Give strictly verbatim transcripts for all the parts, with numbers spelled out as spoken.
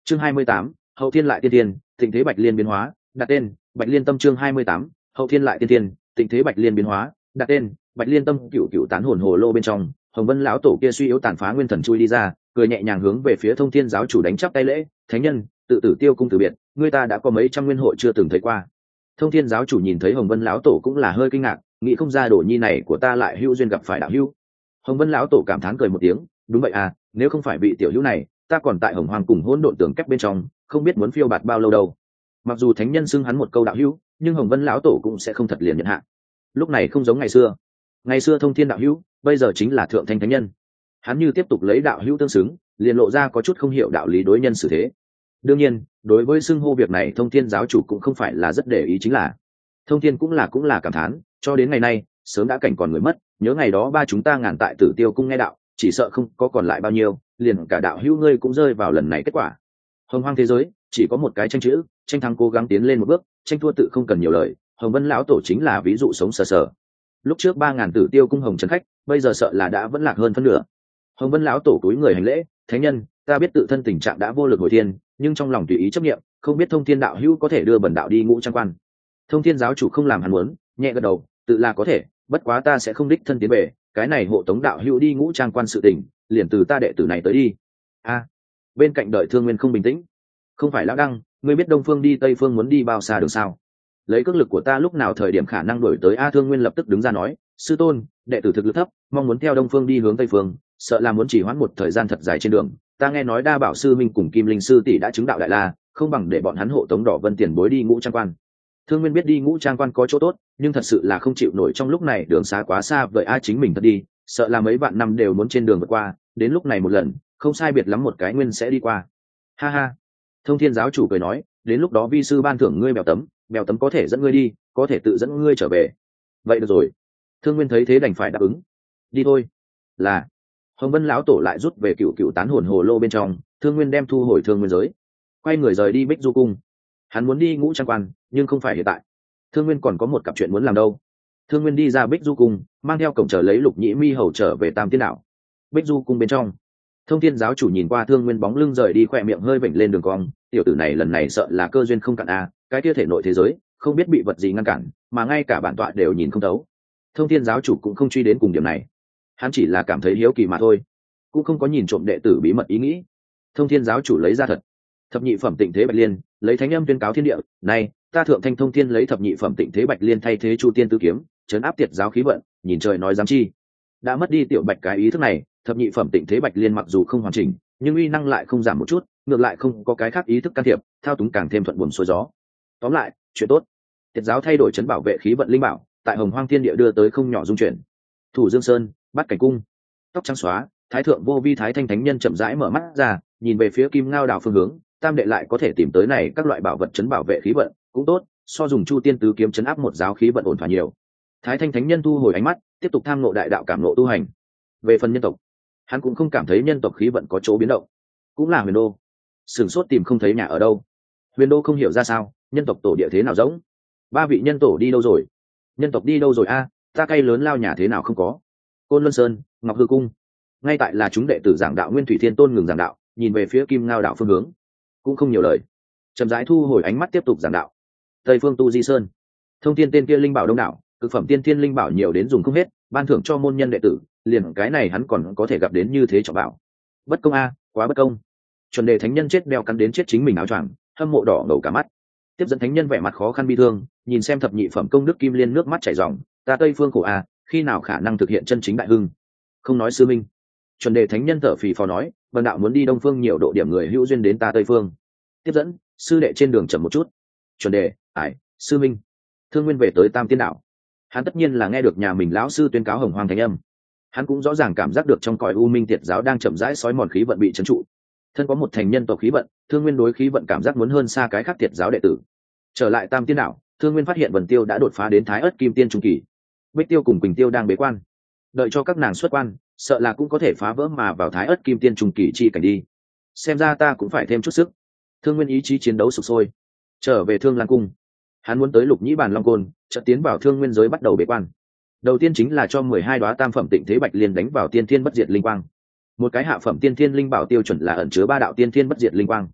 chương hai mươi tám, hậu thiên lại tiên tiên, tình thế bạch liên biến hóa, đặt tên bạch liên tâm. chương hai mươi tám, hậu thiên lại tiên tiên, tình thế bạch liên biến hóa, đặt tên bạch liên tâm. Cựu cựu tán hồn hồ lô bên trong, hồng vân lão tổ kia suy yếu tàn phá nguyên thần chui đi ra, cười nhẹ nhàng hướng về phía thông thiên giáo chủ đánh chắp tay lễ. Thánh nhân, tự tử tiêu cung từ biệt, người ta đã có mấy trăm nguyên hội chưa từng thấy qua. Thông thiên giáo chủ nhìn thấy hồng vân lão tổ cũng là hơi kinh ngạc, nghĩ không ra đồ nhi này của ta lại hữu duyên gặp phải đạo hữu. Hồng vân lão tổ cảm thán cười một tiếng, đúng vậy à, nếu không phải vị tiểu hữu này, ta còn tại hồng hoàng cùng hỗn độn tường kép bên trong, không biết muốn phiêu bạt bao lâu đâu. Mặc dù thánh nhân xưng hắn một câu đạo hữu, nhưng hồng vân lão tổ cũng sẽ không thật liền nhận hạ. Lúc này không giống ngày xưa, ngày xưa thông thiên đạo hữu, bây giờ chính là thượng thanh thánh nhân. Hắn như tiếp tục lấy đạo hữu tương xứng, liền lộ ra có chút không hiểu đạo lý đối nhân xử thế. Đương nhiên, đối với xưng hô việc này thông thiên giáo chủ cũng không phải là rất để ý, chính là thông thiên cũng là cũng là cảm thán, cho đến ngày nay sớm đã cảnh còn người mất, nhớ ngày đó ba chúng ta ngàn tại Tử Tiêu cung nghe đạo, chỉ sợ không có còn lại bao nhiêu, liền cả đạo hữu ngươi cũng rơi vào lần này kết quả. Hồng hoang thế giới chỉ có một cái tranh chữ, tranh thắng cố gắng tiến lên một bước, tranh thua tự không cần nhiều lời. Hồng vân lão tổ chính là ví dụ sống sờ sờ. Lúc trước ba ngàn Tử Tiêu cung hồng trấn khách, bây giờ sợ là đã vẫn lạc hơn phân nửa. Hồng vân lão tổ túi người hành lễ, thánh nhân, ta biết tự thân tình trạng đã vô lực hồi thiên, nhưng trong lòng tùy ý chấp nghiệm, không biết thông thiên đạo hữu có thể đưa bần đạo đi ngũ trang quan. Thông thiên giáo chủ không làm hắn muốn, nhẹ gật đầu, tự là có thể, bất quá ta sẽ không đích thân tiến về, cái này hộ tống đạo hữu đi ngũ trang quan sự tình, liền từ ta đệ tử này tới đi. A, bên cạnh đợi Thương Nguyên không bình tĩnh, không phải lão đăng, ngươi biết đông phương đi tây phương muốn đi bao xa được sao? Lấy cước lực của ta lúc nào thời điểm khả năng đổi tới? A, Thương Nguyên lập tức đứng ra nói, sư tôn, đệ tử thực lực thấp, mong muốn theo đông phương đi hướng tây phương, sợ là muốn chỉ hoãn một thời gian thật dài trên đường. Ta nghe nói đa bảo sư minh cùng kim linh sư tỷ đã chứng đạo đại la, không bằng để bọn hắn hộ tống đỏ vân tiền bối đi ngũ trang quan. Thương Nguyên biết đi ngũ trang quan có chỗ tốt, nhưng thật sự là không chịu nổi trong lúc này đường xá quá xa vậy. A, chính mình thật đi, sợ là mấy vạn năm đều muốn trên đường vượt qua, đến lúc này một lần không sai biệt lắm một cái nguyên sẽ đi qua. Ha ha, thông thiên giáo chủ cười nói, đến lúc đó vi sư ban thưởng ngươi bèo tấm, bèo tấm có thể dẫn ngươi đi, có thể tự dẫn ngươi trở về. Vậy được rồi. Thương Nguyên thấy thế đành phải đáp ứng. Đi thôi. Là. Hồng vân lão tổ lại rút về cựu cựu tán hồn hồ lô bên trong, Thương Nguyên đem thu hồi thương nguyên giới, quay người rời đi Bích Du cung. Hắn muốn đi ngũ trang quan, nhưng không phải hiện tại. Thương Nguyên còn có một cặp chuyện muốn làm đâu. Thương Nguyên đi ra Bích Du cung, mang theo cổng chờ lấy Lục Nhĩ Mi hầu trở về Tam Tiên Đảo. Bích Du cung bên trong, Thông Thiên giáo chủ nhìn qua Thương Nguyên bóng lưng rời đi, khỏe miệng hơi vểnh lên đường cong, tiểu tử này lần này sợ là cơ duyên không cạn a, cái kia thể nội thế giới, không biết bị vật gì ngăn cản, mà ngay cả bản tọa đều nhìn không thấu. Thông Thiên giáo chủ cũng không truy đến cùng điểm này, hắn chỉ là cảm thấy hiếu kỳ mà thôi, cũng không có nhìn trộm đệ tử bí mật ý nghĩ. Thông Thiên giáo chủ lấy ra thật thập nhị phẩm tịnh thế bạch liên, lấy thánh âm tuyên cáo thiên địa, này ta thượng thanh thông thiên lấy thập nhị phẩm tịnh thế bạch liên thay thế chu tiên tứ kiếm, chấn áp tiệt giáo khí vận, nhìn trời nói dám chi. Đã mất đi tiểu bạch cái ý thức này, thập nhị phẩm tịnh thế bạch liên mặc dù không hoàn chỉnh, nhưng uy năng lại không giảm một chút, ngược lại không có cái khác ý thức can thiệp, thao túng càng thêm thuận buồm xuôi gió. Tóm lại, chuyện tốt. Tiệt giáo thay đổi chấn bảo vệ khí vận linh bảo, tại hồng hoang thiên địa đưa tới không nhỏ dung chuyển. Thủ Dương Sơn, Bát Cảnh cung, tóc trắng xóa, thái thượng vô vi thái thanh thánh nhân chậm rãi mở mắt ra, nhìn về phía Kim Ngao đảo phương hướng, tam đệ lại có thể tìm tới này các loại bảo vật chấn bảo vệ khí vận, cũng tốt, so dùng chu tiên tứ kiếm chấn áp một giáo khí vận ổn thỏa nhiều. Thái thanh thánh nhân thu hồi ánh mắt, tiếp tục tham ngộ đại đạo cảm ngộ tu hành. Về phần nhân tộc, hắn cũng không cảm thấy nhân tộc khí vận có chỗ biến động. Cũng là Huyền Đô, sửng sốt tìm không thấy nhà ở đâu. Huyền Đô không hiểu ra sao, nhân tộc tổ địa thế nào rỗng, ba vị nhân tổ đi đâu rồi? Nhân tộc đi đâu rồi a? À, ta cây lớn lao nhà thế nào không có? Côn Luân Sơn, Ngọc Hư cung, ngay tại là chúng đệ tử giảng đạo Nguyên Thủy Thiên Tôn ngừng giảng đạo, nhìn về phía Kim Ngao đảo phương hướng, cũng không nhiều lời, chậm rãi thu hồi ánh mắt tiếp tục giảng đạo. Tây phương Tu Di Sơn, thông thiên tên kia linh bảo đông đảo, cực phẩm tiên thiên linh bảo nhiều đến dùng không hết, ban thưởng cho môn nhân đệ tử, liền cái này hắn còn có thể gặp đến như thế trọng bảo. Bất công a, quá bất công. Chuẩn đề thánh nhân chết đeo cắn đến chết chính mình áo choàng, hâm mộ đỏ ngầu cả mắt. Tiếp dẫn thánh nhân vẻ mặt khó khăn bi thương, nhìn xem thập nhị phẩm công đức kim liên, nước mắt chảy ròng, ta Tây phương khổ a, khi nào khả năng thực hiện chân chính đại hưng? Không nói sư minh. Chuẩn đề thánh nhân thở phì phò nói, vân đạo muốn đi đông phương nhiều độ điểm người hữu duyên đến ta Tây phương. Tiếp dẫn, sư đệ trên đường chậm một chút. Chuẩn đề, ải, sư minh. Thương Nguyên về tới Tam Tiên Đảo, hắn tất nhiên là nghe được nhà mình lão sư tuyên cáo hồng hoang thánh âm, hắn cũng rõ ràng cảm giác được trong cõi u minh tiệt giáo đang chậm rãi sói mòn khí vận bị trấn trụ. Thân có một thành nhân tộc khí vận, Thương Nguyên đối khí vận cảm giác muốn hơn xa cái khác tiệt giáo đệ tử. Trở lại Tam Tiên Đảo, Thương Nguyên phát hiện Vân Tiêu đã đột phá đến Thái Ức Kim Tiên trung kỳ, Bích Tiêu cùng Quỳnh Tiêu đang bế quan, đợi cho các nàng xuất quan, sợ là cũng có thể phá vỡ mà vào Thái Ức Kim Tiên trung kỳ chi cảnh đi. Xem ra ta cũng phải thêm chút sức. Thương Nguyên ý chí chiến đấu sục sôi, trở về Thương Lan cung, hắn muốn tới Lục Nhĩ Bàn Long Côn, chợt tiến vào Thương Nguyên giới bắt đầu bế quan. Đầu tiên chính là cho mười hai đóa tam phẩm tịnh thế bạch liên đánh vào tiên thiên bất diệt linh quang. Một cái hạ phẩm tiên thiên linh bảo tiêu chuẩn là ẩn chứa ba đạo tiên thiên bất diệt linh quang.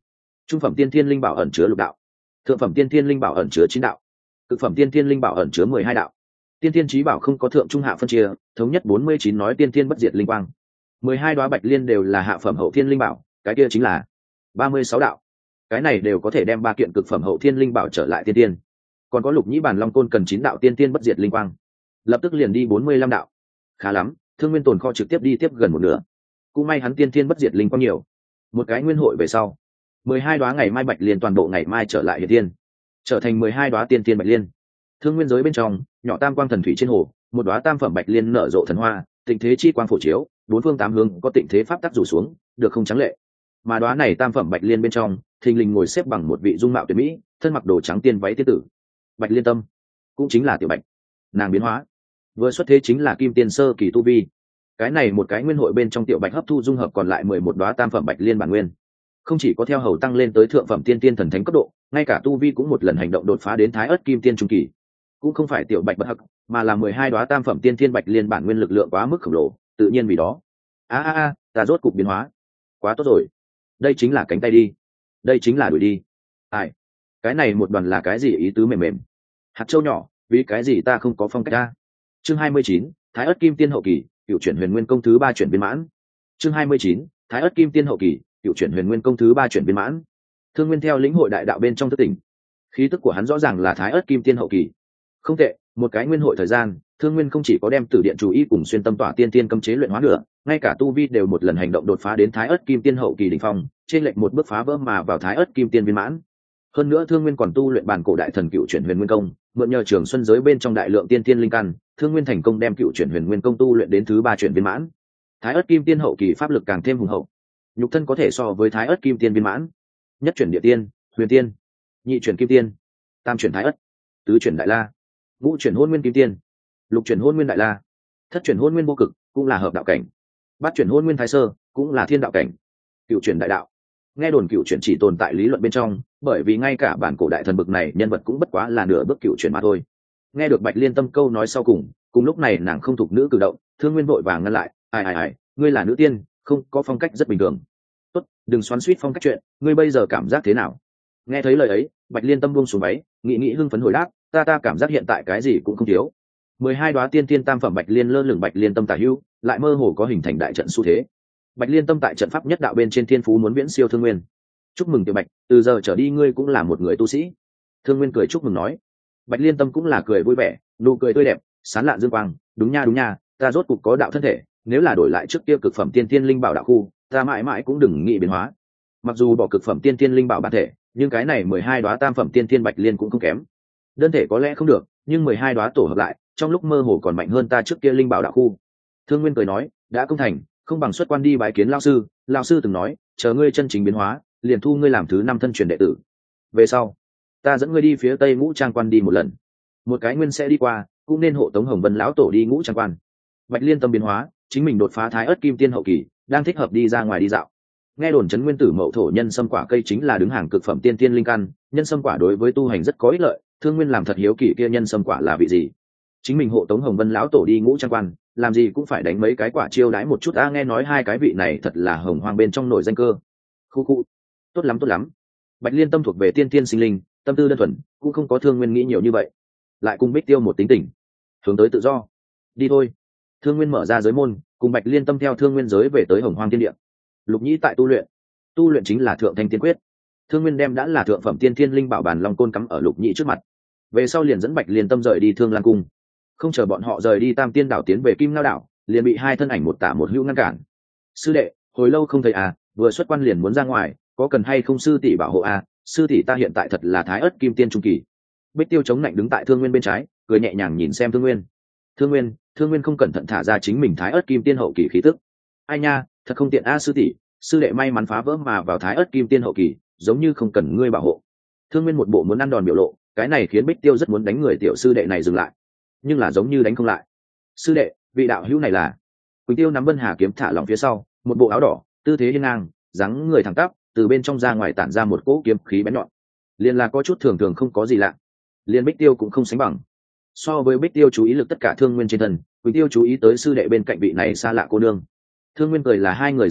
trung phẩm tiên thiên linh bảo ẩn chứa lục đạo, thượng phẩm tiên thiên linh bảo ẩn chứa chín đạo, cực phẩm tiên thiên linh bảo ẩn chứa mười hai đạo. Tiên thiên chí bảo không có thượng trung hạ phân chia, thống nhất bốn mươi chín nói tiên thiên bất diệt linh quang. mười hai đóa bạch liên đều là hạ phẩm hậu thiên linh bảo, cái kia chính là ba mươi sáu đạo. Cái này đều có thể đem ba kiện cực phẩm hậu thiên linh bảo trở lại tiên thiên. Còn có lục nhĩ bản long côn cần chín đạo tiên thiên bất diệt linh quang, lập tức liền đi bốn mươi lăm đạo. Khá lắm, Thương Nguyên tồn kho trực tiếp đi tiếp gần một nửa. Cũng may hắn tiên thiên bất diệt linh quang nhiều. Một cái nguyên hội về sau, mười hai đóa ngày mai bạch liên toàn bộ ngày mai trở lại hiện thiên, trở thành mười hai đóa tiên thiên bạch liên. Thương nguyên giới bên trong, nhỏ tam quang thần thủy trên hồ, một đóa tam phẩm bạch liên nở rộ thần hoa, tịnh thế chi quang phổ chiếu, bốn phương tám hướng có tịnh thế pháp tắc rủ xuống, được không trắng lệ. Mà đóa này tam phẩm bạch liên bên trong, thình lình ngồi xếp bằng một vị dung mạo tuyệt mỹ, thân mặc đồ trắng tiên váy tiên tử. Bạch Liên Tâm, cũng chính là tiểu bạch. Nàng biến hóa, vừa xuất thế chính là kim tiên sơ kỳ tu vi. Cái này một cái nguyên hội bên trong tiểu bạch hấp thu dung hợp còn lại mười một đóa tam phẩm bạch liên bản nguyên, không chỉ có theo hầu tăng lên tới thượng phẩm tiên tiên thần thánh cấp độ, ngay cả tu vi cũng một lần hành động đột phá đến thái ớt kim tiên trung kỳ. Cũng không phải tiểu bạch bất hắc, mà là mười hai đóa tam phẩm tiên thiên bạch liên bản nguyên lực lượng quá mức khổng lồ, tự nhiên vì đó. A a a, ta rốt cục biến hóa, quá tốt rồi. Đây chính là cánh tay đi, đây chính là đuổi đi. Ai, cái này một đoàn là cái gì ý tứ mềm mềm? Hạt châu nhỏ, vì cái gì ta không có phong cách a? Chương hai mươi chín, thái ớt kim tiên hậu kỳ, cựu chuyển huyền nguyên công thứ ba chuyển viên mãn. Chương hai mươi chín, thái ớt kim tiên hậu kỳ, cựu chuyển huyền nguyên công thứ ba chuyển viên mãn. Thương Nguyên theo lĩnh hội đại đạo bên trong thức tỉnh, khí tức của hắn rõ ràng là thái ớt kim tiên hậu kỳ. Không tệ, một cái nguyên hội thời gian, Thương Nguyên không chỉ có đem tử điện chú ý cùng xuyên tâm tỏa tiên tiên cấm chế luyện hóa nữa, ngay cả tu vi đều một lần hành động đột phá đến thái ớt kim tiên hậu kỳ đỉnh phong, trên lệch một bước phá vỡ mà vào thái ớt kim tiên viên mãn. Hơn nữa Thương Nguyên còn tu luyện bản cổ đại thần cựu chuyển huyền nguyên công, mượn nhờ trường xuân giới bên trong đại lượng tiên tiên linh căn, Thương Nguyên thành công đem cựu chuyển huyền nguyên công tu luyện đến thứ ba chuyển viên mãn. Thái ớt kim tiên hậu kỳ pháp lực càng thêm hùng hậu, nhục thân có thể so với thái ớt kim tiên viên mãn. Nhất chuyển địa tiên, huyền tiên, nhị chuyển kim tiên, tam chuyển thái ớt, tứ chuyển đại la, ngũ chuyển hôn nguyên kim tiên, lục chuyển hôn nguyên đại la, thất chuyển hôn nguyên vô cực cũng là hợp đạo cảnh, bát chuyển hôn nguyên thái sơ cũng là thiên đạo cảnh, cựu chuyển đại đạo. Nghe đồn cựu chuyển chỉ tồn tại lý luận bên trong, bởi vì ngay cả bản cổ đại thần bực này nhân vật cũng bất quá là nửa bước cựu chuyển mà thôi. Nghe được Bạch Liên Tâm câu nói sau cùng, cùng lúc này nàng không thuộc nữ cử động, Thương Nguyên vội vàng ngăn lại. Ai ai ai, ngươi là nữ tiên, không có phong cách rất bình thường. Tốt, đừng xoắn xuýt phong cách chuyện, ngươi bây giờ cảm giác thế nào? Nghe thấy lời ấy, Bạch Liên Tâm buông xuống váy, nghĩ nghĩ hưng phấn hồi đáp, ta ta cảm giác hiện tại cái gì cũng không thiếu. Mười hai đóa tiên tiên tam phẩm Bạch Liên lơ lửng Bạch Liên Tâm tả hữu, lại mơ hồ có hình thành đại trận xu thế. Bạch Liên Tâm tại trận pháp nhất đạo bên trên thiên phú muốn viễn siêu Thương Nguyên. Chúc mừng tiểu Bạch, từ giờ trở đi ngươi cũng là một người tu sĩ. Thương Nguyên cười chúc mừng nói. Bạch Liên Tâm cũng là cười vui vẻ, nụ cười tươi đẹp, sán lạn dương quang. Đúng nha đúng nha, ta rốt cục có đạo thân thể, nếu là đổi lại trước kia cực phẩm tiên tiên linh bảo đạo khu, ta mãi mãi cũng đừng nghĩ biến hóa. Mặc dù bỏ cực phẩm tiên tiên linh bảo bản thể, nhưng cái này mười hai đóa tam phẩm tiên tiên Bạch Liên cũng không kém. Đơn thể có lẽ không được, nhưng mười hai đóa tổ hợp lại, trong lúc mơ hồ còn mạnh hơn ta trước kia linh bảo đạo khu. Thương Nguyên cười nói, đã công thành, không bằng xuất quan đi bái kiến lão sư. Lão sư từng nói, chờ ngươi chân chính biến hóa, liền thu ngươi làm thứ năm thân truyền đệ tử. Về sau, ta dẫn ngươi đi phía tây ngũ trang quan đi một lần, một cái nguyên sẽ đi qua, cũng nên hộ tống Hồng Vân lão tổ đi ngũ trang quan. Bạch Liên Tâm biến hóa, chính mình đột phá thái ớt kim tiên hậu kỳ, đang thích hợp đi ra ngoài đi dạo. Nghe đồn trấn nguyên tử mậu thổ nhân sâm quả cây chính là đứng hàng cực phẩm tiên tiên linh căn, nhân sâm quả đối với tu hành rất có ích lợi. Thương Nguyên làm thật hiếu kỳ kia nhân sâm quả là vị gì. Chính mình hộ tống Hồng Vân lão tổ đi ngũ trang quan, làm gì cũng phải đánh mấy cái quả chiêu đãi một chút. A nghe nói hai cái vị này thật là hồng hoang bên trong nổi danh cơ. Khu khu, tốt lắm tốt lắm. Bạch Liên Tâm thuộc về tiên tiên sinh linh, tâm tư đơn thuần, cũng không có Thương Nguyên nghĩ nhiều như vậy. Lại cùng Bích Tiêu một tính tình, hướng tới tự do. Đi thôi. Thương Nguyên mở ra giới môn, cùng Bạch Liên Tâm theo Thương Nguyên giới về tới Hồng Hoang Thiên Địa. Lục Nhĩ tại tu luyện, tu luyện chính là Thượng Thanh Tiên Quyết. Thương Nguyên đem đã là thượng phẩm tiên thiên linh bảo bản long côn cắm ở Lục Nhĩ trước mặt. Về sau liền dẫn Bạch Liên Tâm rời đi Thương Lan Cung. Không chờ bọn họ rời đi Tam Tiên đảo tiến về Kim Ngao đảo, liền bị hai thân ảnh một tả một hữu ngăn cản. Sư đệ, hồi lâu không thấy à, vừa xuất quan liền muốn ra ngoài, có cần hay không sư tỷ bảo hộ à? Sư tỷ ta hiện tại thật là thái ớt kim tiên trung kỳ. Bích Tiêu chống lạnh đứng tại Thương Nguyên bên trái, cười nhẹ nhàng nhìn xem Thương Nguyên. Thương Nguyên, Thương Nguyên không cẩn thận thả ra chính mình thái ớt kim tiên hậu kỳ khí tức. Ai nha, thật không tiện a sư tỷ, sư đệ may mắn phá vỡ mà vào thái ớt kim tiên hậu kỳ, giống như không cần ngươi bảo hộ. Thương Nguyên một bộ muốn ăn đòn biểu lộ, cái này khiến Bích Tiêu rất muốn đánh người tiểu sư đệ này dừng lại, nhưng là giống như đánh không lại. Sư đệ, vị đạo hữu này là? Quỳnh Tiêu nắm Vân Hà kiếm thả lỏng phía sau, một bộ áo đỏ, tư thế hiên ngang, dáng người thẳng tắp, từ bên trong ra ngoài tản ra một cỗ kiếm khí bén nhọn. Liền là có chút thường thường không có gì lạ, liền Bích Tiêu cũng không sánh bằng. So với Bích Tiêu chú ý lực tất cả Thương Nguyên trên thân, Quỳnh Tiêu chú ý tới sư đệ bên cạnh vị này xa lạ cô nương. Thương Nguyên cười là hai người giới thiệu,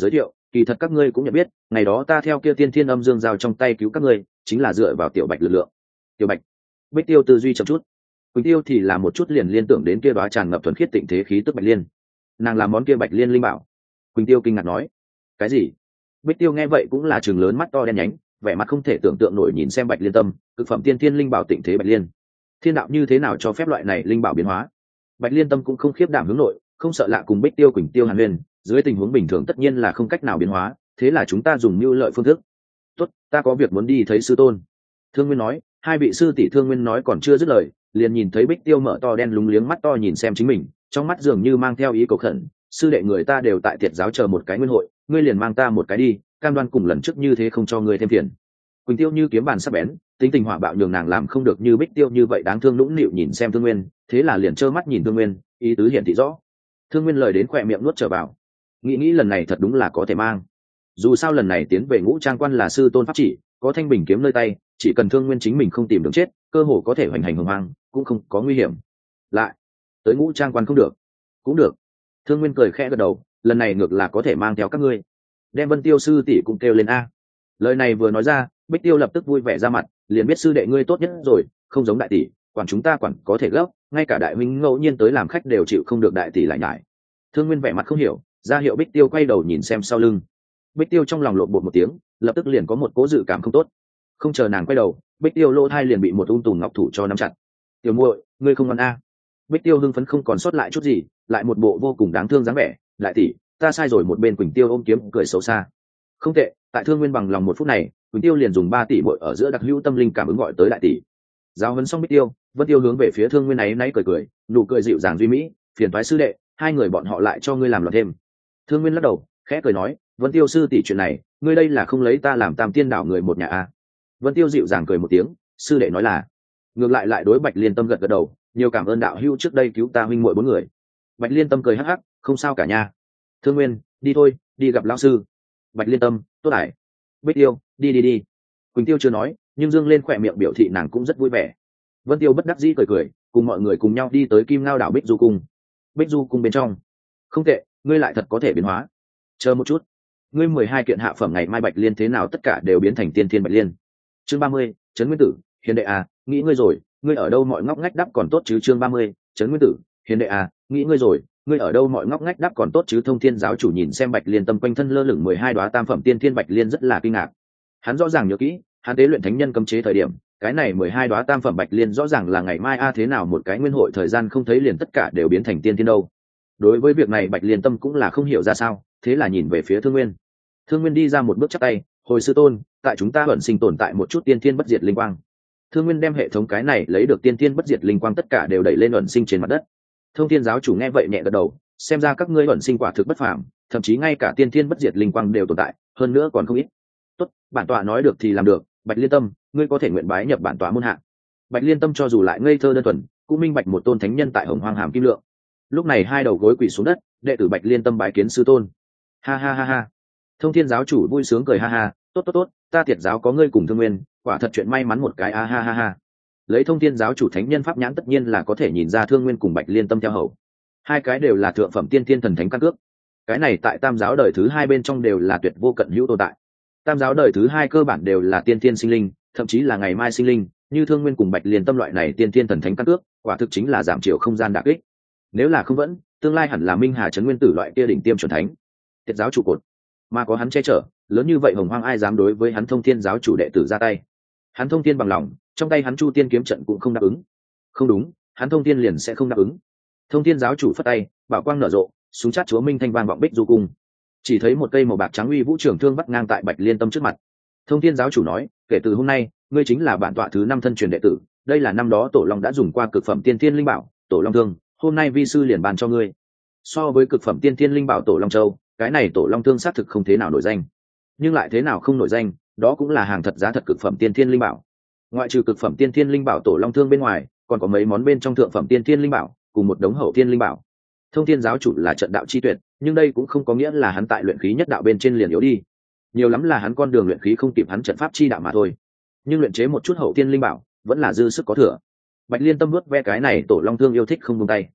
kỳ thật các ngươi cũng nhận biết, ngày đó ta theo kia tiên thiên âm dương giao trong tay cứu các ngươi chính là dựa vào tiểu bạch lực lượng. Tiểu bạch. Bích Tiêu tư duy chậm chút. Quỳnh Tiêu thì là một chút liền liên tưởng đến kia đóa tràn ngập thuần khiết tịnh thế khí tức bạch liên. Nàng làm món kia bạch liên linh bảo. Quỳnh Tiêu kinh ngạc nói, cái gì? Bích Tiêu nghe vậy cũng là trừng lớn mắt to đen nhánh, vẻ mặt không thể tưởng tượng nổi nhìn xem bạch liên tâm, cực phẩm tiên thiên linh bảo tịnh thế bạch liên. Thiên đạo như thế nào cho phép loại này linh bảo biến hóa? Bạch liên tâm cũng không khiếp đảm hướng nội, không sợ lạ cùng Bích Tiêu Quỳnh Tiêu hàn huyên, dưới tình huống bình thường tất nhiên là không cách nào biến hóa, thế là chúng ta dùng mưu lợi phương thức. Tốt, ta có việc muốn đi thấy sư tôn. Thương Nguyên nói. Hai vị sư tỷ Thương Nguyên nói còn chưa dứt lời, liền nhìn thấy Bích Tiêu mở to đen lúng liếng mắt to nhìn xem chính mình, trong mắt dường như mang theo ý cầu khẩn. Sư đệ người ta đều tại Tiệt giáo chờ một cái nguyên hội, ngươi liền mang ta một cái đi, cam đoan cùng lần trước như thế không cho ngươi thêm phiền. Quỳnh Tiêu như kiếm bàn sắc bén, tính tình hỏa bạo nhường nàng làm không được như Bích Tiêu như vậy đáng thương nũng nịu nhìn xem Thương Nguyên, thế là liền trơ mắt nhìn Thương Nguyên, ý tứ hiển thị rõ. Thương Nguyên lời đến khỏe miệng nuốt trở vào, nghĩ nghĩ lần này thật đúng là có thể mang. Dù sao lần này tiến về Ngũ Trang Quan là sư tôn pháp chỉ, có thanh bình kiếm nơi tay, chỉ cần Thương Nguyên chính mình không tìm đường chết, cơ hồ có thể hoành hành hồng hoang, cũng không có nguy hiểm. Lại tới Ngũ Trang Quan không được, cũng được. Thương Nguyên cười khẽ gật đầu, lần này ngược là có thể mang theo các ngươi. Đem Vân Tiêu sư tỷ cũng kêu lên a. Lời này vừa nói ra, Bích Tiêu lập tức vui vẻ ra mặt, liền biết sư đệ ngươi tốt nhất rồi, không giống đại tỷ, quản chúng ta quản có thể gấp, ngay cả đại huynh ngẫu nhiên tới làm khách đều chịu không được đại tỷ lại nhải. Thương Nguyên vẻ mặt không hiểu, ra hiệu Bích Tiêu quay đầu nhìn xem sau lưng. Bích Tiêu trong lòng lộn bột một tiếng, lập tức liền có một cố dự cảm không tốt. Không chờ nàng quay đầu, Bích Tiêu lỗ thai liền bị một ung tùm ngọc thủ cho nắm chặt. Tiểu muội, ngươi không ngoan a? Bích Tiêu hưng phấn không còn sót lại chút gì, lại một bộ vô cùng đáng thương dáng vẻ. Đại tỷ, ta sai rồi. Một bên Quỳnh Tiêu ôm kiếm cười xấu xa. Không tệ, tại Thương Nguyên bằng lòng một phút này, Quỳnh Tiêu liền dùng ba tỷ muội ở giữa đặc hữu tâm linh cảm ứng gọi tới đại tỷ. Giáo huấn xong Bích Tiêu, Vân Tiêu hướng về phía Thương Nguyên này náy cười cười, nụ cười dịu dàng duy mỹ, phiền toái sư đệ, hai người bọn họ lại cho ngươi làm loạn thêm. Thương Nguyên lắc đầu, khẽ cười nói, Vân Tiêu sư tỷ chuyện này, ngươi đây là không lấy ta làm Tam Tiên đảo người một nhà a? Vân Tiêu dịu dàng cười một tiếng, sư đệ nói là. Ngược lại lại đối Bạch Liên Tâm gật gật đầu, nhiều cảm ơn đạo hữu trước đây cứu ta huynh muội bốn người. Bạch Liên Tâm cười hắc hắc, không sao cả nha. Thương Nguyên, đi thôi, đi gặp lão sư. Bạch Liên Tâm, tốt ải. Bích Tiêu, đi đi đi. Quỳnh Tiêu chưa nói, nhưng dương lên khỏe miệng biểu thị nàng cũng rất vui vẻ. Vân Tiêu bất đắc dĩ cười cười, cùng mọi người cùng nhau đi tới Kim Ngao đảo Bích Du cung. Bích Du cung bên trong, không tệ, ngươi lại thật có thể biến hóa. Chờ một chút, ngươi mười hai kiện hạ phẩm ngày mai Bạch Liên thế nào tất cả đều biến thành tiên thiên Bạch Liên. Chương ba mươi, Trấn Nguyên Tử, hiền đệ à, nghĩ ngươi rồi, ngươi ở đâu mọi ngóc ngách đắp còn tốt chứ? Chương ba mươi, Trấn Nguyên Tử, hiền đệ à, nghĩ ngươi rồi, ngươi ở đâu mọi ngóc ngách đắp còn tốt chứ? Thông Thiên giáo chủ nhìn xem Bạch Liên Tâm quanh thân lơ lửng mười hai đóa tam phẩm tiên thiên Bạch Liên rất là kinh ngạc. Hắn rõ ràng nhớ kỹ, hắn tế luyện thánh nhân cấm chế thời điểm, cái này mười hai đóa tam phẩm Bạch Liên rõ ràng là ngày mai a, thế nào một cái nguyên hội thời gian không thấy liền tất cả đều biến thành tiên thiên đâu. Đối với việc này Bạch Liên Tâm cũng là không hiểu ra sao, thế là nhìn về phía Thương Nguyên. Thương Nguyên đi ra một bước chắp tay, hồi sư tôn, tại chúng ta ẩn sinh tồn tại một chút tiên thiên bất diệt linh quang. Thương Nguyên đem hệ thống cái này lấy được tiên thiên bất diệt linh quang tất cả đều đẩy lên ẩn sinh trên mặt đất. Thông Thiên giáo chủ nghe vậy nhẹ gật đầu, xem ra các ngươi ẩn sinh quả thực bất phàm, thậm chí ngay cả tiên thiên bất diệt linh quang đều tồn tại, hơn nữa còn không ít. Tốt, bản tọa nói được thì làm được, Bạch Liên Tâm, ngươi có thể nguyện bái nhập bản tọa môn hạ. Bạch Liên Tâm cho dù lại ngây thơ đơn thuần, cũng minh bạch một tôn thánh nhân tại Hồng Hoang Hàm Kim Lượng. Lúc này hai đầu gối quỳ xuống đất, đệ tử Bạch Liên Tâm bái kiến sư tôn. Ha ha ha ha. Thông Thiên giáo chủ vui sướng cười ha ha, tốt tốt tốt, ta Tiệt giáo có ngươi cùng Thương Nguyên, quả thật chuyện may mắn một cái a ha ha ha. Lấy Thông Thiên giáo chủ thánh nhân pháp nhãn tất nhiên là có thể nhìn ra Thương Nguyên cùng Bạch Liên Tâm theo hầu. Hai cái đều là thượng phẩm tiên thiên thần thánh căn cước. Cái này tại Tam giáo đời thứ hai bên trong đều là tuyệt vô cận hữu tồn tại. Tam giáo đời thứ hai cơ bản đều là tiên thiên sinh linh, thậm chí là ngày mai sinh linh, như Thương Nguyên cùng Bạch Liên Tâm loại này tiên thiên thần thánh căn cước, quả thực chính là giảm chiều không gian đả kích. Nếu là không vẫn, tương lai hẳn là Minh Hà Trấn Nguyên Tử loại kia đỉnh tiêm chuẩn thánh. Tiệt giáo trụ cột, mà có hắn che chở, lớn như vậy Hồng Hoang ai dám đối với hắn Thông Thiên giáo chủ đệ tử ra tay. Hắn thông thiên bằng lòng, trong tay hắn Chu Tiên kiếm trận cũng không đáp ứng. Không đúng, hắn thông thiên liền sẽ không đáp ứng. Thông Thiên giáo chủ phất tay, bảo quang nở rộ, súng chát chúa minh thanh vang vọng Bích Du cung. Chỉ thấy một cây màu bạc trắng uy vũ trưởng thương bắt ngang tại Bạch Liên Tâm trước mặt. Thông Thiên giáo chủ nói, kể từ hôm nay, ngươi chính là bản tọa thứ năm thân truyền đệ tử, đây là năm đó Tổ Long đã dùng qua cực phẩm tiên thiên linh bảo, Tổ Long thương, hôm nay vi sư liền bàn cho ngươi. So với cực phẩm tiên thiên linh bảo Tổ Long châu, cái này Tổ Long thương xác thực không thế nào nổi danh, nhưng lại thế nào không nổi danh, đó cũng là hàng thật giá thật cực phẩm tiên thiên linh bảo. Ngoại trừ cực phẩm tiên thiên linh bảo Tổ Long thương bên ngoài, còn có mấy món bên trong thượng phẩm tiên thiên linh bảo, cùng một đống hậu thiên linh bảo. Thông Thiên giáo chủ là trận đạo chi tuyệt, nhưng đây cũng không có nghĩa là hắn tại luyện khí nhất đạo bên trên liền yếu đi. Nhiều lắm là hắn con đường luyện khí không kịp hắn trận pháp chi đạo mà thôi. Nhưng luyện chế một chút hậu thiên linh bảo, vẫn là dư sức có thừa. Bạch Liên Tâm vuốt ve cái này Tổ Long thương yêu thích không buông tay.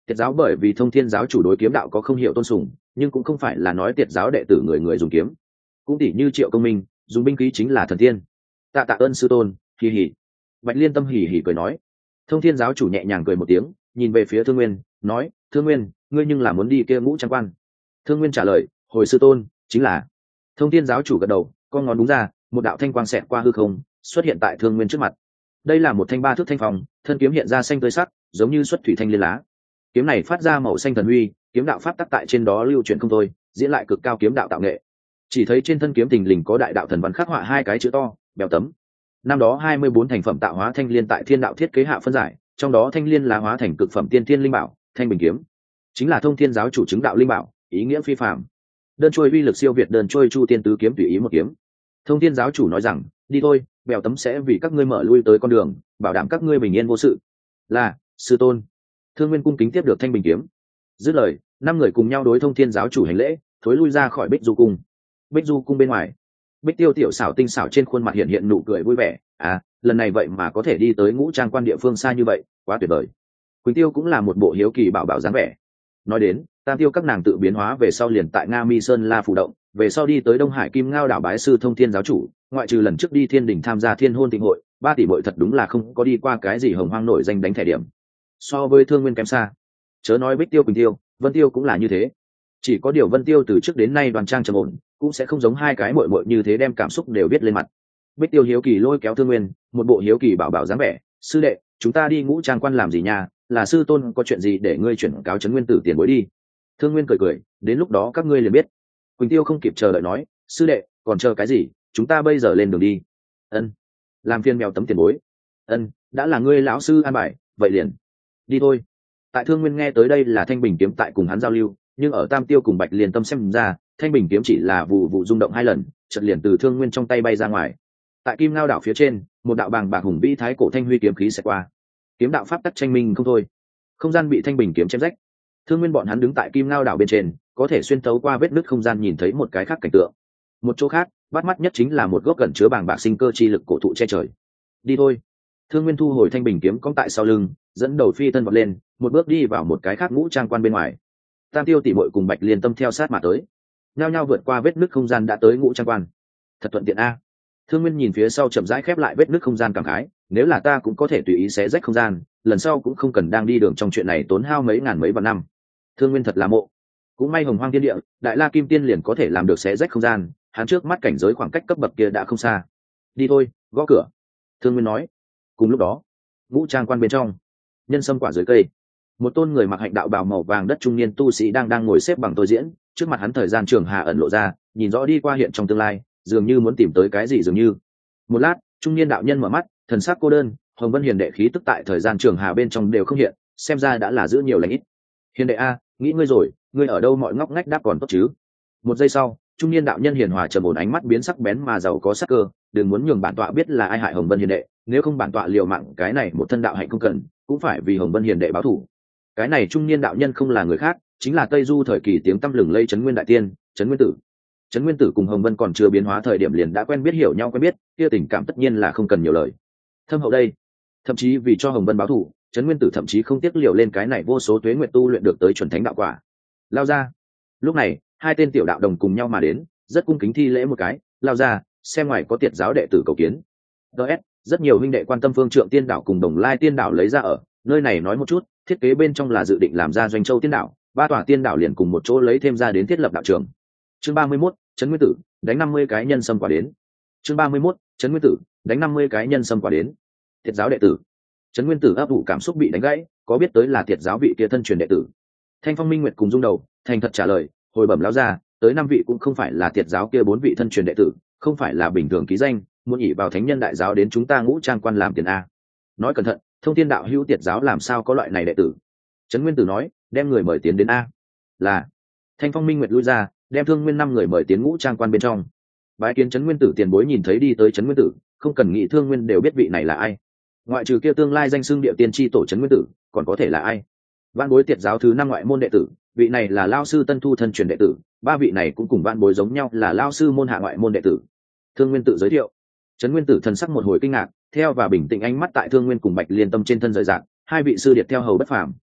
Tiệt giáo bởi vì Thông Thiên giáo chủ đối kiếm đạo có không hiểu tôn sùng, nhưng cũng không phải là nói tiệt giáo đệ tử người người dùng kiếm. Cũng tỷ như Triệu Công Minh, dùng binh khí chính là thần tiên. Tạ tạ ơn sư tôn, hì hì. Bạch Liên Tâm hì hì cười nói. Thông Thiên giáo chủ nhẹ nhàng cười một tiếng, nhìn về phía Thương Nguyên, nói: Thương Nguyên, ngươi nhưng là muốn đi kia Ngũ Trang Quan? Thương Nguyên trả lời: hồi sư tôn, chính là. Thông Thiên giáo chủ gật đầu, con ngón đúng ra, một đạo thanh quang xẹt qua hư không, xuất hiện tại Thương Nguyên trước mặt. Đây là một thanh ba thước thanh phong, thân kiếm hiện ra xanh tươi sắc, giống như xuất thủy thanh liên lá. Kiếm này phát ra màu xanh thần uy, kiếm đạo pháp tắc tại trên đó lưu chuyển không thôi, diễn lại cực cao kiếm đạo tạo nghệ. Chỉ thấy trên thân kiếm thình lình có đại đạo thần văn khắc họa hai cái chữ to: Bèo Tấm. Năm đó hai mươi bốn thành phẩm tạo hóa thanh liên tại thiên đạo thiết kế hạ phân giải, trong đó thanh liên lá hóa thành cực phẩm tiên thiên linh bảo, Thanh Bình kiếm, chính là Thông Thiên giáo chủ chứng đạo linh bảo, ý nghĩa phi phàm. Đơn trôi uy lực siêu việt đơn trôi Chu Tiên tứ kiếm tùy ý một kiếm. Thông Thiên giáo chủ nói rằng: đi thôi, Bèo Tấm sẽ vì các ngươi mở lui tới con đường, bảo đảm các ngươi bình yên vô sự. Là, sư tôn. Thương Nguyên cung kính tiếp được Thanh Bình kiếm. Dứt lời, năm người cùng nhau đối Thông Thiên giáo chủ hành lễ, thối lui ra khỏi Bích Du cung. Bích Du cung bên ngoài, Bích Tiêu tiểu xảo tinh xảo trên khuôn mặt hiện hiện nụ cười vui vẻ. À, lần này vậy mà có thể đi tới Ngũ Trang Quan địa phương xa như vậy, quá tuyệt vời. Quỳnh Tiêu cũng là một bộ hiếu kỳ bảo bảo dáng vẻ. Nói đến, Tam Tiêu các nàng tự biến hóa về sau liền tại Nga Mi Sơn La Phù động, về sau đi tới Đông Hải Kim Ngao đảo bái sư Thông Thiên giáo chủ, ngoại trừ lần trước đi Thiên Đình tham gia Thiên Hôn Tịnh hội, ba tỷ muội thật đúng là không có đi qua cái gì hồng hoang nổi danh đánh thẻ điểm. So với Thương Nguyên kém xa. Chớ nói Bích Tiêu Quỳnh Tiêu, Vân Tiêu cũng là như thế. Chỉ có điều Vân Tiêu từ trước đến nay đoàn trang trầm ổn, cũng sẽ không giống hai cái muội muội như thế đem cảm xúc đều viết lên mặt. Bích Tiêu hiếu kỳ lôi kéo Thương Nguyên, một bộ hiếu kỳ bảo bảo dáng vẻ: sư đệ, chúng ta đi Ngũ Trang Quan làm gì nha? Là sư tôn có chuyện gì để ngươi chuyển cáo Trấn Nguyên Tử tiền bối đi. Thương Nguyên cười cười: đến lúc đó các ngươi liền biết. Quỳnh Tiêu không kịp chờ đợi nói: sư đệ, còn chờ cái gì, chúng ta bây giờ lên đường đi. Ân. Làm phiền Mèo Tấm tiền bối. Ân, đã là ngươi lão sư an bài, vậy liền đi thôi. Tại Thương Nguyên nghe tới đây là Thanh Bình kiếm tại cùng hắn giao lưu, nhưng ở Tam Tiêu cùng Bạch Liên Tâm xem ra, Thanh Bình kiếm chỉ là vụ vụ rung động hai lần, chợt liền từ Thương Nguyên trong tay bay ra ngoài. Tại Kim Ngao đảo phía trên, một đạo bàng bạc hùng vĩ thái cổ thanh huy kiếm khí sẽ qua. Kiếm đạo pháp tắc tranh minh không thôi. Không gian bị Thanh Bình kiếm chém rách. Thương Nguyên bọn hắn đứng tại Kim Ngao đảo bên trên, có thể xuyên thấu qua vết nứt không gian nhìn thấy một cái khác cảnh tượng. Một chỗ khác, bắt mắt nhất chính là một gốc gần chứa bàng bạc sinh cơ chi lực cổ thụ che trời. Đi thôi. Thương Nguyên thu hồi Thanh Bình kiếm cong tại sau lưng, dẫn đầu phi thân vọt lên, một bước đi vào một cái khác Ngũ Trang Quan bên ngoài. Tam Tiêu tỷ muội cùng Bạch Liên Tâm theo sát mà tới, nhao nhao vượt qua vết nứt không gian đã tới Ngũ Trang Quan. Thật thuận tiện a. Thương Nguyên nhìn phía sau chậm rãi khép lại vết nứt không gian cảm khái, nếu là ta cũng có thể tùy ý xé rách không gian, lần sau cũng không cần đang đi đường trong chuyện này tốn hao mấy ngàn mấy vạn năm. Thương Nguyên thật là mộ. Cũng may Hồng Hoang Thiên Địa, Đại La Kim Tiên liền có thể làm được xé rách không gian, hắn trước mắt cảnh giới khoảng cách cấp bậc kia đã không xa. Đi thôi, gõ cửa. Thương Nguyên nói. Cùng lúc đó, Ngũ Trang Quan bên trong, nhân sâm quả dưới cây, một tôn người mặc hạnh đạo bào màu vàng đất trung niên tu sĩ đang đang ngồi xếp bằng tôi diễn, trước mặt hắn thời gian trường hà ẩn lộ ra, nhìn rõ đi qua hiện trong tương lai, dường như muốn tìm tới cái gì dường như. Một lát, trung niên đạo nhân mở mắt, thần sắc cô đơn, Hồng Vân Hiền đệ khí tức tại thời gian trường hà bên trong đều không hiện, xem ra đã là giữ nhiều lành ít. Hiền đệ a, nghĩ ngươi rồi, ngươi ở đâu mọi ngóc ngách đáp còn tốt chứ? Một giây sau, trung niên đạo nhân hiền hòa trầm ổn ánh mắt biến sắc bén mà giàu có sắc cơ, đừng muốn nhường bản tọa biết là ai hại Hồng Vân Hiền đệ, nếu không bản tọa liều mạng cái này một thân đạo hạnh không cần, cũng phải vì Hồng Vân Hiền đệ báo thù. Cái này trung niên đạo nhân không là người khác, chính là Tây Du thời kỳ tiếng tăm lừng lây Trấn Nguyên đại tiên, Trấn Nguyên Tử. Trấn Nguyên Tử cùng Hồng Vân còn chưa biến hóa thời điểm liền đã quen biết hiểu nhau quen biết, kia tình cảm tất nhiên là không cần nhiều lời. Thâm hậu đây, thậm chí vì cho Hồng Vân báo thù, Trấn Nguyên Tử thậm chí không tiếc liều lên cái này vô số tuế nguyệt tu luyện được tới chuẩn thánh đạo quả. Lao ra. Lúc này, hai tên tiểu đạo đồng cùng nhau mà đến, rất cung kính thi lễ một cái, lao ra, xem ngoài có tiệt giáo đệ tử cầu kiến. ds rất nhiều huynh đệ quan tâm Phương Trượng Tiên đảo cùng Đồng Lai Tiên đảo lấy ra ở nơi này nói một chút, thiết kế bên trong là dự định làm ra Doanh Châu Tiên đảo, ba tòa tiên đảo liền cùng một chỗ lấy thêm ra đến thiết lập đạo trường. Chương ba mươi mốt, Trấn Nguyên Tử đánh năm mươi cái nhân xâm quả đến. Chương ba mươi mốt, Trấn Nguyên Tử đánh năm mươi cái nhân xâm quả đến. Tiệt giáo đệ tử. Trấn Nguyên Tử ấp ủ cảm xúc bị đánh gãy, có biết tới là tiệt giáo vị kia thân truyền đệ tử. Thanh Phong Minh Nguyệt cùng rung đầu, thành thật trả lời, hồi bẩm lão gia, tới năm vị cũng không phải là tiệt giáo kia bốn vị thân truyền đệ tử, không phải là bình thường ký danh, muốn nhảy vào thánh nhân đại giáo đến chúng ta Ngũ Trang Quan làm tiền a. Nói cẩn thận, Thông Thiên đạo hữu tiệt giáo làm sao có loại này đệ tử? Trấn Nguyên Tử nói, đem người mời tiến đến a. Là. Thanh Phong Minh Nguyệt lui ra, đem Thương Nguyên năm người mời tiến Ngũ Trang Quan bên trong. Bái kiến Trấn Nguyên Tử tiền bối nhìn thấy đi tới Trấn Nguyên Tử, không cần nghĩ Thương Nguyên đều biết vị này là ai. Ngoại trừ kia tương lai danh xưng địa tiên tri tổ Trấn Nguyên Tử, còn có thể là ai? Vạn Bối tiệt giáo thứ năm ngoại môn đệ tử, vị này là lao sư Tân Thu thân truyền đệ tử, ba vị này cũng cùng Vạn Bối giống nhau là lao sư môn hạ ngoại môn đệ tử. Thương Nguyên tự giới thiệu. Trấn Nguyên Tử thần sắc một hồi kinh ngạc, theo và bình tĩnh ánh mắt tại Thương Nguyên cùng Bạch Liên Tâm trên thân rời rạc, hai vị sư điệt theo hầu bất phàm,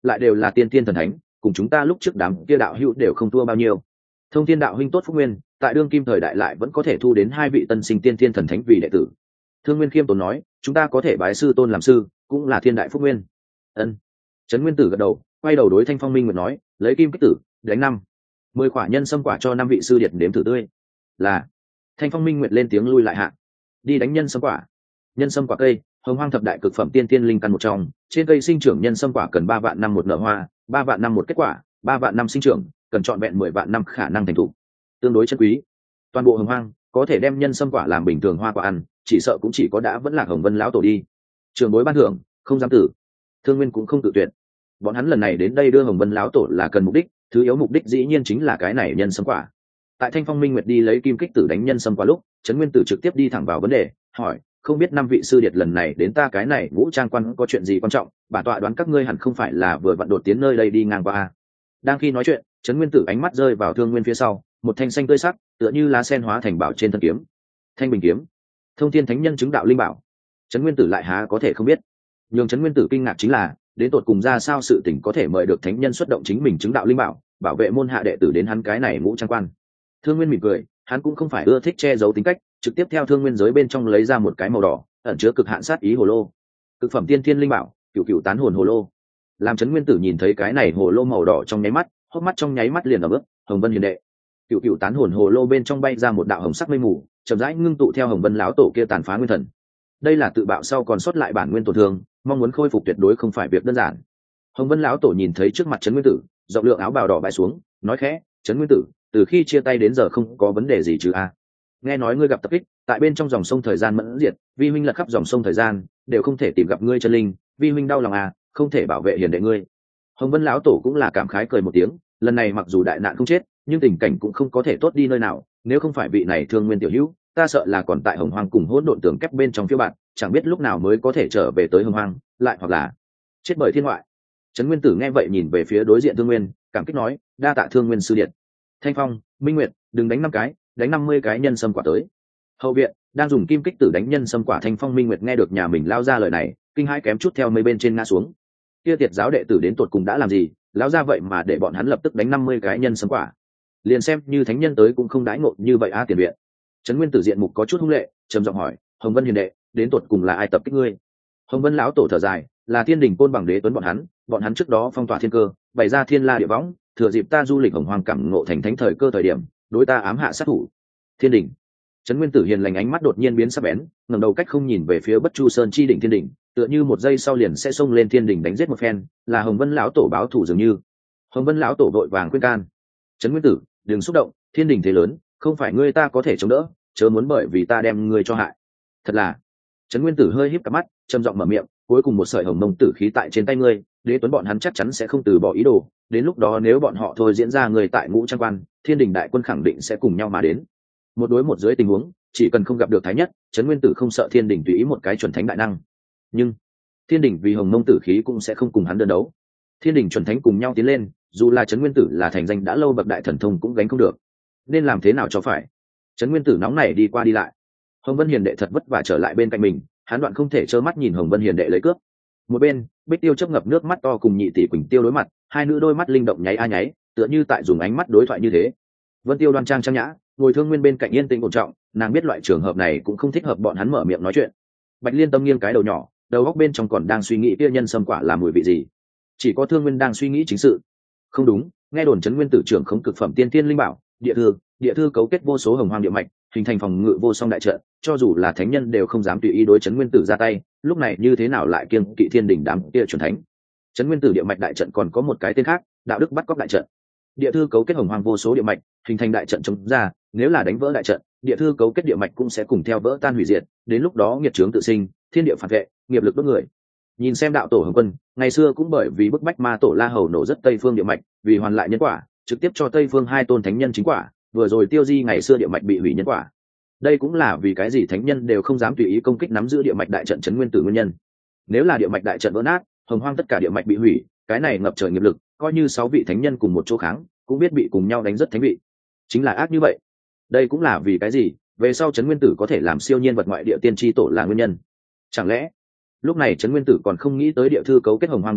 lại đều là tiên tiên thần thánh, cùng chúng ta lúc trước đám kia đạo hữu đều không thua bao nhiêu. Thông Thiên đạo huynh tốt phúc nguyên, tại đương kim thời đại lại vẫn có thể thu đến hai vị tân sinh tiên tiên thần thánh vì đệ tử. Thương Nguyên khiêm tốn nói, chúng ta có thể bái sư tôn làm sư, cũng là thiên đại phúc nguyên. Ân. Trấn Nguyên Tử gật đầu, quay đầu đối Thanh Phong Minh Nguyệt nói, lấy kim kích tử, đánh năm, mười quả nhân sâm quả cho năm vị sư điệt đếm thử tươi. Là. Thanh Phong Minh Nguyệt lên tiếng lui lại hạ. Đi đánh nhân sâm quả. Nhân sâm quả cây, hồng hoang thập đại cực phẩm tiên tiên linh căn một trong, trên cây sinh trưởng nhân sâm quả cần ba vạn năm một nở hoa, ba vạn năm một kết quả, ba vạn năm sinh trưởng, cần trọn vẹn mười vạn năm khả năng thành thụ, tương đối chân quý. Toàn bộ hồng hoang có thể đem nhân sâm quả làm bình thường hoa quả ăn, chỉ sợ cũng chỉ có đã vẫn là Hồng Vân lão tổ đi. Trường bối ban thưởng, không dám tử. Thương Nguyên cũng không tự tuyệt. Bọn hắn lần này đến đây đưa Hồng Vân lão tổ là cần mục đích, thứ yếu mục đích dĩ nhiên chính là cái này nhân sâm quả. Tại Thanh Phong Minh Nguyệt đi lấy kim kích tử đánh nhân sâm quả lúc, Trấn Nguyên Tử trực tiếp đi thẳng vào vấn đề, hỏi, không biết năm vị sư điệt lần này đến ta cái này Vũ Trang Quan có chuyện gì quan trọng, bản tọa đoán các ngươi hẳn không phải là vừa vặn đột tiến nơi đây đi ngang qua. Đang khi nói chuyện, Trấn Nguyên Tử ánh mắt rơi vào Thương Nguyên phía sau, một thanh xanh tươi sắc, tựa như lá sen hóa thành bảo trên thân kiếm. Thanh Bình kiếm, Thông Thiên Thánh Nhân chứng đạo linh bảo. Trấn Nguyên Tử lại há có thể không biết. Nhưng Trấn Nguyên Tử kinh ngạc chính là, đến tột cùng ra sao sự tình có thể mời được thánh nhân xuất động chính mình chứng đạo linh bảo, bảo vệ môn hạ đệ tử đến hắn cái này Ngũ Trang Quan. Thương Nguyên mỉm cười, hắn cũng không phải ưa thích che giấu tính cách, trực tiếp theo Thương Nguyên giới bên trong lấy ra một cái màu đỏ, ẩn chứa cực hạn sát ý hồ lô. Cực phẩm tiên thiên linh bảo, cửu cửu tán hồn hồ lô. Làm Trấn Nguyên Tử nhìn thấy cái này hồ lô màu đỏ trong nháy mắt, hốc mắt trong nháy mắt liền ẩm ướt. Hồng Vân hiền đệ. Cửu cửu tán hồn hồ lô bên trong bay ra một đạo hồng sắc mây mù, chậm rãi ngưng tụ theo Hồng Vân lão tổ kia tàn phá nguyên thần. Đây là tự bạo sau còn sót lại bản nguyên tổn thương, mong muốn khôi phục tuyệt đối không phải việc đơn giản. Hồng Vân lão tổ nhìn thấy trước mặt Trấn Nguyên Tử, rộng lượng áo bào đỏ bay xuống, nói khẽ, Trấn Nguyên Tử, từ khi chia tay đến giờ không có vấn đề gì chứ a? Nghe nói ngươi gặp tập kích, tại bên trong dòng sông thời gian mẫn diệt, vi huynh lật khắp dòng sông thời gian, đều không thể tìm gặp ngươi chân linh, vi huynh đau lòng à, không thể bảo vệ hiền đệ ngươi. Hồng Vân lão tổ cũng là cảm khái cười một tiếng, lần này mặc dù đại nạn không chết, nhưng tình cảnh cũng không có thể tốt đi nơi nào, nếu không phải vị này Thương Nguyên tiểu hữu, ta sợ là còn tại Hồng Hoang cùng hỗn độn tường kép bên trong phiêu bạn, chẳng biết lúc nào mới có thể trở về tới Hồng Hoang, lại hoặc là chết bởi thiên ngoại. Trấn Nguyên Tử nghe vậy nhìn về phía đối diện Thương Nguyên, cảm kích nói, đa tạ Thương Nguyên sư điện. Thanh Phong, Minh Nguyệt, đừng đánh năm cái, đánh năm mươi cái nhân sâm quả tới. Hậu viện đang dùng kim kích tử đánh nhân sâm quả. Thanh Phong, Minh Nguyệt nghe được nhà mình lao ra lời này, kinh hãi kém chút theo mây bên trên ngã xuống. Kia tiệt giáo đệ tử đến tột cùng đã làm gì, lão ra vậy mà để bọn hắn lập tức đánh năm mươi cái nhân sâm quả, liền xem như thánh nhân tới cũng không đãi ngộ như vậy a. Tiền viện Trấn Nguyên Tử diện mục có chút hung lệ, trầm giọng hỏi, Hồng Vân hiền đệ, đến tột cùng là ai tập kích ngươi? Hồng Vân lão tổ thở dài, là Thiên Đình Côn Bằng Đế Tuấn bọn hắn, bọn hắn trước đó phong tỏa thiên cơ, bày ra thiên la địa võng, thừa dịp ta du lịch Hồng Hoang cảm ngộ thành thánh thời cơ thời điểm, đối ta ám hạ sát thủ. Thiên Đình. Trấn Nguyên Tử hiền lành ánh mắt đột nhiên biến sắc bén, ngẩng đầu cách không nhìn về phía Bất Chu Sơn chi đỉnh Thiên Đình, tựa như một giây sau liền sẽ xông lên Thiên Đình đánh giết một phen, là Hồng Vân lão tổ báo thù dường như. Hồng Vân lão tổ vội vàng khuyên can, Trấn Nguyên Tử, đừng xúc động, Thiên Đình thế lớn, không phải ngươi ta có thể chống đỡ, chớ muốn bởi vì ta đem ngươi cho hại. Thật là. Trấn Nguyên Tử hơi híp cặp mắt, trầm giọng mở miệng, cuối cùng một sợi hồng mông tử khí tại trên tay ngươi, Đế Tuấn bọn hắn chắc chắn sẽ không từ bỏ ý đồ, đến lúc đó nếu bọn họ thôi diễn ra người tại Ngũ Trang Quan, Thiên Đình đại quân khẳng định sẽ cùng nhau mà đến. Một đối một dưới tình huống, chỉ cần không gặp được thái nhất, Trấn Nguyên Tử không sợ Thiên Đình tùy ý một cái chuẩn thánh đại năng. Nhưng Thiên Đình vì hồng mông tử khí cũng sẽ không cùng hắn đơn đấu. Thiên Đình chuẩn thánh cùng nhau tiến lên, dù là Trấn Nguyên Tử là thành danh đã lâu bậc đại thần thông cũng gánh không được. Nên làm thế nào cho phải? Trấn Nguyên Tử nóng nảy đi qua đi lại. Hồng Vân hiền đệ thật vất vả trở lại bên cạnh mình, hắn đoạn không thể trơ mắt nhìn Hồng Vân hiền đệ lấy cướp. Một bên, Bích Tiêu chớp ngập nước mắt to cùng Nhị tỷ Quỳnh Tiêu đối mặt, hai nữ đôi mắt linh động nháy a nháy, tựa như tại dùng ánh mắt đối thoại như thế. Vân Tiêu đoan trang trang nhã, ngồi Thương Nguyên bên cạnh yên tĩnh ổn trọng, nàng biết loại trường hợp này cũng không thích hợp bọn hắn mở miệng nói chuyện. Bạch Liên Tâm nghiêng cái đầu nhỏ, đầu óc bên trong còn đang suy nghĩ kia nhân sâm quả là mùi vị gì. Chỉ có Thương Nguyên đang suy nghĩ chính sự. Không đúng, nghe đồn Trấn Nguyên Tử trưởng khống cực phẩm tiên tiên linh bảo, địa thư, địa thư cấu kết vô số hồng hoang địa mạch, hình thành phòng ngự vô song đại trận, cho dù là thánh nhân đều không dám tùy ý đối Trấn Nguyên Tử ra tay, lúc này như thế nào lại kiêng kỵ Thiên Đình đám kia chuẩn thánh. Trấn Nguyên Tử địa mạch đại trận còn có một cái tên khác, đạo đức bắt cóc đại trận. Địa thư cấu kết hồng hoang vô số địa mạch, hình thành đại trận chống ra, nếu là đánh vỡ đại trận, địa thư cấu kết địa mạch cũng sẽ cùng theo vỡ tan hủy diệt, đến lúc đó nghiệt chướng tự sinh, thiên địa phản vệ, nghiệp lực đốt người. Nhìn xem đạo tổ Hồng Quân, ngày xưa cũng bởi vì bức bách ma tổ La Hầu nổ rất Tây Phương địa mạch, vì hoàn lại nhân quả, trực tiếp cho Tây Phương hai tôn thánh nhân chính quả, vừa rồi tiêu di ngày xưa địa mạch bị hủy nhân quả. Đây cũng là vì cái gì thánh nhân đều không dám tùy ý công kích nắm giữ địa mạch đại trận Trấn Nguyên Tử nguyên nhân. Nếu là địa mạch đại trận vỡ nát, hồng hoang tất cả địa mạch bị hủy, cái này ngập trời nghiệp lực, coi như sáu vị thánh nhân cùng một chỗ kháng, cũng biết bị cùng nhau đánh rất thánh vị. Chính là ác như vậy. Đây cũng là vì cái gì, về sau Trấn Nguyên Tử có thể làm siêu nhiên vật ngoại địa tiên tri tổ là nguyên nhân. Chẳng lẽ lúc này Trấn Nguyên Tử còn không nghĩ tới địa thư cấu kết hồng hoang địa mạch,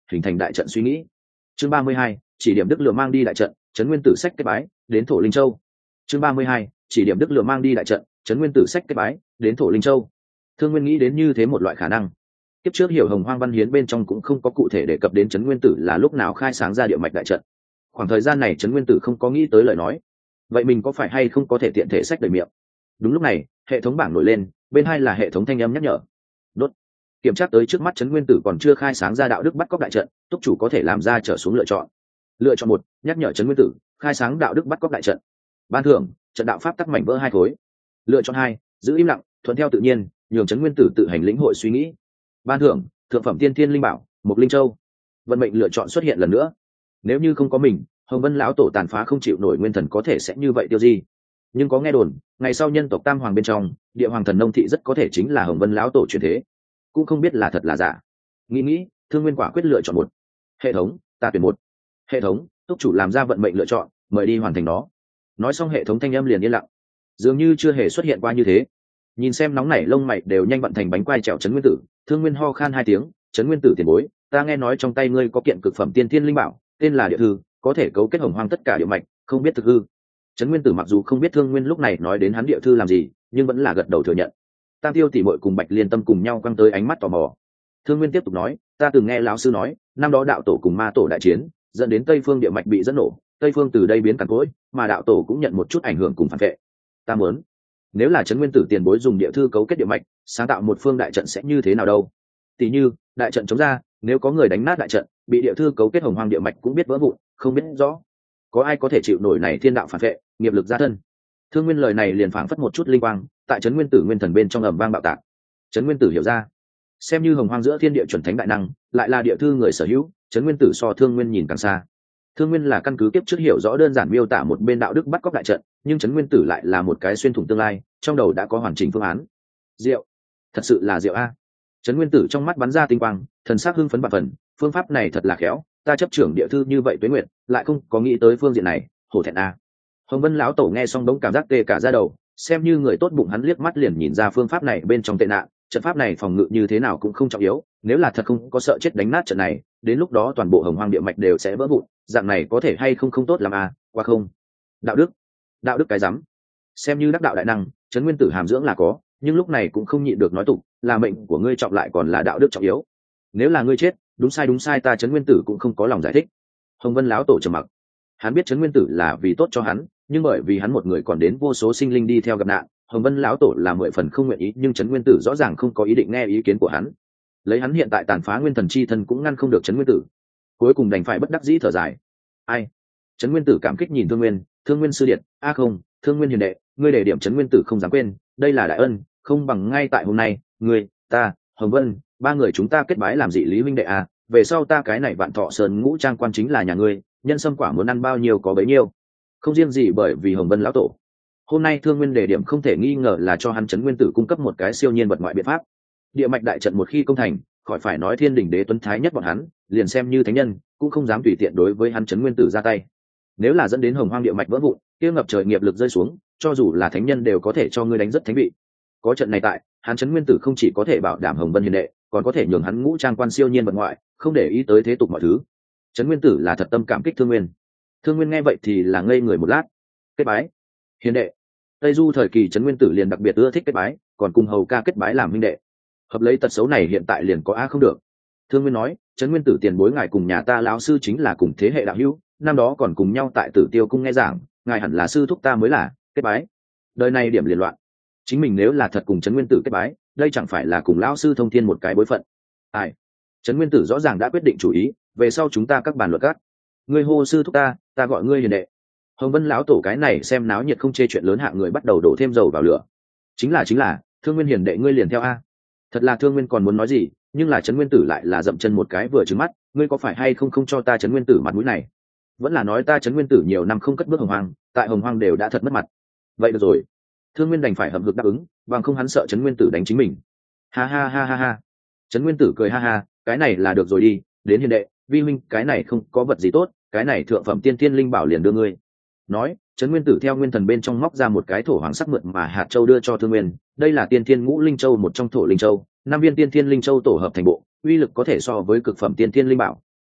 hình thành đại trận suy nghĩ. Chương ba mươi hai, chỉ điểm Đức Lừa mang đi đại trận, Trấn Nguyên Tử sách kết bái, đến Thổ Linh Châu. Chương ba mươi hai, chỉ điểm Đức Lừa mang đi đại trận, Trấn Nguyên Tử sách kết bái, đến Thổ Linh Châu. Thương Nguyên nghĩ đến như thế một loại khả năng. Kiếp trước hiểu Hồng Hoang Văn Hiến bên trong cũng không có cụ thể đề cập đến Trấn Nguyên Tử là lúc nào khai sáng ra địa mạch đại trận. Khoảng thời gian này Trấn Nguyên Tử không có nghĩ tới lời nói. Vậy mình có phải hay không có thể tiện thể sách đầy miệng? Đúng lúc này, hệ thống bảng nổi lên, bên hai là hệ thống thanh âm nhắc nhở. Đốt. Kiểm tra tới trước mắt Trấn Nguyên Tử còn chưa khai sáng ra đạo đức bắt cóc đại trận, túc chủ có thể làm ra trở xuống lựa chọn. Lựa chọn một, nhắc nhở Trấn Nguyên Tử khai sáng đạo đức bắt cóc đại trận. Ban thưởng, trận đạo pháp tắc mảnh vỡ hai khối. Lựa chọn hai, giữ im lặng, thuận theo tự nhiên, nhường Trấn Nguyên Tử tự hành lĩnh hội suy nghĩ. Ban thưởng, thượng phẩm tiên thiên linh bảo, một linh châu. Vận mệnh lựa chọn xuất hiện lần nữa. Nếu như không có mình, Hồng Vân lão tổ tàn phá không chịu nổi nguyên thần có thể sẽ như vậy tiêu di. Nhưng có nghe đồn, ngày sau nhân tộc Tam Hoàng bên trong, Địa Hoàng thần nông thị rất có thể chính là Hồng Vân lão tổ truyền thế. Cũng không biết là thật là giả. Nghĩ nghĩ, Thương Nguyên quả quyết lựa chọn một. Hệ thống, ta tuyển một. Hệ thống, túc chủ làm ra vận mệnh lựa chọn, mời đi hoàn thành nó. Nói xong hệ thống thanh âm liền yên lặng, dường như chưa hề xuất hiện qua như thế. Nhìn xem nóng nảy lông mày đều nhanh vận thành bánh quai trèo Trấn Nguyên Tử, Thương Nguyên ho khan hai tiếng. Trấn Nguyên Tử tiền bối, ta nghe nói trong tay ngươi có kiện cực phẩm tiên thiên linh bảo, tên là Địa Thư, có thể cấu kết Hồng Hoang tất cả địa mạch, không biết thực hư. Trấn Nguyên Tử mặc dù không biết Thương Nguyên lúc này nói đến hắn Địa Thư làm gì, nhưng vẫn là gật đầu thừa nhận. Tam Tiêu tỷ muội cùng Bạch Liên Tâm cùng nhau quăng tới ánh mắt tò mò. Thương Nguyên tiếp tục nói, ta từng nghe lão sư nói, năm đó đạo tổ cùng ma tổ đại chiến, dẫn đến Tây Phương địa mạch bị dẫn nổ, Tây Phương từ đây biến cằn cỗi, mà đạo tổ cũng nhận một chút ảnh hưởng cùng phản vệ. Ta muốn, nếu là Trấn Nguyên Tử tiền bối dùng Địa Thư cấu kết địa mạch, sáng tạo một phương đại trận sẽ như thế nào đâu? Tỷ như, đại trận chống ra, nếu có người đánh nát đại trận, bị Địa Thư cấu kết Hồng Hoang địa mạch cũng biết vỡ vụn, không biết rõ. Có ai có thể chịu nổi này thiên đạo phản vệ, nghiệp lực gia thân? Thương Nguyên lời này liền phảng phất một chút linh quang, tại Trấn Nguyên Tử nguyên thần bên trong ầm vang bạo tạc. Trấn Nguyên Tử hiểu ra, xem như Hồng Hoang giữa thiên địa chuẩn thánh đại năng, lại là Địa Thư người sở hữu, Trấn Nguyên Tử so Thương Nguyên nhìn càng xa. Thương Nguyên là căn cứ kiếp trước hiểu rõ đơn giản miêu tả một bên đạo đức bắt cóc đại trận, nhưng Trấn Nguyên Tử lại là một cái xuyên thủng tương lai, trong đầu đã có hoàn chỉnh phương án. Diệu, thật sự là diệu a. Trấn Nguyên Tử trong mắt bắn ra tinh quang, thần sắc hưng phấn bạt phần, phương pháp này thật là khéo, ta chấp trưởng Địa Thư như vậy tuế nguyện, lại không có nghĩ tới phương diện này, hổ thẹn a. Hồng Vân lão tổ nghe xong đống cảm giác tê cả da đầu, xem như người tốt bụng hắn liếc mắt liền nhìn ra phương pháp này bên trong tệ nạn, trận pháp này phòng ngự như thế nào cũng không trọng yếu, nếu là thật không có sợ chết đánh nát trận này, đến lúc đó toàn bộ Hồng Hoang địa mạch đều sẽ vỡ vụn, dạng này có thể hay không không tốt làm à, qua không. Đạo đức, đạo đức cái rắm. Xem như đắc đạo đại năng, Trấn Nguyên Tử hàm dưỡng là có, nhưng lúc này cũng không nhịn được nói tục, là mệnh của ngươi trọng lại còn là đạo đức trọng yếu. Nếu là ngươi chết, đúng sai đúng sai ta Trấn Nguyên Tử cũng không có lòng giải thích. Hồng Vân lão tổ trầm mặc. Hắn biết Trấn Nguyên Tử là vì tốt cho hắn, nhưng bởi vì hắn một người còn đến vô số sinh linh đi theo gặp nạn, Hồng Vân lão tổ là mười phần không nguyện ý, nhưng Trấn Nguyên Tử rõ ràng không có ý định nghe ý kiến của hắn. Lấy hắn hiện tại tàn phá nguyên thần chi thân cũng ngăn không được Trấn Nguyên Tử, cuối cùng đành phải bất đắc dĩ thở dài. Ai? Trấn Nguyên Tử cảm kích nhìn Thương Nguyên, Thương Nguyên sư điện, a à không, Thương Nguyên hiền đệ, ngươi để điểm Trấn Nguyên Tử không dám quên, đây là đại ân, không bằng ngay tại hôm nay, ngươi, ta, Hồng Vân, ba người chúng ta kết bái làm dị lý huynh đệ à, về sau ta cái này Vạn Thọ Sơn ngũ trang quan chính là nhà ngươi, nhân sâm quả muốn ăn bao nhiêu có bấy nhiêu. Không riêng gì bởi vì Hồng Vân lão tổ, hôm nay Thương Nguyên đề điểm không thể nghi ngờ là cho hắn Trấn Nguyên Tử cung cấp một cái siêu nhiên vật ngoại biện pháp. Địa mạch đại trận một khi công thành, khỏi phải nói Thiên Đình Đế tuấn thái nhất bọn hắn, liền xem như thánh nhân cũng không dám tùy tiện đối với hắn Trấn Nguyên Tử ra tay. Nếu là dẫn đến Hồng Hoang địa mạch vỡ vụn, kia ngập trời nghiệp lực rơi xuống, cho dù là thánh nhân đều có thể cho ngươi đánh rất thánh vị. Có trận này tại, hắn Trấn Nguyên Tử không chỉ có thể bảo đảm Hồng Vân hiền đệ, còn có thể nhường hắn ngũ trang quan siêu nhiên vật ngoại, không để ý tới thế tục mọi thứ. Trấn Nguyên Tử là thật tâm cảm kích Thương Nguyên. Thương Nguyên nghe vậy thì là ngây người một lát. Kết bái, hiền đệ. Tây Du thời kỳ Trấn Nguyên Tử liền đặc biệt ưa thích kết bái, còn cùng hầu ca kết bái làm huynh đệ. Hợp lấy tật xấu này hiện tại liền có a không được. Thương Nguyên nói, Trấn Nguyên Tử tiền bối ngài cùng nhà ta lão sư chính là cùng thế hệ đạo hữu, năm đó còn cùng nhau tại Tử Tiêu cung nghe giảng, ngài hẳn là sư thúc ta mới là. Kết bái, đời này điểm liên loạn. Chính mình nếu là thật cùng Trấn Nguyên Tử kết bái, đây chẳng phải là cùng lão sư thông thiên một cái bối phận. Ai? Trấn Nguyên Tử rõ ràng đã quyết định chủ ý, về sau chúng ta các bàn luận các. Ngươi hô sư thúc ta, ta gọi ngươi hiền đệ. Hồng Vân lão tổ cái này xem náo nhiệt không chê chuyện lớn hạng người bắt đầu đổ thêm dầu vào lửa. Chính là chính là, Thương Nguyên hiền đệ ngươi liền theo a. Thật là Thương Nguyên còn muốn nói gì, nhưng là Trấn Nguyên Tử lại là dậm chân một cái vừa trừng mắt, ngươi có phải hay không không cho ta Trấn Nguyên Tử mặt mũi này? Vẫn là nói ta Trấn Nguyên Tử nhiều năm không cất bước Hồng Hoang, tại Hồng Hoang đều đã thật mất mặt. Vậy được rồi. Thương Nguyên đành phải hậm hực đáp ứng, bằng không hắn sợ Trấn Nguyên Tử đánh chính mình. Ha ha ha ha ha. Trấn Nguyên Tử cười ha ha, cái này là được rồi đi, đến hiền đệ, vi huynh cái này không có vật gì tốt, cái này thượng phẩm tiên tiên linh bảo liền đưa ngươi. Nói, Trấn Nguyên Tử theo nguyên thần bên trong móc ra một cái thổ hoàng sắc mượt mà hạt châu đưa cho Thương Nguyên, đây là tiên thiên ngũ linh châu một trong thổ linh châu, năm viên tiên thiên linh châu tổ hợp thành bộ, uy lực có thể so với cực phẩm tiên thiên linh bảo,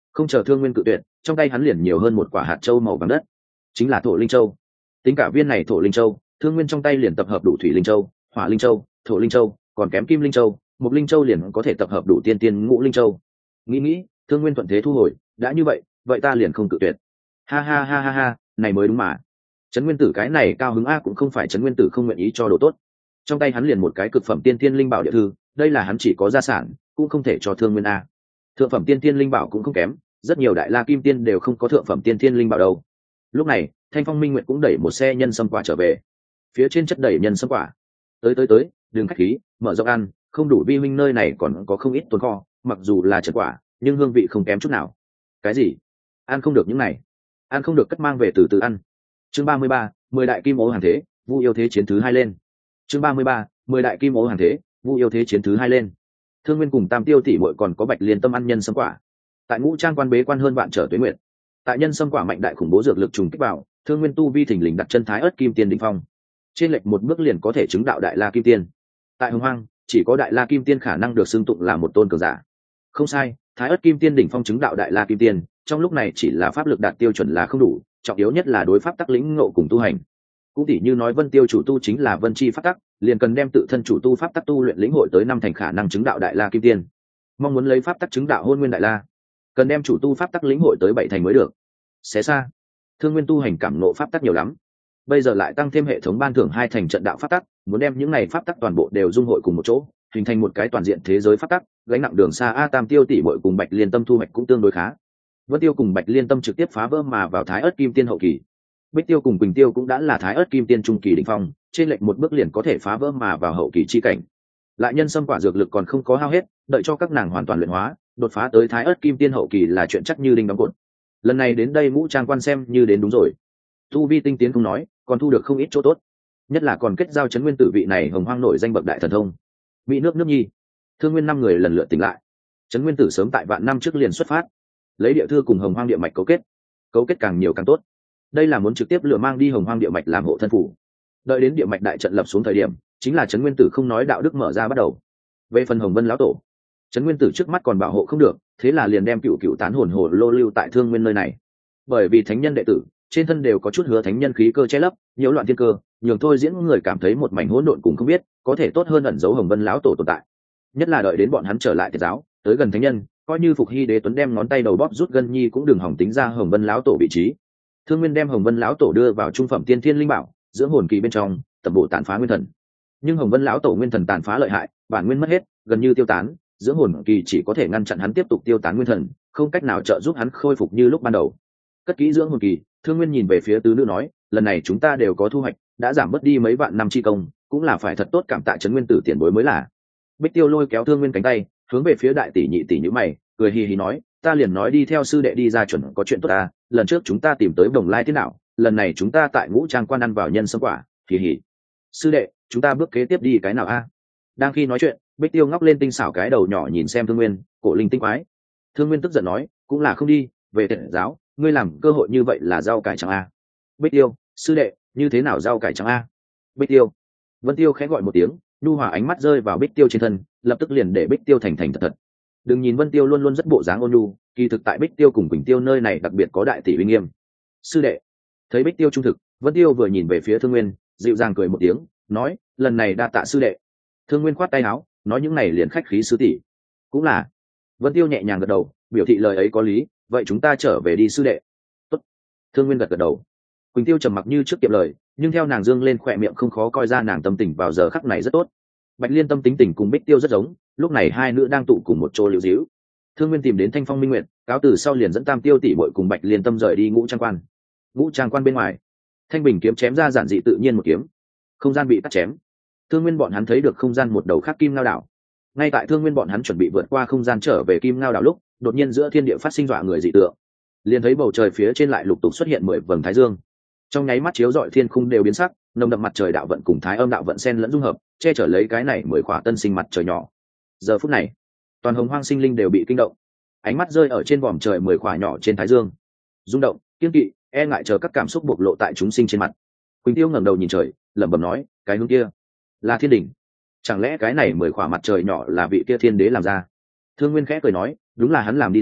Không chờ Thương Nguyên cự tuyệt, trong tay hắn liền nhiều hơn một quả hạt châu màu vàng đất, chính là thổ linh châu. Tính cả viên này thổ linh châu, Thương Nguyên trong tay liền tập hợp đủ thủy linh châu, hỏa linh châu, thổ linh châu, còn kém kim linh châu, mộc linh châu liền có thể tập hợp đủ tiên tiên ngũ linh châu. Nghĩ nghĩ, Thương Nguyên thuận thế thu hồi, đã như vậy, vậy ta liền không cự tuyệt. Ha ha ha ha ha, này mới đúng mà. Trấn Nguyên Tử cái này cao hứng a, cũng không phải Trấn Nguyên Tử không nguyện ý cho đồ tốt. Trong tay hắn liền một cái cực phẩm tiên tiên linh bảo địa thư, đây là hắn chỉ có gia sản, cũng không thể cho Thương Nguyên a. Thượng phẩm tiên tiên linh bảo cũng không kém, rất nhiều đại la kim tiên đều không có thượng phẩm tiên tiên linh bảo đâu. Lúc này, Thanh Phong Minh Nguyệt cũng đẩy một xe nhân sâm quả trở về. Phía trên chất đầy nhân sâm quả. Tới tới tới, đừng khách khí, mở rộng ăn, không đủ vi huynh nơi này còn có không ít tồn kho, mặc dù là trật quả, nhưng hương vị không kém chút nào. Cái gì? Ăn không được những này? Ăn không được cất mang về từ từ ăn. Chương ba mươi ba, mười đại kim ố hàng thế, Vu yêu thế chiến thứ hai lên. Chương ba mươi ba, mười đại kim ố hàng thế, Vu yêu thế chiến thứ hai lên. Thương Nguyên cùng Tam Tiêu tỷ muội còn có Bạch Liên Tâm ăn nhân sâm quả. Tại Ngũ Trang quan bế quan hơn vạn trở tuế nguyệt. Tại nhân sâm quả mạnh đại khủng bố dược lực trùng kích vào, Thương Nguyên tu vi thình lình đặt chân thái ớt kim tiên đỉnh phong. Trên lệch một bước liền có thể chứng đạo đại la kim tiên. Tại Hồng Hoang, chỉ có đại la kim tiên khả năng được xưng tụng là một tôn cường giả. Không sai, thái ớt kim tiên đỉnh phong chứng đạo đại la kim tiên, trong lúc này chỉ là pháp lực đạt tiêu chuẩn là không đủ, trọng yếu nhất là đối pháp tắc lĩnh ngộ cùng tu hành. Cũng tỉ như nói Vân Tiêu chủ tu chính là Vân Chi pháp tắc, liền cần đem tự thân chủ tu pháp tắc tu luyện lĩnh hội tới năm thành khả năng chứng đạo đại la kim tiên. Mong muốn lấy pháp tắc chứng đạo hôn nguyên đại la, cần đem chủ tu pháp tắc lĩnh hội tới bảy thành mới được. Xé xa, Thương Nguyên tu hành cảm ngộ pháp tắc nhiều lắm, bây giờ lại tăng thêm hệ thống ban thưởng hai thành trận đạo pháp tắc, muốn đem những này pháp tắc toàn bộ đều dung hội cùng một chỗ, hình thành một cái toàn diện thế giới pháp tắc, gánh nặng đường xa. A Tam Tiêu tỷ muội cùng Bạch Liên Tâm thu hoạch cũng tương đối khá. Vân Tiêu cùng Bạch Liên Tâm trực tiếp phá vỡ mà vào thái ớt kim tiên hậu kỳ. Bích Tiêu cùng Quỳnh Tiêu cũng đã là thái ớt kim tiên trung kỳ đỉnh phong, trên lệch một bước liền có thể phá vỡ mà vào hậu kỳ chi cảnh. Lại nhân sâm quả dược lực còn không có hao hết, đợi cho các nàng hoàn toàn luyện hóa, đột phá tới thái ớt kim tiên hậu kỳ là chuyện chắc như đinh đóng cột. Lần này đến đây Ngũ Trang quan xem như đến đúng rồi. Tu vi tinh tiến không nói, còn thu được không ít chỗ tốt, nhất là còn kết giao Trấn Nguyên Tử vị này Hồng Hoang nổi danh bậc đại thần thông. Mỹ nước nước nhi, Thương Nguyên năm người lần lượt tỉnh lại. Trấn Nguyên Tử sớm tại vạn năm trước liền xuất phát, lấy địa thư cùng Hồng Hoang địa mạch cấu kết, cấu kết càng nhiều càng tốt. Đây là muốn trực tiếp lựa mang đi Hồng Hoang địa mạch làm hộ thân phủ. Đợi đến địa mạch đại trận lập xuống thời điểm, chính là Trấn Nguyên Tử không nói đạo đức mở ra bắt đầu. Về phần Hồng Vân lão tổ, Trấn Nguyên Tử trước mắt còn bảo hộ không được, thế là liền đem cựu cựu tán hồn hồ lô lưu tại Thương Nguyên nơi này. Bởi vì thánh nhân đệ tử trên thân đều có chút hứa thánh nhân khí cơ che lấp, nhiễu loạn thiên cơ, nhường thôi diễn người cảm thấy một mảnh hỗn độn cùng không biết, có thể tốt hơn ẩn giấu Hồng Vân lão tổ tồn tại. Nhất là đợi đến bọn hắn trở lại Tiệt giáo, tới gần thánh nhân, coi như Phục Hy Đế Tuấn đem ngón tay đầu bóp rút gân nhi cũng đừng hỏng tính ra Hồng Vân lão tổ vị trí. Thương Nguyên đem Hồng Vân lão tổ đưa vào trung phẩm tiên thiên linh bảo, dưỡng hồn kỳ bên trong, tập bộ tàn phá nguyên thần. Nhưng Hồng Vân lão tổ nguyên thần tàn phá lợi hại, bản nguyên mất hết, gần như tiêu tán, dưỡng hồn kỳ chỉ có thể ngăn chặn hắn tiếp tục tiêu tán nguyên thần, không cách nào trợ giúp hắn khôi phục như lúc ban đầu. Cất kỹ dưỡng hồn kỳ, Thương Nguyên nhìn về phía tứ nữ nói, lần này chúng ta đều có thu hoạch, đã giảm bớt đi mấy vạn năm chi công, cũng là phải thật tốt cảm tạ Trấn Nguyên Tử tiền bối mới là. Bích Tiêu lôi kéo Thương Nguyên cánh tay, hướng về phía đại tỷ nhị tỷ nhữ mày, cười hì hì nói, ta liền nói đi theo sư đệ đi ra chuẩn có chuyện tốt ta, lần trước chúng ta tìm tới Đồng Lai thế nào, lần này chúng ta tại Ngũ Trang quan ăn vào nhân sâm quả, hì hì. Sư đệ, chúng ta bước kế tiếp đi cái nào a? Đang khi nói chuyện, Bích Tiêu ngóc lên tinh xảo cái đầu nhỏ nhìn xem Thương Nguyên, cổ linh tinh quái. Thương Nguyên tức giận nói, cũng là không đi, về Tiệt giáo, ngươi làm cơ hội như vậy là rau cải trắng a. Bích Tiêu, sư đệ, như thế nào rau cải trắng a? Bích Tiêu. Vân Tiêu khẽ gọi một tiếng, nhu hòa ánh mắt rơi vào Bích Tiêu trên thân, lập tức liền để Bích Tiêu thành thành thật thật. Đừng nhìn Vân Tiêu luôn luôn rất bộ dáng ôn nhu, kỳ thực tại Bích Tiêu cùng Quỳnh Tiêu nơi này đặc biệt có đại tỷ uy nghiêm. Sư đệ. Thấy Bích Tiêu trung thực, Vân Tiêu vừa nhìn về phía Thương Nguyên, dịu dàng cười một tiếng, nói, lần này đa tạ sư đệ. Thương Nguyên khoát tay áo, nói những này liền khách khí sư tỷ. Cũng là. Vân Tiêu nhẹ nhàng gật đầu, biểu thị lời ấy có lý, vậy chúng ta trở về đi sư đệ. Tốt. Thương Nguyên gật gật đầu. Quỳnh Tiêu trầm mặc như trước kiệm lời, nhưng theo nàng dương lên khỏe miệng không khó coi ra nàng tâm tình vào giờ khắc này rất tốt. Bạch Liên Tâm tính tình cùng Bích Tiêu rất giống, lúc này hai nữ đang tụ cùng một chỗ liễu díu. Thương Nguyên tìm đến Thanh Phong Minh Nguyệt, cáo từ sau liền dẫn Tam Tiêu tỷ muội cùng Bạch Liên Tâm rời đi Ngũ Trang quan. Ngũ Trang quan bên ngoài, Thanh Bình kiếm chém ra giản dị tự nhiên một kiếm, không gian bị cắt chém. Thương Nguyên bọn hắn thấy được không gian một đầu khác Kim Ngao đảo. Ngay tại Thương Nguyên bọn hắn chuẩn bị vượt qua không gian trở về Kim Ngao đảo lúc, đột nhiên giữa thiên địa phát sinh dọa người dị tượng. Liền thấy bầu trời phía trên lại lục tục xuất hiện mười vầng thái dương. Trong nháy mắt chiếu rọi thiên khung đều biến sắc, nồng đậm mặt trời đạo vận cùng thái âm đạo vận xen lẫn dung hợp, che chở lấy cái này mười khỏa tân sinh mặt trời nhỏ. Giờ phút này, toàn Hồng Hoang sinh linh đều bị kinh động, ánh mắt rơi ở trên vòm trời mười khỏa nhỏ trên thái dương, rung động, kiêng kỵ, e ngại chờ các cảm xúc bộc lộ tại chúng sinh trên mặt. Quỳnh Tiêu ngẩng đầu nhìn trời, lẩm bẩm nói, cái hướng kia là thiên đỉnh, chẳng lẽ cái này mười khỏa mặt trời nhỏ là vị kia thiên đế làm ra? Thương Nguyên khẽ cười nói, đúng là hắn làm đi ra,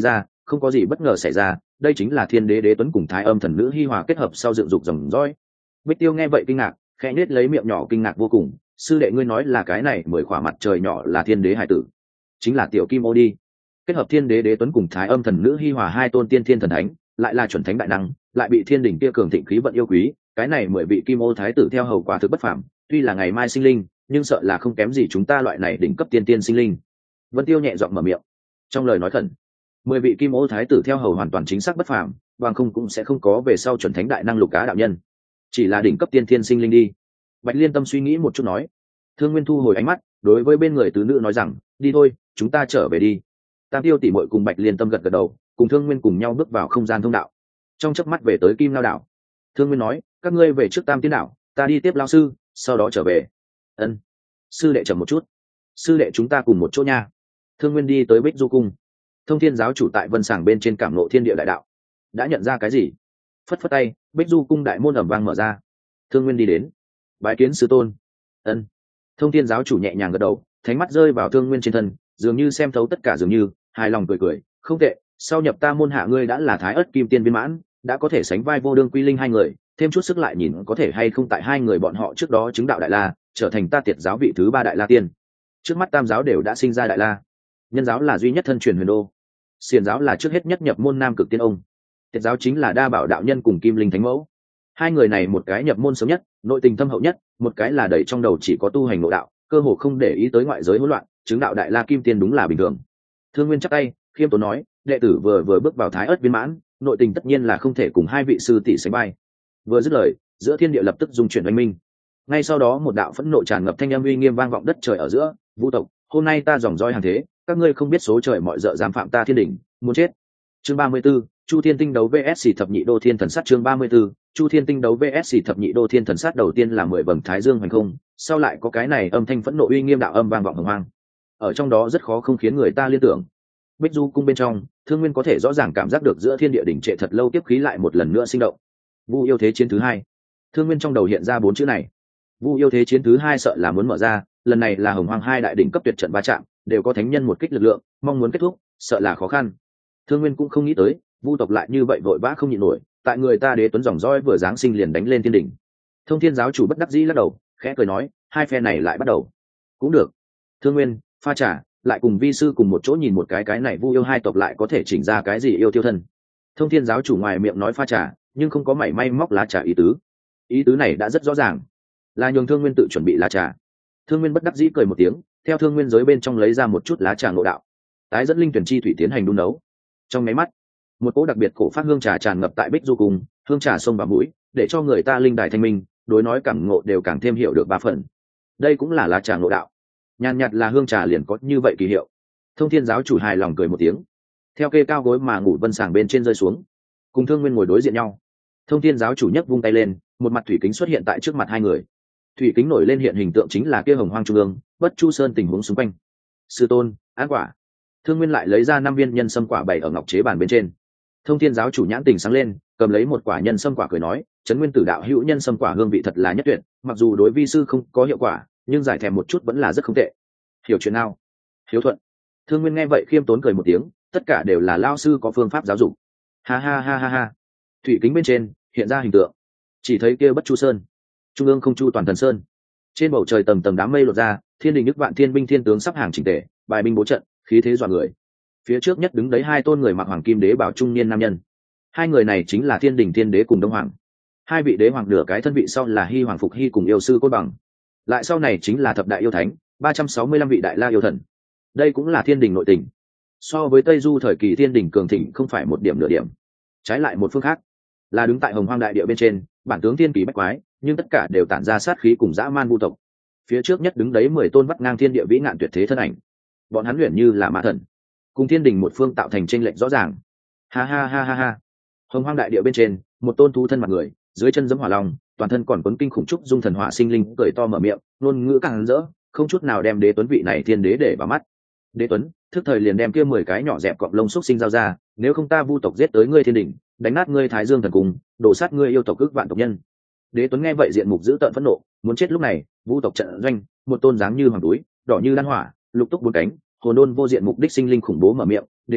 không có gì bất ngờ xảy ra, đây chính là thiên đế đế tuấn cùng thái âm thần nữ hi hòa kết hợp sau dựng dục dòng dõi. Bích Tiêu nghe vậy kinh ngạc, khẽ nết lấy miệng nhỏ kinh ngạc vô cùng, sư đệ ngươi nói là cái này mười khỏa mặt trời nhỏ là thiên đế hải tử, chính là tiểu kim ô đi. Kết hợp thiên đế đế tuấn cùng thái âm thần nữ hi hòa hai tôn tiên thiên thần thánh, lại là chuẩn thánh đại năng, lại bị thiên đỉnh kia cường thịnh khí vận yêu quý, cái này mười vị kim ô thái tử theo hầu quả thực bất phàm, tuy là ngày mai sinh linh, nhưng sợ là không kém gì chúng ta loại này đỉnh cấp tiên tiên sinh linh. Vân Tiêu nhẹ giọng mở miệng, trong lời nói khẩn, mười vị kim ô thái tử theo hầu hoàn toàn chính xác bất phàm, bằng không cũng sẽ không có về sau chuẩn thánh đại năng lục cá đạo nhân, chỉ là đỉnh cấp tiên thiên sinh linh đi. Bạch Liên Tâm suy nghĩ một chút nói. Thương Nguyên thu hồi ánh mắt, đối với bên người tứ nữ nói rằng, đi thôi, chúng ta trở về đi. Tam Tiêu tỷ muội cùng Bạch Liên Tâm gật gật đầu, cùng Thương Nguyên cùng nhau bước vào không gian thông đạo. Trong chớp mắt về tới Kim Lao đảo. Thương Nguyên nói, các ngươi về trước Tam Tiên đảo, ta đi tiếp lão sư, sau đó trở về. Ân. Sư đệ chậm một chút. Sư đệ chúng ta cùng một chỗ nha. Thương Nguyên đi tới Bích Du cung. Thông Thiên giáo chủ tại Vân Sàng bên trên cảm ngộ thiên địa đại đạo, đã nhận ra cái gì? Phất phất tay, Bích Du cung đại môn ầm vang mở ra. Thương Nguyên đi đến, bái kiến sư tôn. Ân. Thông Thiên giáo chủ nhẹ nhàng gật đầu, thánh mắt rơi vào Thương Nguyên trên thân, dường như xem thấu tất cả, dường như hài lòng cười cười, không tệ, sau nhập ta môn hạ ngươi đã là thái ất kim tiên viên mãn, đã có thể sánh vai vô đương quy linh hai người, thêm chút sức lại nhìn có thể hay không tại hai người bọn họ trước đó chứng đạo đại la, trở thành ta tiệt giáo vị thứ ba đại la tiên. Trước mắt tam giáo đều đã sinh ra đại la, nhân giáo là duy nhất thân truyền huyền đô, xiển giáo là trước hết nhất nhập môn nam cực tiên ông, tiệt giáo chính là đa bảo đạo nhân cùng kim linh thánh mẫu. Hai người này một cái nhập môn sớm nhất, nội tình thâm hậu nhất, một cái là đẩy trong đầu chỉ có tu hành nội đạo, cơ hồ không để ý tới ngoại giới hỗn loạn, chứng đạo đại la kim tiên đúng là bình thường. Thương Nguyên chắp tay, khiêm tốn nói, đệ tử vừa vừa bước vào thái ớt viên mãn, nội tình tất nhiên là không thể cùng hai vị sư tỷ sánh vai. Vừa dứt lời, giữa thiên địa lập tức dung chuyển oanh minh. Ngay sau đó một đạo phẫn nộ tràn ngập thanh âm uy nghiêm vang vọng đất trời ở giữa, Vu tộc, hôm nay ta dòng dõi hàng thế, các ngươi không biết số trời mọi dợ dám phạm ta thiên đỉnh, muốn chết. Chương ba mươi 34, Chu Thiên Tinh đấu vs thập nhị đô thiên thần sát. Chương ba mươi 34, Chu Thiên Tinh đấu vs thập nhị đô thiên thần sát. Đầu tiên là mười vầng thái dương hoành không, sau lại có cái này âm thanh phẫn nộ uy nghiêm đạo âm vang vọng hồng hoang. Ở trong đó rất khó không khiến người ta liên tưởng. Bích Du cung bên trong, Thương Nguyên có thể rõ ràng cảm giác được giữa thiên địa đỉnh trệ thật lâu tiếp khí lại một lần nữa sinh động. Vu yêu thế chiến thứ hai. Thương Nguyên trong đầu hiện ra bốn chữ này. Vu yêu thế chiến thứ hai sợ là muốn mở ra, lần này là hồng hoang hai đại đỉnh cấp tuyệt trận va chạm, đều có thánh nhân một kích lực lượng, mong muốn kết thúc, sợ là khó khăn. Thương Nguyên cũng không nghĩ tới, Vu tộc lại như vậy vội vã không nhịn nổi, tại người ta đế tuấn dòng dõi vừa giáng sinh liền đánh lên thiên đỉnh. Thông Thiên giáo chủ bất đắc dĩ lắc đầu, khẽ cười nói, hai phe này lại bắt đầu. Cũng được. Thương Nguyên, pha trà, lại cùng vi sư cùng một chỗ nhìn một cái cái này Vu yêu hai tộc lại có thể chỉnh ra cái gì yêu tiêu thân. Thông Thiên giáo chủ ngoài miệng nói pha trà, nhưng không có mảy may móc lá trà ý tứ. Ý tứ này đã rất rõ ràng, là nhường Thương Nguyên tự chuẩn bị lá trà. Thương Nguyên bất đắc dĩ cười một tiếng, theo thương nguyên giới bên trong lấy ra một chút lá trà ngộ đạo, tái dẫn linh tuyển chi thủy tiến hành đun nấu. Trong máy mắt, một cỗ đặc biệt cổ phát hương trà tràn ngập tại Bích Du cung, hương trà xông vào mũi, để cho người ta linh đài thanh minh, đối nói cảm ngộ đều càng thêm hiểu được ba phần. Đây cũng là lá trà ngộ đạo. Nhàn nhạt là hương trà liền có như vậy kỳ hiệu. Thông Thiên giáo chủ hài lòng cười một tiếng, theo kê cao gối mà ngủ vân sàng bên trên rơi xuống, cùng Thương Nguyên ngồi đối diện nhau. Thông Thiên giáo chủ nhấc vung tay lên, một mặt thủy kính xuất hiện tại trước mặt hai người. Thủy kính nổi lên hiện hình tượng chính là kia hồng hoang trung ương, bất chu sơn tình huống xung quanh. Sư tôn, án quả. Thương Nguyên lại lấy ra năm viên nhân sâm quả bày ở ngọc chế bàn bên trên. Thông Thiên giáo chủ nhãn tình sáng lên, cầm lấy một quả nhân sâm quả cười nói, trấn nguyên tử đạo hữu nhân sâm quả hương vị thật là nhất tuyệt, mặc dù đối vi sư không có hiệu quả, nhưng giải thèm một chút vẫn là rất không tệ. Hiểu chuyện nào? Hiếu thuận. Thương Nguyên nghe vậy khiêm tốn cười một tiếng, tất cả đều là lao sư có phương pháp giáo dục. Ha ha ha ha ha. Thủy kính bên trên hiện ra hình tượng, chỉ thấy kia bất chu sơn, trung ương không chu toàn thần sơn, trên bầu trời tầng tầng đám mây lột ra, thiên đình nước vạn thiên binh thiên tướng sắp hàng chỉnh tề, bài binh bố trận, khí thế dọa người. Phía trước nhất đứng đấy hai tôn người mặc hoàng kim đế bảo trung niên nam nhân, hai người này chính là thiên đình thiên đế cùng đông hoàng. Hai vị đế hoàng nửa cái thân vị sau là Hy hoàng Phục Hy cùng yêu sư Côn Bằng, lại sau này chính là thập đại yêu thánh, ba trăm sáu mươi lăm vị đại la yêu thần. Đây cũng là thiên đình nội tình, so với Tây Du thời kỳ thiên đình cường thịnh không phải một điểm nửa điểm. Trái lại một phương khác, là đứng tại hồng hoang đại địa bên trên, bản tướng thiên kỳ bách quái, nhưng tất cả đều tản ra sát khí cùng dã man vu tộc. Phía trước nhất đứng đấy mười tôn vắt ngang thiên địa vĩ ngạn tuyệt thế thân ảnh, bọn hắn luyện như là ma thần, cùng thiên đình một phương tạo thành tranh lệch rõ ràng. Ha ha ha ha ha. Hồng hoang đại địa bên trên, một tôn thú thân mặt người, dưới chân giẫm hỏa long, toàn thân còn quấn kinh khủng trúc dung thần hỏa sinh linh cười to mở miệng, ngôn ngữ càng rỡ, không chút nào đem đế tuấn vị này thiên đế để vào mắt. Đế tuấn, thức thời liền đem kia mười cái nhỏ dẹp cọp lông xúc sinh giao ra, nếu không ta vu tộc giết tới ngươi thiên đình, đánh nát ngươi thái dương thần cung, đổ sát ngươi yêu tộc ước vạn tộc nhân. Đế tuấn nghe vậy diện mục dữ tợn phẫn nộ, muốn chết lúc này, vu tộc trận doanh, một tôn dáng như hoàng túi, đỏ như đan hỏa, lục túc bốn cánh, hồn đôn vô diện mục đích sinh linh khủng bố mở miệng, đế tuấn,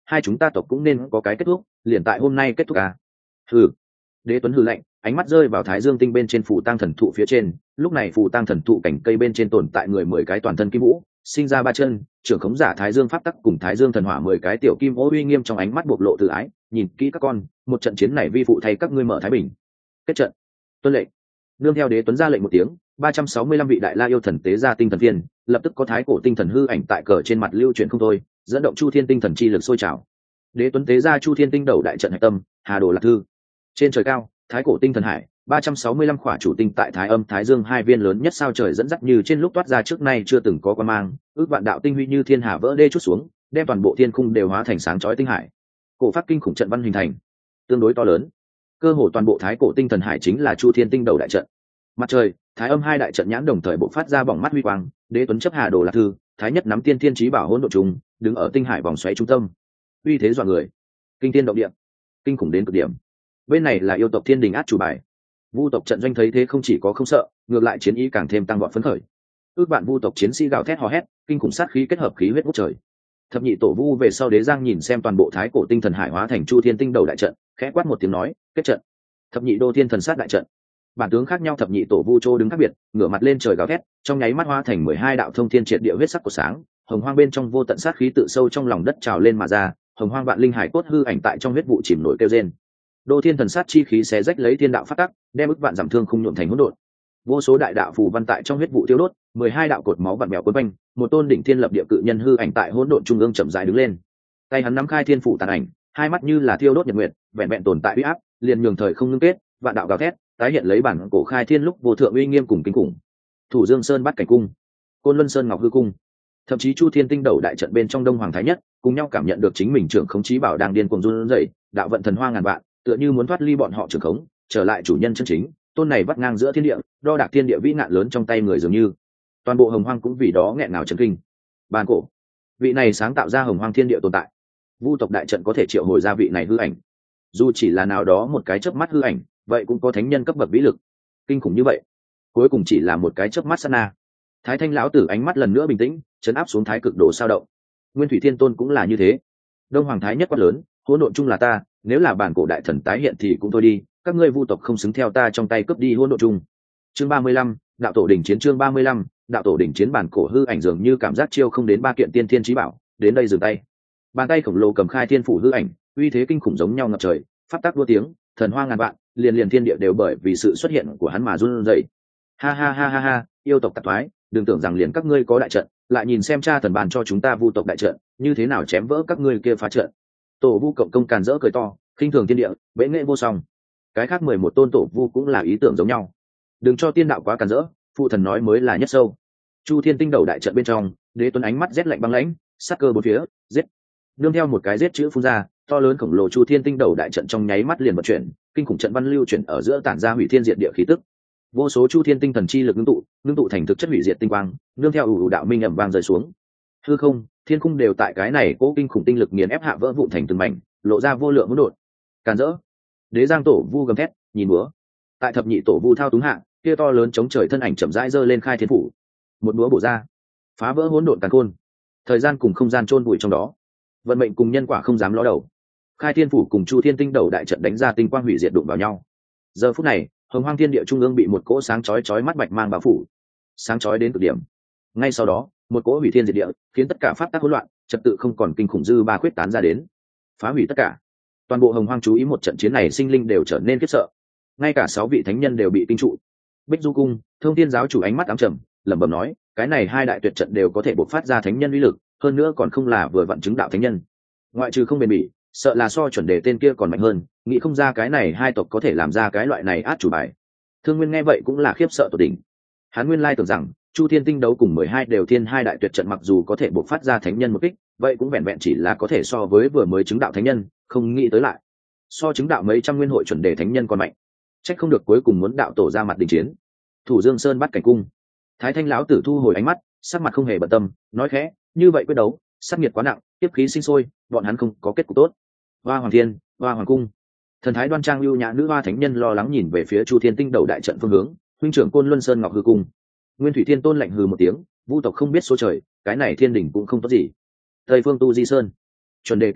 hai chúng ta tộc cũng nên có cái kết thúc, liền tại hôm nay kết thúc à. Hừ. Đế Tuấn hừ lạnh, ánh mắt rơi vào Thái Dương tinh bên trên phù tang thần thụ phía trên, lúc này phù tang thần thụ cảnh cây bên trên tồn tại người mười cái toàn thân kim vũ, sinh ra ba chân, trưởng khống giả Thái Dương pháp tắc cùng Thái Dương thần hỏa mười cái tiểu kim ô uy nghiêm trong ánh mắt bộc lộ tự ái, nhìn kỹ các con, một trận chiến này vi phụ thay các ngươi mở thái bình. Kết trận. Tuân lệnh. Nương theo Đế Tuấn ra lệnh một tiếng, ba trăm sáu mươi lăm vị đại la yêu thần tế ra tinh thần viên, lập tức có thái cổ tinh thần hư ảnh tại cờ trên mặt lưu chuyển không thôi, dẫn động Chu Thiên tinh thần chi lực sôi trào. Đế Tuấn tế ra Chu Thiên tinh đầu đại trận hạch tâm, Hà Đồ Lạc Thư. Trên trời cao, thái cổ tinh thần hải, ba trăm sáu mươi lăm khỏa chủ tinh tại Thái Âm Thái Dương hai viên lớn nhất sao trời dẫn dắt như trên lúc toát ra trước nay chưa từng có quan mang, ước vạn đạo tinh huy như thiên hà vỡ đê chút xuống, đem toàn bộ thiên khung đều hóa thành sáng chói tinh hải. Cổ phát kinh khủng trận văn hình thành, tương đối to lớn. Cơ hồ toàn bộ thái cổ tinh thần hải chính là Chu Thiên tinh đầu đại trận. Mặt trời, Thái Âm hai đại trận nhãn đồng thời bộc phát ra bỏng mắt huy quang, Đế Tuấn chấp Hà Đồ Lạc Thư, Thái Nhất nắm Tiên Thiên Chí Bảo hỗn độn trùng, đứng ở tinh hải vòng xoáy trung tâm. Uy thế dọa người, kinh thiên động địa, kinh khủng đến cực điểm. Bên này là yêu tộc Thiên Đình át chủ bài. Vu tộc trận doanh thấy thế không chỉ có không sợ, ngược lại chiến ý càng thêm tăng vọt phấn khởi. Ước bạn vu tộc chiến sĩ gào thét hò hét, kinh khủng sát khí kết hợp khí huyết ngút trời. Thập nhị tổ vu về sau Đế Giang nhìn xem toàn bộ thái cổ tinh thần hải hóa thành Chu Thiên tinh đầu đại trận, khẽ quát một tiếng nói, kết trận. Thập nhị đô thiên thần sát đại trận. Bản tướng khác nhau thập nhị tổ vu chô đứng khác biệt, ngửa mặt lên trời gào thét, trong nháy mắt hóa thành mười hai đạo thông thiên triệt địa huyết sắc của sáng, hồng hoang bên trong vô tận sát khí tự sâu trong lòng đất trào lên mà ra, hồng hoang vạn linh hải cốt hư ảnh tại trong huyết vụ chìm nổi kêu rên. Đô thiên thần sát chi khí xé rách lấy thiên đạo phát tắc, đem ức vạn giảm thương không nhuộm thành hỗn độn. Vô số đại đạo phù văn tại trong huyết vụ tiêu đốt, mười hai đạo cột máu vặn mèo quấn quanh, một tôn đỉnh thiên lập địa cự nhân hư ảnh tại hỗn độn trung ương chậm rãi đứng lên. Tay hắn nắm khai thiên phủ tàn ảnh, hai mắt như là thiêu đốt nhật nguyệt, vẹn vẹn tồn tại uy áp, liền nhường thời không ngưng kết, vạn đạo gào thét, tái hiện lấy bản cổ khai thiên lúc vô thượng uy nghiêm cùng kinh khủng. Thủ Dương Sơn Bát Cảnh Cung, Côn Luân Sơn Ngọc Hư Cung, thậm chí Chu Thiên tinh đầu đại trận bên trong Đông Hoàng Thái Nhất, cùng nhau cảm nhận được chính mình trưởng khống chí bảo đang điên cuồng run rẩy, đạo vận thần hoa ngàn vạn, tựa như muốn thoát ly bọn họ trưởng khống, trở lại chủ nhân chân chính. Tôn này vắt ngang giữa thiên địa, đo đạc thiên địa vĩ ngạn lớn trong tay người dường như. Toàn bộ hồng hoang cũng vì đó nghẹn ngào chấn kinh. Bàn cổ, vị này sáng tạo ra hồng hoang thiên địa tồn tại. Vu tộc đại trận có thể triệu hồi ra vị này hư ảnh. Dù chỉ là nào đó một cái chớp mắt hư ảnh, vậy cũng có thánh nhân cấp bậc vĩ lực. Kinh khủng như vậy, cuối cùng chỉ là một cái chớp mắt sát na. Thái Thanh lão tử ánh mắt lần nữa bình tĩnh, chấn áp xuống thái cực độ sao động. Nguyên Thủy Thiên Tôn cũng là như thế. Đông Hoàng Thái Nhất quát lớn, hỗn độn chung là ta, nếu là bản cổ đại thần tái hiện thì cũng thôi đi, các ngươi vu tộc không xứng theo ta trong tay cướp đi hỗn độn chung. Chương ba mươi lăm, đạo tổ đỉnh chiến chương ba mươi lăm, đạo tổ đỉnh chiến bản cổ hư ảnh dường như cảm giác chiêu không đến ba kiện tiên thiên chí bảo, đến đây dừng tay. Bàn tay khổng lồ cầm khai thiên phủ hư ảnh, uy thế kinh khủng giống nhau ngập trời, pháp tắc đua tiếng, thần hoa ngàn vạn, liền liền thiên địa đều bởi vì sự xuất hiện của hắn mà run rẩy. Ha ha ha ha ha, yêu tộc tạp thoái, đừng tưởng rằng liền các ngươi có đại trận, lại nhìn xem cha thần bàn cho chúng ta vu tộc đại trận, như thế nào chém vỡ các ngươi kia phá trận. Tổ vu cộng công càn rỡ cười to, khinh thường thiên địa, bệ nghệ vô song. Cái khác mười một tôn tổ vu cũng là ý tưởng giống nhau. Đừng cho tiên đạo quá càn rỡ, phụ thần nói mới là nhất sâu. Chu Thiên tinh đầu đại trận bên trong, Đế Tuấn ánh mắt rét lạnh băng lãnh, sát cơ bốn phía, giết. Nương theo một cái giết chữ phun ra, to lớn khổng lồ Chu Thiên tinh đầu đại trận trong nháy mắt liền vận chuyển, kinh khủng trận văn lưu chuyển ở giữa tản ra hủy thiên diệt địa khí tức. Vô số Chu Thiên tinh thần chi lực ngưng tụ, ngưng tụ thành thực chất hủy diệt tinh quang, nương theo ủ ủ đạo minh ầm vang rơi xuống. Hư không, thiên khung đều tại cái này cố kinh khủng tinh lực nghiền ép hạ vỡ vụn thành từng mảnh, lộ ra vô lượng hỗn độn. Càn rỡ. Đế Giang tổ vu gầm thét, nhìn búa. Tại thập nhị tổ vu thao túng hạ, kia to lớn chống trời thân ảnh chậm rãi giơ lên khai thiên phủ. Một búa bổ ra, phá vỡ hỗn độn càn khôn. Thời gian cùng không gian chôn vùi trong đó. Vận mệnh cùng nhân quả không dám ló đầu. Khai thiên phủ cùng Chu Thiên tinh đầu đại trận đánh ra tinh quang hủy diệt đụng vào nhau. Giờ phút này, hồng hoang thiên địa trung ương bị một cỗ sáng chói chói mắt bạch mang bao phủ, sáng chói đến cực điểm. Ngay sau đó, một cỗ hủy thiên diệt địa, khiến tất cả pháp tắc hỗn loạn, trật tự không còn kinh khủng dư ba khuyết tán ra đến, phá hủy tất cả. Toàn bộ hồng hoang chú ý một trận chiến này, sinh linh đều trở nên khiếp sợ. Ngay cả sáu vị thánh nhân đều bị kinh trụ. Bích Du cung, Thông Thiên giáo chủ ánh mắt ám trầm, lẩm bẩm nói, cái này hai đại tuyệt trận đều có thể bộc phát ra thánh nhân uy lực, hơn nữa còn không là vừa vặn chứng đạo thánh nhân. Ngoại trừ không bền bỉ, sợ là so chuẩn đề tên kia còn mạnh hơn, nghĩ không ra cái này hai tộc có thể làm ra cái loại này át chủ bài. Thương Nguyên nghe vậy cũng là khiếp sợ tột đỉnh. Hắn nguyên lai tưởng rằng Chu Thiên tinh đấu cùng mười hai đều thiên hai đại tuyệt trận mặc dù có thể bộc phát ra thánh nhân một kích, vậy cũng vẹn vẹn chỉ là có thể so với vừa mới chứng đạo thánh nhân, không nghĩ tới lại so chứng đạo mấy trăm nguyên hội chuẩn đề thánh nhân còn mạnh. Trách không được cuối cùng muốn đạo tổ ra mặt đình chiến. Thủ Dương Sơn Bát Cảnh Cung, Thái Thanh lão tử thu hồi ánh mắt, sắc mặt không hề bận tâm, nói khẽ, như vậy quyết đấu, sát nhiệt quá nặng, tiếp khí sinh sôi, bọn hắn không có kết cục tốt. Hoa Hoàng Thiên, Hoa Hoàng Cung, thần thái đoan trang lưu nhã nữ hoa thánh nhân lo lắng nhìn về phía Chu Thiên tinh đầu đại trận phương hướng, huynh trưởng Côn Luân Sơn Ngọc Hư Cung. Nguyên Thủy Thiên Tôn lạnh hừ một tiếng, vu tộc không biết số trời, cái này thiên đình cũng không tốt gì. Tây phương Tu Di Sơn, chuẩn đề kinh hãi,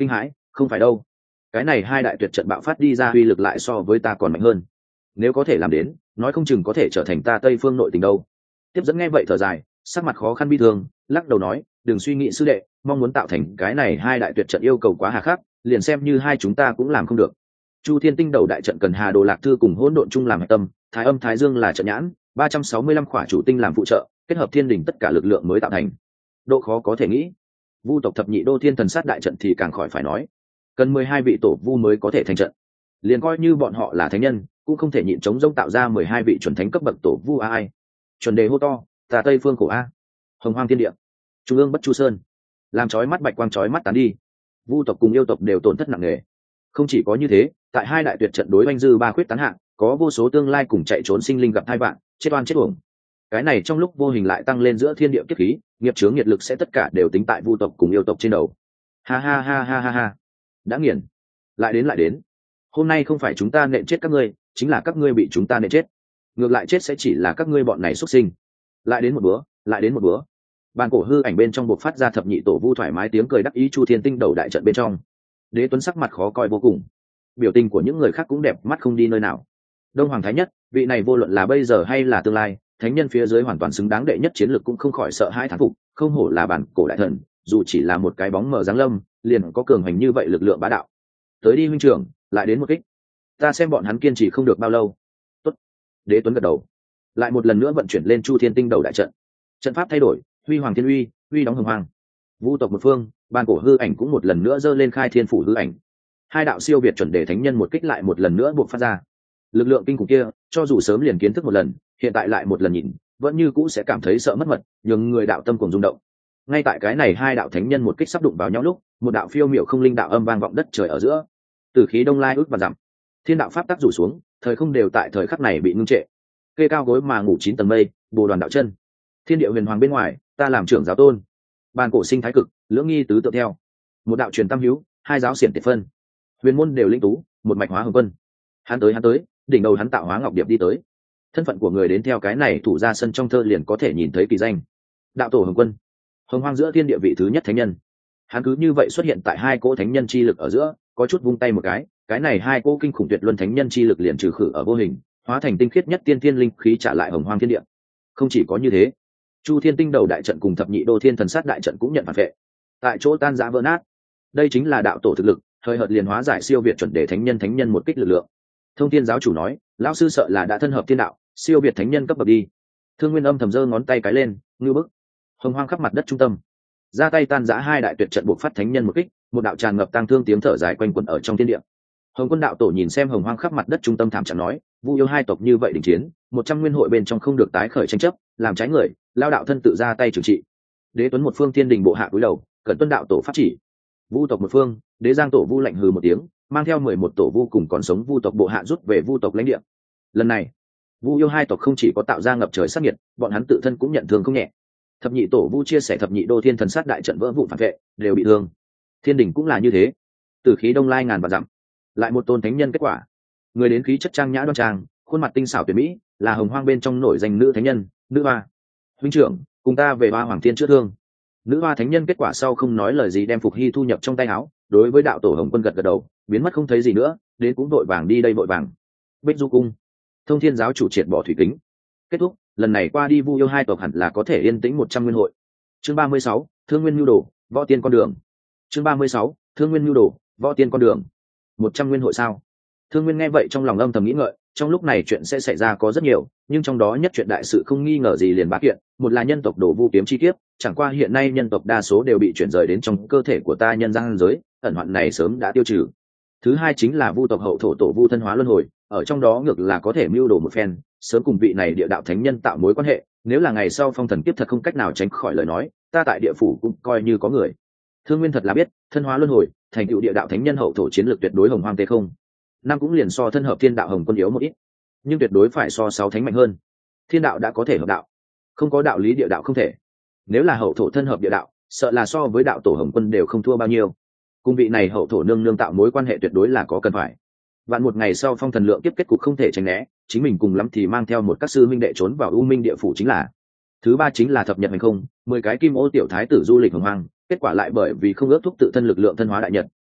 Không phải đâu, cái này hai đại tuyệt trận bạo phát đi ra uy lực lại so với ta còn mạnh hơn, nếu có thể làm đến nói không chừng có thể trở thành ta Tây Phương nội tình đâu. Tiếp dẫn nghe vậy thở dài, sắc mặt khó khăn bi thương, lắc đầu nói, đừng suy nghĩ sư đệ, mong muốn tạo thành cái này hai đại tuyệt trận yêu cầu quá hà khắc, liền xem như hai chúng ta cũng làm không được. Chu Thiên Tinh đầu đại trận cần Hà Đồ Lạc Thư cùng Hỗn Độn Trung làm hạch tâm, Thái Âm Thái Dương là trận nhãn, ba trăm sáu mươi lăm khỏa chủ tinh làm phụ trợ, kết hợp thiên đỉnh tất cả lực lượng mới tạo thành. Độ khó có thể nghĩ. Vu tộc thập nhị đô thiên thần sát đại trận thì càng khỏi phải nói, cần mười hai vị tổ vu mới có thể thành trận. Liền coi như bọn họ là thánh nhân, cũng không thể nhịn chống rông tạo ra mười hai vị chuẩn thánh cấp bậc tổ vu a ai. Chuẩn đề hô to, ta Tây Phương cổ a. Hồng Hoang thiên địa, trung ương Bất Chu Sơn, làm chói mắt bạch quang chói mắt tán đi. Vu tộc cùng yêu tộc đều tổn thất nặng nề. Không chỉ có như thế, tại hai đại tuyệt trận đối oanh dư ba khuyết tán hạng, có vô số tương lai cùng chạy trốn sinh linh gặp hai bạn, chết oan chết uổng. Cái này trong lúc vô hình lại tăng lên giữa thiên địa kiếp khí, nghiệp chướng nhiệt lực sẽ tất cả đều tính tại vu tộc cùng yêu tộc trên đầu. Ha ha ha ha ha ha. Đã nghiền. Lại đến lại đến. Hôm nay không phải chúng ta nện chết các ngươi, chính là các ngươi bị chúng ta nện chết. Ngược lại chết sẽ chỉ là các ngươi bọn này xuất sinh. Lại đến một bữa, lại đến một bữa. Bàn cổ hư ảnh bên trong buộc phát ra thập nhị tổ vu thoải mái tiếng cười đắc ý. Chu Thiên Tinh đầu đại trận bên trong, Đế Tuấn sắc mặt khó coi vô cùng, biểu tình của những người khác cũng đẹp mắt không đi nơi nào. Đông Hoàng Thái Nhất, vị này vô luận là bây giờ hay là tương lai, thánh nhân phía dưới hoàn toàn xứng đáng đệ nhất chiến lược cũng không khỏi sợ hai thán phục, không hổ là bản cổ đại thần, dù chỉ là một cái bóng mờ giáng lâm, liền có cường hành như vậy lực lượng bá đạo. Tới đi huynh trưởng, lại đến một kích. Ta xem bọn hắn kiên trì không được bao lâu. Tốt. Đế Tuấn gật đầu, lại một lần nữa vận chuyển lên Chu Thiên Tinh đầu đại trận. Trận pháp thay đổi, huy hoàng thiên uy, uy đóng hồng hoàng. Vu tộc một phương, bàn cổ hư ảnh cũng một lần nữa giơ lên khai thiên phủ hư ảnh. Hai đạo siêu việt chuẩn đề thánh nhân một kích lại một lần nữa buộc phát ra. Lực lượng kinh khủng kia, cho dù sớm liền kiến thức một lần, hiện tại lại một lần nhìn, vẫn như cũ sẽ cảm thấy sợ mất mật, nhường người đạo tâm cùng rung động. Ngay tại cái này hai đạo thánh nhân một kích sắp đụng vào nhau lúc, một đạo phiêu miểu không linh đạo âm vang vọng đất trời ở giữa. Từ khí đông lai ước và dặm, thiên đạo pháp tắc rủ xuống, thời không đều tại thời khắc này bị ngưng trệ. Kê cao gối mà ngủ chín tầng mây, bồ đoàn đạo chân. Thiên địa huyền hoàng bên ngoài, ta làm trưởng giáo tôn. Bàn cổ sinh thái cực, lưỡng nghi tứ tự theo. Một đạo truyền tam hữu, hai giáo xiển tiệt phân. Huyền môn đều linh tú, một mạch hóa hồng quân. Hắn tới hắn tới, đỉnh đầu hắn tạo hóa ngọc điệp đi tới. Thân phận của người đến theo cái này thủ ra sân trong thơ liền có thể nhìn thấy kỳ danh. Đạo tổ hồng quân, hồng hoang giữa thiên địa vị thứ nhất thánh nhân. Hắn cứ như vậy xuất hiện tại hai cỗ thánh nhân chi lực ở giữa, có chút vung tay một cái, cái này hai cỗ kinh khủng tuyệt luân thánh nhân chi lực liền trừ khử ở vô hình, hóa thành tinh khiết nhất tiên thiên linh khí trả lại hồng hoang thiên địa. Không chỉ có như thế, Chu Thiên Tinh đầu đại trận cùng thập nhị đô thiên thần sát đại trận cũng nhận phản vệ, tại chỗ tan rã vỡ nát. Đây chính là đạo tổ thực lực, thời hợt liền hóa giải siêu việt chuẩn đề thánh nhân thánh nhân một kích lực lượng. Thông Thiên giáo chủ nói, lão sư sợ là đã thân hợp thiên đạo, siêu việt thánh nhân cấp bậc đi. Thương Nguyên âm thầm giơ ngón tay cái lên, ngư bức. Hồng hoang khắp mặt đất trung tâm, ra tay tan rã hai đại tuyệt trận buộc phát thánh nhân một kích, một đạo tràn ngập tang thương tiếng thở dài quanh quẩn ở trong thiên địa. Hồng Quân đạo tổ nhìn xem hồng hoang khắp mặt đất trung tâm thảm trạng nói, vu yêu hai tộc như vậy đình chiến, một trăm nguyên hội bên trong không được tái khởi tranh chấp, làm trái người, lao đạo thân tự ra tay trừng trị. Đế Tuấn một phương thiên đình bộ hạ cúi đầu, cẩn tuân đạo tổ pháp chỉ. Vu tộc một phương, Đế Giang tổ vu lạnh hừ một tiếng, mang theo mười một tổ vu cùng còn sống vu tộc bộ hạ rút về vu tộc lãnh địa. Lần này, vu yêu hai tộc không chỉ có tạo ra ngập trời sát nhiệt, bọn hắn tự thân cũng nhận thương không nhẹ. Thập nhị tổ vu chia sẻ thập nhị đô thiên thần sát đại trận vỡ vụn phản vệ, đều bị thương. Thiên đình cũng là như thế, từ khí đông lai ngàn vạn dặm, lại một tôn thánh nhân kết quả. Người đến khí chất trang nhã đoan trang, khuôn mặt tinh xảo tuyệt mỹ, là hồng hoang bên trong nổi danh nữ thánh nhân, nữ hoa. Huynh trưởng, cùng ta về hoa hoàng thiên chữa thương. Nữ hoa thánh nhân kết quả sau không nói lời gì đem Phục Hy thu nhập trong tay áo, đối với đạo tổ Hồng Quân gật gật đầu, biến mất không thấy gì nữa, đến cũng vội vàng đi đây vội vàng. Bích Du cung, Thông Thiên giáo chủ triệt bỏ thủy kính. Kết thúc, lần này qua đi vu yêu hai tộc hẳn là có thể yên tĩnh một trăm nguyên hội. Chương ba mươi sáu, Thương Nguyên Nhu Đồ, Võ Tiên con đường. Chương ba mươi sáu, Thương Nguyên Nhu Đồ, Võ Tiên con đường. Một trăm nguyên hội sao? Thương Nguyên nghe vậy trong lòng âm thầm nghĩ ngợi, trong lúc này chuyện sẽ xảy ra có rất nhiều, nhưng trong đó nhất chuyện đại sự không nghi ngờ gì liền bá kiện, một là nhân tộc đổ vu kiếm chi kiếp, chẳng qua hiện nay nhân tộc đa số đều bị chuyển rời đến trong cơ thể của ta nhân gian giới, ẩn hoạn này sớm đã tiêu trừ. Thứ hai chính là vu tộc hậu thổ tổ vu thân hóa luân hồi, ở trong đó ngược là có thể mưu đồ một phen, sớm cùng vị này địa đạo thánh nhân tạo mối quan hệ, nếu là ngày sau phong thần kiếp thật không cách nào tránh khỏi lời nói, ta tại địa phủ cũng coi như có người. Thương Nguyên thật là biết, thân hóa luân hồi, thành tựu địa đạo thánh nhân hậu thổ chiến lược tuyệt đối hồng hoang tê không. Năm cũng liền so thân hợp thiên đạo Hồng Quân yếu một ít, nhưng tuyệt đối phải so sáu thánh mạnh hơn. Thiên đạo đã có thể hợp đạo, không có đạo lý địa đạo không thể. Nếu là hậu thổ thân hợp địa đạo, sợ là so với đạo tổ Hồng Quân đều không thua bao nhiêu. Cung vị này hậu thổ nương nương tạo mối quan hệ tuyệt đối là có cần phải. Vạn một ngày sau phong thần lượng tiếp kết cục không thể tránh né, chính mình cùng lắm thì mang theo một các sư minh đệ trốn vào u minh địa phủ chính là. Thứ ba chính là thập nhật hành không, mười cái kim ô tiểu thái tử du lịch hồng hoang, kết quả lại bởi vì không ước thúc tự thân lực lượng thân hóa đại nhật,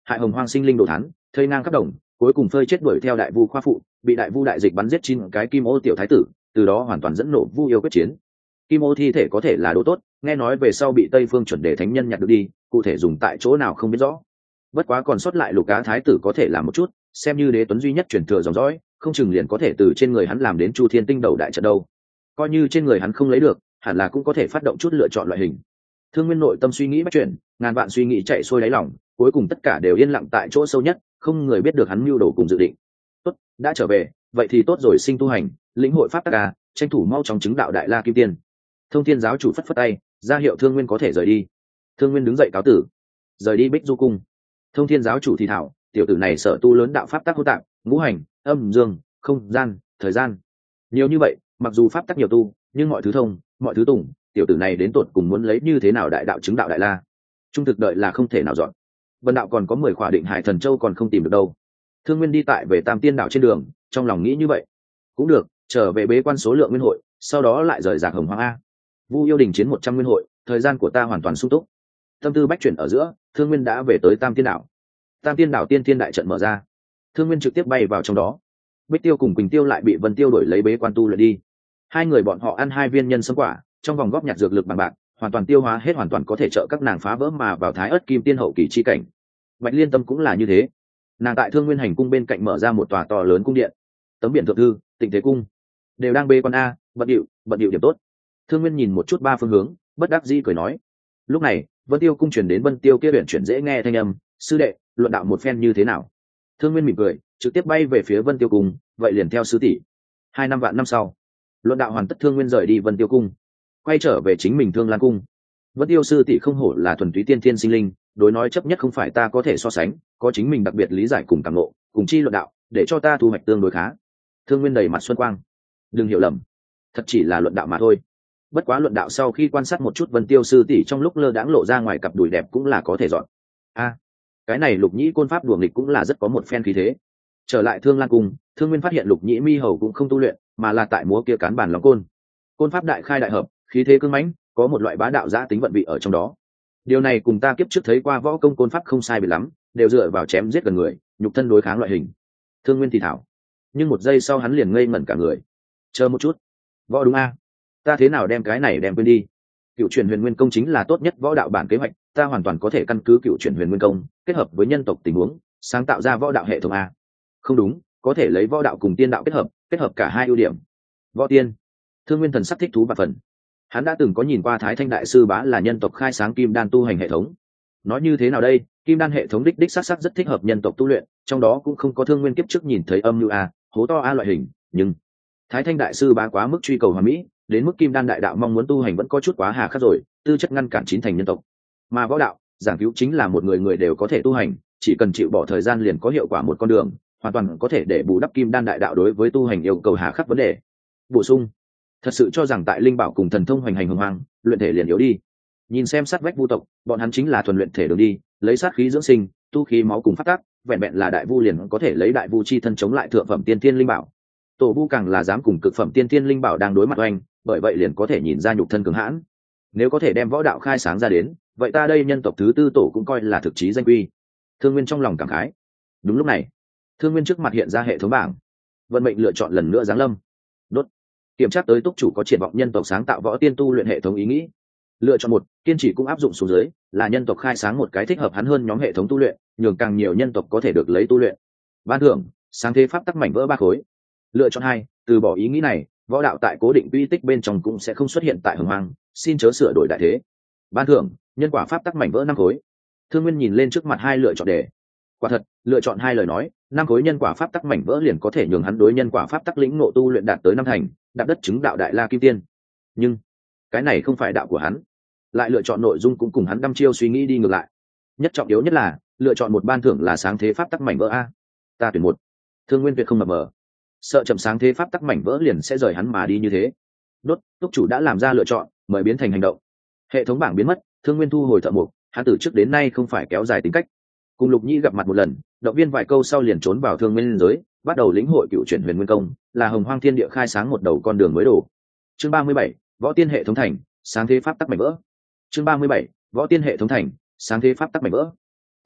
hại hồng hoang sinh linh đồ thán, thây ngang khắp đồng, cuối cùng phơi chết đuổi theo đại vu khoa phụ, bị đại vu đại dịch bắn giết chín cái kim ô tiểu thái tử, từ đó hoàn toàn dẫn nổ vu yêu quyết chiến. Kim ô thi thể có thể là đồ tốt, nghe nói về sau bị Tây Phương chuẩn đề thánh nhân nhặt được đi, cụ thể dùng tại chỗ nào không biết rõ. Bất quá còn sót lại lục cá thái tử có thể làm một chút, xem như đế tuấn duy nhất truyền thừa dòng dõi, không chừng liền có thể từ trên người hắn làm đến Chu Thiên Tinh đầu đại trận đâu. Coi như trên người hắn không lấy được, hẳn là cũng có thể phát động chút lựa chọn loại hình. Thương Nguyên nội tâm suy nghĩ bắt chuyển, ngàn vạn suy nghĩ chạy xuôi đáy lòng, cuối cùng tất cả đều yên lặng tại chỗ sâu nhất, không người biết được hắn mưu đồ cùng dự định. Tốt, đã trở về, vậy thì tốt rồi, sinh tu hành, lĩnh hội pháp tắc a, tranh thủ mau chóng chứng đạo đại la kim tiên. Thông Thiên giáo chủ phất phất tay, ra hiệu Thương Nguyên có thể rời đi. Thương Nguyên đứng dậy cáo tử, rời đi Bích Du cung. Thông Thiên giáo chủ thì thảo, tiểu tử này sở tu lớn đạo pháp tắc hô tạng, ngũ hành, âm dương, không gian, thời gian, nhiều như vậy, mặc dù pháp tắc nhiều tu, nhưng mọi thứ thông, mọi thứ tùng, tiểu tử này đến tột cùng muốn lấy như thế nào đại đạo chứng đạo đại la, trung thực đợi là không thể nào dọn. Vân đạo còn có mười khỏa định hải thần châu còn không tìm được đâu. Thương Nguyên đi tại về Tam Tiên đảo trên đường, trong lòng nghĩ như vậy, cũng được, trở về bế quan số lượng nguyên hội, sau đó lại rời rạc hồng hoang a. Vu yêu đình chiến một trăm nguyên hội, thời gian của ta hoàn toàn sung túc. Tâm tư bách chuyển ở giữa, Thương Nguyên đã về tới Tam Tiên đảo. Tam Tiên đảo tiên thiên đại trận mở ra, Thương Nguyên trực tiếp bay vào trong đó. Bích Tiêu cùng Quỳnh Tiêu lại bị Vân Tiêu đổi lấy bế quan tu luyện đi. Hai người bọn họ ăn hai viên nhân sâm quả, trong vòng góp nhặt dược lực bằng bạc, hoàn toàn tiêu hóa hết, hoàn toàn có thể trợ các nàng phá vỡ mà vào thái ớt kim tiên hậu kỳ chi cảnh. Bạch Liên Tâm cũng là như thế, nàng tại Thương Nguyên hành cung bên cạnh mở ra một tòa to lớn cung điện, tấm biển thượng thư, Tịnh Thế cung, đều đang bế quan a, bận điệu, bận điệu điểm tốt. Thương Nguyên nhìn một chút ba phương hướng, bất đắc dĩ cười nói. Lúc này, Vân Tiêu cung truyền đến Vân Tiêu kia huyền chuyển dễ nghe thanh âm, sư đệ, luận đạo một phen như thế nào? Thương Nguyên mỉm cười, trực tiếp bay về phía Vân Tiêu cung, vậy liền theo sư tỷ. Hai năm vạn năm sau, luận đạo hoàn tất, Thương Nguyên rời đi Vân Tiêu cung, quay trở về chính mình Thương Lan cung. Vân Tiêu sư tỷ không hổ là thuần túy tiên thiên sinh linh, đối nói chấp nhất không phải ta có thể so sánh, có chính mình đặc biệt lý giải cùng cảm ngộ, cùng chi luận đạo, để cho ta thu hoạch tương đối khá. Thương Nguyên đầy mặt xuân quang, đừng hiểu lầm, thật chỉ là luận đạo mà thôi. Bất quá luận đạo sau khi quan sát một chút Vân Tiêu sư tỷ trong lúc lơ đãng lộ ra ngoài cặp đùi đẹp cũng là có thể dọn. A, cái này Lục Nhĩ côn pháp đùa nghịch cũng là rất có một phen khí thế. Trở lại Thương Lan cung, Thương Nguyên phát hiện Lục Nhĩ mi hầu cũng không tu luyện, mà là tại múa kia cán bàn lòng côn. Côn pháp đại khai đại hợp, khí thế cứng mãnh, có một loại bá đạo giã tính vận vị ở trong đó. Điều này cùng ta kiếp trước thấy qua võ công côn pháp không sai biệt lắm, đều dựa vào chém giết gần người, nhục thân đối kháng loại hình. Thương Nguyên thì thảo, nhưng một giây sau hắn liền ngây ngẩn cả người. Chờ một chút, võ đúng a, ta thế nào đem cái này đem quên đi? Cựu truyền huyền nguyên công chính là tốt nhất võ đạo bản kế hoạch, ta hoàn toàn có thể căn cứ cựu truyền huyền nguyên công kết hợp với nhân tộc tình huống, sáng tạo ra võ đạo hệ thống a. Không đúng, có thể lấy võ đạo cùng tiên đạo kết hợp, kết hợp cả hai ưu điểm. Võ tiên. Thương Nguyên thần sắc thích thú bạc phần. Hắn đã từng có nhìn qua Thái Thanh đại sư bá là nhân tộc khai sáng kim đan tu hành hệ thống. Nói như thế nào đây, kim đan hệ thống đích đích sắc sắc rất thích hợp nhân tộc tu luyện, trong đó cũng không có Thương Nguyên kiếp trước nhìn thấy âm như a, hố to a loại hình, nhưng Thái Thanh đại sư bá quá mức truy cầu hoàn mỹ, đến mức kim đan đại đạo mong muốn tu hành vẫn có chút quá hà khắc rồi, tư chất ngăn cản chín thành nhân tộc. Mà võ đạo, giảng cứu chính là một người người đều có thể tu hành, chỉ cần chịu bỏ thời gian liền có hiệu quả một con đường, hoàn toàn có thể để bù đắp kim đan đại đạo đối với tu hành yêu cầu hà khắc vấn đề. Bổ sung, thật sự cho rằng tại linh bảo cùng thần thông hoành hành hồng hoang, luyện thể liền yếu đi. Nhìn xem sát vách vu tộc, bọn hắn chính là thuần luyện thể đường đi, lấy sát khí dưỡng sinh, tu khí máu cùng phát tác, vẹn vẹn là đại vu liền có thể lấy đại vu chi thân chống lại thượng phẩm tiên thiên linh bảo. Tổ vu càng là dám cùng cực phẩm tiên thiên linh bảo đang đối mặt oanh, bởi vậy liền có thể nhìn ra nhục thân cường hãn. Nếu có thể đem võ đạo khai sáng ra đến, vậy ta đây nhân tộc thứ tư tổ cũng coi là thực chí danh quy. Thương Nguyên trong lòng cảm khái. Đúng lúc này, Thương Nguyên trước mặt hiện ra hệ thống bảng, vận mệnh lựa chọn lần nữa giáng lâm. Đốt. Kiểm tra tới túc chủ có triển vọng nhân tộc sáng tạo võ tiên tu luyện hệ thống ý nghĩ. Lựa chọn một, kiên trì cũng áp dụng xuống dưới, là nhân tộc khai sáng một cái thích hợp hắn hơn nhóm hệ thống tu luyện, nhường càng nhiều nhân tộc có thể được lấy tu luyện. Ban thưởng, sáng thế pháp tắc mảnh vỡ ba khối. Lựa chọn hai, từ bỏ ý nghĩ này, võ đạo tại cố định quy tích bên trong cũng sẽ không xuất hiện tại hồng hoang, xin chớ sửa đổi đại thế. Ban thưởng, nhân quả pháp tắc mảnh vỡ năm khối. Thương Nguyên nhìn lên trước mặt hai lựa chọn đề. Quả thật, lựa chọn hai lời nói, năm khối nhân quả pháp tắc mảnh vỡ liền có thể nhường hắn đối nhân quả pháp tắc lĩnh ngộ tu luyện đạt tới năm thành, đạp đất chứng đạo đại la kim tiên. Nhưng cái này không phải đạo của hắn, lại lựa chọn nội dung cũng cùng hắn đăm chiêu suy nghĩ đi ngược lại. Nhất trọng yếu nhất là lựa chọn một ban thưởng là sáng thế pháp tắc mảnh vỡ a. Ta tuyển một. Thương Nguyên tuyệt không mập mờ, sợ chậm sáng thế pháp tắc mảnh vỡ liền sẽ rời hắn mà đi như thế. Đốt, túc chủ đã làm ra lựa chọn, mời biến thành hành động. Hệ thống bảng biến mất, Thương Nguyên thu hồi thợ mục, hắn từ trước đến nay không phải kéo dài tính cách. Cùng Lục Nhĩ gặp mặt một lần, động viên vài câu sau liền trốn vào Thương Nguyên giới, bắt đầu lĩnh hội cựu chuyển huyền nguyên công, là hồng hoang thiên địa khai sáng một đầu con đường mới đổ. Chương ba mươi bảy, võ tiên hệ thống thành, sáng thế pháp tắc mảnh vỡ. Chương ba mươi bảy, võ tiên hệ thống thành, sáng thế pháp tắc mảnh vỡ.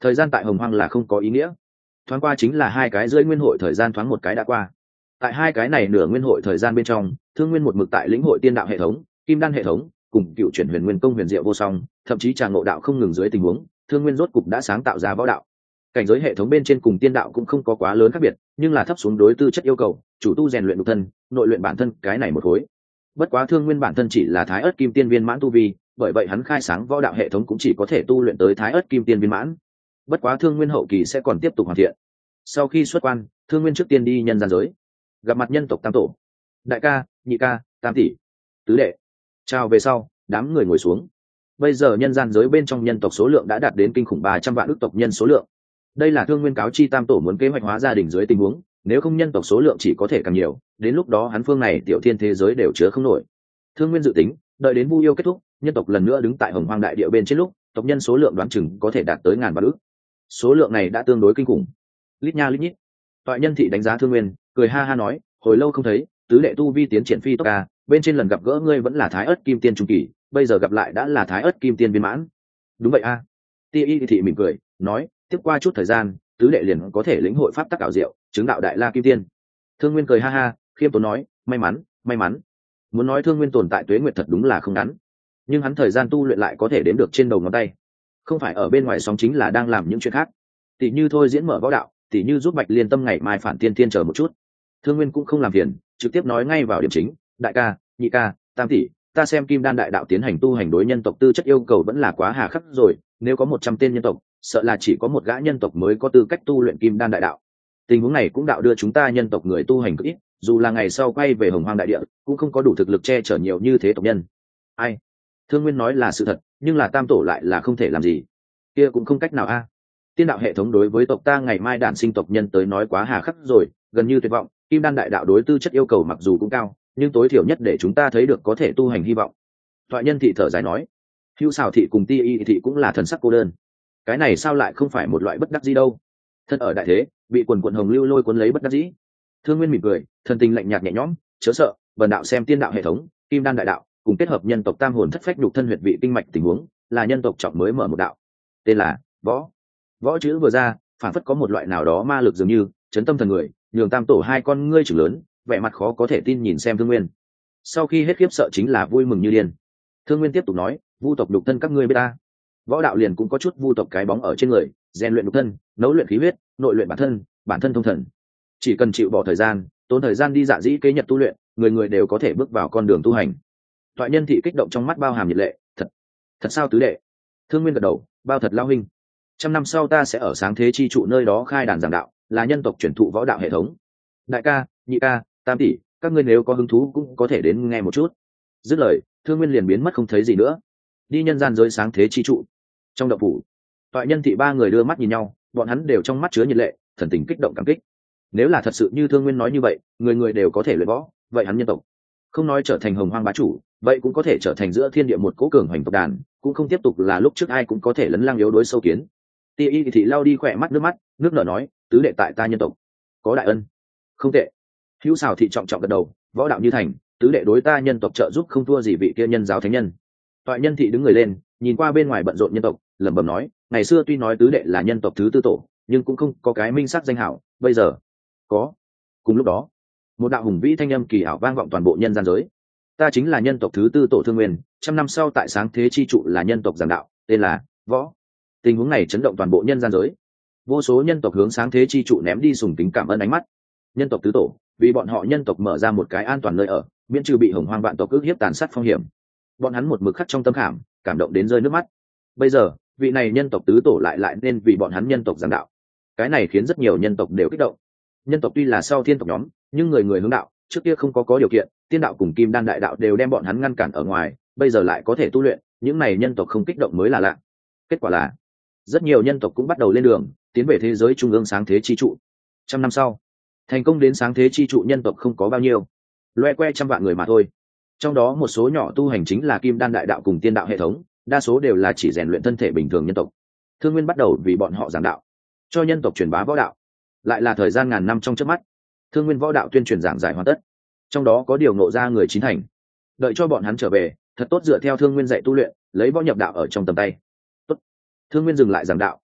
Thời gian tại hồng hoang là không có ý nghĩa, thoáng qua chính là hai cái rưỡi nguyên hội thời gian, thoáng một cái đã qua. Tại hai cái này nửa nguyên hội thời gian bên trong, Thương Nguyên một mực tại lĩnh hội tiên đạo hệ thống, kim đan hệ thống, cùng cựu chuyển huyền nguyên công huyền diệu vô song, thậm chí trà ngộ đạo không ngừng dưới tình huống, Thương Nguyên rốt cục đã sáng tạo ra võ đạo. Cảnh giới hệ thống bên trên cùng tiên đạo cũng không có quá lớn khác biệt, nhưng là thấp xuống đối tư chất yêu cầu, chủ tu rèn luyện nhục thân, nội luyện bản thân, cái này một khối. Bất quá Thương Nguyên bản thân chỉ là thái ớt kim tiên viên mãn tu vi, bởi vậy hắn khai sáng võ đạo hệ thống cũng chỉ có thể tu luyện tới thái ớt kim tiên viên mãn. Bất quá Thương Nguyên hậu kỳ sẽ còn tiếp tục hoàn thiện. Sau khi xuất quan, Thương Nguyên trước tiên đi nhân gian giới, gặp mặt nhân tộc tam tổ, đại ca, nhị ca, tam tỷ, tứ đệ. Chào về sau, đám người ngồi xuống. Bây giờ nhân gian giới bên trong nhân tộc số lượng đã đạt đến kinh khủng ba trăm vạn ước tộc nhân số lượng. Đây là Thương Nguyên cáo chi tam tổ muốn kế hoạch hóa gia đình dưới tình huống, nếu không nhân tộc số lượng chỉ có thể càng nhiều, đến lúc đó hắn phương này tiểu thiên thế giới đều chứa không nổi. Thương Nguyên dự tính, đợi đến Vu Yêu kết thúc, nhân tộc lần nữa đứng tại Hồng Hoang đại địa bên trên lúc, tộc nhân số lượng đoán chừng có thể đạt tới ngàn vạn ước. Số lượng này đã tương đối kinh khủng. Lít nha lít nhít. Toại Nhân Thị đánh giá Thương Nguyên, cười ha ha nói, hồi lâu không thấy, tứ đệ tu vi tiến triển phi tốc ca, bên trên lần gặp gỡ ngươi vẫn là thái ớt kim tiên trung kỳ, bây giờ gặp lại đã là thái ớt kim tiên viên mãn. Đúng vậy a. À. Ti Y Thị mỉm cười, nói, tiếp qua chút thời gian, tứ đệ liền có thể lĩnh hội pháp tắc ảo diệu, chứng đạo đại la kim tiên. Thương Nguyên cười ha ha, khiêm tốn nói, may mắn, may mắn. Muốn nói Thương Nguyên tồn tại tuế nguyệt thật đúng là không ngắn, nhưng hắn thời gian tu luyện lại có thể đếm được trên đầu ngón tay. Không phải ở bên ngoài sóng chính là đang làm những chuyện khác. Tỷ như thôi diễn mở võ đạo, tỷ như giúp Bạch Liên Tâm ngày mai phản tiên tiên chờ một chút. Thương Nguyên cũng không làm phiền, trực tiếp nói ngay vào điểm chính, đại ca, nhị ca, tam tỷ, ta xem kim đan đại đạo tiến hành tu hành đối nhân tộc tư chất yêu cầu vẫn là quá hà khắc rồi, nếu có một trăm tên nhân tộc, sợ là chỉ có một gã nhân tộc mới có tư cách tu luyện kim đan đại đạo. Tình huống này cũng đạo đưa chúng ta nhân tộc người tu hành cực ít, dù là ngày sau quay về Hồng Hoang đại địa, cũng không có đủ thực lực che chở nhiều như thế tộc nhân. Ai? Thương Nguyên nói là sự thật, nhưng là tam tổ lại là không thể làm gì. Kia cũng không cách nào a. Tiên đạo hệ thống đối với tộc ta ngày mai đản sinh tộc nhân tới nói quá hà khắc rồi, gần như tuyệt vọng. Kim đan đại đạo đối tư chất yêu cầu mặc dù cũng cao, nhưng tối thiểu nhất để chúng ta thấy được có thể tu hành hy vọng. Toại Nhân Thị thở dài nói, Hữu Xào Thị cùng Ti Y Thị cũng là thần sắc cô đơn. Cái này sao lại không phải một loại bất đắc dĩ đâu? Thân ở đại thế, bị quần quần hồng lưu lôi cuốn lấy bất đắc dĩ. Thương Nguyên mỉm cười, thần tình lạnh nhạt nhẹ nhõm, chớ sợ, vần đạo xem tiên đạo hệ thống, kim đan đại đạo, cùng kết hợp nhân tộc tam hồn thất phách nhục thân huyệt vị kinh mạch tình huống, là nhân tộc trọng mới mở một đạo, tên là võ. Võ chữ vừa ra, phản phất có một loại nào đó ma lực dường như chấn tâm thần người, nhường tam tổ hai con ngươi chừng lớn, vẻ mặt khó có thể tin nhìn xem Thương Nguyên. Sau khi hết khiếp sợ chính là vui mừng như điên. Thương Nguyên tiếp tục nói, vu tộc nhục thân các ngươi biết ta, võ đạo liền cũng có chút vu tộc cái bóng ở trên người, rèn luyện nhục thân, nấu luyện khí huyết, nội luyện bản thân, bản thân thông thần. Chỉ cần chịu bỏ thời gian, tốn thời gian đi dạ dĩ kế nhật tu luyện, người người đều có thể bước vào con đường tu hành. Toại Nhân Thị kích động trong mắt bao hàm nhiệt lệ, thật, thật sao tứ đệ? Thương Nguyên gật đầu, bao thật lao huynh. Trăm năm sau ta sẽ ở sáng thế chi trụ nơi đó khai đàn giảng đạo, là nhân tộc truyền thụ võ đạo hệ thống. Đại ca, nhị ca, tam tỷ, các ngươi nếu có hứng thú cũng có thể đến nghe một chút. Dứt lời, Thương Nguyên liền biến mất không thấy gì nữa. Đi nhân gian giới sáng thế chi trụ. Trong động phủ, Toại Nhân Thị ba người đưa mắt nhìn nhau, bọn hắn đều trong mắt chứa nhiệt lệ, thần tình kích động cảm kích. Nếu là thật sự như Thương Nguyên nói như vậy, người người đều có thể luyện võ, vậy hắn nhân tộc không nói trở thành hồng hoang bá chủ, vậy cũng có thể trở thành giữa thiên địa một cố cường hoành tộc đàn, cũng không tiếp tục là lúc trước ai cũng có thể lấn lang yếu đối sâu kiến. Ti Y Thị lau đi khỏe mắt nước mắt, nước nở nói, tứ đệ tại ta nhân tộc có đại ân. Không tệ. Hữu Xào Thị trọng trọng gật đầu, võ đạo như thành, tứ đệ đối ta nhân tộc trợ giúp không thua gì vị kia nhân giáo thánh nhân. Toại Nhân Thị đứng người lên, nhìn qua bên ngoài bận rộn nhân tộc, lẩm bẩm nói, ngày xưa tuy nói tứ đệ là nhân tộc thứ tư tổ, nhưng cũng không có cái minh sắc danh hảo, bây giờ có. Cùng lúc đó, một đạo hùng vĩ thanh âm kỳ ảo vang vọng toàn bộ nhân gian giới. Ta chính là nhân tộc thứ tư tổ Thương Nguyên, trăm năm sau tại sáng thế chi trụ là nhân tộc giảng đạo, tên là võ. Tình huống này chấn động toàn bộ nhân gian giới. Vô số nhân tộc hướng sáng thế chi trụ ném đi sùng kính cảm ơn ánh mắt. Nhân tộc tứ tổ, vì bọn họ nhân tộc mở ra một cái an toàn nơi ở, miễn trừ bị hồng hoang vạn tộc ức hiếp tàn sát phong hiểm. Bọn hắn một mực khắc trong tâm khảm, cảm động đến rơi nước mắt. Bây giờ, vị này nhân tộc tứ tổ lại lại nên vì bọn hắn nhân tộc giảng đạo. Cái này khiến rất nhiều nhân tộc đều kích động. Nhân tộc tuy là sau thiên tộc nhóm, nhưng người người hướng đạo, trước kia không có có điều kiện, tiên đạo cùng kim đan đại đạo đều đem bọn hắn ngăn cản ở ngoài, bây giờ lại có thể tu luyện, những này nhân tộc không kích động mới là lạ. Kết quả là, rất nhiều nhân tộc cũng bắt đầu lên đường, tiến về thế giới trung ương sáng thế chi trụ. Trăm năm sau, thành công đến sáng thế chi trụ nhân tộc không có bao nhiêu, loe que trăm vạn người mà thôi. Trong đó một số nhỏ tu hành chính là kim đan đại đạo cùng tiên đạo hệ thống, đa số đều là chỉ rèn luyện thân thể bình thường nhân tộc. Thương Nguyên bắt đầu vì bọn họ giảng đạo, cho nhân tộc truyền bá võ đạo. Lại là thời gian ngàn năm trong chớp mắt, Thương Nguyên võ đạo tuyên truyền giảng giải hoàn tất. Trong đó có điều ngộ ra người chín thành. Đợi cho bọn hắn trở về, thật tốt dựa theo Thương Nguyên dạy tu luyện, lấy võ nhập đạo ở trong tầm tay. Tốt. Thương Nguyên dừng lại giảng đạo,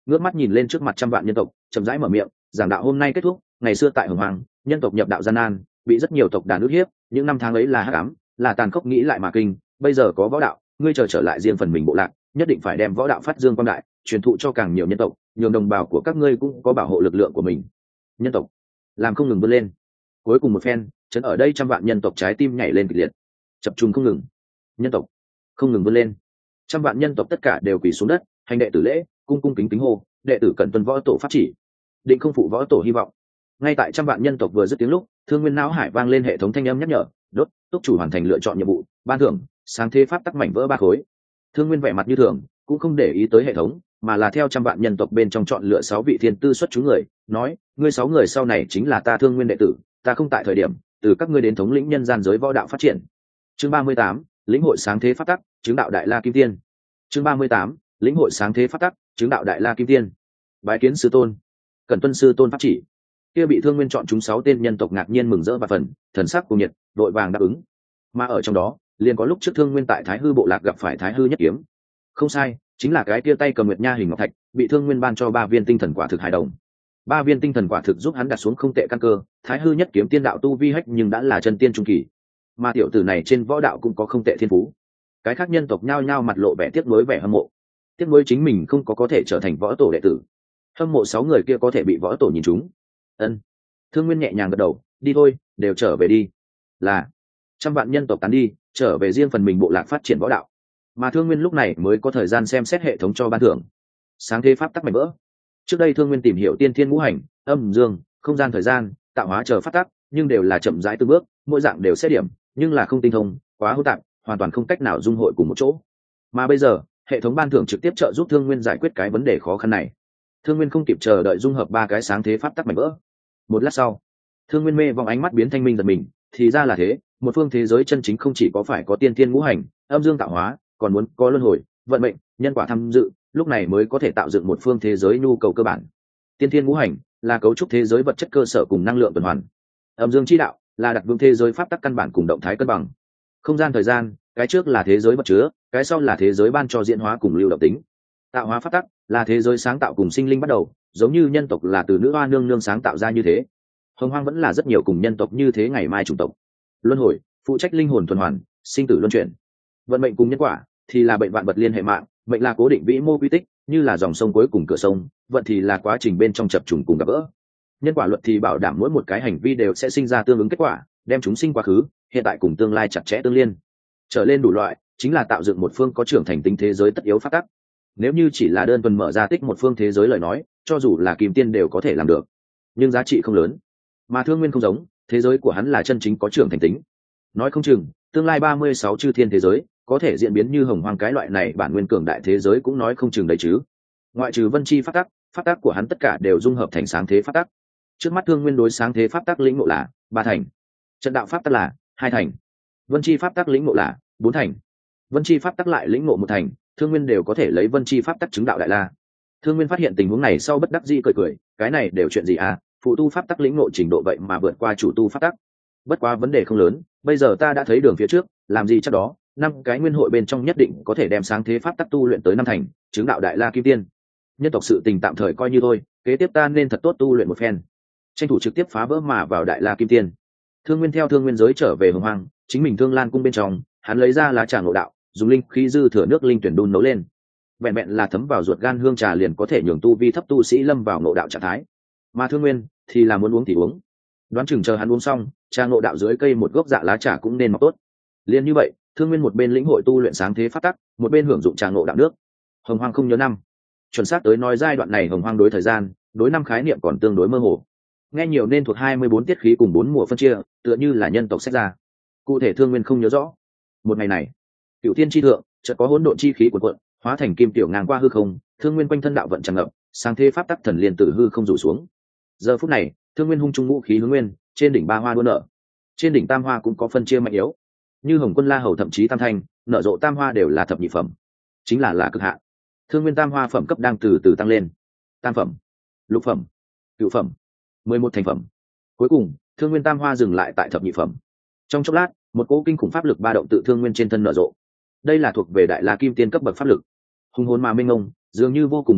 ngước mắt nhìn lên trước mặt trăm vạn nhân tộc, chậm rãi mở miệng giảng đạo hôm nay kết thúc. Ngày xưa tại hồng hoàng, nhân tộc nhập đạo gian nan, bị rất nhiều tộc đàn ức hiếp, những năm tháng ấy là hắc ám, là tàn khốc nghĩ lại mà kinh. Bây giờ có võ đạo, ngươi chờ trở lại riêng phần mình bộ lạc, nhất định phải đem võ đạo phát dương quang đại, truyền thụ cho càng nhiều nhân tộc, nhường đồng bào của các ngươi cũng có bảo hộ lực lượng của mình. Nhân tộc làm không ngừng vươn lên. Cuối cùng một phen, chấn ở đây trăm vạn nhân tộc trái tim nhảy lên kịch liệt, chập trùng không ngừng. Nhân tộc không ngừng vươn lên, trăm vạn nhân tộc tất cả đều quỳ xuống đất, hành đệ tử lễ, cung cung kính kính hô, đệ tử cần tuân võ tổ pháp chỉ, định không phụ võ tổ hy vọng. Ngay tại trăm vạn nhân tộc vừa dứt tiếng lúc, thương nguyên não hải vang lên hệ thống thanh âm nhắc nhở, đốt túc chủ hoàn thành lựa chọn nhiệm vụ, ban thưởng sáng thế pháp tắc mảnh vỡ ba khối. Thương nguyên vẻ mặt như thường, cũng không để ý tới hệ thống, mà là theo trăm vạn nhân tộc bên trong chọn lựa sáu vị thiên tư xuất chúng người, nói ngươi sáu người sau này chính là ta thương nguyên đệ tử, ta không tại thời điểm, từ các ngươi đến thống lĩnh nhân gian giới võ đạo phát triển. Chương ba mươi tám, lĩnh hội sáng thế pháp tắc, chứng đạo đại la kim tiên. Chương ba mươi tám, lĩnh hội sáng thế pháp tắc, chứng đạo đại la kim tiên. Bái kiến sư tôn. Cần tuân sư tôn pháp chỉ. Kia bị thương nguyên chọn chúng sáu tên nhân tộc ngạc nhiên mừng rỡ và phần, thần sắc cùng nhiệt, đội vàng đáp ứng. Mà ở trong đó, liền có lúc trước thương nguyên tại Thái Hư bộ lạc gặp phải Thái Hư nhất kiếm. Không sai, chính là cái kia tay cầm nguyệt nha hình ngọc thạch, bị thương nguyên ban cho ba viên tinh thần quả thực hài đồng. Ba viên tinh thần quả thực giúp hắn đặt xuống không tệ căn cơ, Thái Hư nhất kiếm tiên đạo tu vi hách nhưng đã là chân tiên trung kỳ. Mà tiểu tử này trên võ đạo cũng có không tệ thiên phú. Cái khác nhân tộc nhao nhao mặt lộ vẻ tiếc nuối vẻ hâm mộ. Tiếc nuối chính mình không có có thể trở thành võ tổ đệ tử. Hâm mộ sáu người kia có thể bị võ tổ nhìn trúng. Ân. Thương Nguyên nhẹ nhàng gật đầu, đi thôi, đều trở về đi. Là. Trăm vạn nhân tộc tán đi, trở về riêng phần mình bộ lạc phát triển võ đạo. Mà Thương Nguyên lúc này mới có thời gian xem xét hệ thống cho ban thưởng. Sáng thế pháp tắc mảnh vỡ. Trước đây Thương Nguyên tìm hiểu tiên thiên ngũ hành, âm dương, không gian thời gian, tạo hóa chờ pháp tắc, nhưng đều là chậm rãi từng bước, mỗi dạng đều xét điểm, nhưng là không tinh thông, quá hỗn tạp, hoàn toàn không cách nào dung hội cùng một chỗ. Mà bây giờ, hệ thống ban thưởng trực tiếp trợ giúp Thương Nguyên giải quyết cái vấn đề khó khăn này. Thương Nguyên không kịp chờ đợi dung hợp ba cái sáng thế pháp tắc mảnh vỡ. Một lát sau, Thương Nguyên mê vòng ánh mắt biến thanh minh giật mình, thì ra là thế, một phương thế giới chân chính không chỉ có phải có tiên thiên ngũ hành, âm dương tạo hóa, còn muốn có luân hồi, vận mệnh, nhân quả tham dự, lúc này mới có thể tạo dựng một phương thế giới nhu cầu cơ bản. Tiên thiên ngũ hành là cấu trúc thế giới vật chất cơ sở cùng năng lượng tuần hoàn. Âm dương chi đạo là đặt vững thế giới pháp tắc căn bản cùng động thái cân bằng. Không gian thời gian, cái trước là thế giới vật chứa, cái sau là thế giới ban cho diễn hóa cùng lưu động tính. Tạo hóa pháp tắc là thế giới sáng tạo cùng sinh linh bắt đầu, giống như nhân tộc là từ nữ hoa nương nương sáng tạo ra như thế. Hồng hoang vẫn là rất nhiều cùng nhân tộc như thế ngày mai chủng tộc. Luân hồi phụ trách linh hồn tuần hoàn, sinh tử luân chuyển. Vận mệnh cùng nhân quả thì là bệnh vạn vật liên hệ mạng, mệnh là cố định vĩ mô quy tích, như là dòng sông cuối cùng cửa sông, vận thì là quá trình bên trong chập trùng cùng gặp gỡ. Nhân quả luật thì bảo đảm mỗi một cái hành vi đều sẽ sinh ra tương ứng kết quả, đem chúng sinh quá khứ, hiện tại cùng tương lai chặt chẽ tương liên. Trở lên đủ loại, chính là tạo dựng một phương có trưởng thành tính thế giới tất yếu pháp tắc. Nếu như chỉ là đơn thuần mở ra tích một phương thế giới lời nói, cho dù là kim tiên đều có thể làm được, nhưng giá trị không lớn. Mà Thương Nguyên không giống, thế giới của hắn là chân chính có trưởng thành tính. Nói không chừng, tương lai ba mươi sáu chư thiên thế giới có thể diễn biến như hồng hoang cái loại này bản nguyên cường đại thế giới cũng nói không chừng đấy chứ. Ngoại trừ vân chi pháp tắc, pháp tắc của hắn tất cả đều dung hợp thành sáng thế pháp tắc. Trước mắt Thương Nguyên đối sáng thế pháp tắc lĩnh ngộ là ba thành, trận đạo pháp tắc là hai thành, vân chi pháp tắc lĩnh ngộ là bốn thành. Vân chi pháp tắc lại lĩnh ngộ một thành, Thương Nguyên đều có thể lấy vân chi pháp tắc chứng đạo đại la. Thương Nguyên phát hiện tình huống này sau bất đắc dĩ cười cười, cái này đều chuyện gì à, phụ tu pháp tắc lĩnh ngộ trình độ vậy mà vượt qua chủ tu pháp tắc. Bất quá vấn đề không lớn, bây giờ ta đã thấy đường phía trước, làm gì chắc đó, năm cái nguyên hội bên trong nhất định có thể đem sáng thế pháp tắc tu luyện tới năm thành, chứng đạo đại la kim tiên. Nhân tộc sự tình tạm thời coi như thôi, kế tiếp ta nên thật tốt tu luyện một phen, tranh thủ trực tiếp phá vỡ mà vào đại la kim tiên. Thương Nguyên theo thương nguyên giới trở về hồng hoang, chính mình Thương Lan cung bên trong, hắn lấy ra lá trà ngộ đạo, dùng linh khí dư thừa nước linh tuyển đun nấu lên. Vẹn vẹn là thấm vào ruột gan hương trà liền có thể nhường tu vi thấp tu sĩ lâm vào ngộ đạo trạng thái. Mà Thương Nguyên thì là muốn uống thì uống, đoán chừng chờ hắn uống xong, trà ngộ đạo dưới cây một gốc dạ lá trà cũng nên mọc tốt. Liên như vậy, Thương Nguyên một bên lĩnh hội tu luyện sáng thế pháp tắc, một bên hưởng dụng trà ngộ đạo nước. Hồng hoang không nhớ năm, chuẩn xác tới nói giai đoạn này hồng hoang đối thời gian, đối năm khái niệm còn tương đối mơ hồ. Nghe nhiều nên thuộc hai mươi bốn tiết khí cùng bốn mùa phân chia, tựa như là nhân tộc xét ra. Cụ thể Thương Nguyên không nhớ rõ. Một ngày này, cựu thiên chi thượng, chợt có hỗn độn chi khí cuộn cuộn, hóa thành kim tiểu ngang qua hư không, Thương Nguyên quanh thân đạo vận tràn ngập, sáng thế pháp tắc thần liên tử hư không rủ xuống. Giờ phút này, Thương Nguyên hung trung ngũ khí hướng nguyên, trên đỉnh ba hoa đua nở. Trên đỉnh tam hoa cũng có phân chia mạnh yếu, như hồng quân la hầu thậm chí tam thanh, nở rộ tam hoa đều là thập nhị phẩm, chính là là cực hạn. Thương Nguyên tam hoa phẩm cấp đang từ từ tăng lên, tam phẩm, lục phẩm, cửu phẩm, mười một thành phẩm. Cuối cùng, Thương Nguyên tam hoa dừng lại tại thập nhị phẩm. Trong chốc lát, một cỗ kinh khủng pháp lực ba động tự Thương Nguyên trên thân nở rộ. Đây là thuộc về đại la kim tiên cấp bậc pháp lực, hùng hồn mà mênh mông, dường như vô cùng vô tận,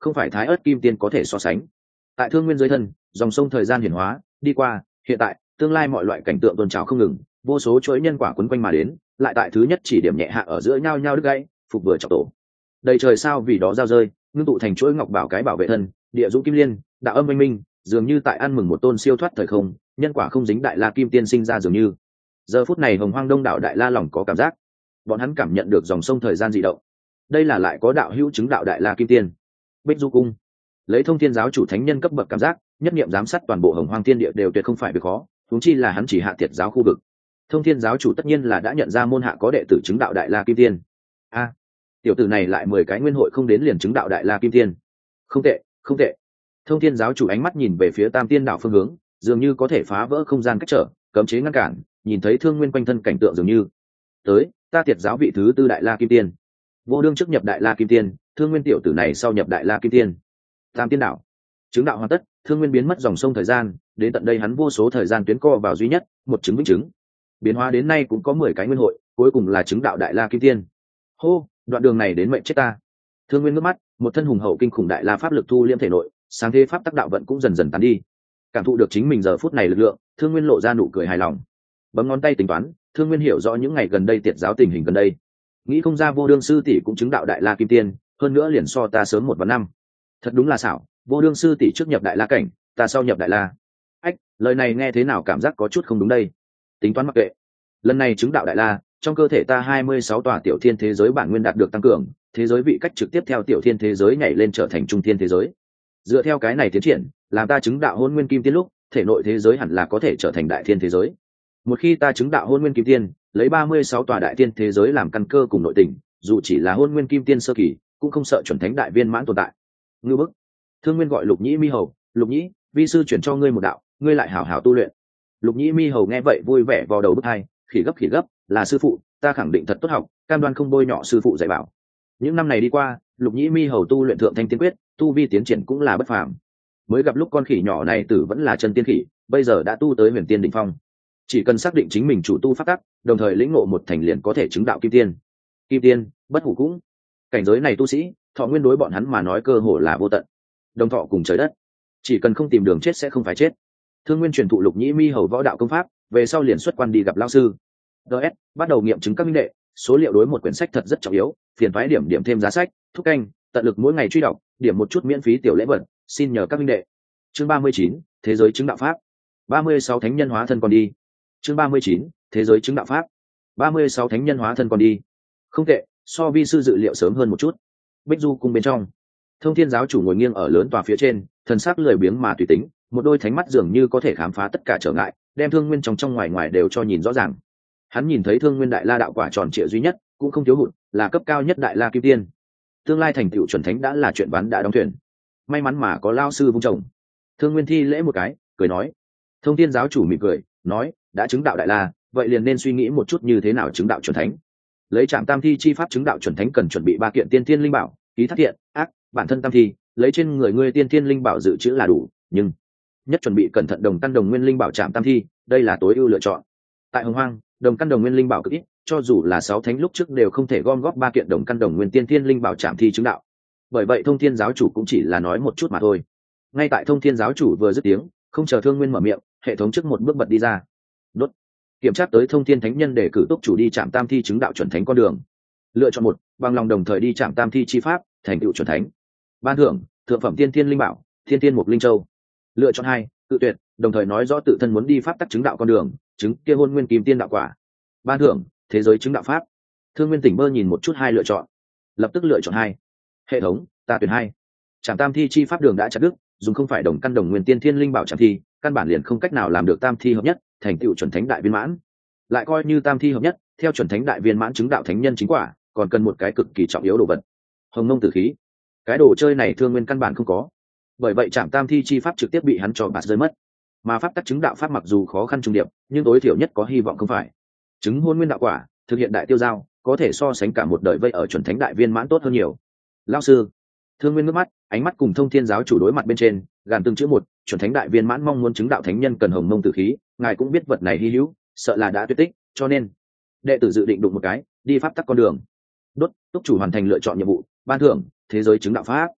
không phải thái ớt kim tiên có thể so sánh. Tại thương nguyên dưới thân, dòng sông thời gian hiển hóa đi qua, hiện tại tương lai mọi loại cảnh tượng tôn trào không ngừng, vô số chuỗi nhân quả quấn quanh mà đến, lại tại thứ nhất chỉ điểm nhẹ hạ ở giữa nhau nhau đứt gãy, phục vừa trọng tổ. Đầy trời sao vì đó giao rơi, ngưng tụ thành chuỗi ngọc bảo cái bảo vệ thân, địa dũng kim liên, đạo âm minh minh, dường như tại ăn mừng một tôn siêu thoát thời không, nhân quả không dính đại la kim tiên sinh ra dường như. Giờ phút này hồng hoang đông đảo đại la lòng có cảm giác, bọn hắn cảm nhận được dòng sông thời gian dị động. Đây là lại có đạo hữu chứng đạo đại la kim tiên. Bích Du cung lấy thông thiên giáo chủ thánh nhân cấp bậc cảm giác, nhất niệm giám sát toàn bộ hồng hoang thiên địa đều tuyệt không phải việc khó, huống chi là hắn chỉ hạ tiệt giáo khu vực. Thông thiên giáo chủ tất nhiên là đã nhận ra môn hạ có đệ tử chứng đạo đại la kim tiên. A, tiểu tử này lại mười cái nguyên hội không đến liền chứng đạo đại la kim tiên. Không tệ, không tệ. Thông thiên giáo chủ ánh mắt nhìn về phía tam tiên đạo phương hướng, dường như có thể phá vỡ không gian cách trở, cấm chế ngăn cản, nhìn thấy thương nguyên quanh thân cảnh tượng dường như tới ta tiệt giáo vị thứ tư đại la kim tiên, vô đương trước nhập đại la kim tiên, thương nguyên tiểu tử này sau nhập đại la kim tiên. Tam tiên đạo chứng đạo hoàn tất, thương nguyên biến mất dòng sông thời gian, đến tận đây hắn vô số thời gian tuyến co vào duy nhất một chứng vĩnh chứng, biến hóa đến nay cũng có mười cái nguyên hội, cuối cùng là chứng đạo đại la kim tiên. Hô, đoạn đường này đến mệnh chết ta. Thương nguyên ngước mắt, một thân hùng hậu kinh khủng đại la pháp lực thu liễm thể nội, sáng thế pháp tắc đạo vận cũng dần dần tán đi. Cảm thụ được chính mình giờ phút này lực lượng, thương nguyên lộ ra nụ cười hài lòng, bấm ngón tay tính toán. Thương nguyên hiểu rõ những ngày gần đây tiệt giáo tình hình gần đây, nghĩ không ra vô đương sư tỷ cũng chứng đạo đại la kim tiên, hơn nữa liền so ta sớm một vạn năm. Thật đúng là xảo, vô đương sư tỷ trước nhập đại la cảnh, ta sau nhập đại la. Ách, lời này nghe thế nào cảm giác có chút không đúng đây. Tính toán mặc kệ, lần này chứng đạo đại la, trong cơ thể ta hai mươi sáu tòa tiểu thiên thế giới bản nguyên đạt được tăng cường, thế giới vị cách trực tiếp theo tiểu thiên thế giới nhảy lên trở thành trung thiên thế giới. Dựa theo cái này tiến triển, làm ta chứng đạo hôn nguyên kim tiên lúc, thể nội thế giới hẳn là có thể trở thành đại thiên thế giới. Một khi ta chứng đạo hôn nguyên kim tiên, lấy ba mươi sáu tòa đại thiên thế giới làm căn cơ cùng nội tình, dù chỉ là hôn nguyên kim tiên sơ kỳ, cũng không sợ chuẩn thánh đại viên mãn tồn tại. Ngưu bức. Thương nguyên gọi Lục Nhĩ Mi Hầu, Lục Nhĩ, vi sư chuyển cho ngươi một đạo, ngươi lại hảo hảo tu luyện. Lục Nhĩ Mi Hầu nghe vậy vui vẻ vào đầu bức hai, khỉ gấp khỉ gấp, là sư phụ, ta khẳng định thật tốt học, cam đoan không bôi nhọ sư phụ dạy bảo. Những năm này đi qua, Lục Nhĩ Mi Hầu tu luyện thượng thanh tiên quyết, tu vi tiến triển cũng là bất phàm. Mới gặp lúc con khỉ nhỏ này tử vẫn là chân tiên khỉ, bây giờ đã tu tới huyền tiên đỉnh phong. Chỉ cần xác định chính mình chủ tu pháp tắc, đồng thời lĩnh ngộ một thành liền có thể chứng đạo kim tiên. Kim tiên, bất hủ cũng. Cảnh giới này tu sĩ, thọ nguyên đối bọn hắn mà nói cơ hồ là vô tận. Đồng thọ cùng trời đất, chỉ cần không tìm đường chết sẽ không phải chết. Thương nguyên truyền thụ Lục Nhĩ Mi Hầu võ đạo công pháp, về sau liền xuất quan đi gặp lão sư. ds bắt đầu nghiệm chứng các minh đệ, số liệu đối một quyển sách thật rất trọng yếu, phiền phái điểm điểm thêm giá sách, thúc canh, tận lực mỗi ngày truy đọc, điểm một chút miễn phí tiểu lễ vật, xin nhờ các minh đệ. Chương ba mươi chín, thế giới chứng đạo pháp. ba mươi sáu thánh nhân hóa thân còn đi. Chương ba mươi chín, thế giới chứng đạo pháp. ba mươi sáu thánh nhân hóa thân còn đi. Không tệ, so vi sư dự liệu sớm hơn một chút. Bích Du cung bên trong, Thông Thiên giáo chủ ngồi nghiêng ở lớn tòa phía trên, thần sắc lười biếng mà tùy tính, một đôi thánh mắt dường như có thể khám phá tất cả trở ngại, đem thương nguyên trong trong ngoài ngoài đều cho nhìn rõ ràng. Hắn nhìn thấy thương nguyên đại la đạo quả tròn trịa duy nhất, cũng không thiếu hụt, là cấp cao nhất đại la kim tiên. Tương lai thành tựu chuẩn thánh đã là chuyện ván đã đóng thuyền. May mắn mà có lao sư vung chồng. Thương nguyên thi lễ một cái, cười nói. Thông Thiên giáo chủ mỉm cười, nói, đã chứng đạo đại la, vậy liền nên suy nghĩ một chút như thế nào chứng đạo chuẩn thánh. Lấy Trạm Tam Thi chi pháp chứng đạo chuẩn thánh cần chuẩn bị ba kiện tiên thiên linh bảo, ký thác thiện, ác, bản thân tam thi, lấy trên người ngươi tiên thiên linh bảo dự trữ là đủ, nhưng nhất chuẩn bị cẩn thận đồng căn đồng nguyên linh bảo Trạm Tam Thi, đây là tối ưu lựa chọn. Tại Hồng Hoang, đồng căn đồng nguyên linh bảo cực ít, cho dù là sáu thánh lúc trước đều không thể gom góp ba kiện đồng căn đồng nguyên tiên thiên linh bảo Trạm Thi chứng đạo. Bởi vậy Thông Thiên giáo chủ cũng chỉ là nói một chút mà thôi. Ngay tại Thông Thiên giáo chủ vừa dứt tiếng, không chờ Thương Nguyên mở miệng, hệ thống trước một bước bật đi ra. Đốt. Kiểm tra tới Thông Thiên thánh nhân để cử túc chủ đi Trạm Tam Thi chứng đạo chuẩn thánh con đường. Lựa chọn một, bằng lòng đồng thời đi Trạm Tam Thi chi pháp, thành tựu chuẩn thánh. Ban thưởng, thượng phẩm tiên thiên linh bảo, thiên thiên mục linh châu. Lựa chọn hai, tự tuyệt, đồng thời nói rõ tự thân muốn đi pháp tắc chứng đạo con đường, chứng kia hôn nguyên kim tiên đạo quả. Ban thưởng, thế giới chứng đạo pháp. Thương Nguyên tỉnh bơ nhìn một chút hai lựa chọn, lập tức lựa chọn hai. Hệ thống, ta tuyển hai. Trạm Tam Thi chi pháp đường đã chặt đứt, dùng không phải đồng căn đồng nguyên tiên thiên linh bảo Trạm Thi, căn bản liền không cách nào làm được tam thi hợp nhất, thành tựu chuẩn thánh đại viên mãn. Lại coi như tam thi hợp nhất, theo chuẩn thánh đại viên mãn chứng đạo thánh nhân chính quả, còn cần một cái cực kỳ trọng yếu đồ vật. Hồng Mông Tử khí. Cái đồ chơi này Thương Nguyên căn bản không có. Bởi vậy Trạm Tam Thi chi pháp trực tiếp bị hắn cho bạt rơi mất. Mà pháp tắc chứng đạo pháp mặc dù khó khăn trùng điệp, nhưng tối thiểu nhất có hy vọng không phải. Chứng hôn nguyên đạo quả, thực hiện đại tiêu giao, có thể so sánh cả một đời vây ở chuẩn thánh đại viên mãn tốt hơn nhiều. Lão sư. Thương Nguyên ngước mắt, ánh mắt cùng Thông Thiên giáo chủ đối mặt bên trên, gàn từng chữ một, chuẩn thánh đại viên mãn mong muốn chứng đạo thánh nhân cần Hồng Mông Tử khí, ngài cũng biết vật này hy hữu, sợ là đã tuyệt tích, cho nên đệ tử dự định đụng một cái, đi pháp tắc con đường. Đốt, túc chủ hoàn thành lựa chọn nhiệm vụ, ban thưởng, thế giới chứng đạo pháp.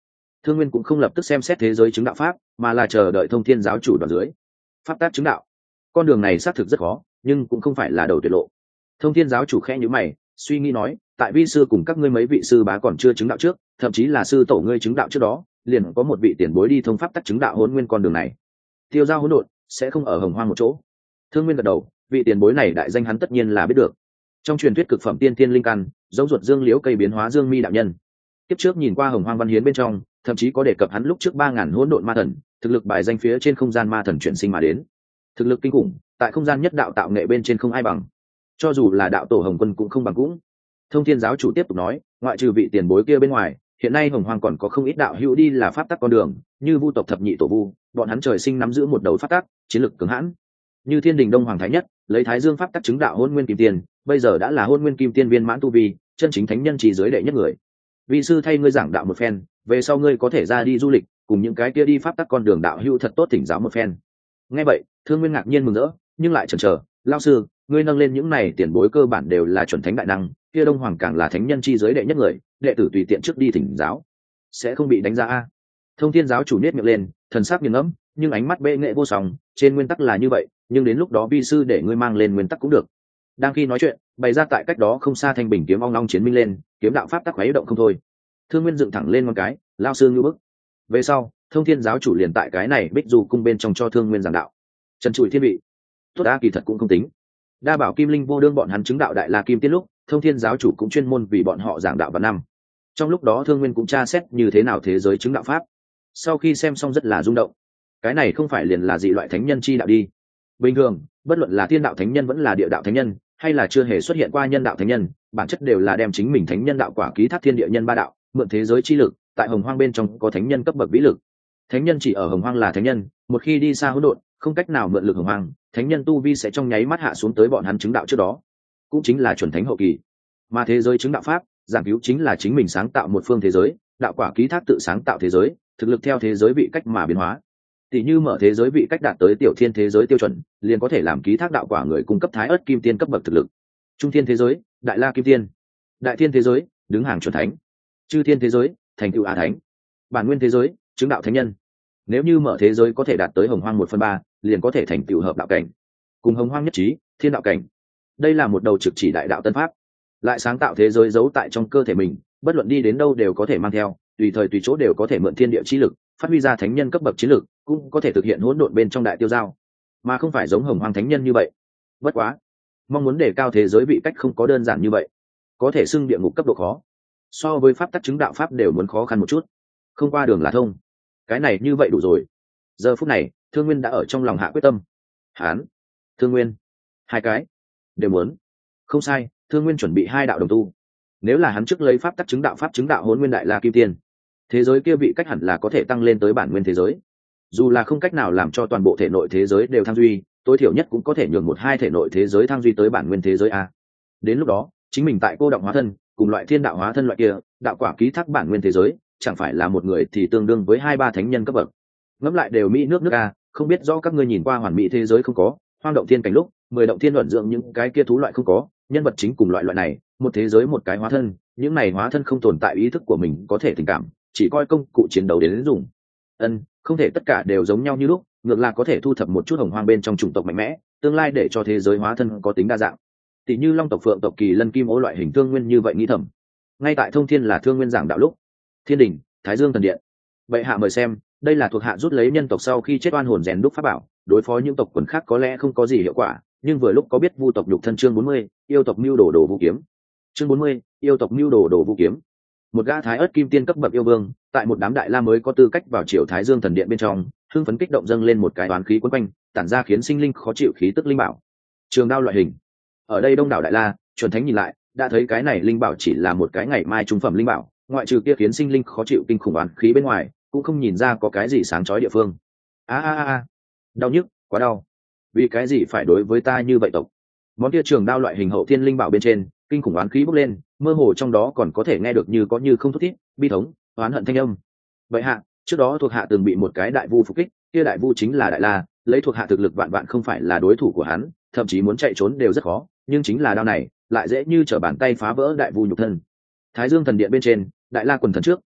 Thương Nguyên cũng không lập tức xem xét thế giới chứng đạo pháp, mà là chờ đợi Thông Thiên giáo chủ đoàn dưới pháp tác chứng đạo. Con đường này xác thực rất khó, nhưng cũng không phải là đầu tuyệt lộ. Thông Thiên giáo chủ khẽ nhíu mày, suy nghĩ nói, tại vi sư cùng các ngươi mấy vị sư bá còn chưa chứng đạo trước, thậm chí là sư tổ ngươi chứng đạo trước đó, liền có một vị tiền bối đi thông pháp tắc chứng đạo hỗn nguyên con đường này. Tiêu giao hỗn độn sẽ không ở hồng hoang một chỗ. Thương Nguyên gật đầu, vị tiền bối này đại danh hắn tất nhiên là biết được. Trong truyền thuyết cực phẩm tiên tiên linh căn, giống ruột dương liễu cây biến hóa dương mi đạo nhân. Tiếp trước nhìn qua hồng hoang văn hiến bên trong, thậm chí có đề cập hắn lúc trước ba ngàn hỗn độn ma thần, thực lực bài danh phía trên không gian ma thần chuyển sinh mà đến. Thực lực kinh khủng, tại không gian nhất đạo tạo nghệ bên trên không ai bằng. Cho dù là đạo tổ Hồng Quân cũng không bằng cũng. Thông Thiên giáo chủ tiếp tục nói, ngoại trừ vị tiền bối kia bên ngoài, hiện nay hồng hoang còn có không ít đạo hữu đi là pháp tắc con đường, như vu tộc thập nhị tổ vu, bọn hắn trời sinh nắm giữ một đầu pháp tắc, chiến lực cường hãn. Như Thiên Đình Đông Hoàng Thái Nhất, lấy Thái Dương pháp tắc chứng đạo hôn nguyên kim tiên, bây giờ đã là hôn nguyên kim tiên viên mãn tu vi, chân chính thánh nhân chỉ dưới đệ nhất người. Vị sư thay ngươi giảng đạo một phen, về sau ngươi có thể ra đi du lịch, cùng những cái kia đi pháp tắc con đường đạo hữu thật tốt thỉnh giáo một phen. Nghe vậy, Thương Nguyên ngạc nhiên mừng rỡ, nhưng lại chần chờ, lão sư, ngươi nâng lên những này tiền bối cơ bản đều là chuẩn thánh đại năng, kia Đông Hoàng càng là thánh nhân chi giới đệ nhất người, đệ tử tùy tiện trước đi thỉnh giáo, sẽ không bị đánh giá a? Thông Thiên giáo chủ nhếch miệng lên, thần sắc nghiêng ngẫm, nhưng ánh mắt bệ nghệ vô song, trên nguyên tắc là như vậy, nhưng đến lúc đó vi sư để ngươi mang lên nguyên tắc cũng được. Đang khi nói chuyện, bày ra tại cách đó không xa thanh bình kiếm ong long chiến minh lên, kiếm đạo pháp tắc khuấy động không thôi. Thương Nguyên dựng thẳng lên ngón cái, lao sư như bức. Về sau, Thông Thiên giáo chủ liền tại cái này Bích Du cung bên trong cho Thương Nguyên giảng đạo. Trần trụi thiên vị, tốt đã kỳ thật cũng không tính. Đa bảo kim linh vô đương bọn hắn chứng đạo đại la kim tiên lúc, Thông Thiên giáo chủ cũng chuyên môn vì bọn họ giảng đạo vào năm. Trong lúc đó Thương Nguyên cũng tra xét như thế nào thế giới chứng đạo pháp. Sau khi xem xong rất là rung động. Cái này không phải liền là dị loại thánh nhân chi đạo đi. Bình thường, bất luận là thiên đạo thánh nhân vẫn là địa đạo thánh nhân, hay là chưa hề xuất hiện qua nhân đạo thánh nhân, bản chất đều là đem chính mình thánh nhân đạo quả ký thác thiên địa nhân ba đạo, mượn thế giới chi lực, tại hồng hoang bên trong có thánh nhân cấp bậc vĩ lực. Thánh nhân chỉ ở hồng hoang là thánh nhân, một khi đi xa hỗn độn, không cách nào mượn lực hồng hoang, thánh nhân tu vi sẽ trong nháy mắt hạ xuống tới bọn hắn chứng đạo trước đó, cũng chính là chuẩn thánh hậu kỳ. Mà thế giới chứng đạo pháp, giảng cứu chính là chính mình sáng tạo một phương thế giới, đạo quả ký thác tự sáng tạo thế giới, thực lực theo thế giới vị cách mà biến hóa. Tỷ như mở thế giới vị cách đạt tới tiểu thiên thế giới tiêu chuẩn, liền có thể làm ký thác đạo quả người cung cấp thái ớt kim tiên cấp bậc thực lực. Trung thiên thế giới, đại la kim tiên. Đại thiên thế giới, đứng hàng chuẩn thánh. Chư thiên thế giới, thành tựu á thánh. Bản nguyên thế giới, chứng đạo thánh nhân. Nếu như mở thế giới có thể đạt tới hồng hoang một phần ba, liền có thể thành tựu hợp đạo cảnh. Cùng hồng hoang nhất trí, thiên đạo cảnh. Đây là một đầu trực chỉ đại đạo tân pháp, lại sáng tạo thế giới giấu tại trong cơ thể mình, bất luận đi đến đâu đều có thể mang theo, tùy thời tùy chỗ đều có thể mượn thiên địa chi lực, phát huy ra thánh nhân cấp bậc chiến lực, cũng có thể thực hiện hỗn độn bên trong đại tiêu giao, mà không phải giống hồng hoang thánh nhân như vậy. Bất quá, mong muốn đề cao thế giới vị cách không có đơn giản như vậy, có thể xưng địa ngục cấp độ khó, so với pháp tắc chứng đạo pháp đều muốn khó khăn một chút. Không qua đường là thông, cái này như vậy đủ rồi. Giờ phút này, Thương Nguyên đã ở trong lòng hạ quyết tâm. Hán, Thương Nguyên, hai cái đều muốn. Không sai, Thương Nguyên chuẩn bị hai đạo đồng tu. Nếu là hắn trước lấy pháp tắc chứng đạo pháp chứng đạo hỗn nguyên đại la kim tiên, thế giới kia vị cách hẳn là có thể tăng lên tới bản nguyên thế giới. Dù là không cách nào làm cho toàn bộ thể nội thế giới đều thăng duy, tối thiểu nhất cũng có thể nhường một hai thể nội thế giới thăng duy tới bản nguyên thế giới a. Đến lúc đó, chính mình tại cô động hóa thân, cùng loại thiên đạo hóa thân loại kia, đạo quả ký thác bản nguyên thế giới, chẳng phải là một người thì tương đương với hai ba thánh nhân cấp bậc. Ngẫm lại đều mỹ nước nước a, không biết rõ các ngươi nhìn qua hoàn mỹ thế giới không có, hoang động thiên cảnh lúc, mười động thiên luận dưỡng những cái kia thú loại không có, nhân vật chính cùng loại loại này, một thế giới một cái hóa thân, những này hóa thân không tồn tại ý thức của mình, có thể tình cảm, chỉ coi công cụ chiến đấu đến dùng. Ân, không thể tất cả đều giống nhau như lúc, ngược là có thể thu thập một chút hồng hoang bên trong chủng tộc mạnh mẽ, tương lai để cho thế giới hóa thân có tính đa dạng. Tỷ như long tộc, phượng tộc, kỳ lân, kim ô loại hình Thương Nguyên như vậy nghĩ thầm. Ngay tại Thông Thiên là Thương Nguyên giảng đạo lúc, Thiên Đình, Thái Dương thần điện. Bệ hạ mời xem, đây là thuộc hạ rút lấy nhân tộc sau khi chết oan hồn rèn đúc pháp bảo, đối phó những tộc quần khác có lẽ không có gì hiệu quả, nhưng vừa lúc có biết vu tộc nhục thân. Chương bốn mươi, yêu tộc mưu đồ đồ vu kiếm. Chương bốn mươi, yêu tộc mưu đồ đồ vu kiếm. Một gã thái ớt kim tiên cấp bậc yêu vương, tại một đám đại la mới có tư cách vào triều Thái Dương thần điện bên trong, hưng phấn kích động dâng lên một cái toán khí quấn quanh, tản ra khiến sinh linh khó chịu khí tức linh bảo. Trường đao loại hình. Ở đây đông đảo đại la, chuẩn thánh nhìn lại, đã thấy cái này linh bảo chỉ là một cái ngày mai trung phẩm linh bảo, ngoại trừ kia khiến sinh linh khó chịu kinh khủng oán khí bên ngoài, cũng không nhìn ra có cái gì sáng chói địa phương. A a a, đau nhức, quá đau. Vì cái gì phải đối với ta như vậy tộc? Món kia trường đao loại hình hậu thiên linh bảo bên trên, kinh khủng oán khí bốc lên, mơ hồ trong đó còn có thể nghe được như có như không thút thít, bi thống, oán hận thanh âm. Vậy hạ, trước đó thuộc hạ từng bị một cái đại vu phục kích, kia đại vu chính là đại la, lấy thuộc hạ thực lực vạn vạn không phải là đối thủ của hắn, thậm chí muốn chạy trốn đều rất khó, nhưng chính là đao này, lại dễ như trở bàn tay phá vỡ đại vu nhục thân. Thái Dương thần điện bên trên, đại la quần thần trước,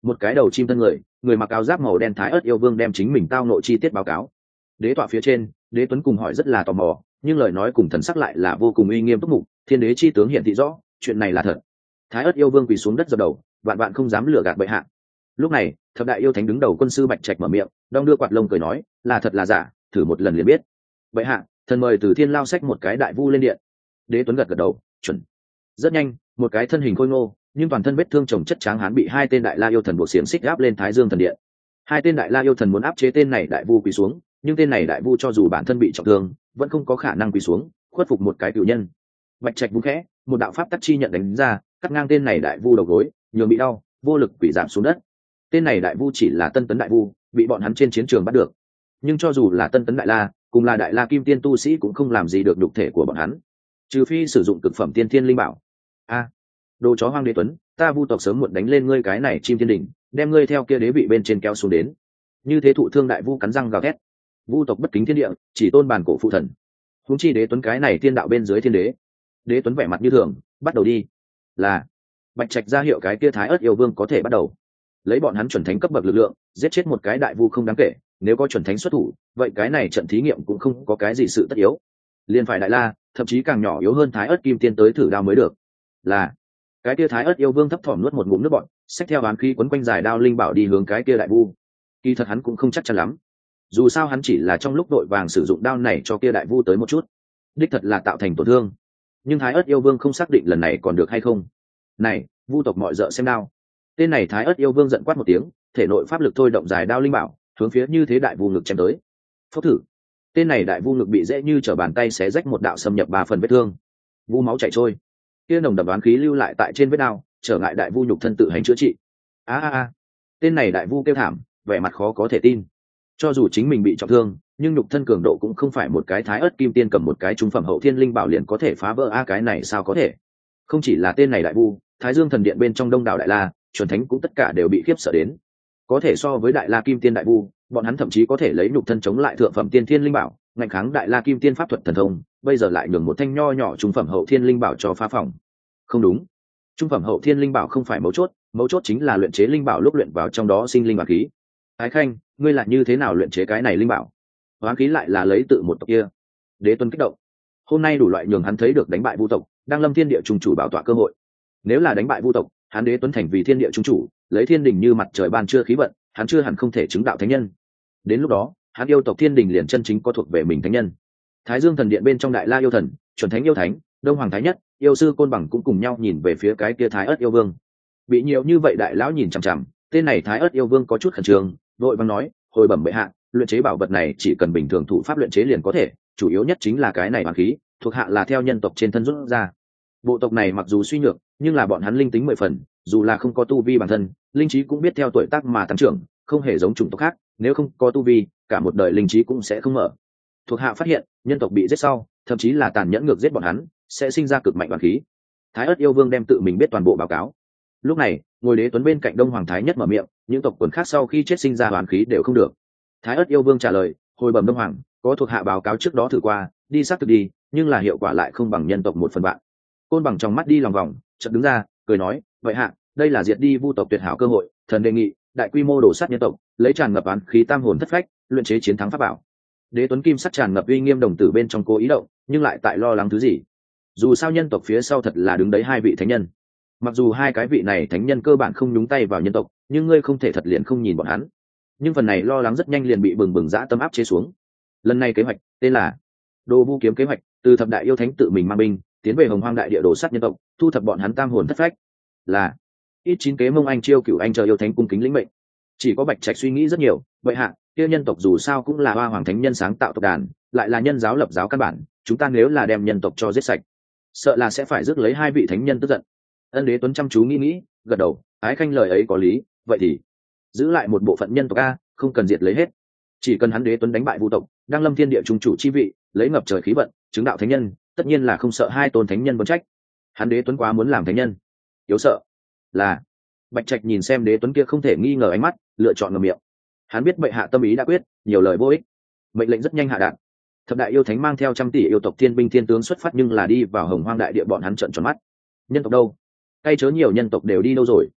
một cái đầu chim thân người, người mặc áo giáp màu đen thái ớt yêu vương đem chính mình tao nộ chi tiết báo cáo. Đế tọa phía trên, Đế Tuấn cùng hỏi rất là tò mò, nhưng lời nói cùng thần sắc lại là vô cùng uy nghiêm túc mục. Thiên đế chi tướng hiện thị rõ, chuyện này là thật. Thái ớt yêu vương quỳ xuống đất dập đầu, vạn vạn không dám lừa gạt bệ hạ. Lúc này, thập đại yêu thánh đứng đầu quân sư Bạch Trạch mở miệng, đong đưa quạt lông cười nói, là thật là giả, thử một lần liền biết. Bệ hạ, thần mời từ thiên lao sách một cái đại vu lên điện. Đế Tuấn gật gật đầu, chuẩn. Rất nhanh, một cái thân hình khôi ngô nhưng toàn thân vết thương chồng chất tráng hán bị hai tên đại la yêu thần buộc xiềng xích áp lên Thái Dương thần điện. Hai tên đại la yêu thần muốn áp chế tên này đại vu quỳ xuống, nhưng tên này đại vu cho dù bản thân bị trọng thương vẫn không có khả năng quỳ xuống khuất phục một cái cựu nhân. Bạch Trạch vung khẽ, một đạo pháp tắc chi nhận đánh ra, cắt ngang tên này đại vu đầu gối, nhường bị đau vô lực quỳ giảm xuống đất. Tên này đại vu chỉ là tân tấn đại vu, bị bọn hắn trên chiến trường bắt được, nhưng cho dù là tân tấn đại la cùng là đại la kim tiên tu sĩ cũng không làm gì được nhục thể của bọn hắn, trừ phi sử dụng cực phẩm tiên thiên linh bảo. A, đồ chó hoang Đế Tuấn, ta vu tộc sớm muộn đánh lên ngươi cái này chim thiên đỉnh, đem ngươi theo kia đế vị bên trên kéo xuống đến. Như thế thụ thương đại vu cắn răng gào thét. Vu tộc bất kính thiên địa, chỉ tôn bàn cổ phụ thần, huống chi Đế Tuấn cái này thiên đạo bên dưới thiên đế. Đế Tuấn vẻ mặt như thường, bắt đầu đi. Là Bạch Trạch ra hiệu cái kia thái ớt yêu vương có thể bắt đầu. Lấy bọn hắn chuẩn thánh cấp bậc lực lượng, giết chết một cái đại vu không đáng kể, nếu có chuẩn thánh xuất thủ, vậy cái này trận thí nghiệm cũng không có cái gì sự tất yếu. Liên phải đại la, thậm chí càng nhỏ yếu hơn thái ớt kim tiên tới thử đao mới được. Là cái kia thái ớt yêu vương thấp thỏm nuốt một ngụm nước bọt, xách theo oán khí quấn quanh dài đao linh bảo đi hướng cái kia đại vu. Kỳ thật hắn cũng không chắc chắn lắm, dù sao hắn chỉ là trong lúc đội vàng sử dụng đao này cho kia đại vu tới một chút, đích thật là tạo thành tổn thương, nhưng thái ớt yêu vương không xác định lần này còn được hay không. Này, vu tộc mọi dợ xem đao. Tên này thái ớt yêu vương giận quát một tiếng, thể nội pháp lực thôi động dài đao linh bảo hướng phía như thế đại vu ngực chém tới. Phốc thử, tên này đại vu ngực bị dễ như trở bàn tay xé rách một đạo xâm nhập ba phần vết thương, vu máu chảy trôi, kia nồng đậm oán khí lưu lại tại trên vết đao, trở ngại đại vu nhục thân tự hành chữa trị. A a a, tên này đại vu kêu thảm, vẻ mặt khó có thể tin. Cho dù chính mình bị trọng thương, nhưng nhục thân cường độ cũng không phải một cái thái ớt kim tiên cầm một cái trung phẩm hậu thiên linh bảo liền có thể phá vỡ. A cái này sao có thể? Không chỉ là tên này đại vu, Thái Dương thần điện bên trong đông đảo đại la, chuẩn thánh cũng tất cả đều bị khiếp sợ đến. Có thể so với đại la kim tiên đại vu, bọn hắn thậm chí có thể lấy nhục thân chống lại thượng phẩm tiên thiên linh bảo, ngăn kháng đại la kim tiên pháp thuật thần thông, bây giờ lại nhường một thanh nho nhỏ trung phẩm hậu thiên linh bảo cho phá phỏng. Không đúng, trung phẩm hậu thiên linh bảo không phải mấu chốt, mấu chốt chính là luyện chế linh bảo lúc luyện vào trong đó sinh linh và khí. Ái Khanh, ngươi lại như thế nào luyện chế cái này linh bảo? Hoán khí lại là lấy tự một tộc kia. Đế Tuấn kích động, hôm nay đủ loại nhường hắn thấy được đánh bại vu tộc, đang lâm thiên địa trung chủ bảo tọa cơ hội. Nếu là đánh bại vu tộc, hắn Đế Tuấn thành vì thiên địa trung chủ, lấy thiên đình như mặt trời ban trưa khí vận, hắn chưa hẳn không thể chứng đạo thánh nhân. Đến lúc đó, hắn yêu tộc thiên đình liền chân chính có thuộc về mình thánh nhân. Thái Dương thần điện bên trong đại la yêu thần, chuẩn thánh yêu thánh, đông hoàng thái nhất, yêu sư côn bằng cũng cùng nhau nhìn về phía cái kia thái ớt yêu vương. Bị nhiều như vậy đại lão nhìn chằm chằm, tên này thái ớt yêu vương có chút khẩn trương, vội vàng nói, hồi bẩm bệ hạ, luyện chế bảo vật này chỉ cần bình thường thủ pháp luyện chế liền có thể, chủ yếu nhất chính là cái này hoàn khí, thuộc hạ là theo nhân tộc trên thân rút ra. Bộ tộc này mặc dù suy nhược, nhưng là bọn hắn linh tính mười phần, dù là không có tu vi bản thân, linh trí cũng biết theo tuổi tác mà tăng trưởng, không hề giống chủng tộc khác, nếu không có tu vi, cả một đời linh trí cũng sẽ không mở. Thuộc hạ phát hiện, nhân tộc bị giết sau, thậm chí là tàn nhẫn ngược giết bọn hắn, sẽ sinh ra cực mạnh hoàn khí. Thái ớt yêu vương đem tự mình biết toàn bộ báo cáo. Lúc này, ngồi Đế Tuấn bên cạnh đông hoàng thái nhất mở miệng, những tộc quần khác sau khi chết sinh ra hoàn khí đều không được. Thái ớt yêu vương trả lời, hồi bẩm đông hoàng, có thuộc hạ báo cáo trước đó thử qua, đi xác thực đi, nhưng là hiệu quả lại không bằng nhân tộc một phần vạn. Côn bằng trong mắt đi lòng vòng, chợt đứng ra, cười nói, vậy hạ, đây là diệt đi vu tộc tuyệt hảo cơ hội, thần đề nghị đại quy mô đổ sát nhân tộc, lấy tràn ngập oán khí tam hồn thất phách, luyện chế chiến thắng pháp bảo. Đế Tuấn kim sắc tràn ngập uy nghiêm đồng tử bên trong cố ý động, nhưng lại tại lo lắng thứ gì. Dù sao nhân tộc phía sau thật là đứng đấy hai vị thánh nhân, mặc dù hai cái vị này thánh nhân cơ bản không nhúng tay vào nhân tộc, nhưng ngươi không thể thật liền không nhìn bọn hắn. Nhưng phần này lo lắng rất nhanh liền bị bừng bừng dã tâm áp chế xuống. Lần này kế hoạch tên là Đồ Vu kiếm kế hoạch, từ thập đại yêu thánh tự mình mang binh tiến về hồng hoang đại địa đồ sát nhân tộc, thu thập bọn hắn tam hồn thất phách. Là ít chín kế mông anh chiêu cửu anh chờ yêu thánh cung kính lĩnh mệnh. Chỉ có Bạch Trạch suy nghĩ rất nhiều, vậy hạ, kia nhân tộc dù sao cũng là hoa hoàng thánh nhân sáng tạo tộc đàn, lại là nhân giáo lập giáo căn bản, chúng ta nếu là đem nhân tộc cho giết sạch, sợ là sẽ phải rước lấy hai vị thánh nhân tức giận. Ân Đế Tuấn chăm chú nghĩ nghĩ, gật đầu, Ái Khanh lời ấy có lý, vậy thì giữ lại một bộ phận nhân tộc a, không cần diệt lấy hết, chỉ cần hắn Đế Tuấn đánh bại vu tộc, đang lâm thiên địa trung chủ chi vị, lấy ngập trời khí vận, chứng đạo thánh nhân, tất nhiên là không sợ hai tôn thánh nhân vấn trách. Hắn Đế Tuấn quá muốn làm thánh nhân, yếu sợ. Là Bạch Trạch nhìn xem Đế Tuấn kia không thể nghi ngờ ánh mắt, lựa chọn ngậm miệng. Hắn biết bệ hạ tâm ý đã quyết, nhiều lời vô ích. Mệnh lệnh rất nhanh hạ đạt. Thập đại yêu thánh mang theo trăm tỷ yêu tộc thiên binh thiên tướng xuất phát, nhưng là đi vào hồng hoang đại địa bọn hắn trợn tròn mắt. Nhân tộc đâu? Hay chớ nhiều nhân tộc đều đi đâu rồi?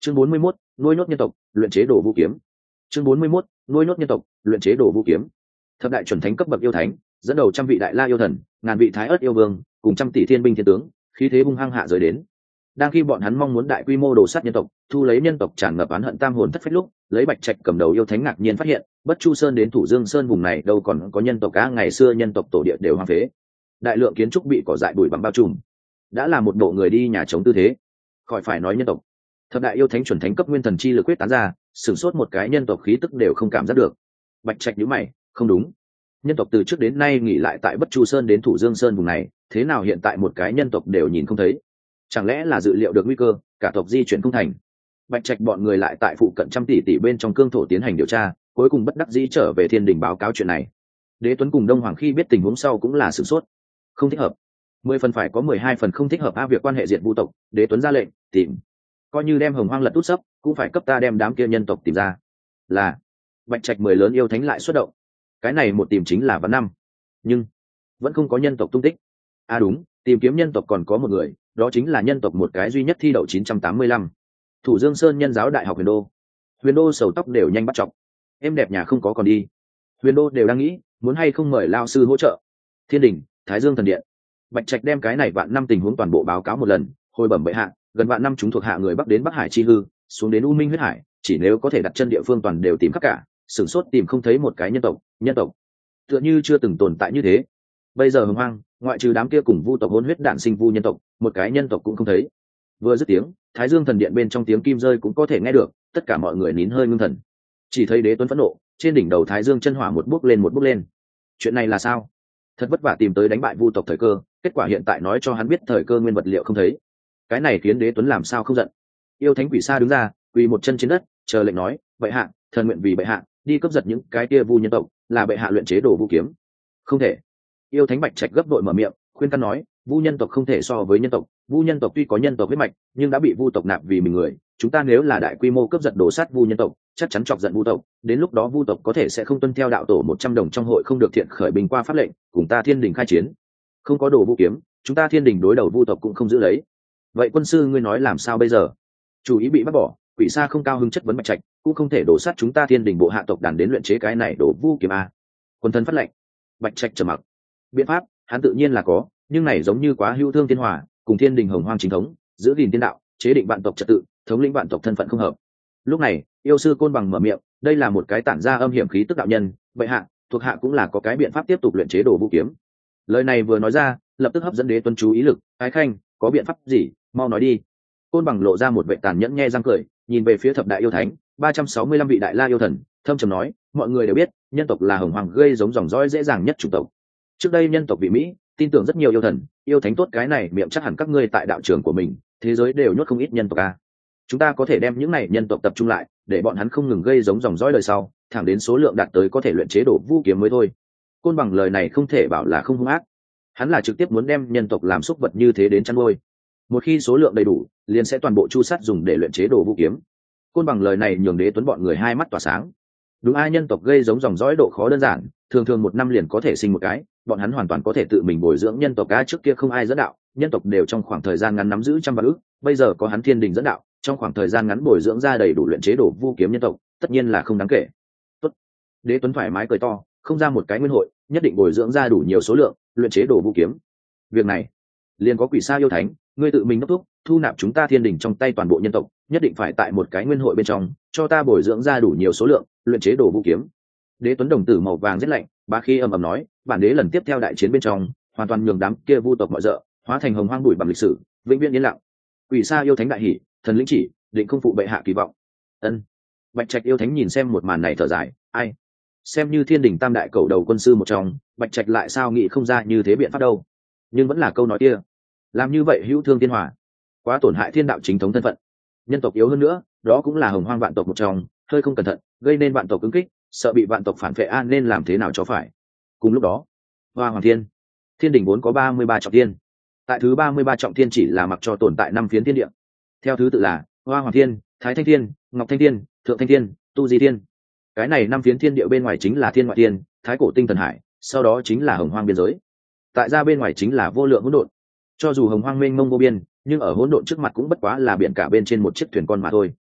chương bốn mươi mốt, nuôi nhốt nhân tộc, luyện chế đồ vũ kiếm. chương bốn mươi mốt, nuôi nhốt nhân tộc, luyện chế đồ vũ kiếm. Thập đại chuẩn thánh cấp bậc yêu thánh, dẫn đầu trăm vị đại la yêu thần, ngàn vị thái ớt yêu vương, cùng trăm tỷ thiên binh thiên tướng, khí thế hung hăng hạ giới đến. Đang khi bọn hắn mong muốn đại quy mô đồ sát nhân tộc, thu lấy nhân tộc tràn ngập oán hận tam hồn thất phách lúc, lấy Bạch Trạch cầm đầu yêu thánh ngạc nhiên phát hiện, Bất Chu Sơn đến Thủ Dương Sơn vùng này đâu còn có nhân tộc, cá ngày xưa nhân tộc tổ địa đều hoang phế, đại lượng kiến trúc bị cỏ dại bụi bặm bao trùm, đã là một bộ người đi nhà chống tư thế. Khỏi phải nói nhân tộc, thập đại yêu thánh chuẩn thánh cấp nguyên thần chi lực quyết tán ra, sửng sốt một cái nhân tộc khí tức đều không cảm giác được. Bạch Trạch nhíu mày, không đúng, nhân tộc từ trước đến nay nghỉ lại tại Bất Chu Sơn đến Thủ Dương Sơn vùng này, thế nào hiện tại một cái nhân tộc đều nhìn không thấy? Chẳng lẽ là dự liệu được nguy cơ, cả tộc di chuyển không thành? Bạch Trạch bọn người lại tại phụ cận trăm tỷ tỷ bên trong cương thổ tiến hành điều tra, cuối cùng bất đắc dĩ trở về thiên đình báo cáo chuyện này. Đế Tuấn cùng Đông Hoàng khi biết tình huống sau cũng là sửng sốt, không thích hợp. Mười phần phải có mười hai phần không thích hợp a, việc quan hệ diệt vu tộc, Đế Tuấn ra lệnh tìm, coi như đem Hồng Hoang lật út sấp, cũng phải cấp ta đem đám kia nhân tộc tìm ra. Là Bạch Trạch mười lớn yêu thánh lại xuất động, cái này một tìm chính là vạn năm, nhưng vẫn không có nhân tộc tung tích. À đúng, tìm kiếm nhân tộc còn có một người, đó chính là nhân tộc một cái duy nhất thi đậu chín trăm tám mươi lăm, Thủ Dương Sơn Nhân Giáo Đại học Huyền Đô. Huyền Đô sầu tóc đều nhanh bắt chọc, em đẹp nhà không có còn đi. Huyền Đô đều đang nghĩ muốn hay không mời lao sư hỗ trợ. Thiên đình, Thái Dương thần điện, Bạch Trạch đem cái này vạn năm tình huống toàn bộ báo cáo một lần, hồi bẩm bệ hạ, gần vạn năm chúng thuộc hạ người bắc đến Bắc Hải chi hư, xuống đến U Minh huyết hải, chỉ nếu có thể đặt chân địa phương toàn đều tìm khắp cả, sửng sốt tìm không thấy một cái nhân tộc, nhân tộc tựa như chưa từng tồn tại như thế. Bây giờ Hồng Hoang, ngoại trừ đám kia cùng vu tộc hôn huyết đạn sinh vu nhân tộc, một cái nhân tộc cũng không thấy. Vừa dứt tiếng, Thái Dương thần điện bên trong tiếng kim rơi cũng có thể nghe được, tất cả mọi người nín hơi ngưng thần. Chỉ thấy Đế Tuấn phẫn nộ, trên đỉnh đầu Thái Dương chân hỏa một bước lên một bước lên. Chuyện này là sao? Thật vất vả tìm tới đánh bại vu tộc thời cơ, kết quả hiện tại nói cho hắn biết thời cơ nguyên vật liệu không thấy. Cái này khiến Đế Tuấn làm sao không giận. Yêu thánh quỷ sa đứng ra, quỳ một chân trên đất, chờ lệnh nói, bệ hạ, thần nguyện vì bệ hạ đi cướp giật những cái kia vu nhân tộc, là bệ hạ luyện chế đồ vu kiếm. Không thể. Yêu thánh Bạch Trạch gấp đội mở miệng, khuyên can nói, vu nhân tộc không thể so với nhân tộc, vu nhân tộc tuy có nhân tộc huyết mạch, nhưng đã bị vu tộc nạp vì mình người, chúng ta nếu là đại quy mô cướp giật đổ sát vu nhân tộc, chắc chắn chọc giận vu tộc, đến lúc đó vu tộc có thể sẽ không tuân theo đạo tổ một trăm đồng trong hội không được thiện khởi bình qua pháp lệnh, cùng ta thiên đình khai chiến. Không có đồ vu kiếm, chúng ta thiên đình đối đầu vu tộc cũng không giữ lấy. Vậy quân sư ngươi nói làm sao bây giờ? Chủ ý bị bắt bỏ, quỷ sa không cao hứng chất vấn Bạch Trạch, cũng không thể đổ sát chúng ta thiên đình bộ hạ tộc đàn đến luyện chế cái này đồ vu kiếm a. Quân thân phát lệnh. Bạch Trạch trầm mặc. Biện pháp hắn tự nhiên là có, nhưng này giống như quá hữu thương thiên hòa, cùng thiên đình Hồng Hoang chính thống, giữ gìn tiên đạo, chế định vạn tộc trật tự, thống lĩnh vạn tộc thân phận không hợp. Lúc này yêu sư Côn Bằng mở miệng, đây là một cái tản ra âm hiểm khí tức đạo nhân, bệ hạ thuộc hạ cũng là có cái biện pháp tiếp tục luyện chế đồ vũ kiếm. Lời này vừa nói ra, lập tức hấp dẫn Đế Tuấn chú ý lực. Ái khanh, có biện pháp gì, mau nói đi. Côn Bằng lộ ra một vẻ tàn nhẫn nhe răng cười, nhìn về phía thập đại yêu thánh, ba trăm sáu mươi lăm vị đại la yêu thần, thâm trầm nói, mọi người đều biết nhân tộc là Hồng Hoang gây giống dòng dõi dễ dàng nhất chủng tộc. Trước đây nhân tộc vị Mỹ tin tưởng rất nhiều yêu thần, yêu thánh tốt, cái này miệng chắc hẳn các ngươi tại đạo trường của mình, thế giới đều nhốt không ít nhân tộc a. Chúng ta có thể đem những này nhân tộc tập trung lại, để bọn hắn không ngừng gây giống dòng dõi đời sau, thẳng đến số lượng đạt tới có thể luyện chế đồ vũ kiếm mới thôi. Côn Bằng lời này không thể bảo là không hung ác, hắn là trực tiếp muốn đem nhân tộc làm súc vật như thế đến chăn nuôi. Một khi số lượng đầy đủ, liền sẽ toàn bộ chu sát dùng để luyện chế đồ vũ kiếm. Côn Bằng lời này nhường Đế Tuấn bọn người hai mắt tỏa sáng. Đúng, ai nhân tộc gây giống dòng dõi độ khó đơn giản, thường thường một năm liền có thể sinh một cái, bọn hắn hoàn toàn có thể tự mình bồi dưỡng nhân tộc. Cá trước kia không ai dẫn đạo, nhân tộc đều trong khoảng thời gian ngắn nắm giữ trăm vạn ước, bây giờ có hắn thiên đình dẫn đạo, trong khoảng thời gian ngắn bồi dưỡng ra đầy đủ luyện chế đồ vũ kiếm nhân tộc, tất nhiên là không đáng kể. Tốt. Đế Tuấn thoải mái cười to, không ra một cái nguyên hội, nhất định bồi dưỡng ra đủ nhiều số lượng, luyện chế đồ vũ kiếm. Việc này liền có quỷ sa yêu thánh, ngươi tự mình đốc thúc, thu nạp chúng ta thiên đình trong tay toàn bộ nhân tộc, nhất định phải tại một cái nguyên hội bên trong, cho ta bồi dưỡng ra đủ nhiều số lượng, luyện chế đồ vũ kiếm. Đế Tuấn đồng tử màu vàng rất lạnh, bá khí ầm ầm nói, bản đế lần tiếp theo đại chiến bên trong, hoàn toàn nhường đám kia vu tộc mọi dợ, hóa thành hồng hoang bụi bằng lịch sử, vĩnh viễn yên lặng. Quỷ sa yêu thánh đại hỉ, thần lĩnh chỉ, định không phụ bệ hạ kỳ vọng. Ân. Bạch Trạch yêu thánh nhìn xem một màn này thở dài, ai, xem như thiên đình tam đại cầu đầu quân sư một trong, Bạch Trạch lại sao nghĩ không ra như thế biện pháp đâu. Nhưng vẫn là câu nói kia, làm như vậy hữu thương thiên hòa, quá tổn hại thiên đạo chính thống thân phận. Nhân tộc yếu hơn nữa, đó cũng là hồng hoang vạn tộc một trong, hơi không cẩn thận gây nên vạn tộc ứng kích, sợ bị vạn tộc phản vệ, an nên làm thế nào cho phải. Cùng lúc đó, Hoa Hoàng Thiên, thiên đình vốn có ba mươi ba trọng thiên, tại thứ ba mươi ba trọng thiên chỉ là mặc cho tồn tại năm phiến thiên địa, theo thứ tự là Hoa Hoàng Thiên, Thái Thanh Thiên, Ngọc Thanh Thiên, Thượng Thanh Thiên, Tu Di Thiên. Cái này năm phiến thiên địa bên ngoài chính là thiên ngoại thiên, thái cổ tinh thần hải, sau đó chính là hồng hoang biên giới, tại ra bên ngoài chính là vô lượng hỗn độn. Cho dù hồng hoang mênh mông vô biên, nhưng ở hỗn độn trước mặt cũng bất quá là biển cả bên trên một chiếc thuyền con mà thôi.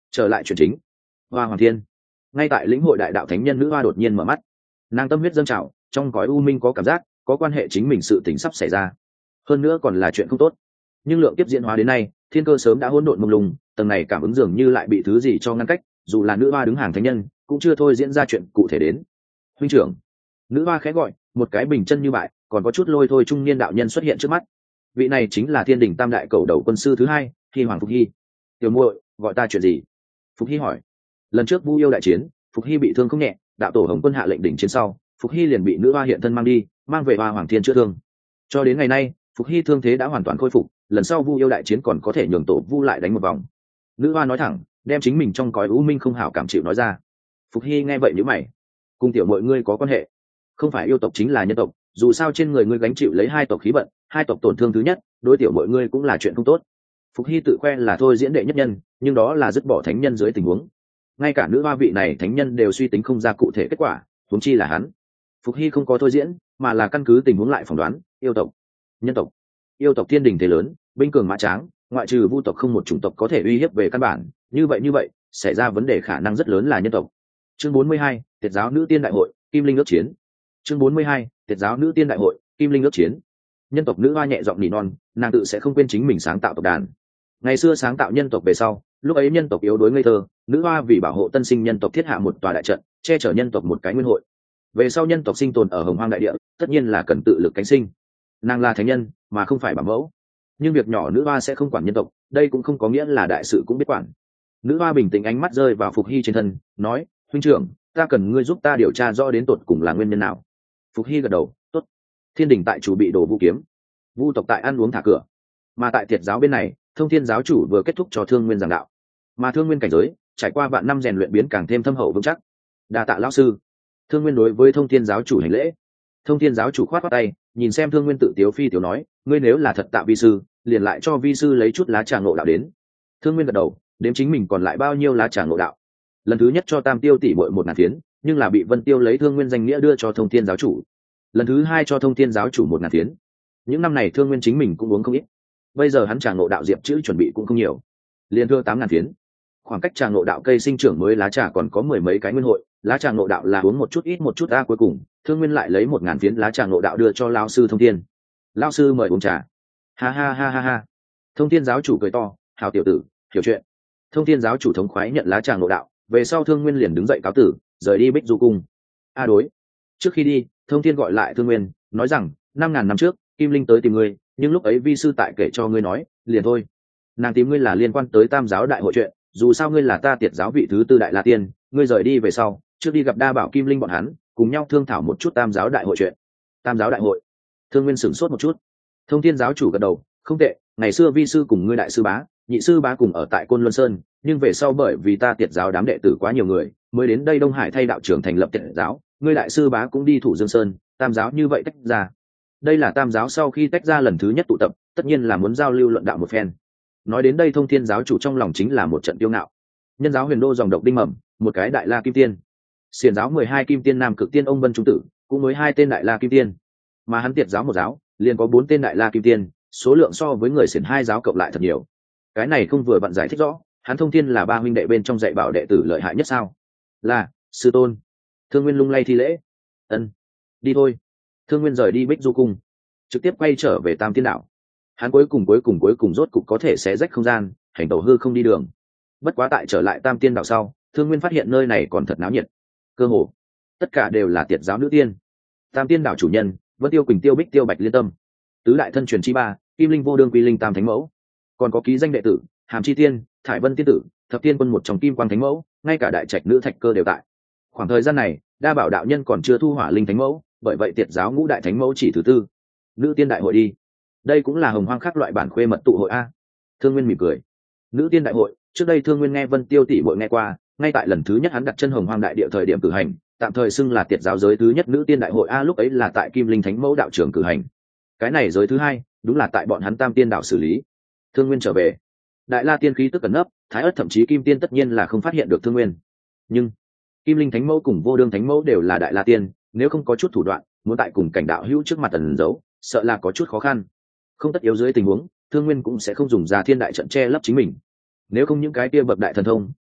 Trở lại chuyện chính. Hoa Hoàng Thiên. Ngay tại lĩnh hội đại đạo thánh nhân nữ hoa đột nhiên mở mắt. Nàng tâm huyết dâng trào, trong cõi u minh có cảm giác có quan hệ chính mình sự tình sắp xảy ra, hơn nữa còn là chuyện không tốt. Nhưng lượng kiếp diễn hóa đến nay, thiên cơ sớm đã hỗn độn mông lung, tầng này cảm ứng dường như lại bị thứ gì cho ngăn cách, dù là nữ hoa đứng hàng thánh nhân cũng chưa thôi diễn ra chuyện cụ thể đến. Huynh trưởng. Nữ hoa khẽ gọi, một cái bình chân như bại còn có chút lôi thôi trung niên đạo nhân xuất hiện trước mắt. Vị này chính là thiên đình tam đại cầu đầu quân sư thứ hai, Hy Hoàng Phục Hy. Tiểu muội, gọi ta chuyện gì? Phục Hy hỏi. Lần trước Vu Yêu đại chiến, Phục Hy bị thương không nhẹ, đạo tổ Hồng Quân hạ lệnh đỉnh chiến sau, Phục Hy liền bị nữ hoa hiện thân mang đi, mang về Hoa Hoàng Thiên chữa thương. Cho đến ngày nay, Phục Hy thương thế đã hoàn toàn khôi phục, lần sau Vu Yêu đại chiến còn có thể nhường tổ Vu lại đánh một vòng. Nữ hoa nói thẳng, đem chính mình trong cõi u minh không hảo cảm chịu nói ra. Phục Hy nghe vậy nhíu mày. Cùng tiểu muội ngươi có quan hệ? Không phải yêu tộc chính là nhân tộc, dù sao trên người ngươi gánh chịu lấy hai tộc khí vận, hai tộc tổn thương thứ nhất, đối tiểu muội ngươi cũng là chuyện không tốt. Phục Hy tự khoe là thôi diễn đệ nhất nhân, nhưng đó là dứt bỏ thánh nhân dưới tình huống. Ngay cả nữ hoa vị này thánh nhân đều suy tính không ra cụ thể kết quả, huống chi là hắn. Phục Hy không có thôi diễn, mà là căn cứ tình huống lại phỏng đoán, yêu tộc, nhân tộc. Yêu tộc thiên đình thế lớn, binh cường mã tráng, ngoại trừ vu tộc không một chủng tộc có thể uy hiếp về căn bản, như vậy như vậy, xảy ra vấn đề khả năng rất lớn là nhân tộc. Chương bốn mươi hai, Tiệt giáo nữ tiên đại hội, Kim Linh ước chiến. Chương bốn mươi hai, Tiệt giáo nữ tiên đại hội, Kim Linh ước chiến. Nhân tộc nữ hoa nhẹ giọng nỉ non, nàng tự sẽ không quên chính mình sáng tạo tộc đàn. Ngày xưa sáng tạo nhân tộc về sau, lúc ấy nhân tộc yếu đuối ngây thơ, nữ hoa vì bảo hộ tân sinh nhân tộc thiết hạ một tòa đại trận, che chở nhân tộc một cái nguyên hội. Về sau nhân tộc sinh tồn ở Hồng Hoang đại địa, tất nhiên là cần tự lực cánh sinh. Nàng là thánh nhân, mà không phải bảo mẫu. Nhưng việc nhỏ nữ hoa sẽ không quản nhân tộc, đây cũng không có nghĩa là đại sự cũng biết quản. Nữ hoa bình tĩnh ánh mắt rơi vào Phục Hy trên thân, nói: huynh trưởng, ta cần ngươi giúp ta điều tra rõ đến tột cùng là nguyên nhân nào. Phục Hy gật đầu, tốt. Thiên đình tại chủ bị đổ vu kiếm, vu tộc tại ăn uống thả cửa, mà tại Tiệt giáo bên này, Thông Thiên giáo chủ vừa kết thúc cho Thương Nguyên giảng đạo, mà Thương Nguyên cảnh giới trải qua vạn năm rèn luyện biến càng thêm thâm hậu vững chắc. Đa tạ lão sư. Thương Nguyên đối với Thông Thiên giáo chủ hành lễ. Thông Thiên giáo chủ khoát khoát tay, nhìn xem Thương Nguyên tự tiếu phi tiểu nói: ngươi nếu là thật tạ vi sư, liền lại cho vi sư lấy chút lá trà ngộ đạo đến. Thương Nguyên gật đầu, đếm chính mình còn lại bao nhiêu lá trà ngộ đạo. Lần thứ nhất cho Tam Tiêu tỷ muội một ngàn phiến, nhưng là bị Vân Tiêu lấy Thương Nguyên danh nghĩa đưa cho Thông Thiên giáo chủ. Lần thứ hai cho Thông Thiên giáo chủ một ngàn phiến. Những năm này Thương Nguyên chính mình cũng uống không ít. Bây giờ hắn trà ngộ đạo diệp chữ chuẩn bị cũng không nhiều, liền thưa tám ngàn phiến. Khoảng cách trà ngộ đạo cây sinh trưởng mới lá trà còn có mười mấy cái nguyên hội, lá trà ngộ đạo là uống một chút ít một chút a. Cuối cùng Thương Nguyên lại lấy một ngàn phiến lá trà ngộ đạo đưa cho lão sư Thông Thiên. Lão sư mời uống trà. Ha ha ha ha ha. Thông Thiên giáo chủ cười to, hào tiểu tử, hiểu chuyện. Thông Thiên giáo chủ thống khoái nhận lá trà ngộ đạo, về sau Thương Nguyên liền đứng dậy cáo tử, rời đi Bích Du cung. A đối. Trước khi đi, Thông Thiên gọi lại Thương Nguyên, nói rằng năm ngàn năm trước Kim Linh tới tìm ngươi, nhưng lúc ấy vi sư tại kể cho ngươi nói, liền thôi. Nàng tìm ngươi là liên quan tới Tam giáo đại hội chuyện, dù sao ngươi là ta Tiệt giáo vị thứ tư đại la tiên, ngươi rời đi về sau, trước đi gặp Đa Bảo Kim Linh bọn hắn, cùng nhau thương thảo một chút Tam giáo đại hội chuyện. Tam giáo đại hội? Thương Nguyên sửng sốt một chút. Thông Thiên giáo chủ gật đầu, không tệ, ngày xưa vi sư cùng ngươi đại sư bá, nhị sư bá cùng ở tại Côn Luân Sơn, nhưng về sau bởi vì ta Tiệt giáo đám đệ tử quá nhiều người, mới đến đây Đông Hải thay đạo trưởng thành lập Tiệt giáo, ngươi đại sư bá cũng đi Thủ Dương Sơn, Tam giáo như vậy tách ra. Đây là Tam giáo sau khi tách ra lần thứ nhất tụ tập, tất nhiên là muốn giao lưu luận đạo một phen. Nói đến đây Thông Thiên giáo chủ trong lòng chính là một trận tiêu ngạo. Nhân giáo Huyền Đô dòng độc đinh mầm, một cái đại la kim tiên. Xiển giáo mười hai kim tiên nam cực tiên ông Vân Trung Tử, cũng mới hai tên đại la kim tiên. Mà hắn Tiệt giáo một giáo, liền có bốn tên đại la kim tiên, số lượng so với người Xiển hai giáo cộng lại thật nhiều. Cái này không vừa vặn giải thích rõ, hắn Thông Thiên là ba huynh đệ bên trong dạy bảo đệ tử lợi hại nhất sao? Là, sư tôn. Thương Nguyên lung lay thi lễ. Ân, đi thôi. Thương Nguyên rời đi Bích Du cung, trực tiếp quay trở về Tam Tiên đảo. Hắn cuối cùng cuối cùng cuối cùng rốt cục có thể xé rách không gian, hành tẩu hư không đi đường. Bất quá tại trở lại Tam Tiên đảo sau, Thương Nguyên phát hiện nơi này còn thật náo nhiệt. Cơ hồ tất cả đều là Tiệt giáo nữ tiên. Tam Tiên đảo chủ nhân, Vân Tiêu, Quỳnh Tiêu, Bích Tiêu, Bạch Liên Tâm, tứ đại thân truyền chi ba, Kim Linh vô đương, Quy Linh tam thánh mẫu, còn có ký danh đệ tử, Hàm Chi Tiên, Thải Vân tiên tử, Thập Tiên quân một trong Kim Quang thánh mẫu, ngay cả đại trạch nữ Thạch Cơ đều tại. Khoảng thời gian này, Đa Bảo đạo nhân còn chưa thu Hỏa Linh thánh mẫu, bởi vậy Tiệt giáo ngũ đại thánh mẫu chỉ thứ tư. Nữ tiên đại hội đi. Đây cũng là Hồng Hoang khác loại bản khuê mật tụ hội a. Thương Nguyên mỉm cười. Nữ tiên đại hội, trước đây Thương Nguyên nghe Vân Tiêu tỷ muội nghe qua, ngay tại lần thứ nhất hắn đặt chân Hồng Hoang đại địa thời điểm cử hành, tạm thời xưng là Tiệt giáo giới thứ nhất nữ tiên đại hội a, lúc ấy là tại Kim Linh thánh mẫu đạo trưởng cử hành. Cái này giới thứ hai, đúng là tại bọn hắn Tam Tiên đảo xử lý. Thương Nguyên trở về, đại la tiên khí tức cẩn nấp, Thái Ức thậm chí Kim Tiên tất nhiên là không phát hiện được Thương Nguyên. Nhưng Kim Linh thánh mẫu cùng Vô Đương thánh mẫu đều là đại la tiên, nếu không có chút thủ đoạn, muốn tại cùng cảnh đạo hữu trước mặt ẩn giấu, sợ là có chút khó khăn. Không tất yếu dưới tình huống, Thương Nguyên cũng sẽ không dùng ra thiên đại trận che lấp chính mình. Nếu không những cái kia bậc đại thần thông,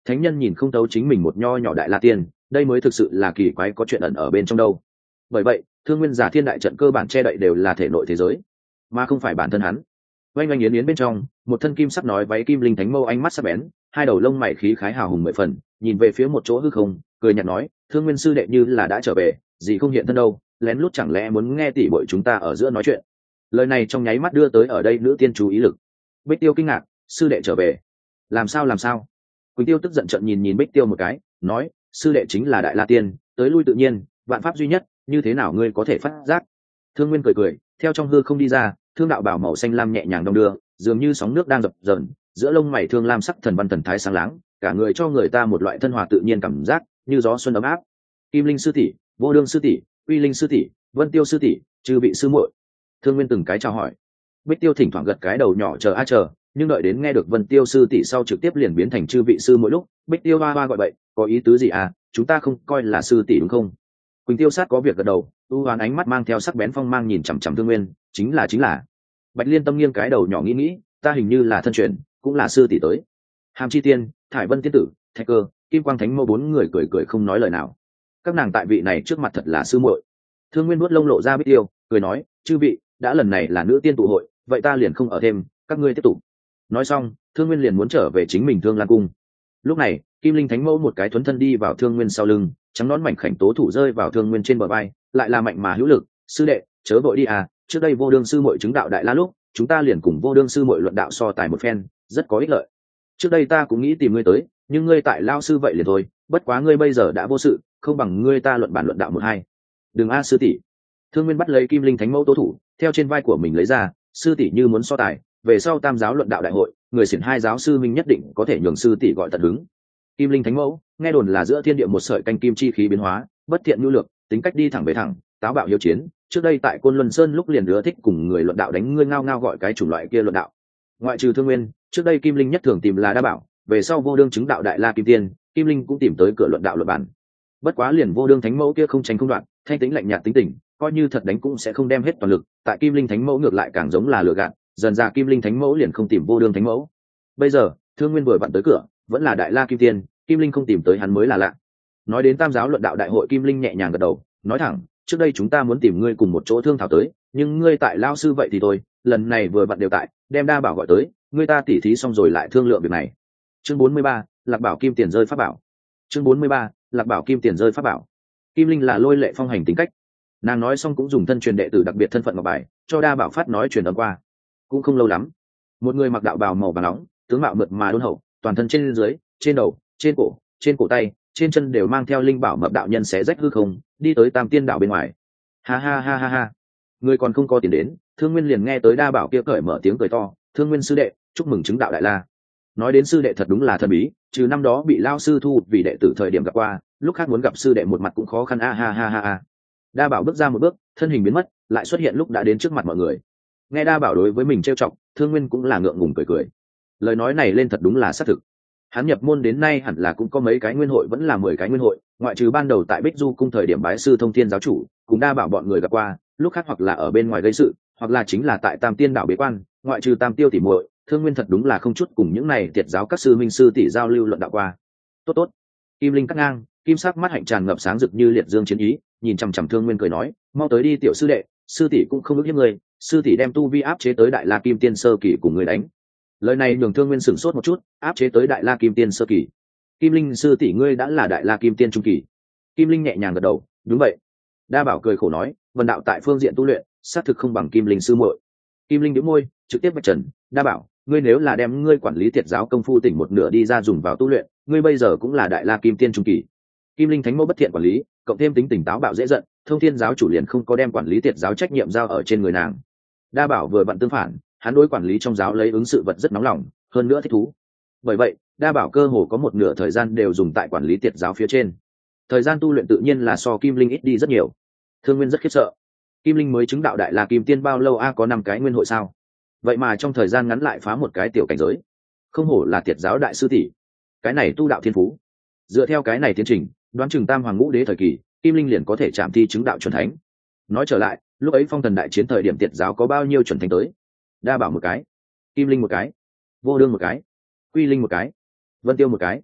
thánh nhân nhìn không thấu chính mình một nho nhỏ đại la tiên, đây mới thực sự là kỳ quái, có chuyện ẩn ở bên trong đâu. Bởi vậy thương nguyên giả thiên đại trận cơ bản che đậy đều là thể nội thế giới mà không phải bản thân hắn. oanh oanh yến yến bên trong, một thân kim sắc nói váy kim linh thánh mâu ánh mắt sắc bén, hai đầu lông mày khí khái hào hùng mười phần, nhìn về phía một chỗ hư không, cười nhạt nói, thương nguyên sư đệ như là đã trở về, gì không hiện thân đâu, lén lút chẳng lẽ muốn nghe tỷ bội chúng ta ở giữa nói chuyện. Lời này trong nháy mắt đưa tới ở đây nữ tiên chú ý lực. Bích Tiêu kinh ngạc, sư đệ trở về, làm sao làm sao? Quỳnh Tiêu tức giận trợn nhìn nhìn Bích Tiêu một cái, nói, sư đệ chính là đại la tiên, tới lui tự nhiên, vạn pháp duy nhất, như thế nào ngươi có thể phát giác? Thương Nguyên cười cười, theo trong hư không đi ra, thương đạo bảo màu xanh lam nhẹ nhàng đong đưa, dường như sóng nước đang dập dờn, giữa lông mày thương lam sắc thần văn thần thái sáng láng, cả người cho người ta một loại thân hòa tự nhiên cảm giác, như gió xuân ấm áp. Kim Linh sư tỷ, Vô Đương sư tỷ, Uy Linh sư tỷ, Vân Tiêu sư tỷ, chư vị sư muội. Thương Nguyên từng cái chào hỏi. Bích Tiêu thỉnh thoảng gật cái đầu nhỏ chờ a chờ, nhưng đợi đến nghe được Vân Tiêu sư tỷ sau trực tiếp liền biến thành chư vị sư mỗi lúc. Bích Tiêu hoa hoa gọi bậy, có ý tứ gì à, chúng ta không coi là sư tỷ đúng không? Quỳnh Tiêu sát có việc gật đầu, u hoán ánh mắt mang theo sắc bén phong mang nhìn chằm chằm Thương Nguyên, chính là chính là. Bạch Liên Tâm nghiêng cái đầu nhỏ nghĩ nghĩ, ta hình như là thân truyền, cũng là sư tỷ tới. Hàm Chi Tiên, Thải Vân Tiên tử, Thạch Cơ, Kim Quang Thánh Mâu bốn người cười cười không nói lời nào. Các nàng tại vị này trước mặt thật là sư muội. Thương Nguyên nuốt lông lộ ra Bích Tiêu, cười nói, chư vị, đã lần này là nữ tiên tụ hội, vậy ta liền không ở thêm, các ngươi tiếp tục. Nói xong, Thương Nguyên liền muốn trở về chính mình Thương Lan cung. Lúc này, Kim Linh Thánh Mẫu một cái thuấn thân đi vào Thương Nguyên sau lưng, trắng nón mảnh khảnh tố thủ rơi vào Thương Nguyên trên bờ vai, lại là mạnh mà hữu lực, sư đệ, chớ vội đi à, trước đây Vô Đương sư muội chứng đạo đại la lúc, chúng ta liền cùng Vô Đương sư muội luận đạo so tài một phen, rất có ích lợi. Trước đây ta cũng nghĩ tìm ngươi tới, nhưng ngươi tại lao sư vậy liền thôi, bất quá ngươi bây giờ đã vô sự, không bằng ngươi ta luận bản luận đạo một hai. Đừng a sư tỷ. Thương Nguyên bắt lấy Kim Linh Thánh Mẫu tố thủ, theo trên vai của mình lấy ra, sư tỷ như muốn so tài, về sau tam giáo luận đạo đại hội, người xiển hai giáo sư minh nhất định có thể nhường sư tỷ gọi tận hứng. Kim Linh Thánh Mẫu, nghe đồn là giữa thiên địa một sợi canh kim chi khí biến hóa, bất thiện nhu lược, tính cách đi thẳng về thẳng, táo bạo hiếu chiến, trước đây tại Côn Luân Sơn lúc liền ưa thích cùng người luận đạo đánh ngươi ngao ngao gọi cái chủng loại kia luận đạo. Ngoại trừ Thương Nguyên, trước đây Kim Linh nhất thường tìm là Đa Bảo, về sau Vô Đương chứng đạo đại la kim tiên, Kim Linh cũng tìm tới cửa luận đạo luận bản. Bất quá liền Vô Đương Thánh Mẫu kia không tranh không đoạn, thanh tính lạnh nhạt tính tình, coi như thật đánh cũng sẽ không đem hết toàn lực, tại Kim Linh Thánh Mẫu ngược lại càng giống là lừa gạt, dần ra Kim Linh Thánh Mẫu liền không tìm Vô Đương Thánh Mẫu. Bây giờ, Thương Nguyên vừa vặn tới cửa, vẫn là đại la kim tiên, Kim Linh không tìm tới hắn mới là lạ. Nói đến tam giáo luận đạo đại hội, Kim Linh nhẹ nhàng gật đầu, nói thẳng, trước đây chúng ta muốn tìm ngươi cùng một chỗ thương thảo tới, nhưng ngươi tại lao sư vậy thì thôi, lần này vừa vặn đều tại, đem Đa Bảo gọi tới, ngươi ta tỉ thí xong rồi lại thương lượng việc này. Chương bốn mươi ba, Lạc Bảo Kim Tiền rơi pháp bảo. Chương bốn mươi ba, Lạc Bảo Kim Tiền rơi pháp bảo. Kim Linh là lôi lệ phong hành tính cách, nàng nói xong cũng dùng thân truyền đệ tử đặc biệt thân phận ngọc bài cho Đa Bảo phát nói truyền âm qua. Cũng không lâu lắm, một người mặc đạo bào màu vàng nóng, tướng mạo mượt mà đôn hậu, toàn thân trên dưới, trên đầu, trên cổ, trên cổ tay, trên chân đều mang theo linh bảo mập đạo nhân xé rách hư không, đi tới Tam Tiên đảo bên ngoài. Ha ha ha ha ha. Người còn không có tiền đến, Thương Nguyên liền nghe tới Đa Bảo kia cởi mở tiếng cười to, "Thương Nguyên sư đệ, chúc mừng chứng đạo đại la." Nói đến sư đệ thật đúng là thần bí, trừ năm đó bị lao sư thu vì đệ tử thời điểm gặp qua, lúc khác muốn gặp sư đệ một mặt cũng khó khăn a ha ha ha ha. Đa Bảo bước ra một bước, thân hình biến mất, lại xuất hiện lúc đã đến trước mặt mọi người. Nghe Đa Bảo đối với mình trêu chọc, Thương Nguyên cũng là ngượng ngùng cười cười. Lời nói này lên thật đúng là xác thực. Hắn nhập môn đến nay hẳn là cũng có mấy cái nguyên hội, vẫn là mười cái nguyên hội, ngoại trừ ban đầu tại Bích Du cung thời điểm bái sư Thông Thiên giáo chủ, cùng Đa Bảo bọn người gặp qua, lúc khác hoặc là ở bên ngoài gây sự, hoặc là chính là tại Tam Tiên đảo bế quan, ngoại trừ Tam Tiêu tỉ muội, Thương Nguyên thật đúng là không chút cùng những này tiệt giáo các sư minh sư tỷ giao lưu luận đạo qua. Tốt tốt. Kim Linh cắt ngang, kim sắc mắt hạnh tràn ngập sáng rực như liệt dương chiến ý, nhìn chằm chằm Thương Nguyên cười nói, mau tới đi tiểu sư đệ, sư tỷ cũng không ước hiếp người, sư tỷ đem tu vi áp chế tới đại la kim tiên sơ kỳ cùng người đánh. Lời này nhường Thương Nguyên sửng sốt một chút, áp chế tới đại la kim tiên sơ kỳ. Kim Linh sư tỷ ngươi đã là đại la kim tiên trung kỳ. Kim Linh nhẹ nhàng gật đầu, đúng vậy. Đa Bảo cười khổ nói, vần đạo tại phương diện tu luyện, xác thực không bằng Kim Linh sư muội. Kim Linh nhếch môi, trực tiếp vạch trần, Đa Bảo, ngươi nếu là đem ngươi quản lý tiệt giáo công phu tỉnh một nửa đi ra dùng vào tu luyện, ngươi bây giờ cũng là đại la kim tiên trung kỳ. Kim Linh thánh mẫu bất thiện quản lý, cộng thêm tính tình táo bạo dễ giận, Thông Thiên giáo chủ liền không có đem quản lý tiệt giáo trách nhiệm giao ở trên người nàng. Đa Bảo vừa vặn tương phản, hắn đối quản lý trong giáo lấy ứng sự vật rất nóng lòng, hơn nữa thích thú. Bởi vậy, Đa Bảo cơ hồ có một nửa thời gian đều dùng tại quản lý tiệt giáo phía trên. Thời gian tu luyện tự nhiên là so Kim Linh ít đi rất nhiều. Thương Nguyên rất khiếp sợ. Kim Linh mới chứng đạo đại la kim tiên bao lâu a, có năm cái nguyên hội sao? Vậy mà trong thời gian ngắn lại phá một cái tiểu cảnh giới. Không hổ là tiệt giáo đại sư tỷ. Cái này tu đạo thiên phú. Dựa theo cái này tiến trình, đoán chừng Tam Hoàng Ngũ Đế thời kỳ, Kim Linh liền có thể chạm thi chứng đạo chuẩn thánh. Nói trở lại, lúc ấy Phong Thần đại chiến thời điểm tiệt giáo có bao nhiêu chuẩn thánh tới? Đa Bảo một cái, Kim Linh một cái, Vô Đương một cái, Quy Linh một cái, Vân Tiêu một cái.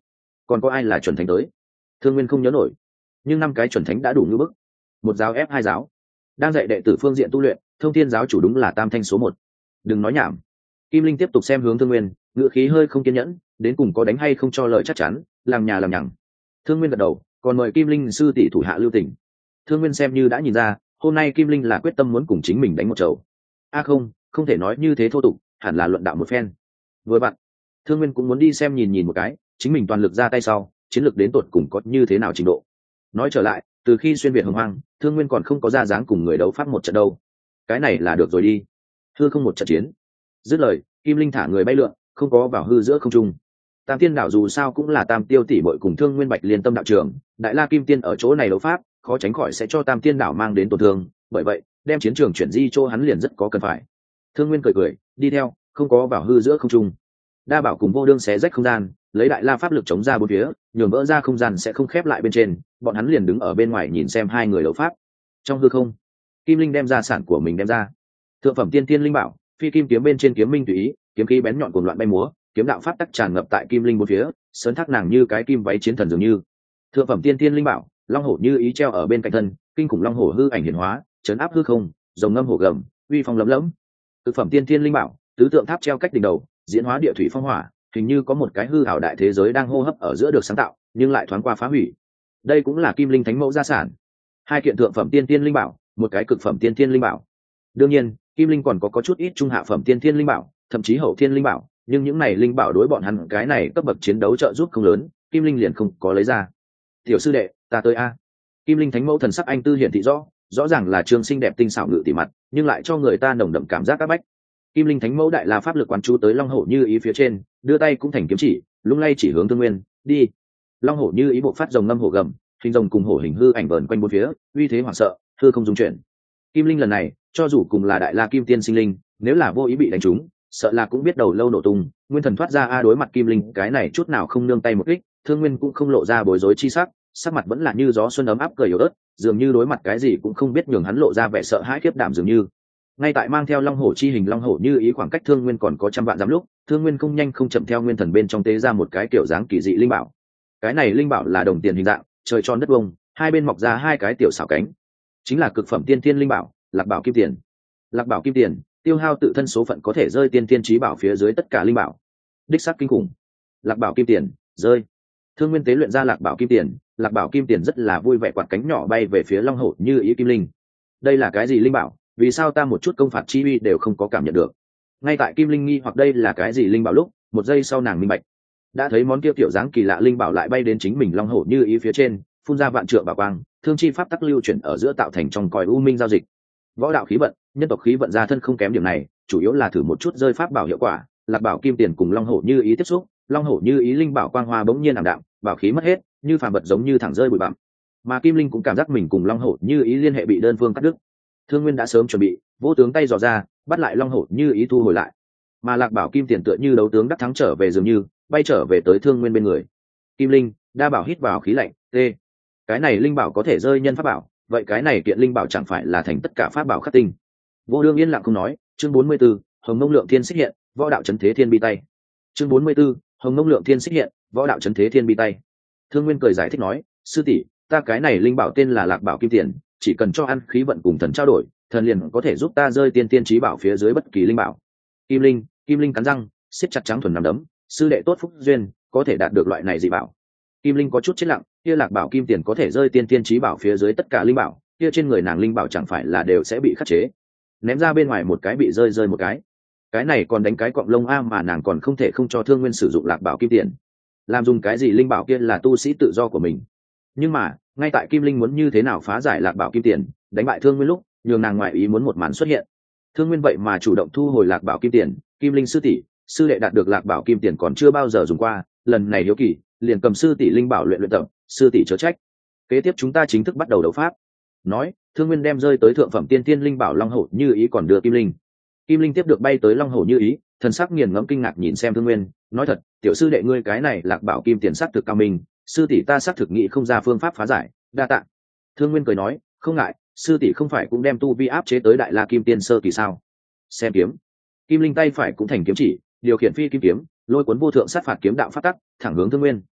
còn có ai là chuẩn thánh tới? Thương Nguyên không nhớ nổi, nhưng năm cái chuẩn thánh đã đủ ngưỡng bức. Một giáo ép hai giáo, đang dạy đệ tử phương diện tu luyện, Thông Thiên giáo chủ đúng là tam thanh số một. Đừng nói nhảm. Kim Linh tiếp tục xem hướng Thương Nguyên, ngữ khí hơi không kiên nhẫn, đến cùng có đánh hay không cho lời chắc chắn, làm nhà làm nhằng. Thương Nguyên gật đầu, còn mời Kim Linh sư tỷ thủ hạ lưu tình. Thương Nguyên xem như đã nhìn ra, hôm nay Kim Linh là quyết tâm muốn cùng chính mình đánh một chầu. A à không, không thể nói như thế thô tục, hẳn là luận đạo một phen. Vừa bạn, Thương Nguyên cũng muốn đi xem nhìn nhìn một cái, chính mình toàn lực ra tay sau, chiến lược đến tột cùng có như thế nào trình độ. Nói trở lại, từ khi xuyên việt hồng hoang, Thương Nguyên còn không có ra dáng cùng người đấu pháp một trận đâu. Cái này là được rồi đi. Hư không một trận chiến. Dứt lời, Kim Linh thả người bay lượn, không có vào hư giữa không trung. Tam Tiên đảo dù sao cũng là Tam Tiêu tỷ muội cùng Thương Nguyên Bạch liên tâm đạo trường, Đại La Kim Tiên ở chỗ này đấu pháp, khó tránh khỏi sẽ cho Tam Tiên đảo mang đến tổn thương, bởi vậy, đem chiến trường chuyển di chỗ hắn liền rất có cần phải. Thương Nguyên cười cười, đi theo, không có vào hư giữa không trung. Đa Bảo cùng Vô Đương xé rách không gian, lấy Đại La pháp lực chống ra bốn phía, nhường vỡ ra không gian sẽ không khép lại bên trên, bọn hắn liền đứng ở bên ngoài nhìn xem hai người đấu pháp. Trong hư không, Kim Linh đem ra sản của mình đem ra. Thượng phẩm tiên tiên linh bảo, phi kim kiếm bên trên kiếm minh tùy ý, kiếm khí bén nhọn cuồng loạn bay múa, kiếm đạo pháp tắc tràn ngập tại Kim Linh bốn phía, sớn thác nàng như cái kim váy chiến thần dường như. Thượng phẩm tiên tiên linh bảo, long hổ như ý treo ở bên cạnh thân, kinh khủng long hổ hư ảnh hiển hóa, chấn áp hư không, rồng ngâm hổ gầm, uy phong lấm lẫm. Thực phẩm tiên tiên linh bảo, tứ tượng tháp treo cách đỉnh đầu, diễn hóa địa thủy phong hỏa, hình như có một cái hư ảo đại thế giới đang hô hấp ở giữa được sáng tạo, nhưng lại thoáng qua phá hủy. Đây cũng là Kim Linh thánh mẫu gia sản. Hai kiện thượng phẩm tiên tiên linh bảo, một cái cực phẩm tiên tiên linh bảo. Đương nhiên, Kim Linh còn có có chút ít trung hạ phẩm tiên tiên linh bảo, thậm chí hậu thiên linh bảo, nhưng những này linh bảo đối bọn hắn cái này cấp bậc chiến đấu trợ giúp không lớn, Kim Linh liền không có lấy ra. Tiểu sư đệ, ta tới a. Kim Linh thánh mẫu thần sắc anh tư hiển thị rõ, rõ ràng là trường xinh đẹp tinh xảo ngự tỉ mặt, nhưng lại cho người ta nồng đậm cảm giác áp bách. Kim Linh thánh mẫu đại la pháp lực quán chú tới long hổ như ý phía trên, đưa tay cũng thành kiếm chỉ, lung lay chỉ hướng Thương Nguyên, đi. Long hổ như ý bộ phát rồng ngâm hổ gầm, hình rồng cùng hổ hình hư ảnh vờn quanh bốn phía, uy thế hoảng sợ, hư không dung chuyển. Kim Linh lần này, cho dù cùng là đại la kim tiên sinh linh, nếu là vô ý bị đánh trúng, sợ là cũng biết đầu lâu nổ tung, nguyên thần thoát ra a đối mặt Kim Linh, cái này chút nào không nương tay một kích, Thương Nguyên cũng không lộ ra bối rối chi sắc, sắc mặt vẫn là như gió xuân ấm áp cười yếu ớt, dường như đối mặt cái gì cũng không biết nhường hắn lộ ra vẻ sợ hãi khiếp đảm dường như. Ngay tại mang theo long hổ chi hình long hổ như ý khoảng cách Thương Nguyên còn có trăm vạn dặm lúc, Thương Nguyên không nhanh không chậm theo nguyên thần bên trong tế ra một cái kiểu dáng kỳ dị linh bảo. Cái này linh bảo là đồng tiền hình dạng, trời tròn đất vuông, hai bên mọc ra hai cái tiểu xảo cánh, chính là cực phẩm tiên tiên linh bảo, Lạc Bảo Kim Tiền. Lạc Bảo Kim Tiền, tiêu hao tự thân số phận có thể rơi tiên tiên trí bảo phía dưới tất cả linh bảo. Đích xác kinh khủng. Lạc Bảo Kim Tiền, rơi. Thương Nguyên tế luyện ra Lạc Bảo Kim Tiền, Lạc Bảo Kim Tiền rất là vui vẻ quạt cánh nhỏ bay về phía long hổ như ý Kim Linh. Đây là cái gì linh bảo? Vì sao ta một chút công phạt chi uy đều không có cảm nhận được? Ngay tại Kim Linh nghi hoặc đây là cái gì linh bảo lúc, một giây sau nàng minh bạch, đã thấy món kia kiểu dáng kỳ lạ linh bảo lại bay đến chính mình long hổ như ý phía trên, phun ra vạn trượng bảo quang, thương chi pháp tắc lưu chuyển ở giữa tạo thành trong còi u minh giao dịch. Võ đạo khí vận, nhân tộc khí vận ra thân không kém điểm này, chủ yếu là thử một chút rơi pháp bảo hiệu quả. Lạc Bảo Kim Tiền cùng long hổ như ý tiếp xúc, long hổ như ý linh bảo quang hoa bỗng nhiên ảm đạm, bảo khí mất hết, như phàm vật giống như thẳng rơi bụi bặm. Mà Kim Linh cũng cảm giác mình cùng long hổ như ý liên hệ bị đơn phương cắt đứt. Thương Nguyên đã sớm chuẩn bị, vô tướng tay dò ra, bắt lại long hổ như ý thu hồi lại. Mà Lạc Bảo Kim Tiền tựa như đấu tướng đắc thắng trở về dường như, bay trở về tới Thương Nguyên bên người. Kim Linh, Đa Bảo hít vào khí lạnh, tê. Cái này linh bảo có thể rơi nhân pháp bảo, vậy cái này kiện linh bảo chẳng phải là thành tất cả pháp bảo khắc tinh. Vô Đương yên lặng không nói. Chương bốn mươi 44, Hồng Mông Lượng Thiên Xích hiện, võ đạo chấn thế thiên bi tay. Chương bốn mươi 44, Hồng Mông Lượng Thiên Xích hiện, võ đạo chấn thế thiên bi tay. Thương Nguyên cười giải thích nói, sư tỷ, ta cái này linh bảo tên là Lạc Bảo Kim Tiền, chỉ cần cho ăn khí vận cùng thần trao đổi, thần liền có thể giúp ta rơi tiên tiên trí bảo phía dưới bất kỳ linh bảo. Kim Linh, Kim Linh cắn răng, siết chặt trắng thuần nắm đấm, sư đệ tốt phúc duyên, có thể đạt được loại này dị bảo. Kim Linh có chút chết lặng, kia Lạc Bảo Kim Tiền có thể rơi tiên tiên trí bảo phía dưới tất cả linh bảo, kia trên người nàng linh bảo chẳng phải là đều sẽ bị khắc chế. Ném ra bên ngoài một cái bị rơi rơi một cái. Cái này còn đánh cái cọng lông a mà nàng còn không thể không cho Thương Nguyên sử dụng Lạc Bảo Kim Tiền. Làm dùng cái gì linh bảo kia là tu sĩ tự do của mình. Nhưng mà, ngay tại Kim Linh muốn như thế nào phá giải Lạc Bảo Kim Tiền, đánh bại Thương Nguyên lúc, nhường nàng ngoại ý muốn một màn xuất hiện. Thương Nguyên vậy mà chủ động thu hồi Lạc Bảo Kim Tiền, Kim Linh sư tỷ, sư đệ đạt được Lạc Bảo Kim Tiền còn chưa bao giờ dùng qua, lần này hiếu kỳ, liền cầm sư tỷ linh bảo luyện luyện tập, sư tỷ chớ trách. Kế tiếp chúng ta chính thức bắt đầu đấu pháp. Nói, Thương Nguyên đem rơi tới thượng phẩm tiên tiên linh bảo long hổ như ý còn đưa Kim Linh. Kim Linh tiếp được bay tới long hổ như ý, thần sắc nghiền ngẫm kinh ngạc nhìn xem Thương Nguyên, nói thật, tiểu sư đệ ngươi cái này Lạc Bảo Kim Tiền sắc thực cao minh, sư tỷ ta sắc thực nghĩ không ra phương pháp phá giải, đa tạ. Thương Nguyên cười nói, không ngại, sư tỷ không phải cũng đem tu vi áp chế tới đại la kim tiên sơ kỳ sao? Xem kiếm. Kim Linh tay phải cũng thành kiếm chỉ, điều khiển phi kim kiếm, lôi cuốn vô thượng sát phạt kiếm đạo phát tắc, thẳng hướng Thương Nguyên.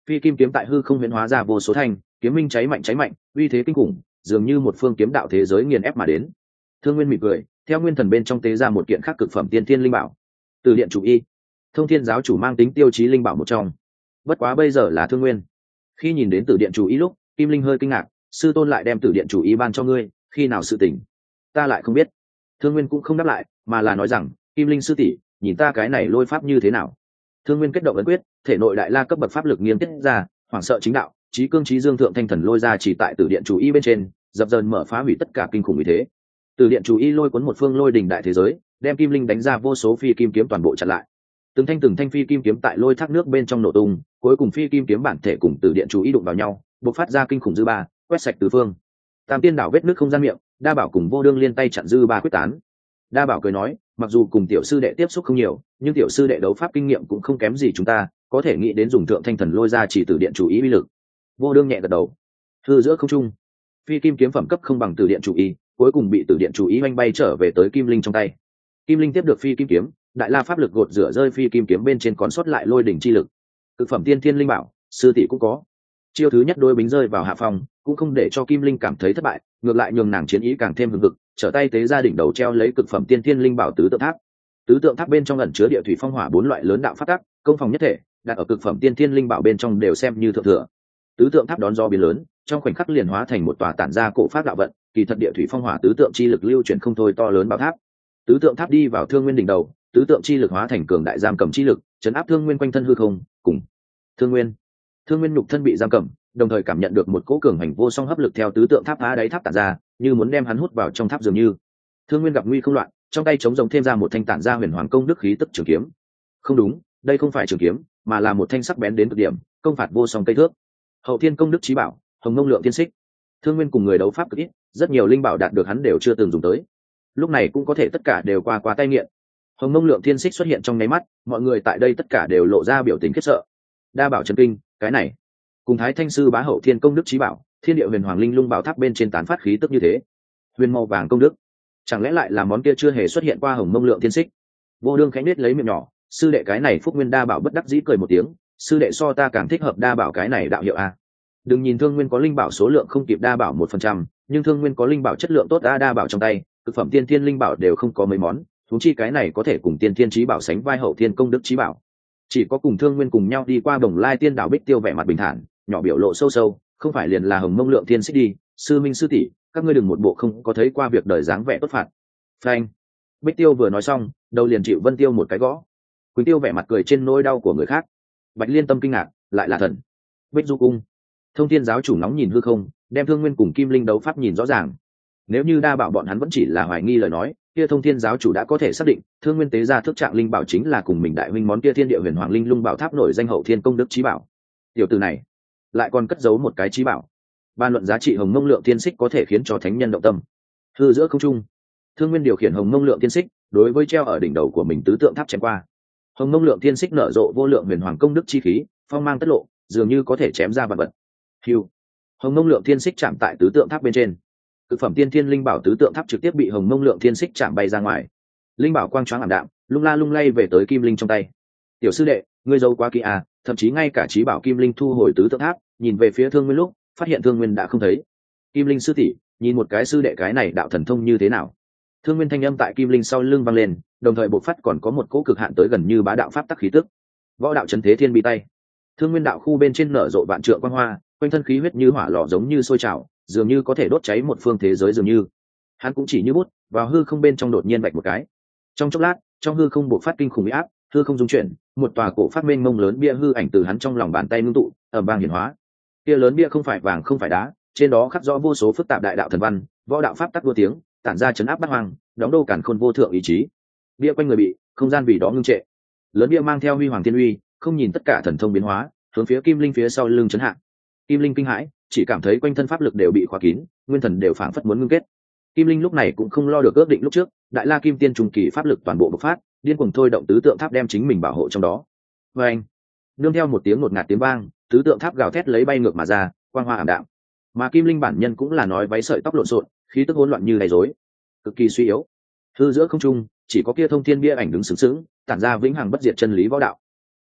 Phi kim kiếm tại hư không huyễn hóa ra vô số thanh, kiếm minh cháy mạnh cháy mạnh, uy thế kinh khủng, dường như một phương kiếm đạo thế giới nghiền ép mà đến. Thương Nguyên mỉm cười, theo nguyên thần bên trong tế ra một kiện khác cực phẩm tiên thiên linh bảo, Từ Điện Chủ Y. Thông Thiên giáo chủ mang tính tiêu chí linh bảo một trong. Bất quá bây giờ là Thương Nguyên. Khi nhìn đến Từ Điện Chủ Y lúc, Kim Linh hơi kinh ngạc, sư tôn lại đem Từ Điện Chủ Y ban cho ngươi, khi nào sự tỉnh? Ta lại không biết. Thương Nguyên cũng không đáp lại, mà là nói rằng, Kim Linh sư tỷ, nhìn ta cái này lôi pháp như thế nào? Thương Nguyên kết động ấn quyết, thể nội đại la cấp bậc pháp lực nghiêng tiết ra, hoảng sợ chính đạo, trí cương trí dương thượng thanh thần lôi ra chỉ tại Từ Điện Chủ Y bên trên, dập dờn mở phá hủy tất cả kinh khủng như thế. Từ Điện Chủ Y lôi cuốn một phương lôi đỉnh đại thế giới, đem Kim Linh đánh ra vô số phi kim kiếm toàn bộ chặn lại. Từng thanh từng thanh phi kim kiếm tại lôi thác nước bên trong nổ tung, cuối cùng phi kim kiếm bản thể cùng Từ Điện Chủ Y đụng vào nhau, bộc phát ra kinh khủng dư ba, quét sạch tứ phương. Tam tiên đảo vết nước không gian miệng, Đa Bảo cùng Vô Đương liên tay chặn dư ba quyết tán. Đa Bảo cười nói, mặc dù cùng tiểu sư đệ tiếp xúc không nhiều, nhưng tiểu sư đệ đấu pháp kinh nghiệm cũng không kém gì chúng ta, có thể nghĩ đến dùng thượng thanh thần lôi ra chỉ Từ Điện Chủ Y uy lực. Vô Đương nhẹ gật đầu. Hư giữa không trung, phi kim kiếm phẩm cấp không bằng Từ Điện Chủ Y, cuối cùng bị Từ Điện Chủ Y oanh bay trở về tới Kim Linh trong tay. Kim Linh tiếp được phi kim kiếm, đại la pháp lực gột rửa rơi phi kim kiếm bên trên còn sót lại lôi đỉnh chi lực. Cực phẩm tiên thiên linh bảo, sư tỷ cũng có. Chiêu thứ nhất đôi bính rơi vào hạ phòng, cũng không để cho Kim Linh cảm thấy thất bại, ngược lại nhường nàng chiến ý càng thêm hừng hực, trở tay tế ra đỉnh đầu treo lấy cực phẩm tiên thiên linh bảo tứ tượng tháp. Tứ tượng tháp bên trong ẩn chứa địa thủy phong hỏa bốn loại lớn đạo pháp tắc, công phòng nhất thể, đặt ở cực phẩm tiên thiên linh bảo bên trong đều xem như thượng thừa. Tứ tượng tháp đón gió biến lớn, trong khoảnh khắc liền hóa thành một tòa tản ra cổ pháp đạo vận, kỳ thật địa thủy phong hỏa tứ tượng chi lực lưu chuyển không thôi to lớn bảo tháp. Tứ tượng tháp đi vào Thương Nguyên đỉnh đầu, tứ tượng chi lực hóa thành cường đại giam cầm chi lực, chấn áp Thương Nguyên quanh thân hư không, cùng Thương Nguyên. Thương Nguyên nhục thân bị giam cầm, đồng thời cảm nhận được một cỗ cường hành vô song hấp lực theo tứ tượng tháp phá đáy tháp tản ra, như muốn đem hắn hút vào trong tháp dường như. Thương Nguyên gặp nguy không loạn, trong tay chống rồng thêm ra một thanh tản ra huyền hoàng công đức khí tức trường kiếm. Không đúng, đây không phải trường kiếm, mà là một thanh sắc bén đến cực điểm, công phạt vô song cây thước. Hậu Thiên công đức chí bảo, Hồng Mông Lượng Thiên Xích. Thương Nguyên cùng người đấu pháp cực ít, rất nhiều linh bảo đạt được hắn đều chưa từng dùng tới. Lúc này cũng có thể tất cả đều qua qua tay nghiện. Hồng Mông Lượng Thiên Xích xuất hiện trong nháy mắt, mọi người tại đây tất cả đều lộ ra biểu tình khiếp sợ. Đa Bảo chấn kinh, cái này, cùng Thái Thanh sư bá Hậu Thiên công đức chí bảo, Thiên địa huyền hoàng linh lung bảo tháp bên trên tán phát khí tức như thế. Huyền màu vàng công đức, chẳng lẽ lại là món kia chưa hề xuất hiện qua Hồng Mông Lượng Thiên Xích? Vô Đương khẽ nết lấy miệng nhỏ, sư đệ cái này Phúc Nguyên Đa Bảo bất đắc dĩ cười một tiếng, sư đệ so ta càng thích hợp Đa Bảo cái này đạo hiệu a. Đừng nhìn Thương Nguyên có linh bảo số lượng không kịp Đa Bảo một phần trăm, nhưng Thương Nguyên có linh bảo chất lượng tốt a, Đa Bảo trong tay, cực phẩm tiên thiên linh bảo đều không có mấy món, huống chi cái này có thể cùng tiên thiên chí bảo sánh vai Hậu Thiên công đức chí bảo. Chỉ có cùng Thương Nguyên cùng nhau đi qua Bồng Lai Tiên Đảo Bích Tiêu vẻ mặt bình thản, nhỏ biểu lộ sâu sâu, không phải liền là Hồng Mông Lượng Thiên Xích đi, sư minh sư tỷ, các ngươi đừng một bộ không có thấy qua việc đời dáng vẻ tốt phạt. Phanh. Bích Tiêu vừa nói xong, đầu liền chịu Vân Tiêu một cái gõ. Quỳnh Tiêu vẻ mặt cười trên nỗi đau của người khác. Bạch Liên tâm kinh ngạc, lại là thần. Bích Du cung. Thông Thiên giáo chủ nóng nhìn hư không, đem Thương Nguyên cùng Kim Linh đấu pháp nhìn rõ ràng. Nếu như Đa Bảo bọn hắn vẫn chỉ là hoài nghi lời nói, kia Thông Thiên giáo chủ đã có thể xác định, Thương Nguyên tế ra thước trạng linh bảo chính là cùng mình đại huynh món kia Thiên Địa Huyền Hoàng Linh Lung Bảo Tháp nổi danh Hậu Thiên công đức chí bảo. Tiểu tử này lại còn cất giấu một cái chí bảo. Ban luận giá trị Hồng Mông Lượng Thiên Xích có thể khiến cho thánh nhân động tâm. Hư giữa không trung, Thương Nguyên điều khiển Hồng Mông Lượng Thiên Xích, đối với treo ở đỉnh đầu của mình tứ tượng tháp chém qua. Hồng Mông Lượng Thiên Xích nở rộ vô lượng huyền hoàng công đức chi khí, phong mang tất lộ, dường như có thể chém ra vạn vật. Hưu. Hồng Mông Lượng Thiên Xích chạm tại tứ tượng tháp bên trên. Cực phẩm tiên thiên linh bảo tứ tượng tháp trực tiếp bị Hồng Mông Lượng Thiên Xích chạm bay ra ngoài. Linh bảo quang choáng ảm đạm, lung la lung lay về tới Kim Linh trong tay. Tiểu sư đệ, ngươi giấu quá kỹ à, thậm chí ngay cả chí bảo Kim Linh thu hồi tứ tượng tháp, nhìn về phía Thương Nguyên lúc, phát hiện Thương Nguyên đã không thấy. Kim Linh sư tỷ, nhìn một cái sư đệ cái này đạo thần thông như thế nào? Thương Nguyên thanh âm tại Kim Linh sau lưng vang lên, đồng thời bộc phát còn có một cỗ cực hạn tới gần như bá đạo pháp tắc khí tức. Võ đạo chấn thế thiên bi tay. Thương Nguyên đạo khu bên trên nở rộ vạn trượng quang hoa, quanh thân khí huyết như hỏa lò giống như sôi trào, dường như có thể đốt cháy một phương thế giới dường như. Hắn cũng chỉ như bút, vào hư không bên trong đột nhiên vạch một cái. Trong chốc lát, trong hư không bộc phát kinh khủng uy áp, hư không dung chuyển, một tòa cổ phát mênh mông lớn bia hư ảnh từ hắn trong lòng bàn tay ngưng tụ, ầm vang hiển hóa. Kia lớn bia không phải vàng không phải đá, trên đó khắc rõ vô số phức tạp đại đạo thần văn, võ đạo pháp tắc đua tiếng, tản ra chấn áp bát hoang, đóng đô cản khôn vô thượng ý chí. Bia quanh người bị, không gian vì đó ngưng trệ. Lớn bia mang theo huy hoàng thiên uy, không nhìn tất cả thần thông biến hóa, hướng phía Kim Linh phía sau lưng chấn hạ. Kim Linh kinh hãi, chỉ cảm thấy quanh thân pháp lực đều bị khóa kín, nguyên thần đều phảng phất muốn ngưng kết. Kim Linh lúc này cũng không lo được ước định lúc trước, đại la kim tiên trung kỳ pháp lực toàn bộ bộc phát, điên cuồng thôi động tứ tượng tháp đem chính mình bảo hộ trong đó. Và anh, nương theo một tiếng ngột ngạt tiếng vang, tứ tượng tháp gào thét lấy bay ngược mà ra, quang hoa ảm đạm. Mà Kim Linh bản nhân cũng là nói váy sợi tóc lộn xộn, khí tức hỗn loạn như đầy rối, cực kỳ suy yếu. Hư giữa không trung, chỉ có kia thông thiên bia ảnh đứng sướng sướng, tản ra vĩnh hằng bất diệt chân lý võ đạo.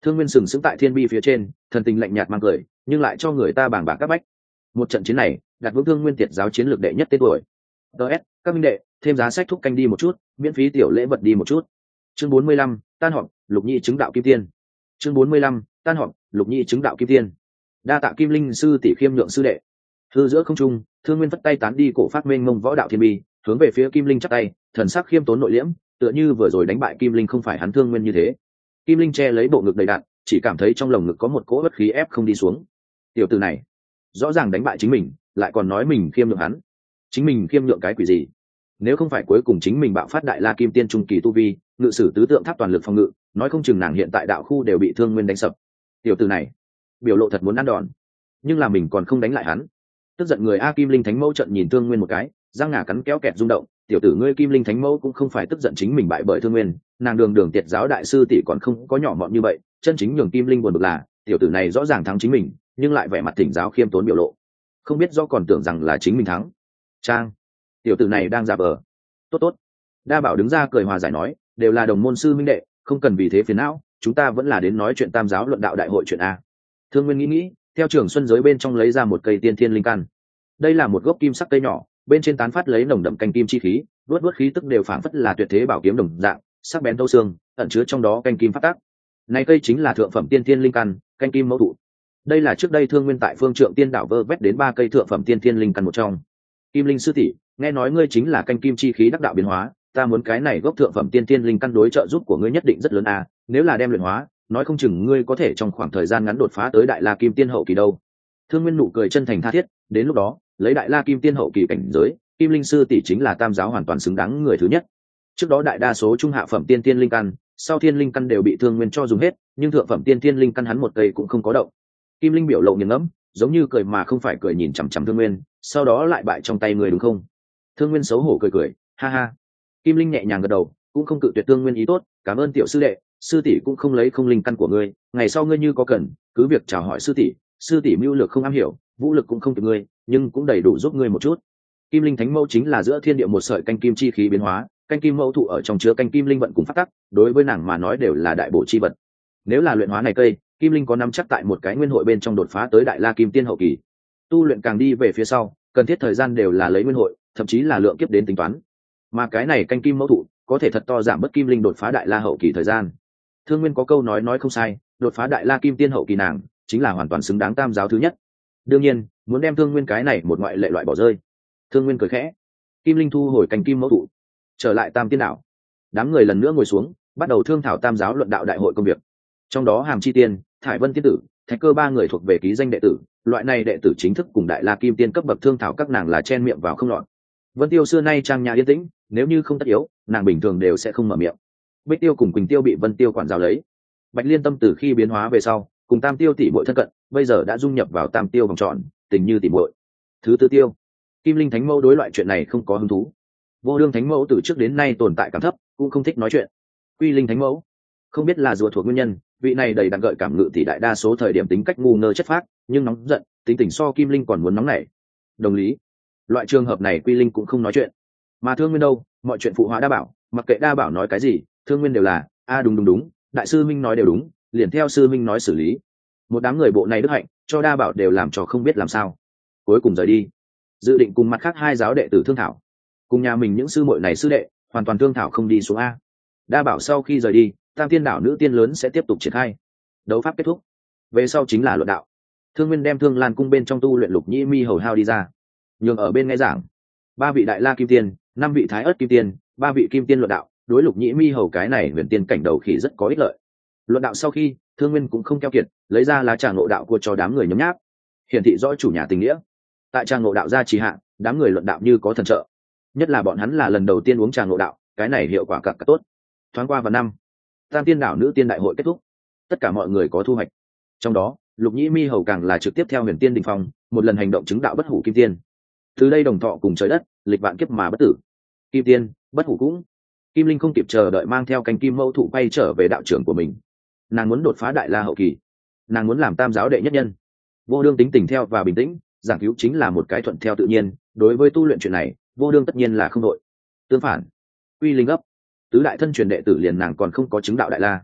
Thương Nguyên sừng sững tại thiên bi phía trên, thần tình lạnh nhạt mang cười, nhưng lại cho người ta bàng bạc các bách. Một trận chiến này, đặt vững Thương Nguyên tiệt giáo chiến lược đệ nhất tên tuổi. ds các minh đệ, thêm giá sách thúc canh đi một chút, miễn phí tiểu lễ vật đi một chút. Chương bốn mươi lăm, tan họp, Lục Nhĩ chứng đạo kim tiên. Chương bốn mươi lăm, tan họp, Lục Nhĩ chứng đạo kim tiên. Đa tạ Kim Linh sư tỷ khiêm nhượng sư đệ. Hư giữa không trung, Thương Nguyên vất tay tán đi cổ phát mênh mông võ đạo thiên bi, hướng về phía Kim Linh chắp tay, thần sắc khiêm tốn nội liễm, tựa như vừa rồi đánh bại Kim Linh không phải hắn Thương Nguyên như thế. Kim Linh che lấy bộ ngực đầy đặn, chỉ cảm thấy trong lồng ngực có một cỗ bất khí ép không đi xuống. Tiểu tử này, rõ ràng đánh bại chính mình, lại còn nói mình khiêm nhượng hắn. Chính mình khiêm nhượng cái quỷ gì? Nếu không phải cuối cùng chính mình bạo phát đại la kim tiên trung kỳ tu vi, ngự sử tứ tượng tháp toàn lực phòng ngự, nói không chừng nàng hiện tại đạo khu đều bị Thương Nguyên đánh sập. Tiểu tử này, biểu lộ thật muốn ăn đòn, nhưng là mình còn không đánh lại hắn. Tức giận người a Kim Linh thánh mẫu trận nhìn Thương Nguyên một cái, răng ngà cắn kéo kẹt rung động. Tiểu tử ngươi Kim Linh thánh mẫu cũng không phải tức giận chính mình bại bởi Thương Nguyên, nàng đường đường tiệt giáo đại sư tỷ còn không có nhỏ mọn như vậy. Chân chính nhường Kim Linh buồn bực là tiểu tử này rõ ràng thắng chính mình, nhưng lại vẻ mặt thỉnh giáo khiêm tốn biểu lộ, không biết do còn tưởng rằng là chính mình thắng. Trang, tiểu tử này đang giả vờ. Tốt tốt. Đa Bảo đứng ra cười hòa giải nói, đều là đồng môn sư minh đệ, không cần vì thế phiền não, chúng ta vẫn là đến nói chuyện tam giáo luận đạo đại hội chuyện a. Thương Nguyên nghĩ nghĩ, theo Trường Xuân giới bên trong lấy ra một cây tiên thiên linh căn. Đây là một gốc kim sắc cây nhỏ, bên trên tán phát lấy nồng đậm canh kim chi khí, vuốt vuốt khí tức đều phảng phất là tuyệt thế bảo kiếm đồng dạng, sắc bén thấu xương, ẩn chứa trong đó canh kim phát tác. Này cây chính là thượng phẩm tiên thiên linh căn, canh kim mẫu thụ. Đây là trước đây Thương Nguyên tại Phương Trượng Tiên đảo vơ vét đến ba cây thượng phẩm tiên thiên linh căn một trong. Kim Linh sư tỷ, nghe nói ngươi chính là canh kim chi khí đắc đạo biến hóa, ta muốn cái này gốc thượng phẩm tiên thiên linh căn đối trợ giúp của ngươi nhất định rất lớn à, nếu là đem luyện hóa, nói không chừng ngươi có thể trong khoảng thời gian ngắn đột phá tới đại la kim tiên hậu kỳ đâu. Thương Nguyên nụ cười chân thành tha thiết, đến lúc đó, lấy đại la kim tiên hậu kỳ cảnh giới, Kim Linh sư tỷ chính là tam giáo hoàn toàn xứng đáng người thứ nhất. Trước đó đại đa số trung hạ phẩm tiên thiên linh căn, sau thiên linh căn đều bị Thương Nguyên cho dùng hết, nhưng thượng phẩm tiên thiên linh căn hắn một cây cũng không có động. Kim Linh biểu lộ nghiền ngẫm, giống như cười mà không phải cười nhìn chằm chằm Thương Nguyên, sau đó lại bại trong tay người đúng không? Thương Nguyên xấu hổ cười cười, ha ha. Kim Linh nhẹ nhàng gật đầu, cũng không cự tuyệt Thương Nguyên ý tốt, cảm ơn tiểu sư đệ, sư tỷ cũng không lấy không linh căn của ngươi, ngày sau ngươi như có cần, cứ việc chào hỏi sư tỷ, sư tỷ mưu lược không am hiểu, vũ lực cũng không kịp ngươi, nhưng cũng đầy đủ giúp ngươi một chút. Kim Linh thánh mẫu chính là giữa thiên địa một sợi canh kim chi khí biến hóa, canh kim mẫu thụ ở trong chứa canh kim linh vận cùng phát tắc, đối với nàng mà nói đều là đại bổ chi vật. Nếu là luyện hóa này cây, Kim Linh có nắm chắc tại một cái nguyên hội bên trong đột phá tới đại la kim tiên hậu kỳ. Tu luyện càng đi về phía sau, cần thiết thời gian đều là lấy nguyên hội, thậm chí là lượng kiếp đến tính toán. Mà cái này canh kim mẫu thụ có thể thật to giảm bất Kim Linh đột phá đại la hậu kỳ thời gian. Thương Nguyên có câu nói nói không sai, đột phá đại la kim tiên hậu kỳ nàng chính là hoàn toàn xứng đáng tam giáo thứ nhất. Đương nhiên, muốn đem Thương Nguyên cái này một ngoại lệ loại bỏ rơi. Thương Nguyên cười khẽ. Kim Linh thu hồi canh kim mẫu thụ, trở lại Tam Tiên đảo. Đám người lần nữa ngồi xuống, bắt đầu thương thảo tam giáo luận đạo đại hội công việc. Trong đó Hàm Chi Tiên, Thải Vân Tiên tử, Thạch Cơ ba người thuộc về ký danh đệ tử, loại này đệ tử chính thức cùng đại la kim tiên cấp bậc thương thảo các nàng là chen miệng vào không lọt. Vân Tiêu xưa nay trang nhã yên tĩnh, nếu như không tất yếu, nàng bình thường đều sẽ không mở miệng. Bích Tiêu cùng Quỳnh Tiêu bị Vân Tiêu quản giáo lấy. Bạch Liên Tâm từ khi biến hóa về sau, cùng Tam Tiêu tỷ muội thân cận, bây giờ đã dung nhập vào Tam Tiêu vòng tròn, tình như tỷ muội. Thứ tư Tiêu, Kim Linh Thánh Mẫu đối loại chuyện này không có hứng thú. Vô Đương Thánh Mẫu từ trước đến nay tồn tại cảm thấp, cũng không thích nói chuyện. Quy Linh Thánh Mẫu, không biết là ruột thuộc nguyên nhân, vị này đầy đặn gợi cảm ngự tỷ đại đa số thời điểm tính cách ngu ngơ chất phác, nhưng nóng giận, tính tình so Kim Linh còn muốn nóng nảy. Đồng lý, loại trường hợp này Quy Linh cũng không nói chuyện. Mà Thương Nguyên đâu, mọi chuyện phụ họa Đa Bảo, mặc kệ Đa Bảo nói cái gì, Thương Nguyên đều là a à, đúng đúng đúng, đại sư minh nói đều đúng, liền theo sư minh nói xử lý. Một đám người bộ này đức hạnh, cho Đa Bảo đều làm cho không biết làm sao. Cuối cùng rời đi, dự định cùng mặt khác hai giáo đệ tử thương thảo, cùng nhà mình những sư muội này sư đệ hoàn toàn thương thảo không đi xuống a. Đa Bảo sau khi rời đi, Tam Tiên đảo nữ tiên lớn sẽ tiếp tục triển khai. Đấu pháp kết thúc, về sau chính là luận đạo. Thương Nguyên đem Thương Lan cung bên trong tu luyện Lục Nhĩ Mi hầu hao đi ra, nhường ở bên nghe giảng. Ba vị đại la kim tiên, năm vị thái ớt kim tiên, ba vị kim tiên luận đạo, đối Lục Nhĩ Mi hầu cái này huyền tiên cảnh đầu khỉ rất có ích lợi. Luận đạo sau khi, Thương Nguyên cũng không keo kiệt, lấy ra lá trà ngộ đạo của cho đám người nhấm nháp, hiển thị rõ chủ nhà tình nghĩa. Tại trà ngộ đạo gia trì hạ, đám người luận đạo như có thần trợ, nhất là bọn hắn là lần đầu tiên uống trà ngộ đạo, cái này hiệu quả cặp cặp tốt. Thoáng qua vào năm, Tam Tiên đảo nữ tiên đại hội kết thúc, tất cả mọi người có thu hoạch. Trong đó, Lục Nhĩ Mi hầu càng là trực tiếp theo huyền tiên đỉnh phong, một lần hành động chứng đạo bất hủ kim tiên. Từ đây đồng thọ cùng trời đất, lịch vạn kiếp mà bất tử. Kim tiên, bất hủ cũng. Kim Linh không kịp chờ đợi mang theo cánh kim mâu thụ bay trở về đạo trưởng của mình. Nàng muốn đột phá đại la hậu kỳ, nàng muốn làm tam giáo đệ nhất nhân. Vô Đương tính tình theo và bình tĩnh, giảng cứu chính là một cái thuận theo tự nhiên. Đối với tu luyện chuyện này, Vô Đương tất nhiên là không đội. Tương phản, Quy Linh ấp, tứ đại thân truyền đệ tử liền nàng còn không có chứng đạo đại la.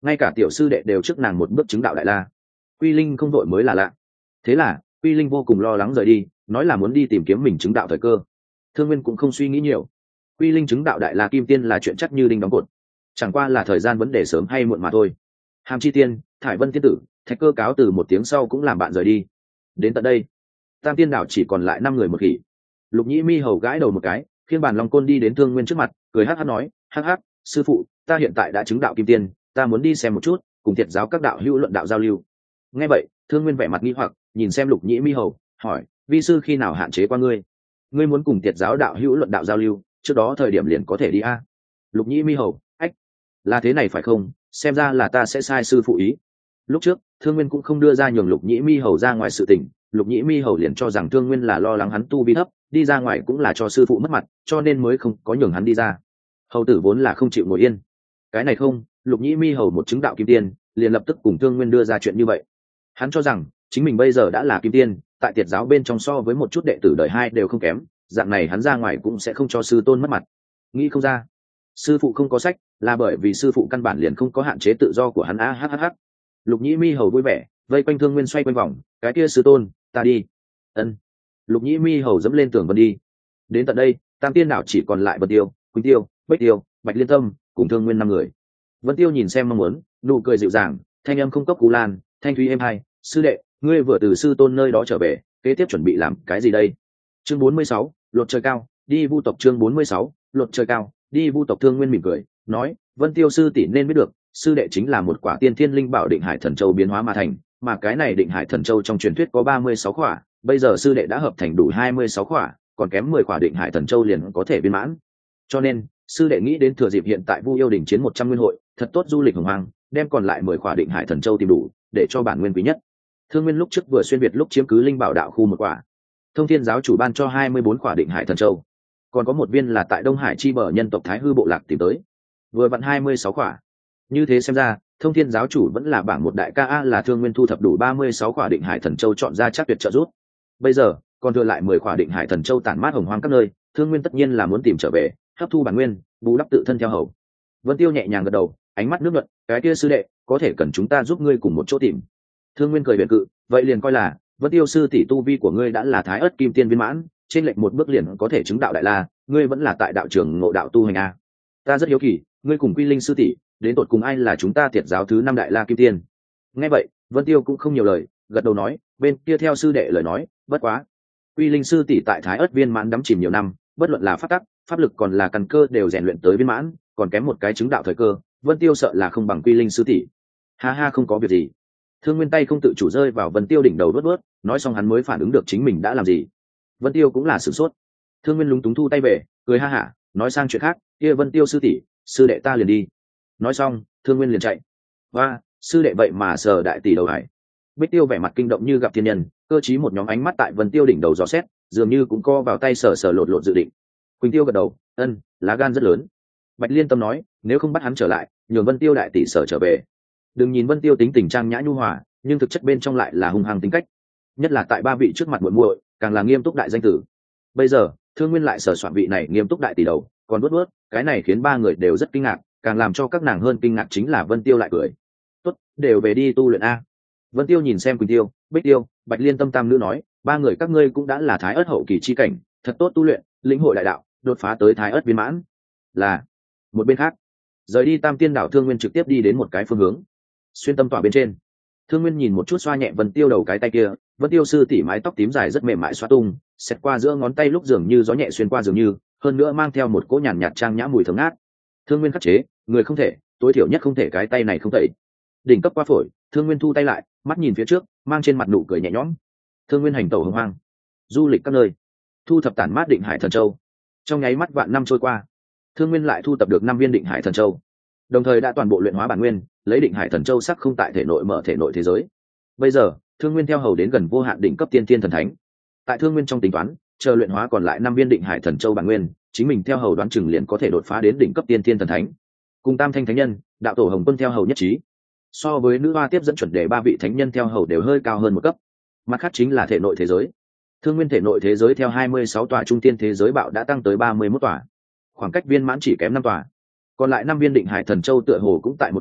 ngay cả tiểu sư đệ đều trước nàng một bước chứng đạo đại la. Quy Linh không đội mới là lạ. Thế là Quy Linh vô cùng lo lắng rời đi, nói là muốn đi tìm kiếm mình chứng đạo thời cơ. Thương Nguyên cũng không suy nghĩ nhiều. Quy Linh chứng đạo đại la kim tiên là chuyện chắc như đinh đóng cột, chẳng qua là thời gian vấn đề sớm hay muộn mà thôi. Hàm Chi Tiên, Thải Vân Tiên Tử, Thạch Cơ cáo từ một tiếng sau cũng làm bạn rời đi. Đến tận đây, Tam Tiên đảo chỉ còn lại năm người một khỉ. Lục Nhĩ Mi hầu gãi đầu một cái, khiêng bàn long côn đi đến Thương Nguyên trước mặt, cười hắc hắc nói: hắc hắc, sư phụ, ta hiện tại đã chứng đạo kim tiên, ta muốn đi xem một chút, cùng Thiệt giáo các đạo hữu luận đạo giao lưu. Nghe vậy, Thương Nguyên vẻ mặt nghi hoặc, nhìn xem Lục Nhĩ Mi hầu, hỏi: vi sư khi nào hạn chế qua ngươi? Ngươi muốn cùng Thiệt giáo đạo hữu luận đạo giao lưu, trước đó thời điểm liền có thể đi a. Lục Nhĩ Mi hầu, ách, là thế này phải không? Xem ra là ta sẽ sai sư phụ ý. Lúc trước, Thương Nguyên cũng không đưa ra nhường Lục Nhĩ Mi hầu ra ngoài sự tình, Lục Nhĩ Mi hầu liền cho rằng Thương Nguyên là lo lắng hắn tu vi thấp, đi ra ngoài cũng là cho sư phụ mất mặt, cho nên mới không có nhường hắn đi ra. Hầu tử vốn là không chịu ngồi yên. Cái này không, Lục Nhĩ Mi hầu một chứng đạo kim tiên, liền lập tức cùng Thương Nguyên đưa ra chuyện như vậy. Hắn cho rằng chính mình bây giờ đã là kim tiên, tại Tiệt giáo bên trong so với một chút đệ tử đời hai đều không kém, dạng này hắn ra ngoài cũng sẽ không cho sư tôn mất mặt. Nghĩ không ra, sư phụ không có sách, là bởi vì sư phụ căn bản liền không có hạn chế tự do của hắn. A h h h. Lục Nhĩ Mi hầu vui vẻ, vây quanh Thương Nguyên xoay quanh vòng, cái kia sư tôn, ta đi. Ân. Lục Nhĩ Mi hầu dẫm lên tường vân đi. Đến tận đây, Tam Tiên đảo chỉ còn lại Vân Tiêu, Quỳnh Tiêu, Bách Tiêu, Bạch Liên Tâm cùng Thương Nguyên năm người. Vân Tiêu nhìn xem mong muốn, nụ cười dịu dàng, thanh âm không cốc cú lan, thanh thúy êm hai. Sư đệ, ngươi vừa từ sư tôn nơi đó trở về, kế tiếp chuẩn bị làm cái gì đây? Chương bốn mươi sáu, lột trời cao, đi vu tộc. Chương bốn mươi sáu, lột trời cao, đi vu tộc. Thương Nguyên mỉm cười, nói: Vân Tiêu sư tỷ nên biết được, sư đệ chính là một quả tiên thiên linh bảo Định Hải Thần Châu biến hóa mà thành, mà cái này Định Hải Thần Châu trong truyền thuyết có ba mươi sáu quả, bây giờ sư đệ đã hợp thành đủ hai mươi sáu quả, còn kém mười quả Định Hải Thần Châu liền có thể viên mãn. Cho nên, sư đệ nghĩ đến thừa dịp hiện tại Vu Yêu đỉnh chiến một trăm nguyên hội, thật tốt du lịch hồng hoang, đem còn lại mười quả Định Hải Thần Châu tìm đủ, để cho bản nguyên quý nhất. Thương Nguyên lúc trước vừa xuyên việt lúc chiếm cứ linh bảo đạo khu một quả. Thông Thiên giáo chủ ban cho hai mươi bốn quả Định Hải Thần Châu, còn có một viên là tại Đông Hải chi bờ nhân tộc Thái Hư bộ lạc tìm tới, vừa vặn hai mươi sáu quả. Như thế xem ra, Thông Thiên giáo chủ vẫn là bảng một đại ca a, là Thương Nguyên thu thập đủ ba mươi sáu quả Định Hải Thần Châu chọn ra chắc tuyệt trợ giúp. Bây giờ, còn thừa lại mười quả Định Hải Thần Châu tản mát hồng hoang các nơi, Thương Nguyên tất nhiên là muốn tìm trở về, hấp thu bản nguyên, bù đắp tự thân theo hầu. Vân Tiêu nhẹ nhàng gật đầu, ánh mắt nước nhuận, cái kia sư đệ, có thể cần chúng ta giúp ngươi cùng một chỗ tìm. Thương Nguyên cười biện cự, vậy liền coi là Vân Tiêu sư tỷ tu vi của ngươi đã là Thái Ức Kim Tiên viên mãn, trên lệnh một bước liền có thể chứng đạo đại la, ngươi vẫn là tại đạo trường ngộ đạo tu hành a. Ta rất hiếu kỳ, ngươi cùng Quy Linh sư tỷ, đến tột cùng ai là chúng ta Tiệt giáo thứ năm đại la kim tiên? Nghe vậy, Vân Tiêu cũng không nhiều lời, gật đầu nói, bên kia theo sư đệ lời nói, bất quá. Quy Linh sư tỷ tại Thái Ức viên mãn đắm chìm nhiều năm, bất luận là pháp tắc, pháp lực còn là căn cơ đều rèn luyện tới viên mãn, còn kém một cái chứng đạo thời cơ, Vân Tiêu sợ là không bằng Quy Linh sư tỷ. Ha ha, không có việc gì. Thương Nguyên tay không tự chủ rơi vào Vân Tiêu đỉnh đầu đốt đốt, nói xong hắn mới phản ứng được chính mình đã làm gì. Vân Tiêu cũng là sửng sốt. Thương Nguyên lúng túng thu tay về, cười ha hả, nói sang chuyện khác, kia Vân Tiêu sư tỷ, sư đệ ta liền đi. Nói xong, Thương Nguyên liền chạy. Và sư đệ vậy mà sờ đại tỷ đầu hải. Bích Tiêu vẻ mặt kinh động như gặp thiên nhân, cơ chí một nhóm ánh mắt tại Vân Tiêu đỉnh đầu dò xét, dường như cũng co vào tay sờ sờ lột lột dự định. Quỳnh Tiêu gật đầu, ân, lá gan rất lớn. Bạch Liên Tâm nói, nếu không bắt hắn trở lại, nhường Vân Tiêu đại tỷ sở trở về. Đừng nhìn Vân Tiêu tính tình trang nhã nhu hòa, nhưng thực chất bên trong lại là hung hăng tính cách, nhất là tại ba vị trước mặt muội muội, càng là nghiêm túc đại danh tử. Bây giờ, Thương Nguyên lại sở soạn vị này nghiêm túc đại tỷ đầu, còn đuốt đuốt, cái này khiến ba người đều rất kinh ngạc, càng làm cho các nàng hơn kinh ngạc chính là Vân Tiêu lại cười. Tốt, đều về đi tu luyện a. Vân Tiêu nhìn xem Quỳnh Tiêu, Bích Tiêu, Bạch Liên Tâm tam nữ nói, ba người các ngươi cũng đã là Thái Ức hậu kỳ chi cảnh, thật tốt tu luyện, lĩnh hội đại đạo, đột phá tới Thái Ức viên mãn. Là. Một bên khác, rời đi Tam Tiên đảo, Thương Nguyên trực tiếp đi đến một cái phương hướng. Xuyên tâm tỏa bên trên, Thương Nguyên nhìn một chút xoa nhẹ Vân Tiêu đầu cái tay kia, Vân Tiêu sư tỷ mái tóc tím dài rất mềm mại xoa tung, xẹt qua giữa ngón tay lúc dường như gió nhẹ xuyên qua dường như, hơn nữa mang theo một cỗ nhàn nhạt trang nhã mùi thơm ngát. Thương Nguyên khắc chế, người không thể, tối thiểu nhất không thể cái tay này không tẩy. Đỉnh cấp qua phổi, Thương Nguyên thu tay lại, mắt nhìn phía trước, mang trên mặt nụ cười nhẹ nhõm. Thương Nguyên hành tẩu hồng hoang, du lịch các nơi, thu thập tản mát Định Hải Thần Châu. Trong nháy mắt vạn năm trôi qua, Thương Nguyên lại thu tập được năm viên Định Hải Thần Châu, đồng thời đã toàn bộ luyện hóa bản nguyên, lấy Định Hải Thần Châu sắc không tại thể nội mở thể nội thế giới. Bây giờ, Thương Nguyên theo hầu đến gần vô hạn đỉnh cấp tiên thiên thần thánh. Tại Thương Nguyên trong tính toán, chờ luyện hóa còn lại năm viên Định Hải Thần Châu bản nguyên, chính mình theo hầu đoán chừng liền có thể đột phá đến đỉnh cấp tiên thiên thần thánh. Cùng Tam Thanh thánh nhân, đạo tổ Hồng Quân theo hầu nhất trí. So với nữ hoa tiếp dẫn chuẩn đề ba vị thánh nhân theo hầu đều hơi cao hơn một cấp. Mặt khác chính là thể nội thế giới. Thương Nguyên thể nội thế giới theo hai mươi sáu tòa trung tiên thế giới bạo đã tăng tới ba mươi mốt tòa. Khoảng cách viên mãn chỉ kém năm tòa. Còn lại năm viên Định Hải Thần Châu tựa hồ cũng tại một chỗ,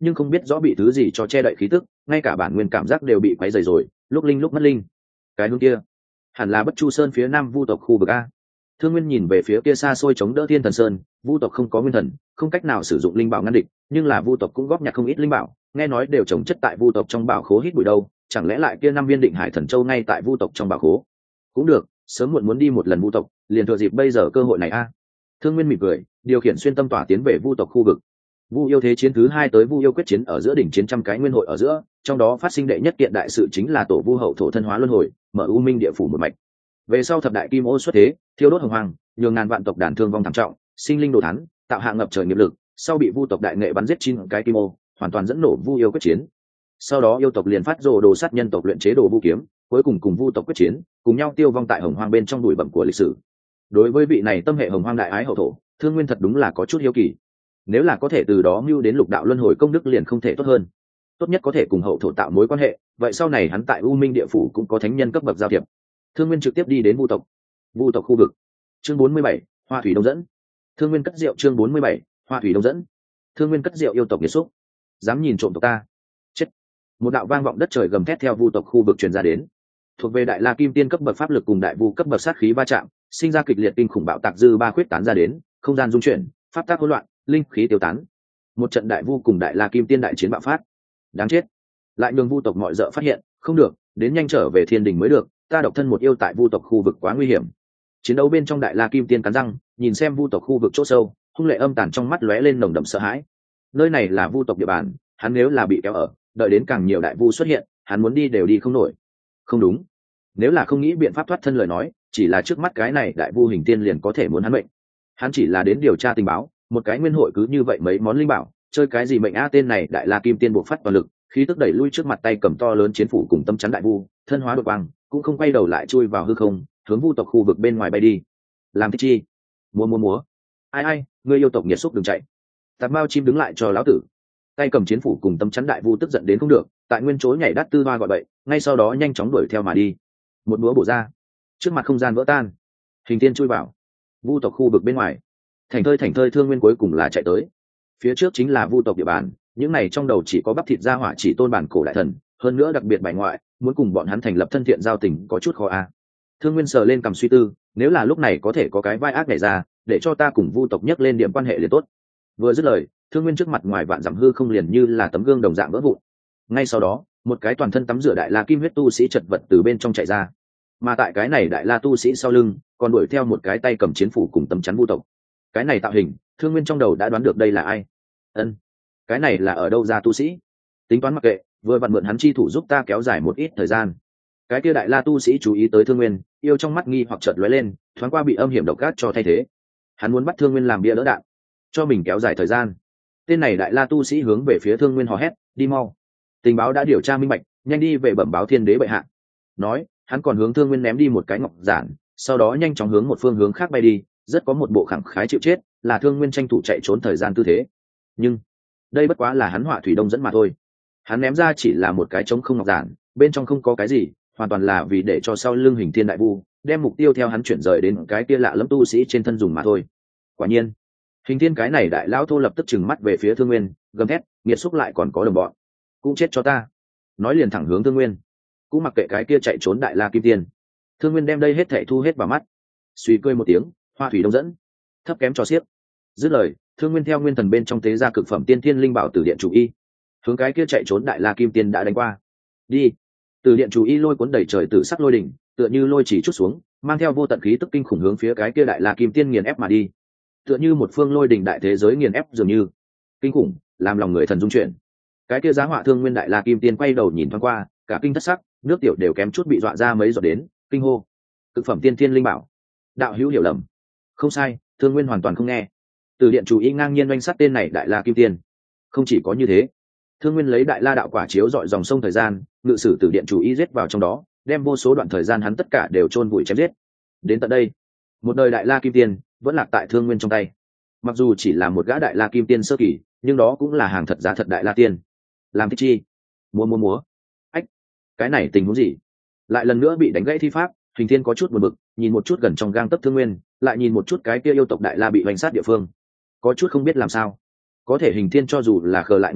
nhưng không biết rõ bị thứ gì cho che đậy khí tức, ngay cả bản nguyên cảm giác đều bị quấy rầy rồi, lúc linh lúc mất linh. Cái hướng kia hẳn là Bất Chu Sơn phía nam vu tộc khu vực a. Thương Nguyên nhìn về phía kia xa xôi chống đỡ Thiên Thần Sơn, vu tộc không có nguyên thần, không cách nào sử dụng linh bảo ngăn địch, nhưng là vu tộc cũng góp nhặt không ít linh bảo, nghe nói đều trồng chất tại vu tộc trong bảo khố hít bụi đâu, chẳng lẽ lại kia năm viên Định Hải Thần Châu ngay tại vu tộc trong bảo khố? Cũng được, sớm muộn muốn đi một lần vu tộc, liền thừa dịp bây giờ cơ hội này a. Thương Nguyên mỉm cười, điều khiển xuyên tâm tỏa tiến về vu tộc khu vực. Vu yêu thế chiến thứ hai tới Vu yêu quyết chiến ở giữa đỉnh chiến trăm cái nguyên hội ở giữa, trong đó phát sinh đệ nhất kiện đại sự chính là tổ Vu hậu thổ thân hóa luân hồi, mở U Minh địa phủ một mạch. Về sau thập đại kim ô xuất thế, thiêu đốt hồng hoàng, nhường ngàn vạn tộc đàn thương vong thảm trọng, sinh linh đồ thán, tạo hạ ngập trời nghiệp lực, sau bị Vu tộc đại nghệ bắn giết chín cái kim ô, hoàn toàn dẫn nổ Vu yêu quyết chiến. Sau đó yêu tộc liền phát rồ đồ sát nhân tộc luyện chế đồ Vu kiếm, cuối cùng cùng Vu tộc quyết chiến, cùng nhau tiêu vong tại hồng hoang bên trong bụi bặm của lịch sử. Đối với vị này tâm hệ hồng hoang đại ái hậu thổ, Thương Nguyên thật đúng là có chút hiếu kỳ. Nếu là có thể từ đó mưu đến lục đạo luân hồi công đức liền không thể tốt hơn. Tốt nhất có thể cùng hậu thổ tạo mối quan hệ, vậy sau này hắn tại U Minh địa phủ cũng có thánh nhân cấp bậc giao thiệp. Thương Nguyên trực tiếp đi đến Vu tộc. Vu tộc khu vực. Chương bốn mươi bảy, Hoa thủy đông dẫn. Thương Nguyên cất rượu chương bốn mươi bảy, Hoa thủy đông dẫn. Thương Nguyên cất rượu yêu tộc nghiệt xúc, dám nhìn trộm tộc ta. Chết. Một đạo vang vọng đất trời gầm thét theo Vu tộc khu vực truyền ra đến. Thuộc về đại la kim tiên cấp bậc pháp lực cùng đại vu cấp bậc sát khí va chạm, sinh ra kịch liệt kinh khủng bạo tạc dư ba khuyết tán ra đến, không gian rung chuyển, pháp tác hỗn loạn, linh khí tiêu tán. Một trận đại vu cùng đại la kim tiên đại chiến bạo phát. Đáng chết. Lại nhường vu tộc mọi dợ phát hiện, không được, đến nhanh trở về thiên đình mới được, ta độc thân một yêu tại vu tộc khu vực quá nguy hiểm. Chiến đấu bên trong đại la kim tiên cắn răng, nhìn xem vu tộc khu vực chỗ sâu, hung lệ âm tàn trong mắt lóe lên nồng đậm sợ hãi. Nơi này là vu tộc địa bàn, hắn nếu là bị kéo ở, đợi đến càng nhiều đại vu xuất hiện, hắn muốn đi đều đi không nổi. Không đúng, nếu là không nghĩ biện pháp thoát thân lời nói, chỉ là trước mắt cái này đại vu hình tiên liền có thể muốn hắn mệnh. Hắn chỉ là đến điều tra tình báo, một cái nguyên hội cứ như vậy mấy món linh bảo, chơi cái gì mệnh a. Tên này đại la kim tiên buộc phát toàn lực, khí tức đẩy lui trước mặt tay cầm to lớn chiến phủ cùng tâm chắn đại vu, thân hóa đột quang, cũng không quay đầu lại chui vào hư không, hướng vu tộc khu vực bên ngoài bay đi. Làm thích chi? Múa múa múa. Ai ai, ngươi yêu tộc nhiệt xúc đừng chạy. Tạp Mao chim đứng lại cho lão tử. Tay cầm chiến phủ cùng tâm chắn đại vu tức giận đến không được, tại nguyên chỗ nhảy đắt tư hoa gọi bậy, ngay sau đó nhanh chóng đuổi theo mà đi. Một búa bổ ra, trước mặt không gian vỡ tan, hình tiên chui vào vu tộc khu vực bên ngoài. Thành thơi thành thơi Thương Nguyên cuối cùng là chạy tới. Phía trước chính là vu tộc địa bàn, những này trong đầu chỉ có bắp thịt gia hỏa chỉ tôn bản cổ đại thần, hơn nữa đặc biệt bài ngoại, muốn cùng bọn hắn thành lập thân thiện giao tình có chút khó a. Thương Nguyên sờ lên cầm suy tư, nếu là lúc này có thể có cái vai ác nhảy ra, để cho ta cùng vu tộc nhắc lên điểm quan hệ liền tốt. Vừa dứt lời, Thương Nguyên trước mặt ngoài vạn dặm hư không liền như là tấm gương đồng dạng vỡ vụn. Ngay sau đó, một cái toàn thân tắm rửa đại la kim huyết tu sĩ chật vật từ bên trong chạy ra, mà tại cái này đại la tu sĩ sau lưng còn đuổi theo một cái tay cầm chiến phủ cùng tấm chắn vu tộc. Cái này tạo hình, Thương Nguyên trong đầu đã đoán được đây là ai. Ân, cái này là ở đâu ra tu sĩ? Tính toán mặc kệ, vừa vặn mượn hắn chi thủ giúp ta kéo dài một ít thời gian. Cái kia đại la tu sĩ chú ý tới Thương Nguyên, yêu trong mắt nghi hoặc chợt lóe lên, thoáng qua bị âm hiểm độc ác cho thay thế. Hắn muốn bắt Thương Nguyên làm bia đỡ đạn, cho mình kéo dài thời gian. Tên này đại la tu sĩ hướng về phía Thương Nguyên hò hét, đi mau, tình báo đã điều tra minh bạch, nhanh đi về bẩm báo thiên đế bệ hạ. Nói, hắn còn hướng Thương Nguyên ném đi một cái ngọc giản, sau đó nhanh chóng hướng một phương hướng khác bay đi, rất có một bộ khẳng khái chịu chết, là Thương Nguyên tranh thủ chạy trốn thời gian tư thế. Nhưng đây bất quá là hắn họa thủy đông dẫn mà thôi. Hắn ném ra chỉ là một cái trống không ngọc giản, bên trong không có cái gì, hoàn toàn là vì để cho sau lưng hình thiên đại vu đem mục tiêu theo hắn chuyển rời đến cái kia lạ lẫm tu sĩ trên thân dùng mà thôi. Quả nhiên, hình thiên cái này đại lão thô lập tức trừng mắt về phía Thương Nguyên, gầm thét, nghiệt xúc lại còn có đồng bọn, cũng chết cho ta. Nói liền thẳng hướng Thương Nguyên, cũng mặc kệ cái kia chạy trốn đại la kim tiên. Thương Nguyên đem đây hết thảy thu hết vào mắt, suy cười một tiếng, hoa thủy đông dẫn, thấp kém cho xiếc. Dứt lời, Thương Nguyên theo nguyên thần bên trong tế ra cực phẩm tiên thiên linh bảo Tử Điện Chủ Y, hướng cái kia chạy trốn đại la kim tiên đã đánh qua. Đi. Tử Điện Chủ Y lôi cuốn đầy trời tử sắc lôi đỉnh, tựa như lôi chỉ chút xuống, mang theo vô tận khí tức kinh khủng hướng phía cái kia đại la kim tiên nghiền ép mà đi. Tựa như một phương lôi đỉnh đại thế giới nghiền ép dường như. Kinh khủng, làm lòng người thần rung chuyển. Cái kia giá họa Thương Nguyên đại la kim tiên quay đầu nhìn thoáng qua, cả kinh thất sắc, nước tiểu đều kém chút bị dọa ra mấy giọt đến, kinh hô. Cực phẩm tiên thiên linh bảo. Đạo hữu hiểu lầm. Không sai, Thương Nguyên hoàn toàn không nghe. Tử Điện Chủ Y ngang nhiên oanh sát tên này đại la kim tiên. Không chỉ có như thế, Thương Nguyên lấy đại la đạo quả chiếu dọi dòng sông thời gian, ngự sử Tử Điện Chủ Y giết vào trong đó, đem vô số đoạn thời gian hắn tất cả đều chôn vùi chém giết. Đến tận đây, một đời đại la kim tiên vẫn lạc tại Thương Nguyên trong tay. Mặc dù chỉ là một gã đại la kim tiên sơ kỳ, nhưng đó cũng là hàng thật giá thật đại la tiên. Làm thích chi? Múa múa múa. Ách, cái này tình huống gì? Lại lần nữa bị đánh gãy thi pháp, Hình Thiên có chút buồn bực, nhìn một chút gần trong gang tấc Thương Nguyên, lại nhìn một chút cái kia yêu tộc đại la bị hoành sát địa phương, có chút không biết làm sao. Có thể Hình Thiên cho dù là khờ lại ngu bê,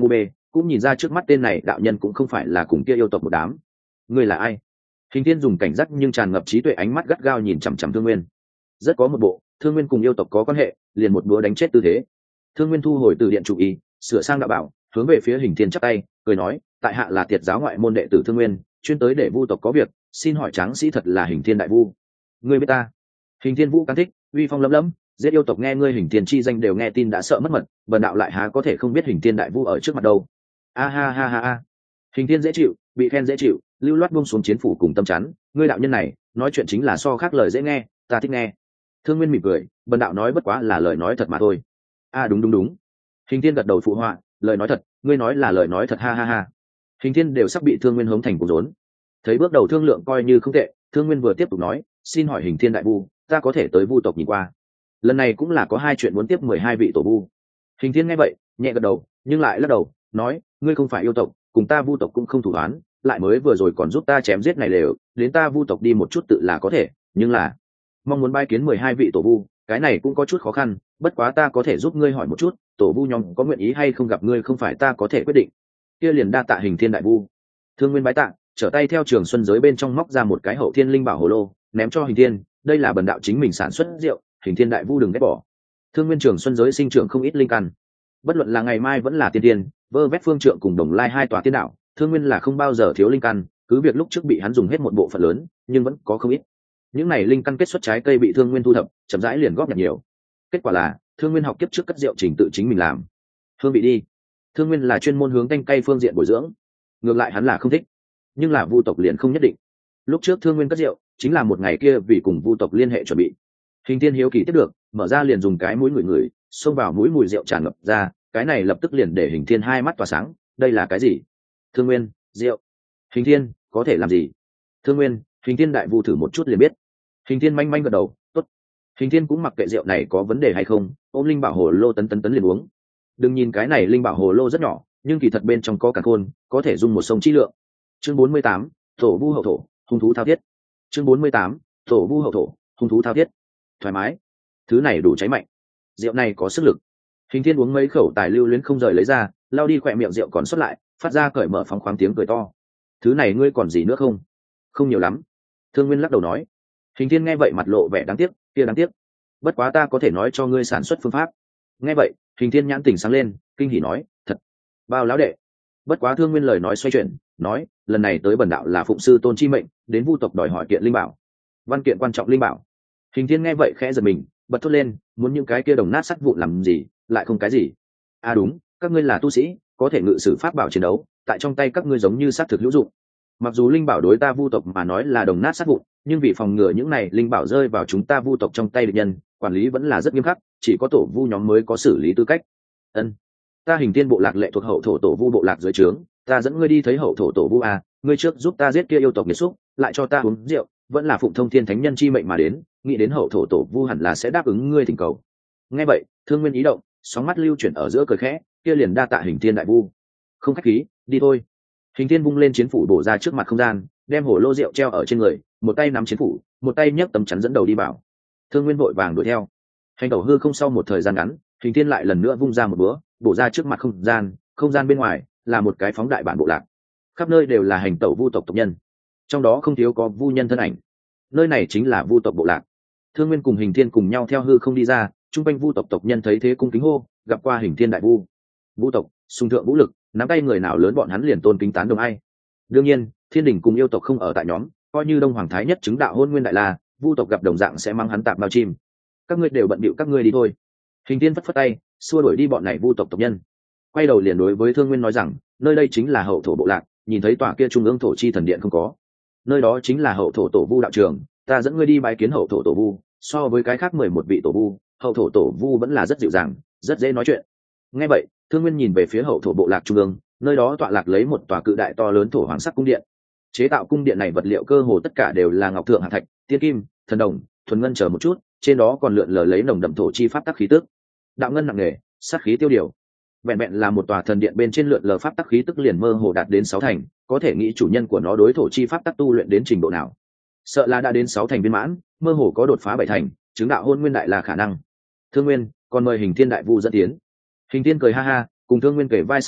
cũng nhìn ra trước mắt tên này đạo nhân cũng không phải là cùng kia yêu tộc một đám. Ngươi là ai? Hình Thiên dùng cảnh giác nhưng tràn ngập trí tuệ ánh mắt gắt gao nhìn chằm chằm Thương Nguyên. Rất có một bộ Thương Nguyên cùng yêu tộc có quan hệ, liền một búa đánh chết tư thế. Thương Nguyên thu hồi từ điện chủ ý, sửa sang đạo bảo, hướng về phía Hình Thiên chắp tay, cười nói, tại hạ là Tiệt giáo ngoại môn đệ tử Thương Nguyên, chuyên tới để vu tộc có việc, xin hỏi tráng sĩ thật là Hình Thiên đại vu? Ngươi biết ta? Hình Thiên vũ cán thích, uy phong lấm lấm, giết yêu tộc nghe ngươi Hình Thiên chi danh đều nghe tin đã sợ mất mật, bần đạo lại há có thể không biết Hình Thiên đại vu ở trước mặt đâu. A ha ha ha ha. Hình Thiên dễ chịu, bị khen dễ chịu, lưu loát buông xuống chiến phủ cùng tâm chắn, ngươi đạo nhân này, nói chuyện chính là so khác lời dễ nghe, ta thích nghe. Thương Nguyên mỉm cười, bần đạo nói bất quá là lời nói thật mà thôi. A đúng đúng đúng. Hình Thiên gật đầu phụ họa, lời nói thật, ngươi nói là lời nói thật, ha ha ha. Hình Thiên đều sắp bị Thương Nguyên hống thành cú rốn. Thấy bước đầu thương lượng coi như không tệ, Thương Nguyên vừa tiếp tục nói, xin hỏi Hình Thiên đại vu, ta có thể tới vu tộc nhìn qua. Lần này cũng là có hai chuyện muốn tiếp mười hai vị tổ vu. Hình Thiên nghe vậy, nhẹ gật đầu, nhưng lại lắc đầu, nói, ngươi không phải yêu tộc, cùng ta vu tộc cũng không thủ đoán, lại mới vừa rồi còn giúp ta chém giết này đều, đến ta vu tộc đi một chút tự là có thể, nhưng là mong muốn bái kiến mười hai vị tổ vu, cái này cũng có chút khó khăn, bất quá ta có thể giúp ngươi hỏi một chút, tổ vu nhóm có nguyện ý hay không gặp ngươi không phải ta có thể quyết định. Kia liền đa tạ Hình Thiên đại vu. Thương Nguyên bái tạ, trở tay theo Trường Xuân giới bên trong móc ra một cái hậu thiên linh bảo hồ lô, ném cho Hình Thiên, đây là bần đạo chính mình sản xuất rượu, Hình Thiên đại vu đừng ghét bỏ. Thương Nguyên Trường Xuân giới sinh trưởng không ít linh căn, bất luận là ngày mai vẫn là tiên tiên, vơ vét phương trượng cùng đồng lai hai tòa tiên đạo, Thương Nguyên là không bao giờ thiếu linh căn, cứ việc lúc trước bị hắn dùng hết một bộ phận lớn, nhưng vẫn có không ít. Những này linh căn kết xuất trái cây bị Thương Nguyên thu thập, chậm rãi liền góp nhặt nhiều. Kết quả là, Thương Nguyên học kiếp trước cất rượu trình tự chính mình làm. Hương vị đi. Thương Nguyên là chuyên môn hướng canh cay phương diện bồi dưỡng, ngược lại hắn là không thích, nhưng là vu tộc liền không nhất định. Lúc trước Thương Nguyên cất rượu, chính là một ngày kia vì cùng vu tộc liên hệ chuẩn bị. Hình Thiên hiếu kỳ tiếp được, mở ra liền dùng cái mũi ngửi ngửi, xông vào mũi mùi rượu tràn ngập ra, cái này lập tức liền để Hình Thiên hai mắt tỏa sáng, đây là cái gì? Thương Nguyên, rượu. Hình Thiên, có thể làm gì? Thương Nguyên, Hình Thiên đại vu thử một chút liền biết. Hình Thiên manh manh gật đầu, tốt. Hình Thiên cũng mặc kệ rượu này có vấn đề hay không, ôm linh bảo hồ lô tấn tấn tấn liền uống. Đừng nhìn cái này linh bảo hồ lô rất nhỏ, nhưng kỳ thật bên trong có cả khôn, có thể dung một sông chi lượng. Chương bốn mươi tám, tổ vu hậu thổ, hung thú thao thiết. Chương bốn mươi tám, tổ vu hậu thổ, hung thú thao thiết. Thoải mái, thứ này đủ cháy mạnh. Rượu này có sức lực. Hình Thiên uống mấy khẩu tài lưu luyến không rời lấy ra, lao đi khỏe miệng rượu còn sót lại, phát ra cởi mở phóng khoáng tiếng cười to. Thứ này ngươi còn gì nữa không? Không nhiều lắm. Thương Nguyên lắc đầu nói. Hình Thiên nghe vậy mặt lộ vẻ đáng tiếc, kia đáng tiếc. Bất quá ta có thể nói cho ngươi sản xuất phương pháp. Nghe vậy, Hình Thiên nhãn tỉnh sáng lên, kinh hỉ nói, thật. Bao lão đệ. Bất quá Thương Nguyên lời nói xoay chuyển, nói, lần này tới bần đạo là phụng sư tôn chi mệnh, đến vu tộc đòi hỏi kiện linh bảo. Văn kiện quan trọng linh bảo. Hình Thiên nghe vậy khẽ giật mình, bật thốt lên, muốn những cái kia đồng nát sắt vụn làm gì, lại không cái gì. À đúng, các ngươi là tu sĩ, có thể ngự sử pháp bảo chiến đấu, tại trong tay các ngươi giống như sát thực hữu dụng. Mặc dù linh bảo đối ta vu tộc mà nói là đồng nát sát vụn, nhưng vì phòng ngừa những này linh bảo rơi vào chúng ta vu tộc trong tay địch nhân, quản lý vẫn là rất nghiêm khắc, chỉ có tổ vu nhóm mới có xử lý tư cách. Ân, ta Hình Thiên bộ lạc lệ thuộc hậu thổ tổ vu bộ lạc dưới trướng, ta dẫn ngươi đi thấy hậu thổ tổ vu à, ngươi trước giúp ta giết kia yêu tộc nghiệt xúc, lại cho ta uống rượu, vẫn là phụng thông thiên thánh nhân chi mệnh mà đến, nghĩ đến hậu thổ tổ vu hẳn là sẽ đáp ứng ngươi thỉnh cầu. Nghe vậy, Thương Nguyên ý động, sóng mắt lưu chuyển ở giữa cười khẽ, kia liền đa tạ Hình Thiên đại vu. Không khách khí, đi thôi. Hình Thiên vung lên chiến phủ bổ ra trước mặt không gian, đem hổ lô rượu treo ở trên người, một tay nắm chiến phủ, một tay nhấc tấm chắn dẫn đầu đi vào. Thương Nguyên vội vàng đuổi theo. Hành tẩu hư không sau một thời gian ngắn, Hình Thiên lại lần nữa vung ra một búa, bổ ra trước mặt không gian, không gian bên ngoài là một cái phóng đại bản bộ lạc. Khắp nơi đều là hành tẩu vu tộc tộc nhân, trong đó không thiếu có vu nhân thân ảnh. Nơi này chính là vu tộc bộ lạc. Thương Nguyên cùng Hình Thiên cùng nhau theo hư không đi ra, trung quanh vu tộc tộc nhân thấy thế cung kính hô, gặp qua Hình Thiên đại vu. Vu tộc sùng thượng vũ lực, nắm tay người nào lớn bọn hắn liền tôn kính tán đồng ai. Đương nhiên, Thiên đình cùng yêu tộc không ở tại nhóm, coi như Đông Hoàng thái nhất chứng đạo hôn nguyên đại la, vu tộc gặp đồng dạng sẽ mang hắn tạm bao chim. Các ngươi đều bận bịu các ngươi đi thôi. Hình Thiên phất phất tay, xua đuổi đi bọn này vu tộc tộc nhân. Quay đầu liền đối với Thương Nguyên nói rằng, nơi đây chính là hậu thổ bộ lạc, nhìn thấy tòa kia trung ương thổ chi thần điện không có? Nơi đó chính là hậu thổ tổ vu đạo trường, ta dẫn ngươi đi bái kiến hậu thổ tổ vu. So với cái khác mười một vị tổ vu, hậu thổ tổ vu vẫn là rất dịu dàng, rất dễ nói chuyện. Nghe vậy, Thương Nguyên nhìn về phía hậu thổ bộ lạc trung ương, nơi đó tọa lạc lấy một tòa cự đại to lớn thổ hoàng sắc cung điện. Chế tạo cung điện này vật liệu cơ hồ tất cả đều là ngọc thượng hạng thạch, tiên kim, thần đồng, thuần ngân chờ một chút, trên đó còn lượn lờ lấy nồng đậm thổ chi pháp tắc khí tức. Đạo ngân nặng nề, sát khí tiêu điều. Vẹn vẹn là một tòa thần điện bên trên lượn lờ pháp tắc khí tức liền mơ hồ đạt đến sáu thành, có thể nghĩ chủ nhân của nó đối thổ chi pháp tắc tu luyện đến trình độ nào. Sợ là đã đến sáu thành viên mãn, mơ hồ có đột phá bảy thành, chứng đạo hôn nguyên đại là khả năng. Thương Nguyên, còn mời Hình Thiên đại vu dẫn tiến. Hình Thiên cười ha ha, cùng Thương Nguyên kể vai sát cánh,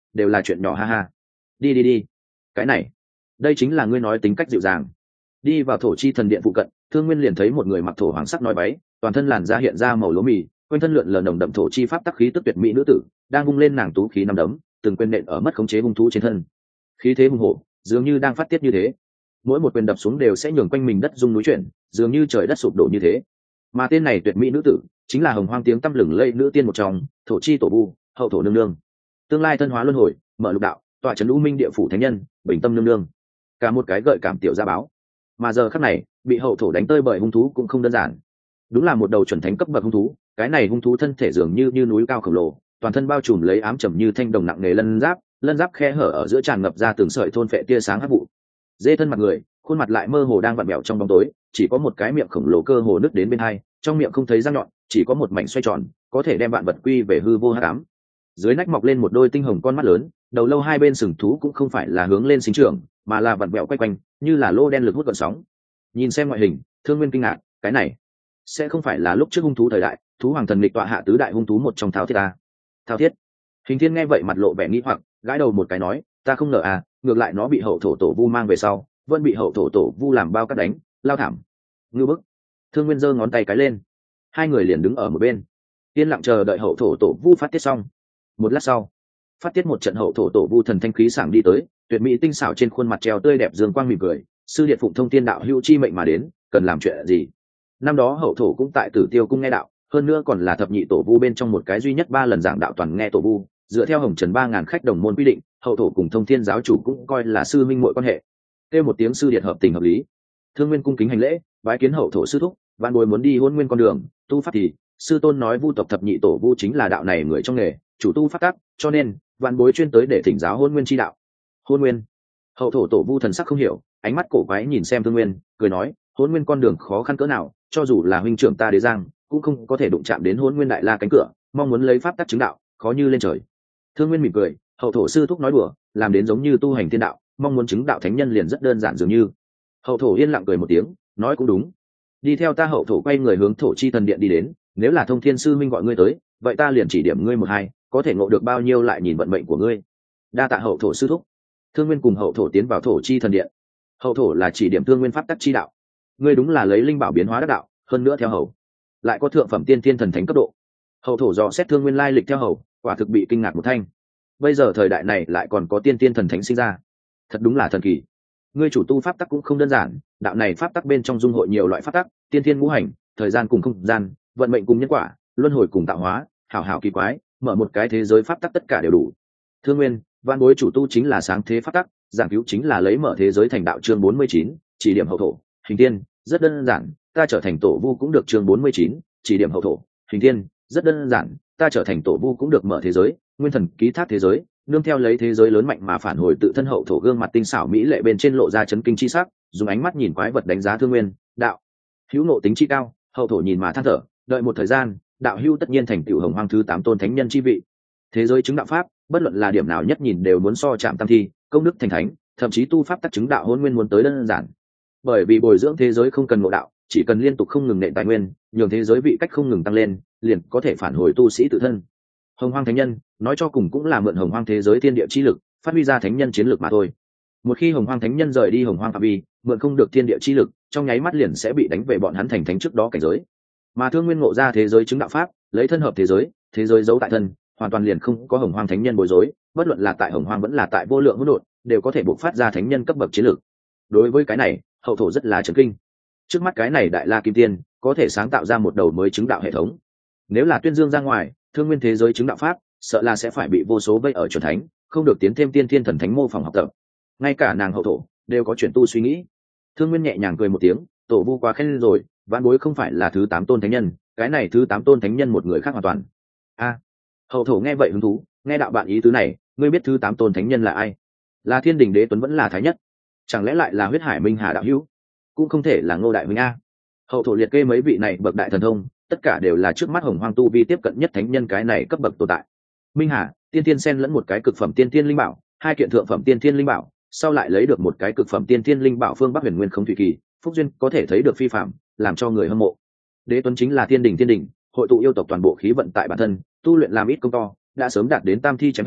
đều là chuyện nhỏ ha ha. Đi đi đi. Cái này, đây chính là ngươi nói tính cách dịu dàng. Đi vào thổ chi thần điện phụ cận, Thương Nguyên liền thấy một người mặc thổ hoàng sắc nói váy, toàn thân làn da hiện ra màu lúa mì, quanh thân lượn lờ nồng đậm thổ chi pháp tắc khí tức tuyệt mỹ nữ tử, đang vung lên nàng tú khí năm đấm, từng quyền nện ở mất khống chế hung thú trên thân. Khí thế hùng hổ, dường như đang phát tiết như thế. Mỗi một quyền đập xuống đều sẽ nhường quanh mình đất rung núi chuyển, dường như trời đất sụp đổ như thế. Mà tên này tuyệt mỹ nữ tử, chính là hồng hoang tiếng tăm lừng lẫy nữ tiên một trong, thổ chi tổ vu, hậu thổ nương nương. Tương lai thân hóa luân hồi, mở lục đạo, tọa trấn u minh địa phủ thánh nhân, bình tâm nương nương. Cả một cái gợi cảm tiểu gia báo. Mà giờ khắc này, bị hậu thổ đánh tơi bởi hung thú cũng không đơn giản. Đúng là một đầu chuẩn thánh cấp bậc hung thú, cái này hung thú thân thể dường như như núi cao khổng lồ, toàn thân bao trùm lấy ám trầm như thanh đồng nặng nề lân giáp, lân giáp khe hở ở giữa tràn ngập ra từng sợi thôn phệ tia sáng hắc vụ. Dê thân mặt người, khuôn mặt lại mơ hồ đang vặn vẹo trong bóng tối, chỉ có một cái miệng khổng lồ cơ hồ nứt đến bên hai, trong miệng không thấy răng nhọn, chỉ có một mảnh xoay tròn, có thể đem vạn vật quy về hư vô hắc ám. Dưới nách mọc lên một đôi tinh hồng con mắt lớn, đầu lâu hai bên sừng thú cũng không phải là hướng lên sinh trưởng, mà là vặn vẹo quay quanh, như là lô đen lực hút gợn sóng. Nhìn xem ngoại hình, Thương Nguyên kinh ngạc, cái này sẽ không phải là lúc trước hung thú thời đại, thú hoàng thần lịch tọa hạ tứ đại hung thú một trong Thao Thiết à? Thao Thiết. Hình Thiên nghe vậy mặt lộ vẻ nghi hoặc, gãi đầu một cái nói, ta không ngờ à, ngược lại nó bị hậu thổ tổ vu mang về sau, vẫn bị hậu thổ tổ vu làm bao cắt đánh, lao thảm. Ngư bức. Thương Nguyên giơ ngón tay cái lên, hai người liền đứng ở một bên, yên lặng chờ đợi hậu thổ tổ vu phát tiết xong. Một lát sau, phát tiết một trận hậu thổ tổ vu thần thanh khí sảng đi tới, tuyệt mỹ tinh xảo trên khuôn mặt treo tươi đẹp dương quang mỉm cười, sư điện phụng thông tiên đạo hữu chi mệnh mà đến, cần làm chuyện gì? Năm đó hậu thổ cũng tại Tử Tiêu cung nghe đạo, hơn nữa còn là thập nhị tổ vu bên trong một cái duy nhất ba lần giảng đạo toàn nghe tổ vu, dựa theo hồng trần ba ngàn khách đồng môn quy định, hậu thổ cùng thông thiên giáo chủ cũng coi là sư minh muội quan hệ. Kêu một tiếng sư điện hợp tình hợp lý. Thương Nguyên cung kính hành lễ, bái kiến hậu thổ sư thúc, vạn bối muốn đi hôn nguyên con đường, tu pháp thì sư tôn nói vu tộc thập nhị tổ vu chính là đạo này người trong nghề, chủ tu pháp tắc, cho nên vạn bối chuyên tới để thỉnh giáo hôn nguyên chi đạo. Hôn nguyên. Hậu thổ tổ vu thần sắc không hiểu, ánh mắt cổ quái nhìn xem Thương Nguyên, cười nói, hôn nguyên con đường khó khăn cỡ nào, cho dù là huynh trưởng ta Đế Giang cũng không có thể đụng chạm đến hôn nguyên đại la cánh cửa, mong muốn lấy pháp tắc chứng đạo, khó như lên trời. Thương Nguyên mỉm cười, hậu thổ sư thúc nói đùa, làm đến giống như tu hành thiên đạo, mong muốn chứng đạo thánh nhân liền rất đơn giản dường như. Hậu thổ yên lặng cười một tiếng, nói cũng đúng. Đi theo ta. Hậu thổ quay người hướng thổ chi thần điện đi đến, nếu là thông thiên sư minh gọi ngươi tới, vậy ta liền chỉ điểm ngươi một hai, có thể ngộ được bao nhiêu lại nhìn vận mệnh của ngươi. Đa tạ hậu thổ sư thúc. Thương Nguyên cùng hậu thổ tiến vào thổ chi thần điện. Hậu thổ là chỉ điểm Thương Nguyên pháp tắc chi đạo, ngươi đúng là lấy linh bảo biến hóa đắc đạo, hơn nữa theo hầu lại có thượng phẩm tiên thiên thần thánh cấp độ. Hậu thổ dò xét Thương Nguyên lai lịch theo hầu, quả thực bị kinh ngạc một thanh. Bây giờ thời đại này lại còn có tiên thiên thần thánh sinh ra, thật đúng là thần kỳ. Ngươi chủ tu pháp tắc cũng không đơn giản, đạo này pháp tắc bên trong dung hội nhiều loại pháp tắc, tiên thiên ngũ hành, thời gian cùng không gian, vận mệnh cùng nhân quả, luân hồi cùng tạo hóa, hảo hảo kỳ quái, mở một cái thế giới pháp tắc tất cả đều đủ. Thương Nguyên, văn bối chủ tu chính là sáng thế pháp tắc, giảng cứu chính là lấy mở thế giới thành đạo. Chương bốn mươi chín, chỉ điểm hậu thổ, hình tiên, rất đơn giản, ta trở thành tổ vu cũng được. Chương bốn mươi chín, chỉ điểm hậu thổ, hình tiên, rất đơn giản, ta trở thành tổ vu cũng được. Mở thế giới, nguyên thần ký thác thế giới, nương theo lấy thế giới lớn mạnh mà phản hồi tự thân. Hậu thổ gương mặt tinh xảo mỹ lệ bên trên lộ ra chấn kinh chi sắc, dùng ánh mắt nhìn quái vật đánh giá Thương Nguyên, đạo hữu nộ tính chi cao. Hậu thổ nhìn mà than thở, đợi một thời gian, đạo hữu tất nhiên thành tựu hồng hoang thứ tám tôn thánh nhân chi vị. Thế giới chứng đạo pháp, bất luận là điểm nào nhất nhìn đều muốn so chạm tam thi, công đức thành thánh, thậm chí tu pháp tắc chứng đạo hôn nguyên muốn tới đơn giản. Bởi vì bồi dưỡng thế giới không cần ngộ đạo, chỉ cần liên tục không ngừng nện tài nguyên, nhường thế giới vị cách không ngừng tăng lên, liền có thể phản hồi tu sĩ tự thân. Hồng hoang thánh nhân nói cho cùng cũng là mượn hồng hoang thế giới thiên địa chi lực, phát huy ra thánh nhân chiến lược mà thôi. Một khi hồng hoang thánh nhân rời đi hồng hoang phạm vi, mượn không được thiên địa chi lực, trong nháy mắt liền sẽ bị đánh về bọn hắn thành thánh trước đó cảnh giới. Mà Thương Nguyên ngộ ra thế giới chứng đạo pháp, lấy thân hợp thế giới, thế giới giấu tại thân, hoàn toàn liền không có hồng hoang thánh nhân bối rối, bất luận là tại hồng hoang vẫn là tại vô lượng hỗn độn, đều có thể bộc phát ra thánh nhân cấp bậc chiến lược. Đối với cái này, hậu thổ rất là chấn kinh. Trước mắt cái này đại la kim tiên có thể sáng tạo ra một đầu mới chứng đạo hệ thống, nếu là tuyên dương ra ngoài, Thương Nguyên thế giới chứng đạo pháp sợ là sẽ phải bị vô số vây ở chuẩn thánh, không được tiến thêm tiên thiên thần thánh mô phỏng học tập. Ngay cả nàng hậu thổ đều có chuyển tu suy nghĩ. Thương Nguyên nhẹ nhàng cười một tiếng, tổ vu quá khen rồi, vãn bối không phải là thứ tám tôn thánh nhân, cái này thứ tám tôn thánh nhân một người khác hoàn toàn. A, hậu thổ nghe vậy hứng thú, nghe đạo bạn ý tứ này, ngươi biết thứ tám tôn thánh nhân là ai? Là Thiên Đình Đế Tuấn vẫn là Thái Nhất? Chẳng lẽ lại là Huyết Hải Minh Hà đạo hữu? Cũng không thể là Ngô Đại Minh a. Hậu thổ liệt kê mấy vị này bậc đại thần thông, tất cả đều là trước mắt hồng hoang tu vi tiếp cận nhất thánh nhân cái này cấp bậc tồn tại. Minh Hà, tiên thiên sen lẫn một cái cực phẩm tiên thiên linh bảo, hai kiện thượng phẩm tiên thiên linh bảo, sau lại lấy được một cái cực phẩm tiên thiên linh bảo phương Bắc Huyền Nguyên không thủy kỳ, phúc duyên có thể thấy được phi phạm, làm cho người hâm mộ. Đế Tuấn chính là Thiên Đình Thiên Đình, hội tụ yêu tộc toàn bộ khí vận tại bản thân, tu luyện làm ít công to, đã sớm đạt đến tam thi chém hết,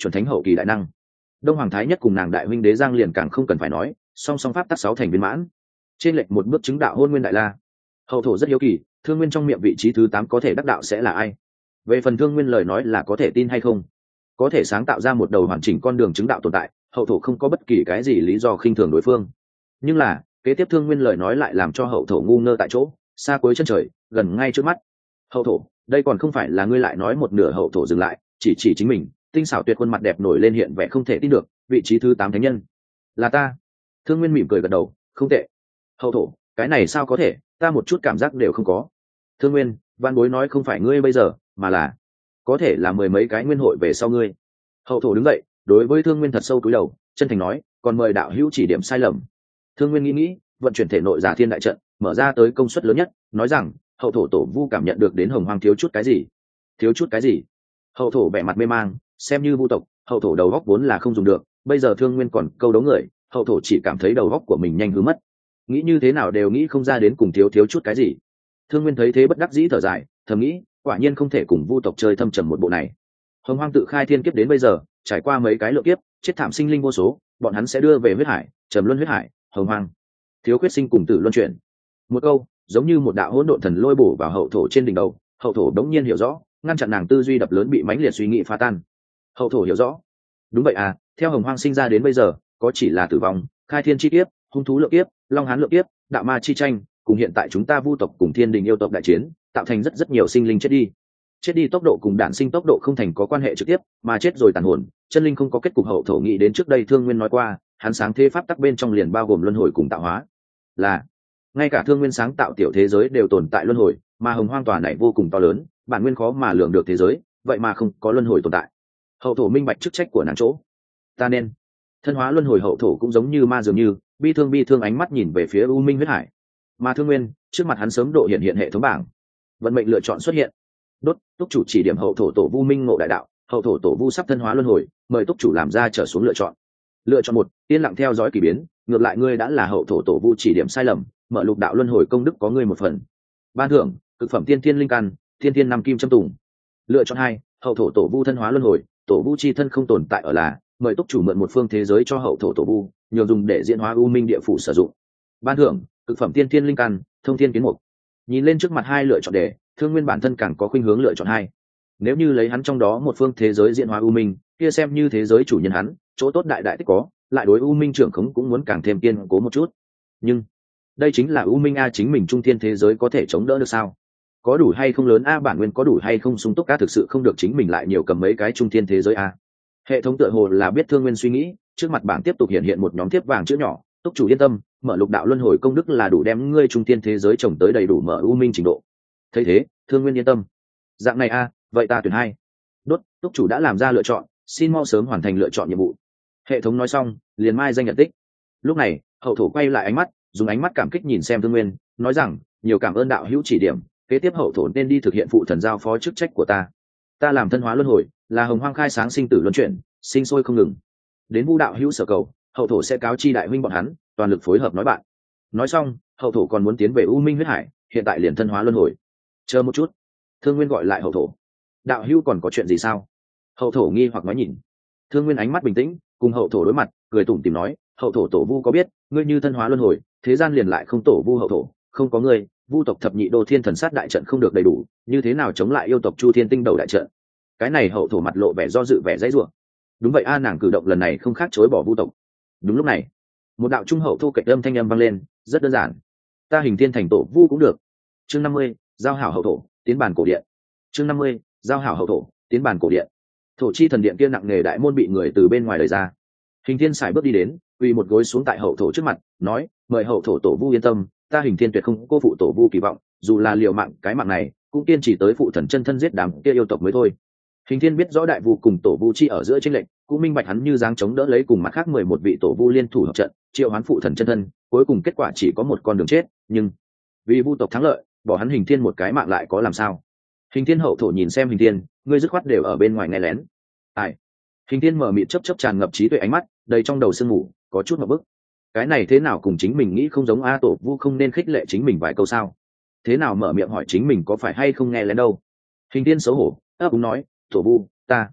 chuẩn thánh hậu kỳ đại năng. Đông Hoàng Thái Nhất cùng nàng đại huynh đế Giang liền càng không cần phải nói, song song pháp tắc sáu thành viên mãn, trên lệch một bước chứng đạo hôn nguyên đại la. Hậu thổ rất hiếu kỳ, Thương Nguyên trong miệng vị trí thứ tám có thể đắc đạo sẽ là ai? Về phần Thương Nguyên lời nói là có thể tin hay không, có thể sáng tạo ra một đầu hoàn chỉnh con đường chứng đạo tồn tại, hậu thổ không có bất kỳ cái gì lý do khinh thường đối phương. Nhưng là kế tiếp Thương Nguyên lời nói lại làm cho hậu thổ ngu ngơ tại chỗ, xa cuối chân trời, gần ngay trước mắt. Hậu thổ, đây còn không phải là ngươi lại nói một nửa. Hậu thổ dừng lại, chỉ chỉ chính mình, tinh xảo tuyệt khuôn mặt đẹp nổi lên hiện vẻ không thể tin được, vị trí thứ tám thánh nhân là ta. Thương Nguyên mỉm cười gật đầu, không tệ. Hậu thổ, cái này sao có thể, ta một chút cảm giác đều không có. Thương Nguyên, văn bối nói không phải ngươi bây giờ, mà là có thể là mười mấy cái nguyên hội về sau ngươi. Hậu thổ đứng dậy, đối với Thương Nguyên thật sâu cúi đầu, chân thành nói, còn mời đạo hữu chỉ điểm sai lầm. Thương Nguyên nghĩ nghĩ, vận chuyển thể nội giả thiên đại trận, mở ra tới công suất lớn nhất, nói rằng, hậu thổ tổ vu cảm nhận được đến hồng hoang thiếu chút cái gì. Thiếu chút cái gì? Hậu thổ vẻ mặt mê mang, xem như vu tộc, hậu thổ đầu góc vốn là không dùng được, bây giờ Thương Nguyên còn câu đấu người, hậu thổ chỉ cảm thấy đầu góc của mình nhanh hư mất, nghĩ như thế nào đều nghĩ không ra đến cùng thiếu thiếu chút cái gì. Thương Nguyên thấy thế bất đắc dĩ thở dài, thầm nghĩ, quả nhiên không thể cùng vu tộc chơi thâm trầm một bộ này. Hồng hoang tự khai thiên kiếp đến bây giờ, trải qua mấy cái lượng kiếp, chết thảm sinh linh vô số, bọn hắn sẽ đưa về huyết hải, trầm luân huyết hải, hồng hoang thiếu khuyết sinh cùng tử luân chuyển. Một câu giống như một đạo hỗn độn thần lôi bổ vào hậu thổ trên đỉnh đầu, hậu thổ đống nhiên hiểu rõ, ngăn chặn nàng tư duy đập lớn bị mãnh liệt suy nghĩ phá tan. Hậu thổ hiểu rõ, đúng vậy à, theo hồng hoang sinh ra đến bây giờ, có chỉ là tử vong, khai thiên chi kiếp, hung thú lượng kiếp, long hán lượng kiếp, đạo ma chi tranh, cùng hiện tại chúng ta vu tộc cùng thiên đình yêu tộc đại chiến, tạo thành rất rất nhiều sinh linh chết đi. Chết đi tốc độ cùng đản sinh tốc độ không thành có quan hệ trực tiếp, mà chết rồi tàn hồn, chân linh không có kết cục. Hậu thổ nghĩ đến trước đây Thương Nguyên nói qua, hắn sáng thế pháp tắc bên trong liền bao gồm luân hồi cùng tạo hóa, là ngay cả Thương Nguyên sáng tạo tiểu thế giới đều tồn tại luân hồi, mà hồng hoang tòa này vô cùng to lớn, bản nguyên khó mà lường được thế giới, vậy mà không có luân hồi tồn tại. Hậu thổ minh bạch chức trách của nàng chỗ, ta nên thân hóa luân hồi. Hậu thổ cũng giống như ma dường như bi thương bi thương ánh mắt nhìn về phía u minh huyết hải, mà Thương Nguyên trước mặt hắn sớm độ hiện hiện hệ thống bảng, vận mệnh lựa chọn xuất hiện. Đốt, túc chủ chỉ điểm hậu thổ tổ vu minh ngộ đại đạo, hậu thổ tổ vu sắp thân hóa luân hồi, mời túc chủ làm ra trở xuống lựa chọn. Lựa chọn một, yên lặng theo dõi kỳ biến, ngược lại ngươi đã là hậu thổ tổ vu chỉ điểm sai lầm, mở lục đạo luân hồi công đức có ngươi một phần. Ban thưởng, cực phẩm tiên thiên linh căn, tiên thiên năm kim châm tùng. Lựa chọn hai, hậu thổ tổ vu thân hóa luân hồi, tổ vu chi thân không tồn tại ở là, mời túc chủ mượn một phương thế giới cho hậu thổ tổ vu, nhường dùng để diễn hóa u minh địa phủ sử dụng. Ban thưởng, cực phẩm tiên thiên linh căn, thông thiên kiến mục. Nhìn lên trước mặt hai lựa chọn đề, Thương Nguyên bản thân càng có khuynh hướng lựa chọn hai. Nếu như lấy hắn trong đó một phương thế giới diễn hóa u minh, kia xem như thế giới chủ nhân hắn, chỗ tốt đại đại tích có, lại đối u minh trưởng khống cũng muốn càng thêm kiên cố một chút. Nhưng đây chính là u minh a, chính mình trung thiên thế giới có thể chống đỡ được sao? Có đủ hay không lớn a, bản nguyên có đủ hay không sung túc a, thực sự không được chính mình lại nhiều cầm mấy cái trung thiên thế giới a. Hệ thống tựa hồ là biết Thương Nguyên suy nghĩ, trước mặt bảng tiếp tục hiện hiện một nhóm thiếp vàng chữ nhỏ, túc chủ yên tâm, mở lục đạo luân hồi công đức là đủ đem ngươi trung thiên thế giới trồng tới đầy đủ mở u minh trình độ. Thấy thế, Thương Nguyên yên tâm, dạng này a, vậy ta tuyển hai. Đốt, túc chủ đã làm ra lựa chọn, xin mau sớm hoàn thành lựa chọn nhiệm vụ. Hệ thống nói xong, liền mai danh nhận tích. Lúc này, hậu thổ quay lại ánh mắt, dùng ánh mắt cảm kích nhìn xem Thương Nguyên, nói rằng, nhiều cảm ơn đạo hữu chỉ điểm, kế tiếp hậu thổ nên đi thực hiện phụ thần giao phó chức trách của ta. Ta làm thân hóa luân hồi, là hồng hoang khai sáng sinh tử luân chuyển, sinh sôi không ngừng. Đến vu đạo hữu sở cầu, hậu thổ sẽ cáo chi đại huynh bọn hắn, toàn lực phối hợp nói bạn. Nói xong, hậu thổ còn muốn tiến về u minh huyết hải, hiện tại liền thân hóa luân hồi. Chờ một chút, Thương Nguyên gọi lại hậu thổ. Đạo hữu còn có chuyện gì sao? Hậu thổ nghi hoặc nói nhìn. Thương Nguyên ánh mắt bình tĩnh, cùng hậu thổ đối mặt, cười tủm tỉm nói, hậu thổ tổ vu có biết, ngươi như thân hóa luân hồi, thế gian liền lại không tổ vu hậu thổ, không có ngươi, vu tộc thập nhị đô thiên thần sát đại trận không được đầy đủ, như thế nào chống lại yêu tộc chu thiên tinh đầu đại trận? Cái này hậu thổ mặt lộ vẻ do dự vẻ dãy rủa. Đúng vậy a, nàng cử động lần này không khác chối bỏ vu tộc. Đúng lúc này, một đạo trung hậu thu kịch âm thanh âm vang lên, rất đơn giản, ta hình thiên thành tổ vu cũng được. Chương năm mươi, giao hảo hậu thổ, tiến bàn cổ điện. Chương năm mươi, giao hảo hậu thổ, tiến bàn cổ điện. Thổ chi thần điện kia nặng nề đại môn bị người từ bên ngoài đẩy ra. Hình thiên xài bước đi đến, quỳ một gối xuống tại hậu thổ trước mặt, nói, mời hậu thổ tổ vu yên tâm, ta hình thiên tuyệt không cô phụ tổ vu kỳ vọng, dù là liều mạng cái mạng này, cũng kiên trì tới phụ thần chân thân giết đám kia yêu tộc mới thôi. Hình thiên biết rõ đại vu cùng tổ vu chi ở giữa tranh lệch, cũng minh bạch hắn như dáng chống đỡ lấy cùng mặt khác mười một vị tổ vu liên thủ hợp trận, triệu hoán phụ thần chân thân, cuối cùng kết quả chỉ có một con đường chết, nhưng vì vu tộc thắng lợi, bỏ hắn hình thiên một cái mạng lại có làm sao? Hình thiên hậu thổ nhìn xem hình thiên, ngươi dứt khoát đều ở bên ngoài nghe lén. Ai? Hình thiên mở mịt chớp chớp tràn ngập trí tuệ ánh mắt, đầy trong đầu sương mù, có chút ngập bức. Cái này thế nào cùng chính mình nghĩ không giống a, tổ vu không nên khích lệ chính mình vài câu sao? Thế nào mở miệng hỏi chính mình có phải hay không nghe lén đâu? Hình thiên xấu hổ, ấp úng nói, tổ vu, ta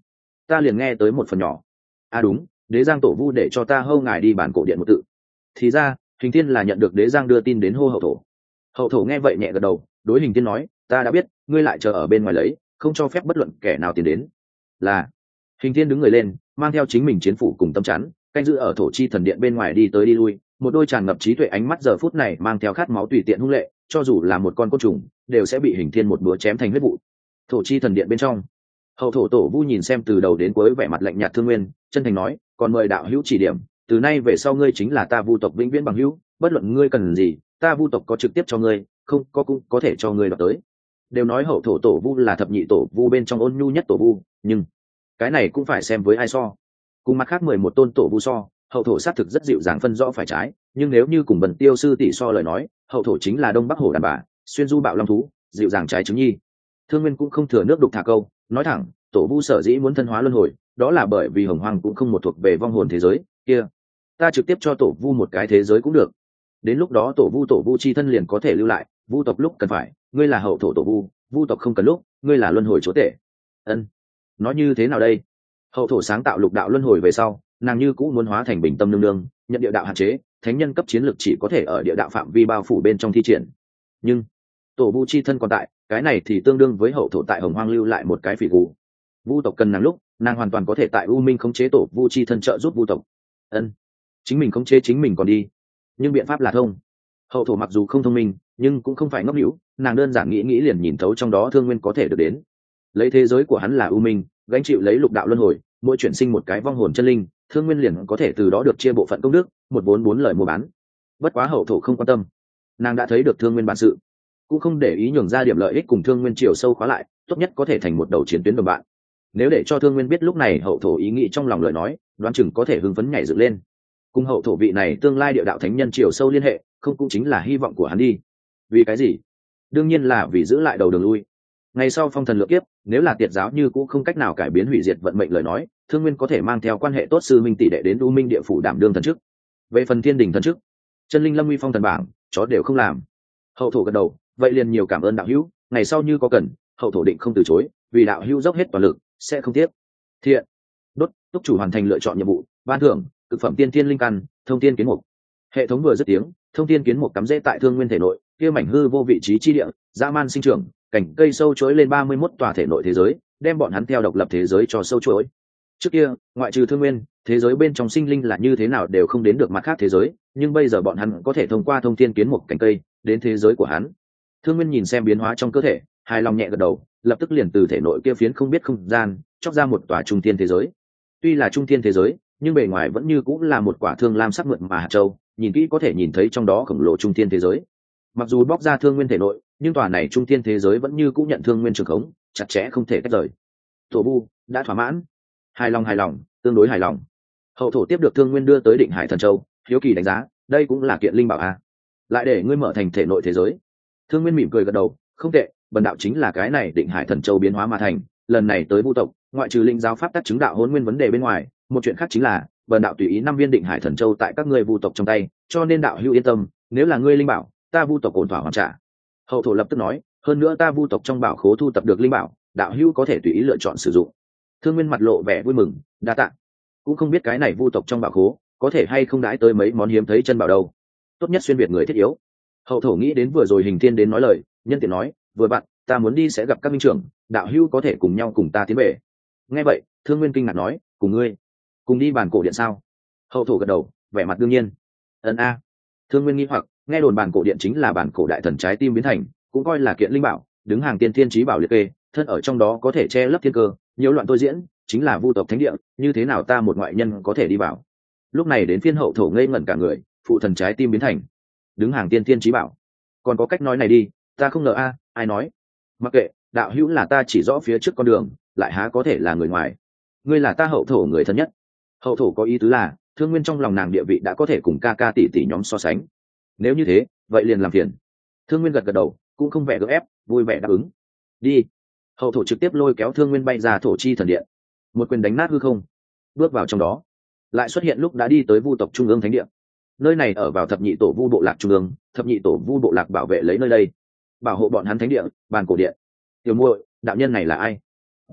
ta liền nghe tới một phần nhỏ. À đúng, đế giang tổ vu để cho ta hâu ngài đi bản cổ điện một tự. Thì ra Hình Thiên là nhận được đế giang đưa tin đến hô hậu thổ. Hậu thổ nghe vậy nhẹ gật đầu, đối Hình Thiên nói, ta đã biết, ngươi lại chờ ở bên ngoài lấy, không cho phép bất luận kẻ nào tiến đến. Là. Hình Thiên đứng người lên, mang theo chính mình chiến phủ cùng tâm chắn, canh giữ ở thổ chi thần điện bên ngoài đi tới đi lui, một đôi tràn ngập trí tuệ ánh mắt giờ phút này mang theo khát máu tùy tiện hung lệ, cho dù là một con côn trùng đều sẽ bị Hình Thiên một búa chém thành huyết vụ. Thổ chi thần điện bên trong, hậu thổ tổ vu nhìn xem từ đầu đến cuối vẻ mặt lạnh nhạt Thương Nguyên, chân thành nói, còn mời đạo hữu chỉ điểm, từ nay về sau ngươi chính là ta vu tộc vĩnh viễn bằng hữu, bất luận ngươi cần gì, ta vu tộc có trực tiếp cho ngươi, không có cũng có thể cho ngươi đoạt tới. Đều nói hậu thổ tổ vu là thập nhị tổ vu bên trong ôn nhu nhất tổ vu, nhưng cái này cũng phải xem với ai so. Cùng mặt khác mười một tôn tổ vu so, hậu thổ xác thực rất dịu dàng phân rõ phải trái, nhưng nếu như cùng Bần Tiêu sư tỷ so lời nói, hậu thổ chính là đông bắc hổ đàn bà, xuyên du bạo long thú, dịu dàng trái trứng nhi. Thương Nguyên cũng không thừa nước đục thả câu, nói thẳng, tổ vu sở dĩ muốn thân hóa luân hồi, đó là bởi vì hồng hoang cũng không một thuộc về vong hồn thế giới kia, ta trực tiếp cho tổ vu một cái thế giới cũng được, đến lúc đó tổ vu tổ vu chi thân liền có thể lưu lại, vu tộc lúc cần phải, ngươi là hậu thổ tổ vu, vu tộc không cần lúc, ngươi là luân hồi chúa tể. Ân, nói như thế nào đây? Hậu thổ sáng tạo lục đạo luân hồi về sau, nàng như cũng muốn hóa thành bình tâm nương nương, nhận địa đạo hạn chế, thánh nhân cấp chiến lược chỉ có thể ở địa đạo phạm vi bao phủ bên trong thi triển, nhưng tổ vu chi thân còn tại, cái này thì tương đương với hậu thổ tại hồng hoang lưu lại một cái phỉ gù. Vu tộc cần nàng lúc, nàng hoàn toàn có thể tại u minh khống chế tổ vu chi thân trợ giúp vu tộc. Ân, chính mình khống chế chính mình còn đi, nhưng biện pháp là thông. Hậu thổ mặc dù không thông minh, nhưng cũng không phải ngốc nghĩu, nàng đơn giản nghĩ nghĩ liền nhìn thấu trong đó Thương Nguyên có thể được đến. Lấy thế giới của hắn là u minh, gánh chịu lấy lục đạo luân hồi, mỗi chuyển sinh một cái vong hồn chân linh, Thương Nguyên liền có thể từ đó được chia bộ phận công đức, một vốn bốn lời mua bán. Bất quá hậu thổ không quan tâm, nàng đã thấy được Thương Nguyên bản sự, cũng không để ý nhường ra điểm lợi ích cùng Thương Nguyên chiều sâu khóa lại, tốt nhất có thể thành một đầu chiến tuyến đồng bạn. Nếu để cho Thương Nguyên biết lúc này hậu thổ ý nghĩ trong lòng lời nói, đoán chừng có thể hưng phấn nhảy dựng lên. Cùng hậu thổ vị này tương lai địa đạo thánh nhân chiều sâu liên hệ, không cũng chính là hy vọng của hắn đi. Vì cái gì? Đương nhiên là vì giữ lại đầu đường lui. Ngày sau phong thần lượng kiếp, nếu là tiệt giáo như cũng không cách nào cải biến hủy diệt vận mệnh lời nói, Thương Nguyên có thể mang theo quan hệ tốt sư minh tỷ đệ đến U Minh địa phủ đảm đương thần chức. Về phần thiên đình thần chức, chân linh lâm uy phong thần bảng, chó đều không làm. Hậu thổ gật đầu, vậy liền nhiều cảm ơn đạo hữu, ngày sau như có cần, hậu thổ định không từ chối, vì đạo hữu dốc hết toàn lực, sẽ không tiếc. Thiện. Đốt, túc chủ hoàn thành lựa chọn nhiệm vụ, ban thưởng, cực phẩm tiên thiên linh căn, thông thiên kiến mục. Hệ thống vừa dứt tiếng, thông thiên kiến mục cắm rễ tại Thương Nguyên thể nội, kia mảnh hư vô vị trí chi địa, dã man sinh trưởng, cảnh cây sâu chối lên ba mươi mốt tòa thể nội thế giới, đem bọn hắn theo độc lập thế giới cho sâu chối. Trước kia, ngoại trừ Thương Nguyên, thế giới bên trong sinh linh là như thế nào đều không đến được mặt khác thế giới, nhưng bây giờ bọn hắn có thể thông qua thông thiên kiến mục cảnh cây đến thế giới của hắn. Thương Nguyên nhìn xem biến hóa trong cơ thể, hài lòng nhẹ gật đầu, lập tức liền từ thể nội kia phiến không biết không gian, chóc ra một tòa trung thiên thế giới. Tuy là trung thiên thế giới, nhưng bề ngoài vẫn như cũng là một quả thương lam sắc mượt mà hạt châu, nhìn kỹ có thể nhìn thấy trong đó khổng lồ trung thiên thế giới. Mặc dù bóc ra Thương Nguyên thể nội, nhưng tòa này trung thiên thế giới vẫn như cũng nhận Thương Nguyên trường khống, chặt chẽ không thể tách rời. Tổ vu đã thỏa mãn, hài lòng hài lòng, tương đối hài lòng. Hậu thổ tiếp được Thương Nguyên đưa tới Định Hải Thần Châu, hiếu kỳ đánh giá, đây cũng là kiện linh bảo a. Lại để ngươi mở thành thể nội thế giới. Thương Nguyên mỉm cười gật đầu, không tệ, bần đạo chính là cái này Định Hải Thần Châu biến hóa mà thành, lần này tới vu tộc, ngoại trừ linh giáo pháp tắc chứng đạo hỗn nguyên vấn đề bên ngoài, một chuyện khác chính là bần đạo tùy ý năm viên Định Hải Thần Châu tại các ngươi vu tộc trong tay, cho nên đạo hữu yên tâm, nếu là ngươi linh bảo, ta vu tộc ổn thỏa hoàn trả. Hậu thổ lập tức nói, hơn nữa ta vu tộc trong bảo khố thu tập được linh bảo, đạo hữu có thể tùy ý lựa chọn sử dụng. Thương Nguyên mặt lộ vẻ vui mừng, đa tạ. Cũng không biết cái này vu tộc trong bảo khố có thể hay không đãi tới mấy món hiếm thấy chân bảo đâu, tốt nhất xuyên việt người thiết yếu. Hậu thổ nghĩ đến vừa rồi Hình Thiên đến nói lời, nhân tiện nói, vừa bạn, ta muốn đi sẽ gặp các minh trưởng, đạo hữu có thể cùng nhau cùng ta tiến về. Nghe vậy, Thương Nguyên kinh ngạc nói, cùng ngươi cùng đi bàn cổ điện sao? Hậu thổ gật đầu, vẻ mặt đương nhiên. Ấn a. Thương Nguyên nghi hoặc, nghe đồn bàn cổ điện chính là bản cổ đại thần trái tim biến thành, cũng coi là kiện linh bảo, đứng hàng tiên thiên chí bảo liệt kê, thân ở trong đó có thể che lấp thiên cơ, nhiều loạn tôi diễn, chính là vu tộc thánh địa, như thế nào ta một ngoại nhân có thể đi vào? Lúc này đến phiên hậu thổ ngây ngẩn cả người, phụ thần trái tim biến thành, đứng hàng tiên thiên chí bảo, còn có cách nói này đi, ta không ngờ a, ai nói? Mặc kệ, đạo hữu là ta chỉ rõ phía trước con đường, lại há có thể là người ngoài? Ngươi là ta hậu thổ người thân nhất. Hậu thổ có ý tứ là, Thương Nguyên trong lòng nàng địa vị đã có thể cùng ca ca tỷ tỷ nhóm so sánh. Nếu như thế, vậy liền làm phiền. Thương Nguyên gật gật đầu, cũng không vẻ gượng ép, vui vẻ đáp ứng. Đi. Hậu thổ trực tiếp lôi kéo Thương Nguyên bay ra thổ chi thần điện, một quyền đánh nát hư không, bước vào trong đó, lại xuất hiện lúc đã đi tới vu tộc trung ương thánh địa. Nơi này ở vào thập nhị tổ vu bộ lạc trung ương, thập nhị tổ vu bộ lạc bảo vệ lấy nơi đây, bảo hộ bọn hắn thánh địa, bàn cổ điện. Tiểu muội, đạo nhân này là ai? ds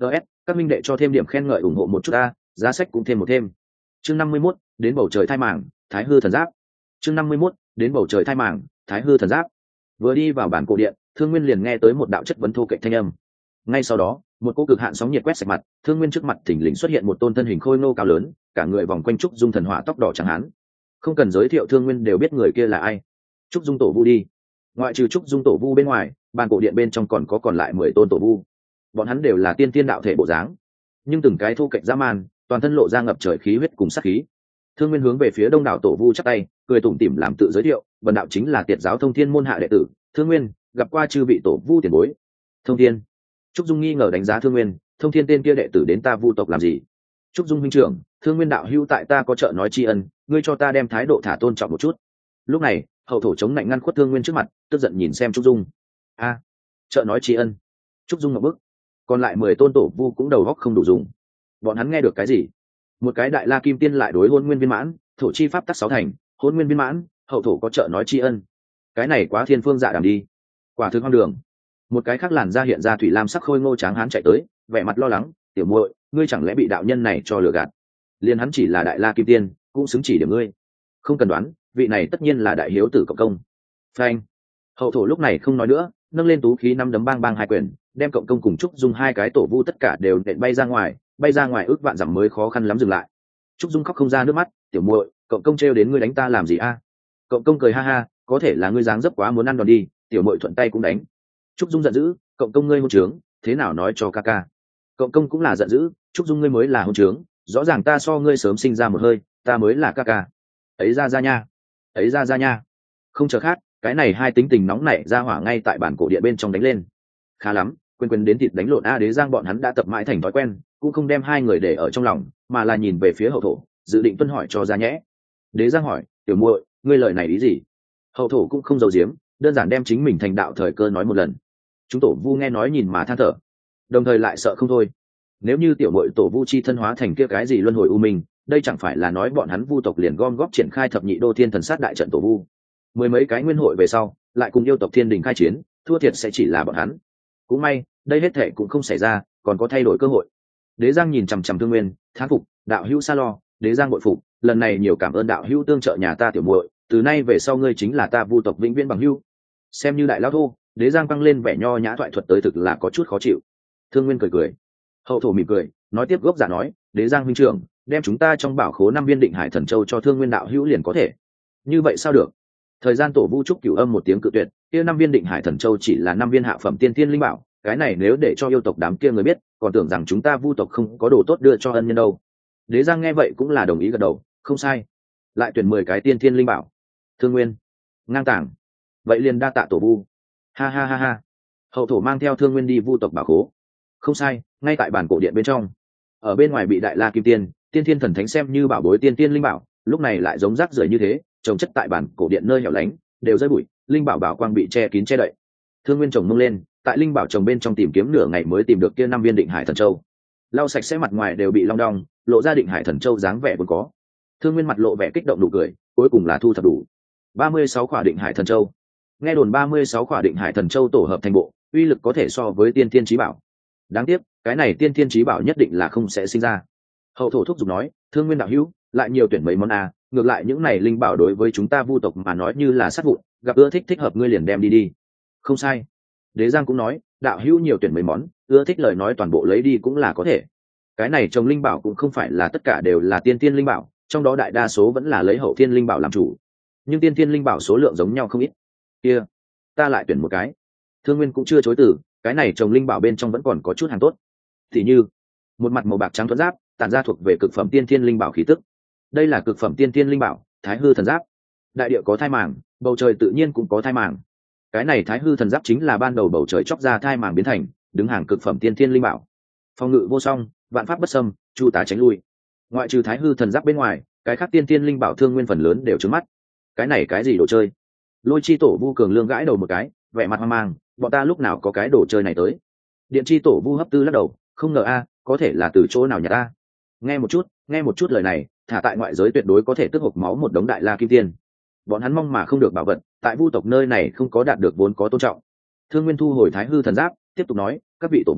các minh đệ cho thêm điểm khen ngợi ủng hộ một chút ta, giá sách cũng thêm một thêm. Chương năm mươi mốt, đến bầu trời thai màng, thái hư thần giáp. Chương năm mươi mốt, đến bầu trời thai màng, thái hư thần giáp. Vừa đi vào bản cổ điện, Thương Nguyên liền nghe tới một đạo chất vấn thô kệch thanh âm. Ngay sau đó, một cỗ cực hạn sóng nhiệt quét sạch mặt, Thương Nguyên trước mặt thình lình xuất hiện một tôn thân hình khôi ngô cao lớn, cả người vòng quanh trúc dung thần hỏa tóc đỏ chẳng hán. Không cần giới thiệu, Thương Nguyên đều biết người kia là ai. Trúc dung tổ vu đi. Ngoại trừ trúc dung tổ vu bên ngoài, bản cổ điện bên trong còn có còn lại mười tôn tổ vu. Bọn hắn đều là tiên tiên đạo thể bộ dáng, nhưng từng cái thô kệch dã man, toàn thân lộ ra ngập trời khí huyết cùng sát khí. Thương Nguyên hướng về phía đông đảo tổ vu chắp tay, cười tủm tỉm làm tự giới thiệu, bần đạo chính là Tiệt giáo Thông Thiên môn hạ đệ tử Thương Nguyên, gặp qua chư vị tổ vu tiền bối. Thông Thiên. Trúc Dung nghi ngờ đánh giá Thương Nguyên, Thông Thiên tên kia đệ tử đến ta vu tộc làm gì? Trúc Dung huynh trưởng, Thương Nguyên đạo hữu tại ta có trợ nói tri ân, ngươi cho ta đem thái độ thả tôn trọng một chút. Lúc này, hậu thổ chống lạnh ngăn khuất Thương Nguyên trước mặt, tức giận nhìn xem Trúc Dung. A, trợ nói tri ân. Trúc Dung ngập bức. Còn lại mười tôn tổ vu cũng đầu óc không đủ dùng. Bọn hắn nghe được cái gì? Một cái đại la kim tiên lại đối hôn nguyên viên mãn, thổ chi pháp tắc sáu thành, hôn nguyên viên mãn, hậu thổ có trợ nói tri ân. Cái này quá thiên phương dạ đàm đi, quả thực hoang đường. Một cái khác làn da hiện ra thủy lam sắc khôi ngô tráng hán chạy tới, vẻ mặt lo lắng, tiểu muội, ngươi chẳng lẽ bị đạo nhân này cho lừa gạt? Liên hắn chỉ là đại la kim tiên, cũng xứng chỉ điểm ngươi. Không cần đoán, vị này tất nhiên là đại hiếu tử cộng công. Phanh. Hậu thổ lúc này không nói nữa, nâng lên tú khí năm đấm bang bang hai quyền, đem cộng công cùng Trúc Dung hai cái tổ vu tất cả đều nện bay ra ngoài, bay ra ngoài ước vạn dặm mới khó khăn lắm dừng lại. Trúc Dung khóc không ra nước mắt, tiểu muội, cộng công trêu đến ngươi đánh ta làm gì a? Cộng công cười ha ha, có thể là ngươi dáng dấp quá muốn ăn đòn đi, tiểu muội thuận tay cũng đánh. Trúc Dung giận dữ, cộng công ngươi hôn trướng, thế nào nói cho ca ca? Cộng công cũng là giận dữ, Trúc Dung ngươi mới là hôn trướng, rõ ràng ta so ngươi sớm sinh ra một hơi, ta mới là ca ca. Ấy ra ra nha, ấy ra ra nha. Không chờ khác, cái này hai tính tình nóng nảy ra hỏa ngay tại bản cổ điện bên trong đánh lên. Khá lắm, quên quên đến thịt đánh lộn a. Đế Giang bọn hắn đã tập mãi thành thói quen, cũng không đem hai người để ở trong lòng, mà là nhìn về phía hậu thổ, dự định tuân hỏi cho ra nhẽ. Đế Giang hỏi, tiểu muội, ngươi lời này ý gì? Hậu thổ cũng không giấu giếm, đơn giản đem chính mình thành đạo thời cơ nói một lần. Chúng tổ vu nghe nói nhìn mà than thở, đồng thời lại sợ không thôi. Nếu như tiểu muội tổ vu chi thân hóa thành kia cái gì luân hồi u minh, đây chẳng phải là nói bọn hắn vu tộc liền gom góp triển khai thập nhị đô thiên thần sát đại trận tổ vu. Mười mấy cái nguyên hội về sau, lại cùng yêu tộc thiên đình khai chiến, thua thiệt sẽ chỉ là bọn hắn. Cũng may, đây hết thể cũng không xảy ra, còn có thay đổi cơ hội. Đế Giang nhìn chằm chằm Thương Nguyên, thán phục, đạo hữu xa lo, Đế Giang bội phục, lần này nhiều cảm ơn đạo hữu tương trợ nhà ta tiểu muội, từ nay về sau ngươi chính là ta vu tộc vĩnh viễn bằng hữu. Xem như đại lão thô, Đế Giang quăng lên vẻ nho nhã thoại thuật tới thực là có chút khó chịu. Thương Nguyên cười cười, hậu thổ mỉm cười, nói tiếp gốc giả nói, Đế Giang huynh trưởng, đem chúng ta trong bảo khố năm viên định hải thần châu cho Thương Nguyên đạo hữu liền có thể. Như vậy sao được? Thời gian tổ vu trúc cửu âm một tiếng cự tuyệt, kia năm viên định hải thần châu chỉ là năm viên hạ phẩm tiên thiên linh bảo, cái này nếu để cho yêu tộc đám kia người biết, còn tưởng rằng chúng ta vu tộc không có đồ tốt đưa cho ân nhân đâu. Đế Giang nghe vậy cũng là đồng ý gật đầu, không sai, lại tuyển mười cái tiên thiên linh bảo. Thương Nguyên ngang tảng, vậy liền đa tạ tổ vu. Ha ha ha ha. Hậu thổ mang theo Thương Nguyên đi vu tộc bảo khố. Không sai, ngay tại bản cổ điện bên trong. Ở bên ngoài bị đại la kim tiên, tiên thiên thần thánh xem như bảo bối tiên thiên linh bảo, lúc này lại giống rác rưởi như thế, trồng chất tại bản cổ điện nơi hẻo lánh, đều rơi bụi, linh bảo bảo quang bị che kín che đậy. Thương Nguyên chồng mông lên, tại linh bảo chồng bên trong tìm kiếm nửa ngày mới tìm được kia năm viên định hải thần châu. Lau sạch sẽ mặt ngoài đều bị long đong, lộ ra định hải thần châu dáng vẻ vốn có. Thương Nguyên mặt lộ vẻ kích động nụ cười, cuối cùng là thu thập đủ ba mươi sáu khỏa định hải thần châu. Nghe đồn ba mươi sáu khỏa định hải thần châu tổ hợp thành bộ, uy lực có thể so với tiên thiên chí bảo. Đáng tiếc, cái này tiên thiên chí bảo nhất định là không sẽ sinh ra. Hậu thổ thúc giục nói, Thương Nguyên đạo hữu, lại nhiều tuyển mấy món a, ngược lại những này linh bảo đối với chúng ta vu tộc mà nói như là sát vụn, gặp ưa thích thích hợp ngươi liền đem đi đi. Không sai. Đế Giang cũng nói, đạo hữu nhiều tuyển mấy món, ưa thích lời nói toàn bộ lấy đi cũng là có thể. Cái này trồng linh bảo cũng không phải là tất cả đều là tiên tiên linh bảo, trong đó đại đa số vẫn là lấy hậu thiên linh bảo làm chủ, nhưng tiên tiên linh bảo số lượng giống nhau không ít. Kia, ta lại tuyển một cái. Thương Nguyên cũng chưa chối từ, cái này trồng linh bảo bên trong vẫn còn có chút hàng tốt. Thì như một mặt màu bạc trắng thuẫn giáp, tản ra thuộc về cực phẩm tiên thiên linh bảo khí tức. Đây là cực phẩm tiên thiên linh bảo, Thái Hư thần giáp. Đại địa có thai màng, bầu trời tự nhiên cũng có thai màng. Cái này Thái Hư thần giáp chính là ban đầu bầu trời chóc ra thai màng biến thành, đứng hàng cực phẩm tiên thiên linh bảo. Phòng ngự vô song, vạn pháp bất xâm, chu tá tránh lui. Ngoại trừ Thái Hư thần giáp bên ngoài, cái khác tiên thiên linh bảo Thương Nguyên phần lớn đều trướng mắt. Cái này cái gì đồ chơi? Lôi chi tổ vu cường lương gãi đầu một cái, vẻ mặt hoang mang, bọn ta lúc nào có cái đồ chơi này tới? Điện chi tổ vu hấp tư lắc đầu, không ngờ a, có thể là từ chỗ nào nhặt ta? Nghe một chút, nghe một chút lời này, thả tại ngoại giới tuyệt đối có thể tức hộc máu một đống đại la kim tiên. Bọn hắn mong mà không được bảo vật, tại vu tộc nơi này không có đạt được vốn có tôn trọng. Thương Nguyên thu hồi Thái Hư thần giáp, tiếp tục nói, các vị tổ vu,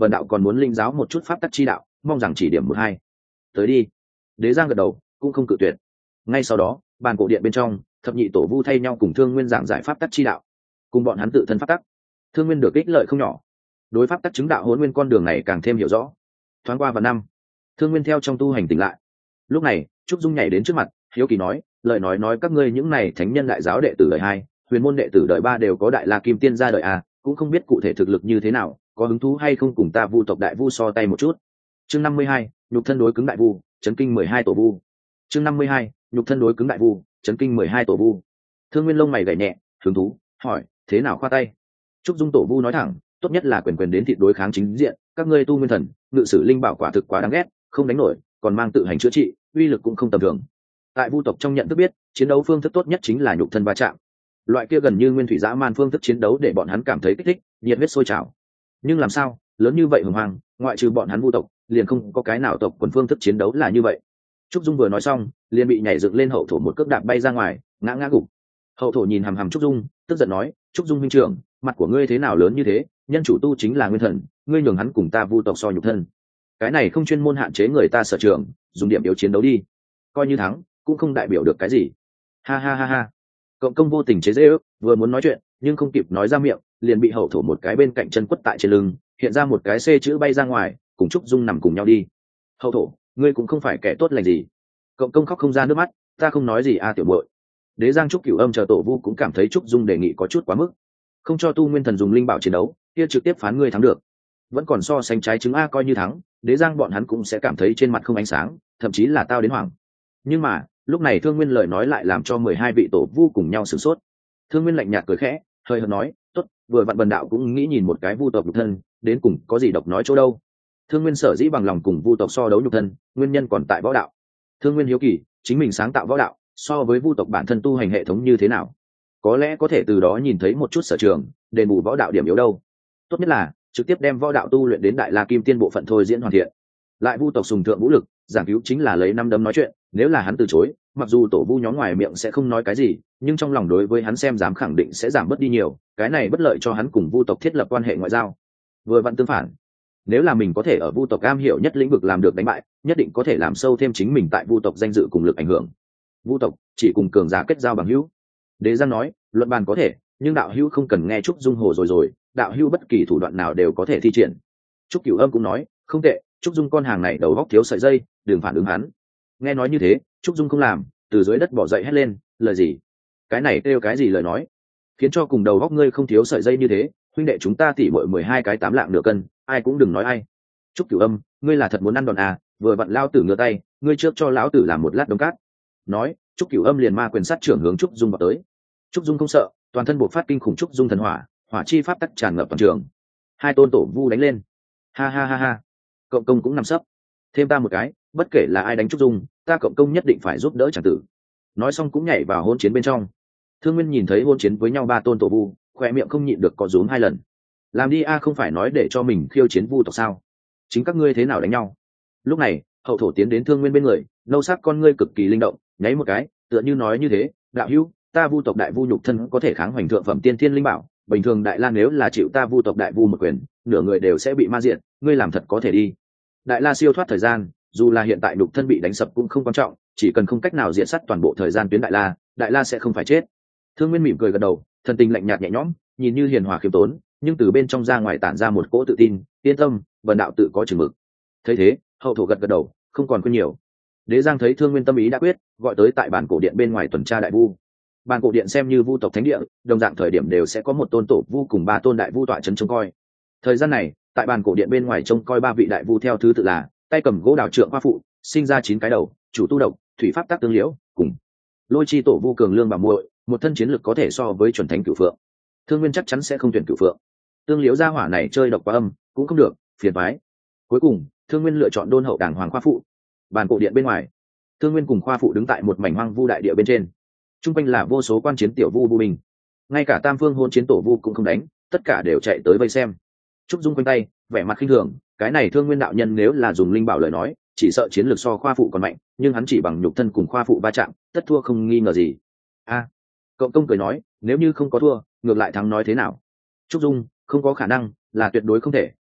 vần đạo còn muốn linh giáo một chút pháp tắc chi đạo, mong rằng chỉ điểm một hai. Tới đi. Đế Giang gật đầu, cũng không cự tuyệt. Ngay sau đó, bàn cổ điện bên trong, thập nhị tổ vu thay nhau cùng Thương Nguyên giảng giải pháp tắc chi đạo, cùng bọn hắn tự thân pháp tắc. Thương Nguyên được ích lợi không nhỏ, đối pháp tắc chứng đạo hỗn nguyên con đường này càng thêm hiểu rõ. Thoáng qua vào năm, Thương Nguyên theo trong tu hành tỉnh lại. Lúc này, Trúc Dung nhảy đến trước mặt, hiếu kỳ nói, lời nói nói các ngươi những này thánh nhân đại giáo đệ tử đời hai, huyền môn đệ tử đời ba đều có đại la kim tiên ra đời à, cũng không biết cụ thể thực lực như thế nào, có hứng thú hay không cùng ta vu tộc đại vu so tay một chút. Chương năm mươi hai, nhục thân đối cứng đại vu, chấn kinh mười hai tổ vu. Chương năm mươi hai, nhục thân đối cứng đại vu, chấn kinh mười hai tổ vu. Thương Nguyên lông mày gảy nhẹ, hứng thú hỏi, thế nào khoa tay? Trúc Dung tổ vu nói thẳng, tốt nhất là quyền quyền đến thịt đối kháng chính diện, các ngươi tu nguyên thần, ngự sử linh bảo quả thực quá đáng ghét, không đánh nổi, còn mang tự hành chữa trị, uy lực cũng không tầm thường. Tại vu tộc trong nhận thức biết, chiến đấu phương thức tốt nhất chính là nhục thân va chạm. Loại kia gần như nguyên thủy dã man phương thức chiến đấu để bọn hắn cảm thấy kích thích, nhiệt huyết sôi trào. Nhưng làm sao, lớn như vậy hùng hoàng, ngoại trừ bọn hắn vu tộc, liền không có cái nào tộc quần phương thức chiến đấu là như vậy. Trúc Dung vừa nói xong, liền bị nhảy dựng lên hậu thổ một cước đạp bay ra ngoài, ngã ngã gục. Hậu thổ nhìn hằm hằm Trúc Dung, tức giận nói, Trúc Dung huynh trưởng, mặt của ngươi thế nào lớn như thế, nhân chủ tu chính là nguyên thần, ngươi nhường hắn cùng ta vu tộc so nhục thân, cái này không chuyên môn hạn chế người ta sở trường, dùng điểm yếu chiến đấu đi, coi như thắng cũng không đại biểu được cái gì. Ha ha ha ha. Cộng công vô tình chế dễ ước, vừa muốn nói chuyện nhưng không kịp nói ra miệng, liền bị hậu thổ một cái bên cạnh chân quất tại trên lưng, hiện ra một cái C chữ bay ra ngoài, cùng Trúc Dung nằm cùng nhau đi. Hậu thổ, ngươi cũng không phải kẻ tốt lành gì. Cộng công khóc không ra nước mắt, ta không nói gì a tiểu muội. Đế Giang Trúc Cửu Âm chờ tổ vu cũng cảm thấy Trúc Dung đề nghị có chút quá mức, không cho tu nguyên thần dùng linh bảo chiến đấu, kia trực tiếp phán ngươi thắng được, vẫn còn so sánh trái chứng a, coi như thắng, Đế Giang bọn hắn cũng sẽ cảm thấy trên mặt không ánh sáng, thậm chí là tao đến hoảng. Nhưng mà lúc này Thương Nguyên lời nói lại làm cho mười hai vị tổ vu cùng nhau sửng sốt. Thương Nguyên lạnh nhạt cười khẽ, hơi hợt nói, tốt, vừa vặn bần đạo cũng nghĩ nhìn một cái vu tộc nhục thân, đến cùng có gì độc nói chỗ đâu. Thương Nguyên sở dĩ bằng lòng cùng vu tộc so đấu nhục thân, nguyên nhân còn tại võ đạo. Thương Nguyên hiếu kỳ, chính mình sáng tạo võ đạo, so với vu tộc bản thân tu hành hệ thống như thế nào, có lẽ có thể từ đó nhìn thấy một chút sở trường, đền bù võ đạo điểm yếu đâu. Tốt nhất là trực tiếp đem võ đạo tu luyện đến đại la kim tiên bộ phận thôi diễn hoàn thiện. Lại vu tộc sùng thượng vũ lực, giảng cứu chính là lấy năm đấm nói chuyện, nếu là hắn từ chối, mặc dù tổ vu nhóm ngoài miệng sẽ không nói cái gì, nhưng trong lòng đối với hắn xem dám khẳng định sẽ giảm bớt đi nhiều, cái này bất lợi cho hắn cùng vu tộc thiết lập quan hệ ngoại giao. Vừa vặn tương phản, nếu là mình có thể ở vu tộc am hiểu nhất lĩnh vực làm được đánh bại, nhất định có thể làm sâu thêm chính mình tại vu tộc danh dự cùng lực ảnh hưởng. Vu tộc chỉ cùng cường giả kết giao bằng hữu. Đế Giang nói, luận bàn có thể, nhưng đạo hữu không cần nghe Trúc Dung hồ rồi rồi, đạo hữu bất kỳ thủ đoạn nào đều có thể thi triển. Trúc Cửu Âm cũng nói, không tệ, Trúc Dung con hàng này đầu góc thiếu sợi dây, đừng phản ứng hắn. Nghe nói như thế, Trúc Dung không làm, từ dưới đất bỏ dậy hét lên, lời gì? Cái này kêu cái gì lời nói? Khiến cho cùng đầu góc ngươi không thiếu sợi dây như thế, huynh đệ chúng ta tỉ muội mười hai cái tám lạng nửa cân, ai cũng đừng nói ai. Trúc Cửu Âm, ngươi là thật muốn ăn đòn à? Vừa vặn lao tử ngửa tay, ngươi trước cho lão tử làm một lát đống cát. Nói, Trúc Cửu Âm liền ma quyền sát trưởng hướng Trúc Dung vào tới. Trúc Dung không sợ, toàn thân bộc phát kinh khủng Trúc Dung thần hỏa, hỏa chi pháp tắc tràn ngập toàn trường. Hai tôn tổ vu đánh lên. Ha ha ha ha. Cộng công cũng nằm sấp. Thêm ta một cái, bất kể là ai đánh Trúc Dung, ta cộng công nhất định phải giúp đỡ chàng tử. Nói xong cũng nhảy vào hôn chiến bên trong. Thương Nguyên nhìn thấy hôn chiến với nhau ba tôn tổ vu, khỏe miệng không nhịn được có rúm hai lần. Làm đi a, không phải nói để cho mình khiêu chiến vu tộc sao? Chính các ngươi thế nào đánh nhau? Lúc này, hậu thổ tiến đến Thương Nguyên bên người, nâu sắc con ngươi cực kỳ linh động, nháy một cái, tựa như nói như thế, đạo hữu, ta vu tộc đại vu nhục thân có thể kháng hoành thượng phẩm tiên thiên linh bảo, bình thường đại la nếu là chịu ta vu tộc đại vu một quyền, nửa người đều sẽ bị ma diện, ngươi làm thật có thể đi. Đại la siêu thoát thời gian, dù là hiện tại nhục thân bị đánh sập cũng không quan trọng, chỉ cần không cách nào diện sát toàn bộ thời gian tuyến đại la, đại la sẽ không phải chết. Thương Nguyên mỉm cười gật đầu, thần tình lạnh nhạt nhẹ nhõm, nhìn như hiền hòa khiêm tốn, nhưng từ bên trong ra ngoài tản ra một cỗ tự tin, yên tâm, bần đạo tự có chừng mực. Thấy thế, hậu thổ gật gật đầu, không còn quên nhiều. Đế Giang thấy Thương Nguyên tâm ý đã quyết, gọi tới tại bản cổ điện bên ngoài tuần tra đại vu. Bản cổ điện xem như vu tộc thánh địa, đồng dạng thời điểm đều sẽ có một tôn tổ vu cùng ba tôn đại vu tọa trấn trông coi. Thời gian này, tại bản cổ điện bên ngoài trông coi ba vị đại vu theo thứ tự là tay cầm gỗ đào trượng hoa phụ, sinh ra chín cái đầu, chủ tu độc, thủy pháp tác tương liễu, cùng lôi chi tổ vu cường lương bà muội, một thân chiến lực có thể so với chuẩn thánh cửu phượng. Thương Nguyên chắc chắn sẽ không tuyển cửu phượng. Tương liễu gia hỏa này chơi độc quá âm, cũng không được, phiền toái. Cuối cùng, Thương Nguyên lựa chọn đôn hậu đàng hoàng khoa phụ. Bản cổ điện bên ngoài, Thương Nguyên cùng khoa phụ đứng tại một mảnh hoang vu đại địa bên trên. Trung quanh là vô số quan chiến tiểu vu bu mình, ngay cả tam phương hôn chiến tổ vu cũng không đánh, tất cả đều chạy tới vây xem. Trúc Dung quanh tay, vẻ mặt khinh thường, cái này Thương Nguyên đạo nhân nếu là dùng linh bảo lời nói, chỉ sợ chiến lược so khoa phụ còn mạnh, nhưng hắn chỉ bằng nhục thân cùng khoa phụ va chạm, tất thua không nghi ngờ gì. A, à, Cộng công cười nói, nếu như không có thua, ngược lại thắng nói thế nào? Trúc Dung, không có khả năng, là tuyệt đối không thể,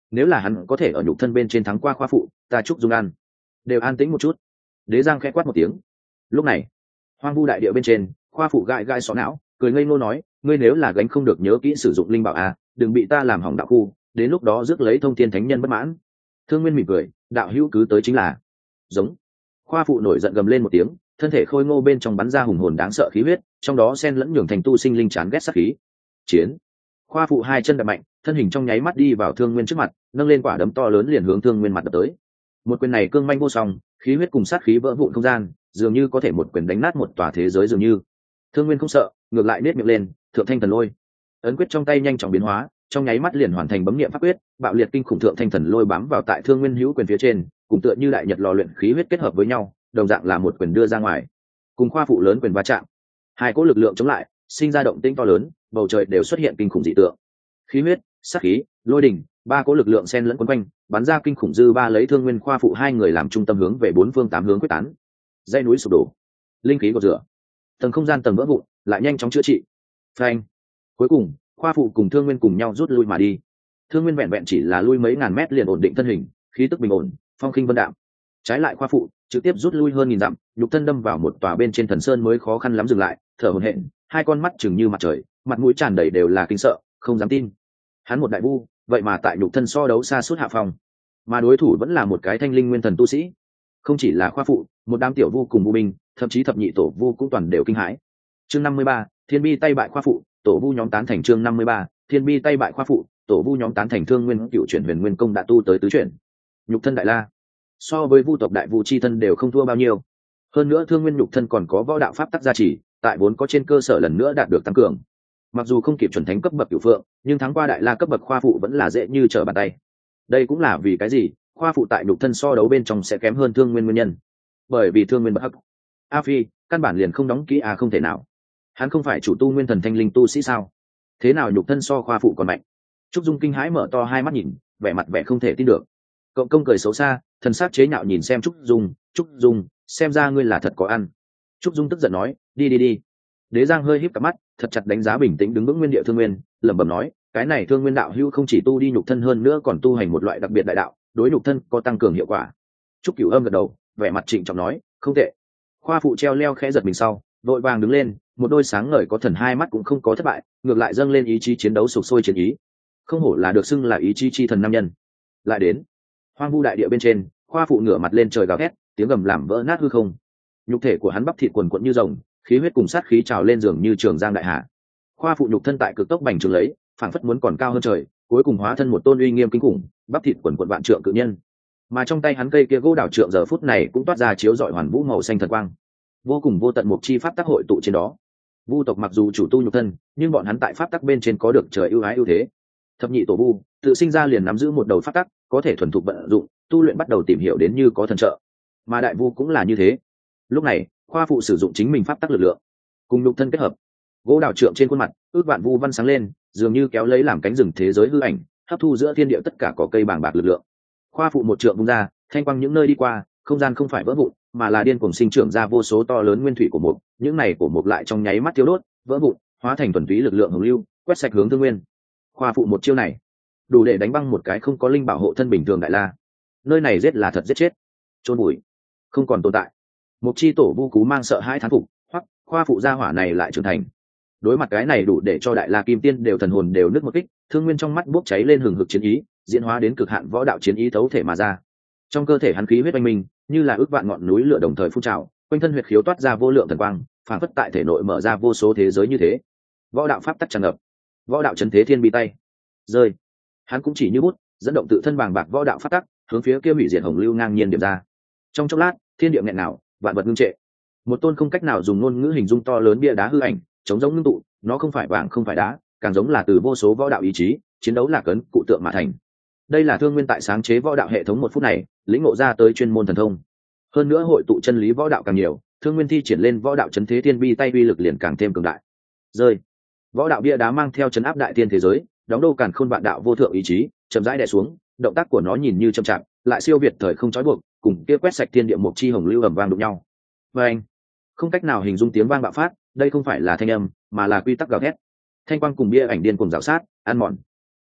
nếu là hắn có thể ở nhục thân bên trên thắng qua khoa phụ, ta chúc dung ăn đều an tĩnh một chút. Đế giang khẽ quát một tiếng. Lúc này hoang vu đại địa bên trên, khoa phụ gãi gãi xó não, cười ngây ngô nói, ngươi nếu là gánh không được nhớ kỹ sử dụng linh bảo à, đừng bị ta làm hỏng đạo khu, đến lúc đó rước lấy thông thiên thánh nhân bất mãn. Thương Nguyên mỉm cười, đạo hữu cứ tới chính là. Giống. Khoa phụ nổi giận gầm lên một tiếng, thân thể khôi ngô bên trong bắn ra hùng hồn đáng sợ khí huyết, trong đó xen lẫn nhường thành tu sinh linh chán ghét sát khí. Chiến. Khoa phụ hai chân đạp mạnh, thân hình trong nháy mắt đi vào Thương Nguyên trước mặt, nâng lên quả đấm to lớn liền hướng Thương Nguyên mặt đập tới. Một quyền này cương manh vô song, khí huyết cùng sát khí vỡ vụn không gian, dường như có thể một quyền đánh nát một tòa thế giới dường như. Thương Nguyên không sợ, ngược lại nết miệng lên, thượng thanh thần lôi. Ấn quyết trong tay nhanh chóng biến hóa, trong nháy mắt liền hoàn thành bấm niệm pháp quyết, bạo liệt kinh khủng thượng thanh thần lôi bám vào tại Thương Nguyên hữu quyền phía trên, cùng tựa như đại nhật lò luyện khí huyết kết hợp với nhau, đồng dạng là một quyền đưa ra ngoài. Cùng khoa phụ lớn quyền va chạm, hai cỗ lực lượng chống lại, sinh ra động tĩnh to lớn, bầu trời đều xuất hiện kinh khủng dị tượng. Khí huyết, sát khí, lôi đỉnh, ba cỗ lực lượng xen lẫn quấn quanh, bắn ra kinh khủng dư ba lấy Thương Nguyên khoa phụ hai người làm trung tâm hướng về bốn phương tám hướng quyết tán. Dãy núi sụp đổ, linh khí gột rửa, tầng không gian tầng vỡ vụn, lại nhanh chóng chữa trị. Phanh. Cuối cùng, khoa phụ cùng Thương Nguyên cùng nhau rút lui mà đi. Thương Nguyên vẹn vẹn chỉ là lui mấy ngàn mét liền ổn định thân hình, khí tức bình ổn, phong khinh vân đạm. Trái lại khoa phụ trực tiếp rút lui hơn nghìn dặm, nhục thân đâm vào một tòa bên trên thần sơn mới khó khăn lắm dừng lại, thở hổn hển, hai con mắt chừng như mặt trời, mặt mũi tràn đầy đều là kinh sợ, không dám tin. Hắn một đại vu, vậy mà tại nhục thân so đấu xa suốt hạ phòng, mà đối thủ vẫn là một cái thanh linh nguyên thần tu sĩ. Không chỉ là khoa phụ, một đám tiểu vu cùng vu binh, thậm chí thập nhị tổ vu cũng toàn đều kinh hãi. Chương năm mươi ba, Thiên Bi tay bại khoa phụ, tổ vu nhóm tán thành. Chương năm mươi ba, Thiên Bi tay bại khoa phụ, tổ vu nhóm tán thành. Thương Nguyên cựu chuyển huyền nguyên công đã tu tới tứ chuyển, nhục thân đại la, so với vu tộc đại vu chi thân đều không thua bao nhiêu. Hơn nữa Thương Nguyên nhục thân còn có võ đạo pháp tắc gia trì, tại vốn có trên cơ sở lần nữa đạt được tăng cường. Mặc dù không kịp chuẩn thánh cấp bậc cửu phượng, nhưng thắng qua đại la cấp bậc khoa phụ vẫn là dễ như trở bàn tay. Đây cũng là vì cái gì khoa phụ tại nhục thân so đấu bên trong sẽ kém hơn Thương Nguyên nguyên nhân. Bởi vì Thương Nguyên bất hắc. A Phi, căn bản liền không đóng kỹ à, không thể nào. Hắn không phải chủ tu nguyên thần thanh linh tu sĩ sao? Thế nào nhục thân so khoa phụ còn mạnh? Trúc Dung kinh hãi mở to hai mắt nhìn, vẻ mặt vẻ không thể tin được. Cộng công cười xấu xa, thần sắc chế nhạo nhìn xem Trúc Dung, Trúc Dung, xem ra ngươi là thật có ăn. Trúc Dung tức giận nói, đi đi đi. Đế Giang hơi híp cặp mắt, thật chặt đánh giá bình tĩnh đứng vững nguyên địa Thương Nguyên, lẩm bẩm nói, cái này Thương Nguyên đạo hữu không chỉ tu đi nhục thân hơn nữa còn tu hành một loại đặc biệt đại đạo, đối nhục thân có tăng cường hiệu quả. Trúc Cửu Âm gật đầu, vẻ mặt trịnh trọng nói, không tệ. Khoa phụ treo leo khẽ giật mình sau, vội vàng đứng lên, một đôi sáng ngời có thần hai mắt cũng không có thất bại, ngược lại dâng lên ý chí chiến đấu sục sôi chiến ý. Không hổ là được xưng là ý chí chi thần nam nhân. Lại đến hoang vu đại địa bên trên, khoa phụ ngửa mặt lên trời gào thét, tiếng gầm làm vỡ nát hư không. Nhục thể của hắn bắp thịt quần quận như rồng, khí huyết cùng sát khí trào lên giường như trường giang đại hạ. Khoa phụ nhục thân tại cực tốc bành trướng lấy, phảng phất muốn còn cao hơn trời, cuối cùng hóa thân một tôn uy nghiêm kinh khủng, bắp thịt quần quận vạn trượng cự nhân. Mà trong tay hắn cây kia gỗ đảo trượng giờ phút này cũng toát ra chiếu rọi hoàn vũ màu xanh thần quang, vô cùng vô tận mục chi pháp tắc hội tụ trên đó. Vu tộc mặc dù chủ tu nhục thân, nhưng bọn hắn tại pháp tắc bên trên có được trời ưu ái ưu thế. Thập nhị tổ vu tự sinh ra liền nắm giữ một đầu pháp tắc, có thể thuần thục vận dụng, tu luyện bắt đầu tìm hiểu đến như có thần trợ. Mà đại vu cũng là như thế. Lúc này khoa phụ sử dụng chính mình pháp tắc lực lượng cùng nhục thân kết hợp, gỗ đào trượng trên khuôn mặt ước vạn vu văn sáng lên, dường như kéo lấy làm cánh rừng thế giới hư ảnh, hấp thu giữa thiên địa tất cả cỏ cây bàng bạc lực lượng. Khoa phụ một trượng vung ra, thanh quang những nơi đi qua, không gian không phải vỡ vụn, mà là điên cuồng sinh trưởng ra vô số to lớn nguyên thủy của mục, những này của mục lại trong nháy mắt tiêu đốt, vỡ vụn, hóa thành thuần túy lực lượng hồng lưu, quét sạch hướng Thương Nguyên. Khoa phụ một chiêu này, đủ để đánh băng một cái không có linh bảo hộ thân bình thường đại la. Nơi này giết là thật giết chết, chôn bụi, không còn tồn tại. Một chi tổ vu cú mang sợ hãi thán phục, hoặc khoa phụ gia hỏa này lại trưởng thành. Đối mặt cái này đủ để cho đại la kim tiên đều thần hồn đều nứt một kích, Thương Nguyên trong mắt bốc cháy lên hừng hực chiến ý, diễn hóa đến cực hạn võ đạo chiến ý thấu thể mà ra. Trong cơ thể hắn khí huyết oanh minh, như là ước vạn ngọn núi lửa đồng thời phun trào, quanh thân huyệt khiếu toát ra vô lượng thần quang, phản phất tại thể nội mở ra vô số thế giới như thế. Võ đạo pháp tắc tràn ngập, võ đạo chấn thế thiên bi tay rơi, hắn cũng chỉ như bút dẫn động tự thân bàng bạc võ đạo pháp tắc, hướng phía kia hủy diệt hồng lưu ngang nhiên điểm ra. Trong chốc lát, thiên địa nghẹn nào, vạn vật ngưng trệ. Một tôn không cách nào dùng ngôn ngữ hình dung to lớn bia đá hư ảnh, chống giống ngưng tụ, nó không phải vàng không phải đá, càng giống là từ vô số võ đạo ý chí, chiến đấu là cấn cụ tượng mà thành. Đây là Thương Nguyên tại sáng chế võ đạo hệ thống một phút này, lĩnh ngộ ra tới chuyên môn thần thông. Hơn nữa hội tụ chân lý võ đạo càng nhiều, Thương Nguyên thi triển lên võ đạo chấn thế thiên bi tay uy lực liền càng thêm cường đại. Rơi, võ đạo bia đá mang theo chấn áp đại tiên thế giới, đóng đô càn khôn vạn đạo vô thượng ý chí, chậm rãi đè xuống, động tác của nó nhìn như chậm chạp, lại siêu việt thời không trói buộc, cùng kia quét sạch thiên địa một chi hồng lưu ầm vang đụng nhau. Và anh, không cách nào hình dung tiếng vang bạo phát, đây không phải là thanh âm, mà là quy tắc gào thét. Thanh quang cùng bia ảnh điên cùng rào sát, ăn mòn.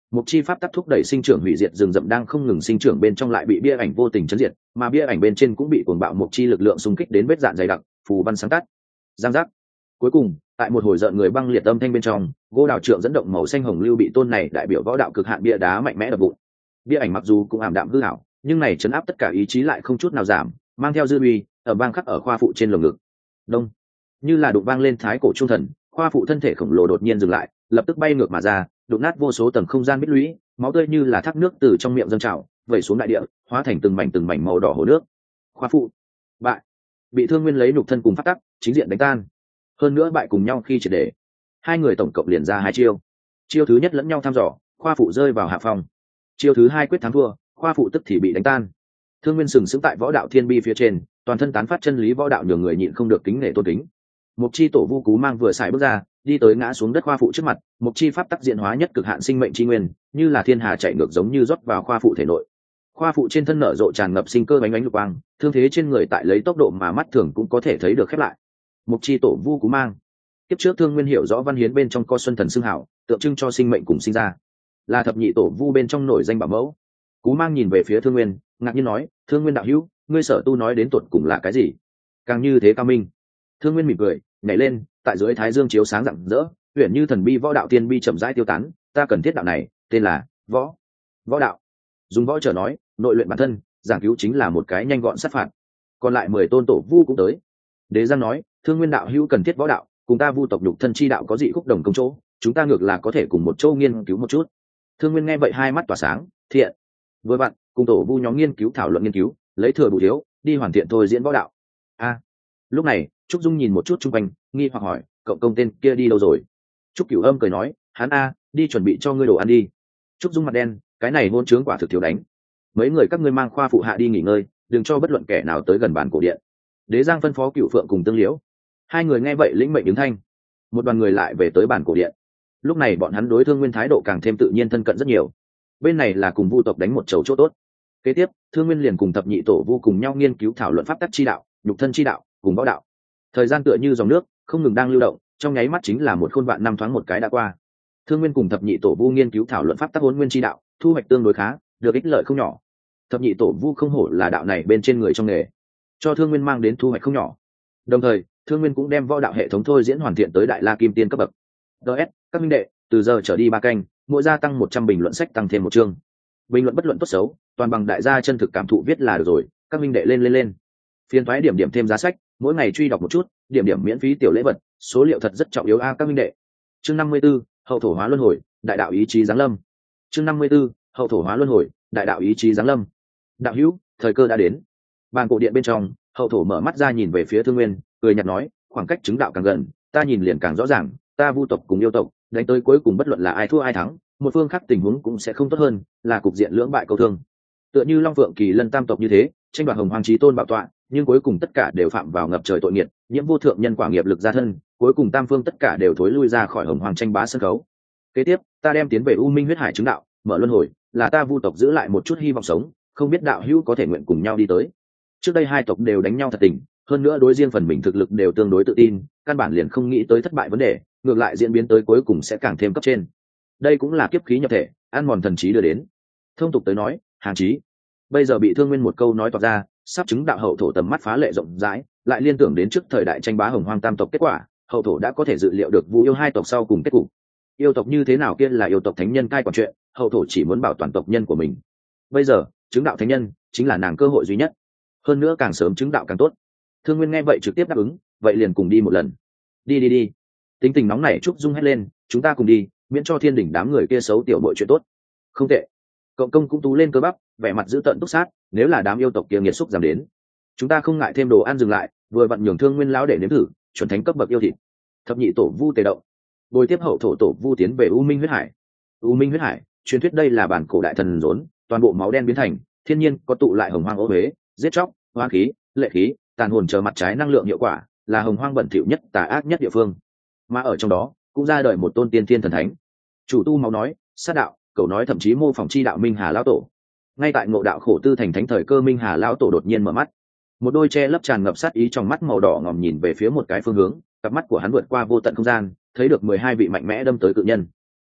Mục chi pháp tắc thúc đẩy sinh trưởng hủy diệt rừng rậm đang không ngừng sinh trưởng bên trong lại bị bia ảnh vô tình chấn diệt, mà bia ảnh bên trên cũng bị cuồng bạo mục chi lực lượng xung kích đến vết dạn dày đặc, phù văn sáng tắt. Giang giác. Cuối cùng, tại một hồi rợn người băng liệt âm thanh bên trong, gỗ đào trượng dẫn động màu xanh hồng lưu bị tôn này đại biểu võ đạo cực hạn bia đá mạnh mẽ đập vụn. Bia ảnh mặc dù cũng ảm đạm hư ảo, nhưng này chấn áp tất cả ý chí lại không chút nào giảm, mang theo dư uy, ở bang khắc ở khoa phụ trên lồng ngực. Đông, như là đụng vang lên thái cổ trung thần, khoa phụ thân thể khổng lồ đột nhiên dừng lại, lập tức bay ngược mà ra, đụng nát vô số tầng không gian bích lũy, máu tươi như là thác nước từ trong miệng dâng trào, vẩy xuống đại địa, hóa thành từng mảnh từng mảnh màu đỏ hồ nước. Khoa phụ, bại, bị Thương Nguyên lấy nhục thân cùng phát tắc, chính diện đánh tan. Hơn nữa bại cùng nhau khi triệt để. Hai người tổng cộng liền ra hai chiêu. Chiêu thứ nhất lẫn nhau thăm dò, khoa phụ rơi vào hạ phong. Chiêu thứ hai quyết thắng thua, khoa phụ tức thì bị đánh tan. Thương Nguyên sừng sững tại võ đạo thiên bi phía trên, toàn thân tán phát chân lý võ đạo, nhường người nhịn không được kính nể tôn kính. Mục chi tổ vu cú mang vừa xài bước ra, đi tới ngã xuống đất khoa phụ trước mặt, mục chi pháp tắc diện hóa nhất cực hạn sinh mệnh chi nguyên, như là thiên hà chạy ngược giống như rót vào khoa phụ thể nội. Khoa phụ trên thân nở rộ tràn ngập sinh cơ bánh ánh lục quang, thương thế trên người tại lấy tốc độ mà mắt thường cũng có thể thấy được khép lại. Mục chi tổ vu cú mang. Kiếp trước Thương Nguyên hiểu rõ văn hiến bên trong co xuân thần xưng hảo, tượng trưng cho sinh mệnh cùng sinh ra, là thập nhị tổ vu bên trong nổi danh bảo mẫu. Cú mang nhìn về phía Thương Nguyên, ngạc nhiên nói: Thương Nguyên đạo hữu, ngươi sở tu nói đến tuột cùng là cái gì? Càng như thế cao minh. Thương Nguyên mỉm cười, nhảy lên, tại dưới thái dương chiếu sáng rạng rỡ, huyền như thần bi võ đạo tiên bi chậm rãi tiêu tán. Ta cần thiết đạo này, tên là võ võ đạo. Dùng võ trở nói, nội luyện bản thân, giảng cứu chính là một cái nhanh gọn sát phạt. Còn lại mười tôn tổ vu cũng tới. Đế Giang nói: Thương Nguyên đạo hữu cần thiết võ đạo, cùng ta vu tộc nhục thân chi đạo có dị khúc đồng công chỗ, chúng ta ngược là có thể cùng một chỗ nghiên cứu một chút. Thương Nguyên nghe vậy hai mắt tỏa sáng, thiện. Với bạn, cùng tổ vu nhóm nghiên cứu thảo luận nghiên cứu, lấy thừa bù thiếu, đi hoàn thiện thôi diễn võ đạo. A. Lúc này, Trúc Dung nhìn một chút xung quanh, nghi hoặc hỏi: cậu công tên kia đi đâu rồi? Trúc Cửu Âm cười nói: hắn a, đi chuẩn bị cho ngươi đồ ăn đi. Trúc Dung mặt đen, cái này hôn trướng quả thực thiếu đánh. Mấy người các ngươi mang khoa phụ hạ đi nghỉ ngơi, đừng cho bất luận kẻ nào tới gần bàn cổ điện. Đế Giang phân phó Cửu Phượng cùng Tương Liễu. Hai người nghe vậy lĩnh mệnh ứng thanh. Một đoàn người lại về tới bàn cổ điện. Lúc này bọn hắn đối Thương Nguyên thái độ càng thêm tự nhiên thân cận rất nhiều. Bên này là cùng vu tộc đánh một chầu chỗ tốt. Kế tiếp, Thương Nguyên liền cùng thập nhị tổ vu cùng nhau nghiên cứu thảo luận pháp tắc chi đạo, nhục thân chi đạo, cùng võ đạo. Thời gian tựa như dòng nước, không ngừng đang lưu động, trong nháy mắt chính là một khôn vạn năm thoáng một cái đã qua. Thương Nguyên cùng thập nhị tổ vu nghiên cứu thảo luận pháp tắc hỗn nguyên chi đạo, thu hoạch tương đối khá, được ích lợi không nhỏ. Thập nhị tổ vu không hổ là đạo này bên trên người trong nghề, cho Thương Nguyên mang đến thu hoạch không nhỏ. Đồng thời, Thương Nguyên cũng đem võ đạo hệ thống thôi diễn hoàn thiện tới đại la kim tiên cấp bậc. ds các minh đệ, từ giờ trở đi ba canh, mỗi gia tăng một trăm bình luận sách tăng thêm một chương. Bình luận bất luận tốt xấu, toàn bằng đại gia chân thực cảm thụ viết là được rồi, các minh đệ lên lên lên. Phiên thoái điểm điểm thêm giá sách, mỗi ngày truy đọc một chút, điểm điểm miễn phí tiểu lễ vật, số liệu thật rất trọng yếu a các minh đệ. Chương năm mươi 54, hậu thổ hóa luân hồi, đại đạo ý chí giáng lâm. Chương năm mươi 54, hậu thổ hóa luân hồi, đại đạo ý chí giáng lâm. Đạo hữu, thời cơ đã đến. Bàn cổ điện bên trong, hậu thổ mở mắt ra nhìn về phía Thương Nguyên, cười nhạt nói: khoảng cách chứng đạo càng gần, ta nhìn liền càng rõ ràng, ta vu tộc cùng yêu tộc đánh tới cuối cùng bất luận là ai thua ai thắng, một phương khác tình huống cũng sẽ không tốt hơn, là cục diện lưỡng bại câu thương. Tựa như Long Phượng Kỳ Lân tam tộc như thế, tranh đoạt hồng hoàng chí tôn bảo tọa, nhưng cuối cùng tất cả đều phạm vào ngập trời tội nghiệt, nhiễm vô thượng nhân quả nghiệp lực gia thân, cuối cùng tam phương tất cả đều thối lui ra khỏi hồng hoàng tranh bá sân khấu. Kế tiếp, ta đem tiến về U Minh huyết hải chứng đạo, mở luân hồi, là ta vu tộc giữ lại một chút hy vọng sống, không biết đạo hữu có thể nguyện cùng nhau đi tới. Trước đây hai tộc đều đánh nhau thật tình, hơn nữa đối riêng phần mình thực lực đều tương đối tự tin, căn bản liền không nghĩ tới thất bại vấn đề, ngược lại diễn biến tới cuối cùng sẽ càng thêm cấp trên. Đây cũng là kiếp khí nhập thể, ăn mòn thần trí đưa đến. Thông tục tới nói, hàng chí. Bây giờ bị Thương Nguyên một câu nói toạc ra, sắp chứng đạo hậu thổ tầm mắt phá lệ rộng rãi, lại liên tưởng đến trước thời đại tranh bá hồng hoang tam tộc kết quả, hậu thổ đã có thể dự liệu được vu yêu hai tộc sau cùng kết cục. Yêu tộc như thế nào kia là yêu tộc thánh nhân cai quản chuyện, hậu thổ chỉ muốn bảo toàn tộc nhân của mình. Bây giờ, chứng đạo thánh nhân chính là nàng cơ hội duy nhất. Hơn nữa càng sớm chứng đạo càng tốt. Thương Nguyên nghe vậy trực tiếp đáp ứng, vậy liền cùng đi một lần. Đi đi đi. Tính tình nóng nảy Trúc Dung hét lên, chúng ta cùng đi, miễn cho thiên đỉnh đám người kia xấu tiểu bội chuyện tốt. Không tệ. Cộng công cũng tú lên cơ bắp, vẻ mặt dữ tợn túc sát, nếu là đám yêu tộc kia nghiệt xúc giảm đến, chúng ta không ngại thêm đồ ăn dừng lại, vừa vặn nhường Thương Nguyên lão để nếm thử, chuẩn thánh cấp bậc yêu thịt. Thập nhị tổ vu tề động, bồi tiếp hậu thổ tổ vu tiến về U Minh huyết hải. U Minh huyết hải, truyền thuyết đây là bản cổ đại thần rốn, toàn bộ máu đen biến thành, thiên nhiên có tụ lại hồng hoang ô huế, giết chóc, hoa khí, lệ khí, tàn hồn chờ mặt trái năng lượng hiệu quả, là hồng hoang bẩn thỉu nhất tà ác nhất địa phương. Mà ở trong đó, cũng ra đời một tôn tiên thiên thần thánh. Chủ tu máu nói, sát đạo, cậu nói thậm chí mô phỏng chi đạo Minh Hà lão tổ. Ngay tại ngộ đạo khổ tư thành thánh thời cơ, Minh Hà lão tổ đột nhiên mở mắt, một đôi che lấp tràn ngập sát ý trong mắt màu đỏ ngòm nhìn về phía một cái phương hướng, cặp mắt của hắn vượt qua vô tận không gian, thấy được mười hai vị mạnh mẽ đâm tới cự nhân.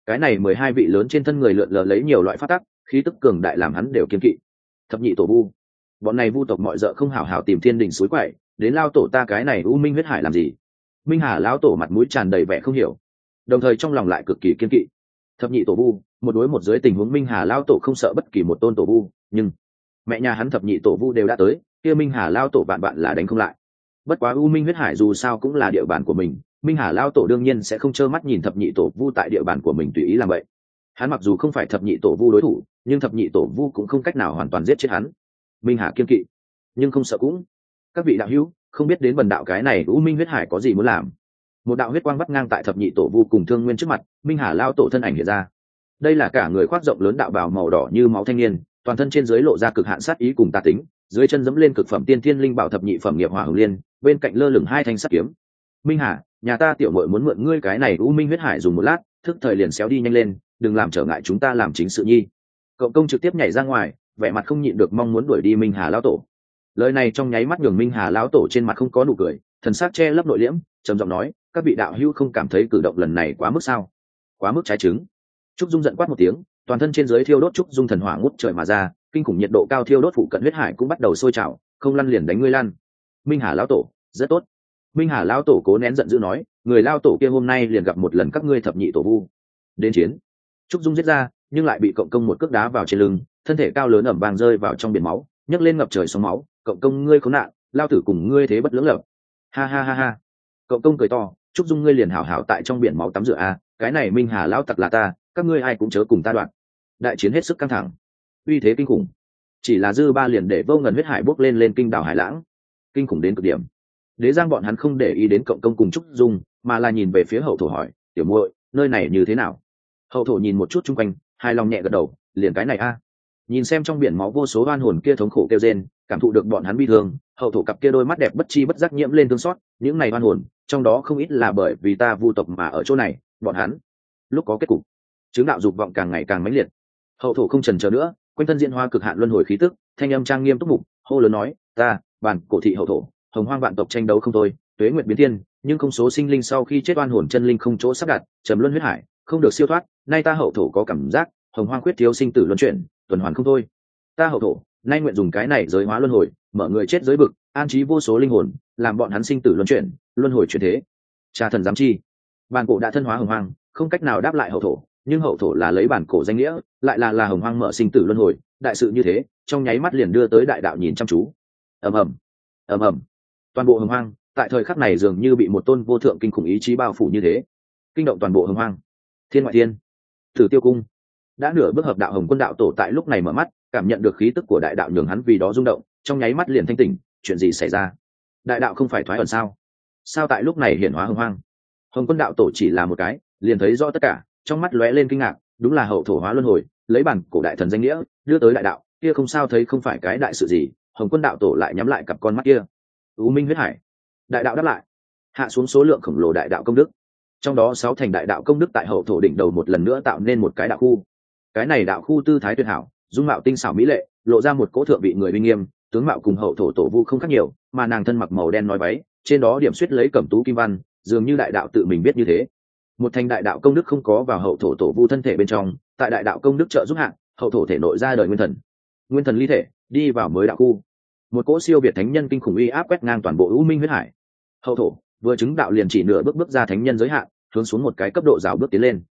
cái này mười hai vị lớn trên thân người lượn lờ lấy nhiều loại phát tắc, khí tức cường đại làm hắn đều kiên kỵ. Thập nhị tổ vu, bọn này vu tộc mọi dợ không hảo hảo tìm thiên đình suối quậy, đến lao tổ ta cái này u minh huyết hải làm gì? Minh Hà lão tổ mặt mũi tràn đầy vẻ không hiểu, đồng thời trong lòng lại cực kỳ kiên kỵ. Thập nhị tổ vu, một đối một dưới tình huống Minh Hà lão tổ không sợ bất kỳ một tôn tổ vu, nhưng mẹ nhà hắn thập nhị tổ vu đều đã tới, kia Minh Hà lão tổ bạn bạn là đánh không lại. Bất quá u minh huyết hải dù sao cũng là địa bàn của mình, Minh Hà lão tổ đương nhiên sẽ không trơ mắt nhìn thập nhị tổ vu tại địa bàn của mình tùy ý làm vậy. Hắn mặc dù không phải thập nhị tổ vu đối thủ, nhưng thập nhị tổ vu cũng không cách nào hoàn toàn giết chết hắn. Minh Hà kiên kỵ, nhưng không sợ cũng. Các vị đạo hữu, không biết đến bần đạo cái này u minh huyết hải có gì muốn làm? Một đạo huyết quang vắt ngang tại thập nhị tổ vu cùng Thương Nguyên trước mặt, Minh Hà lão tổ thân ảnh hiện ra. Đây là cả người khoác rộng lớn đạo bào màu đỏ như máu thanh niên, toàn thân trên dưới lộ ra cực hạn sát ý cùng tà tính, dưới chân dẫm lên cực phẩm tiên thiên linh bảo thập nhị phẩm nghiệp hỏa hồng liên, bên cạnh lơ lửng hai thanh sắt kiếm. Minh Hà, nhà ta tiểu muội muốn mượn ngươi cái này u minh huyết hải dùng một lát, thức thời liền xéo đi nhanh lên, đừng làm trở ngại chúng ta làm chính sự nhi. Cậu công trực tiếp nhảy ra ngoài, vẻ mặt không nhịn được mong muốn đuổi đi Minh Hà lão tổ. Lời này trong nháy mắt nhường Minh Hà lão tổ trên mặt không có nụ cười, thần sắc che lấp nội liễm, trầm giọng nói, các vị đạo hữu không cảm thấy cử động lần này quá mức sao? Quá mức trái trứng. Trúc Dung giận quát một tiếng, toàn thân trên dưới thiêu đốt Trúc Dung thần hỏa ngút trời mà ra, kinh khủng nhiệt độ cao thiêu đốt phụ cận huyết hải cũng bắt đầu sôi trào, không lăn liền đánh ngươi lăn. Minh Hà lão tổ, rất tốt. Minh Hà lão tổ cố nén giận dữ nói, người lao tổ kia hôm nay liền gặp một lần các ngươi thập nhị tổ vu. Đến chiến. Trúc Dung giết ra, nhưng lại bị cộng công một cước đá vào trên lưng, thân thể cao lớn ẩm vàng rơi vào trong biển máu, nhấc lên ngập trời sóng máu, cộng công ngươi khốn nạn, lao tử cùng ngươi thế bất lưỡng lập. Ha ha ha ha. Cộng công cười to, Trúc Dung ngươi liền hảo hảo tại trong biển máu tắm rửa a, cái này Minh Hà lão tặc là ta, các ngươi ai cũng chớ cùng ta đoạn. Đại chiến hết sức căng thẳng, uy thế kinh khủng, chỉ là dư ba liền để vô ngần huyết hải bốc lên lên kinh đảo hải lãng, kinh khủng đến cực điểm. Đế Giang bọn hắn không để ý đến cộng công cùng Trúc Dung, mà là nhìn về phía hậu thổ hỏi, tiểu muội, nơi này như thế nào? Hậu thổ nhìn một chút chung quanh, hài lòng nhẹ gật đầu, liền cái này a. Nhìn xem trong biển máu vô số oan hồn kia thống khổ kêu rên, cảm thụ được bọn hắn bi thương, hậu thổ cặp kia đôi mắt đẹp bất chi bất giác nhiễm lên thương xót, những này oan hồn, trong đó không ít là bởi vì ta vu tộc mà ở chỗ này, bọn hắn lúc có kết cục, chứng đạo dục vọng càng ngày càng mãnh liệt. Hậu thổ không chần chờ nữa, quanh thân diễn hoa cực hạn luân hồi khí tức, thanh âm trang nghiêm túc mục, hô lớn nói, ta, bản cổ thị hậu thổ, hồng hoang vạn tộc tranh đấu không thôi, tuế nguyệt biến thiên, nhưng không số sinh linh sau khi chết oan hồn chân linh không chỗ sắp đặt, trầm luân huyết hải, không được siêu thoát, nay ta hậu thổ có cảm giác, hồng hoang quyết thiếu sinh tử luân chuyển, tuần hoàn không thôi. Ta hậu thổ, nay nguyện dùng cái này giới hóa luân hồi, mở người chết giới bực, an trí vô số linh hồn, làm bọn hắn sinh tử luân chuyển, luân hồi chuyển thế. Cha thần giám chi, bản cổ đã thân hóa hồng hoang, không cách nào đáp lại hậu thổ, nhưng hậu thổ là lấy bản cổ danh nghĩa, lại là là hồng hoang mở sinh tử luân hồi, đại sự như thế, trong nháy mắt liền đưa tới đại đạo nhìn chăm chú. Ầm ầm, ầm ầm, toàn bộ hồng hoang tại thời khắc này dường như bị một tôn vô thượng kinh khủng ý chí bao phủ như thế, kinh động toàn bộ hồng hoang. Thiên ngoại thiên, Tử Tiêu cung, đã nửa bước hợp đạo hồng quân đạo tổ tại lúc này mở mắt, cảm nhận được khí tức của đại đạo nhường hắn vì đó rung động, trong nháy mắt liền thanh tỉnh. Chuyện gì xảy ra? Đại đạo không phải thoái ẩn sao? Sao tại lúc này hiển hóa hồng hoang? Hồng quân đạo tổ chỉ là một cái, liền thấy rõ tất cả, trong mắt lóe lên kinh ngạc, đúng là hậu thổ hóa luân hồi, lấy bản cổ đại thần danh nghĩa đưa tới đại đạo, kia không sao thấy không phải cái đại sự gì. Hồng quân đạo tổ lại nhắm lại cặp con mắt kia. U minh huyết hải, đại đạo đáp lại, hạ xuống số lượng khổng lồ đại đạo công đức, trong đó sáu thành đại đạo công đức tại hậu thổ đỉnh đầu một lần nữa tạo nên một cái đạo khu. Cái này đạo khu tư thái tuyệt hảo, dung mạo tinh xảo mỹ lệ, lộ ra một cỗ thượng vị người uy nghiêm, tướng mạo cùng hậu thổ tổ vu không khác nhiều, mà nàng thân mặc màu đen nói váy, trên đó điểm xuyết lấy cẩm tú kim văn, dường như đại đạo tự mình biết như thế. Một thành đại đạo công đức không có vào hậu thổ tổ vu thân thể bên trong, tại đại đạo công đức trợ giúp hạng, hậu thổ thể nội ra đời nguyên thần, nguyên thần ly thể đi vào mới đạo khu. Một cỗ siêu việt thánh nhân kinh khủng uy áp quét ngang toàn bộ u minh huyết hải. Hậu thổ vừa chứng đạo liền chỉ nửa bước bước ra thánh nhân giới hạn, hướng xuống một cái cấp độ rào bước tiến lên.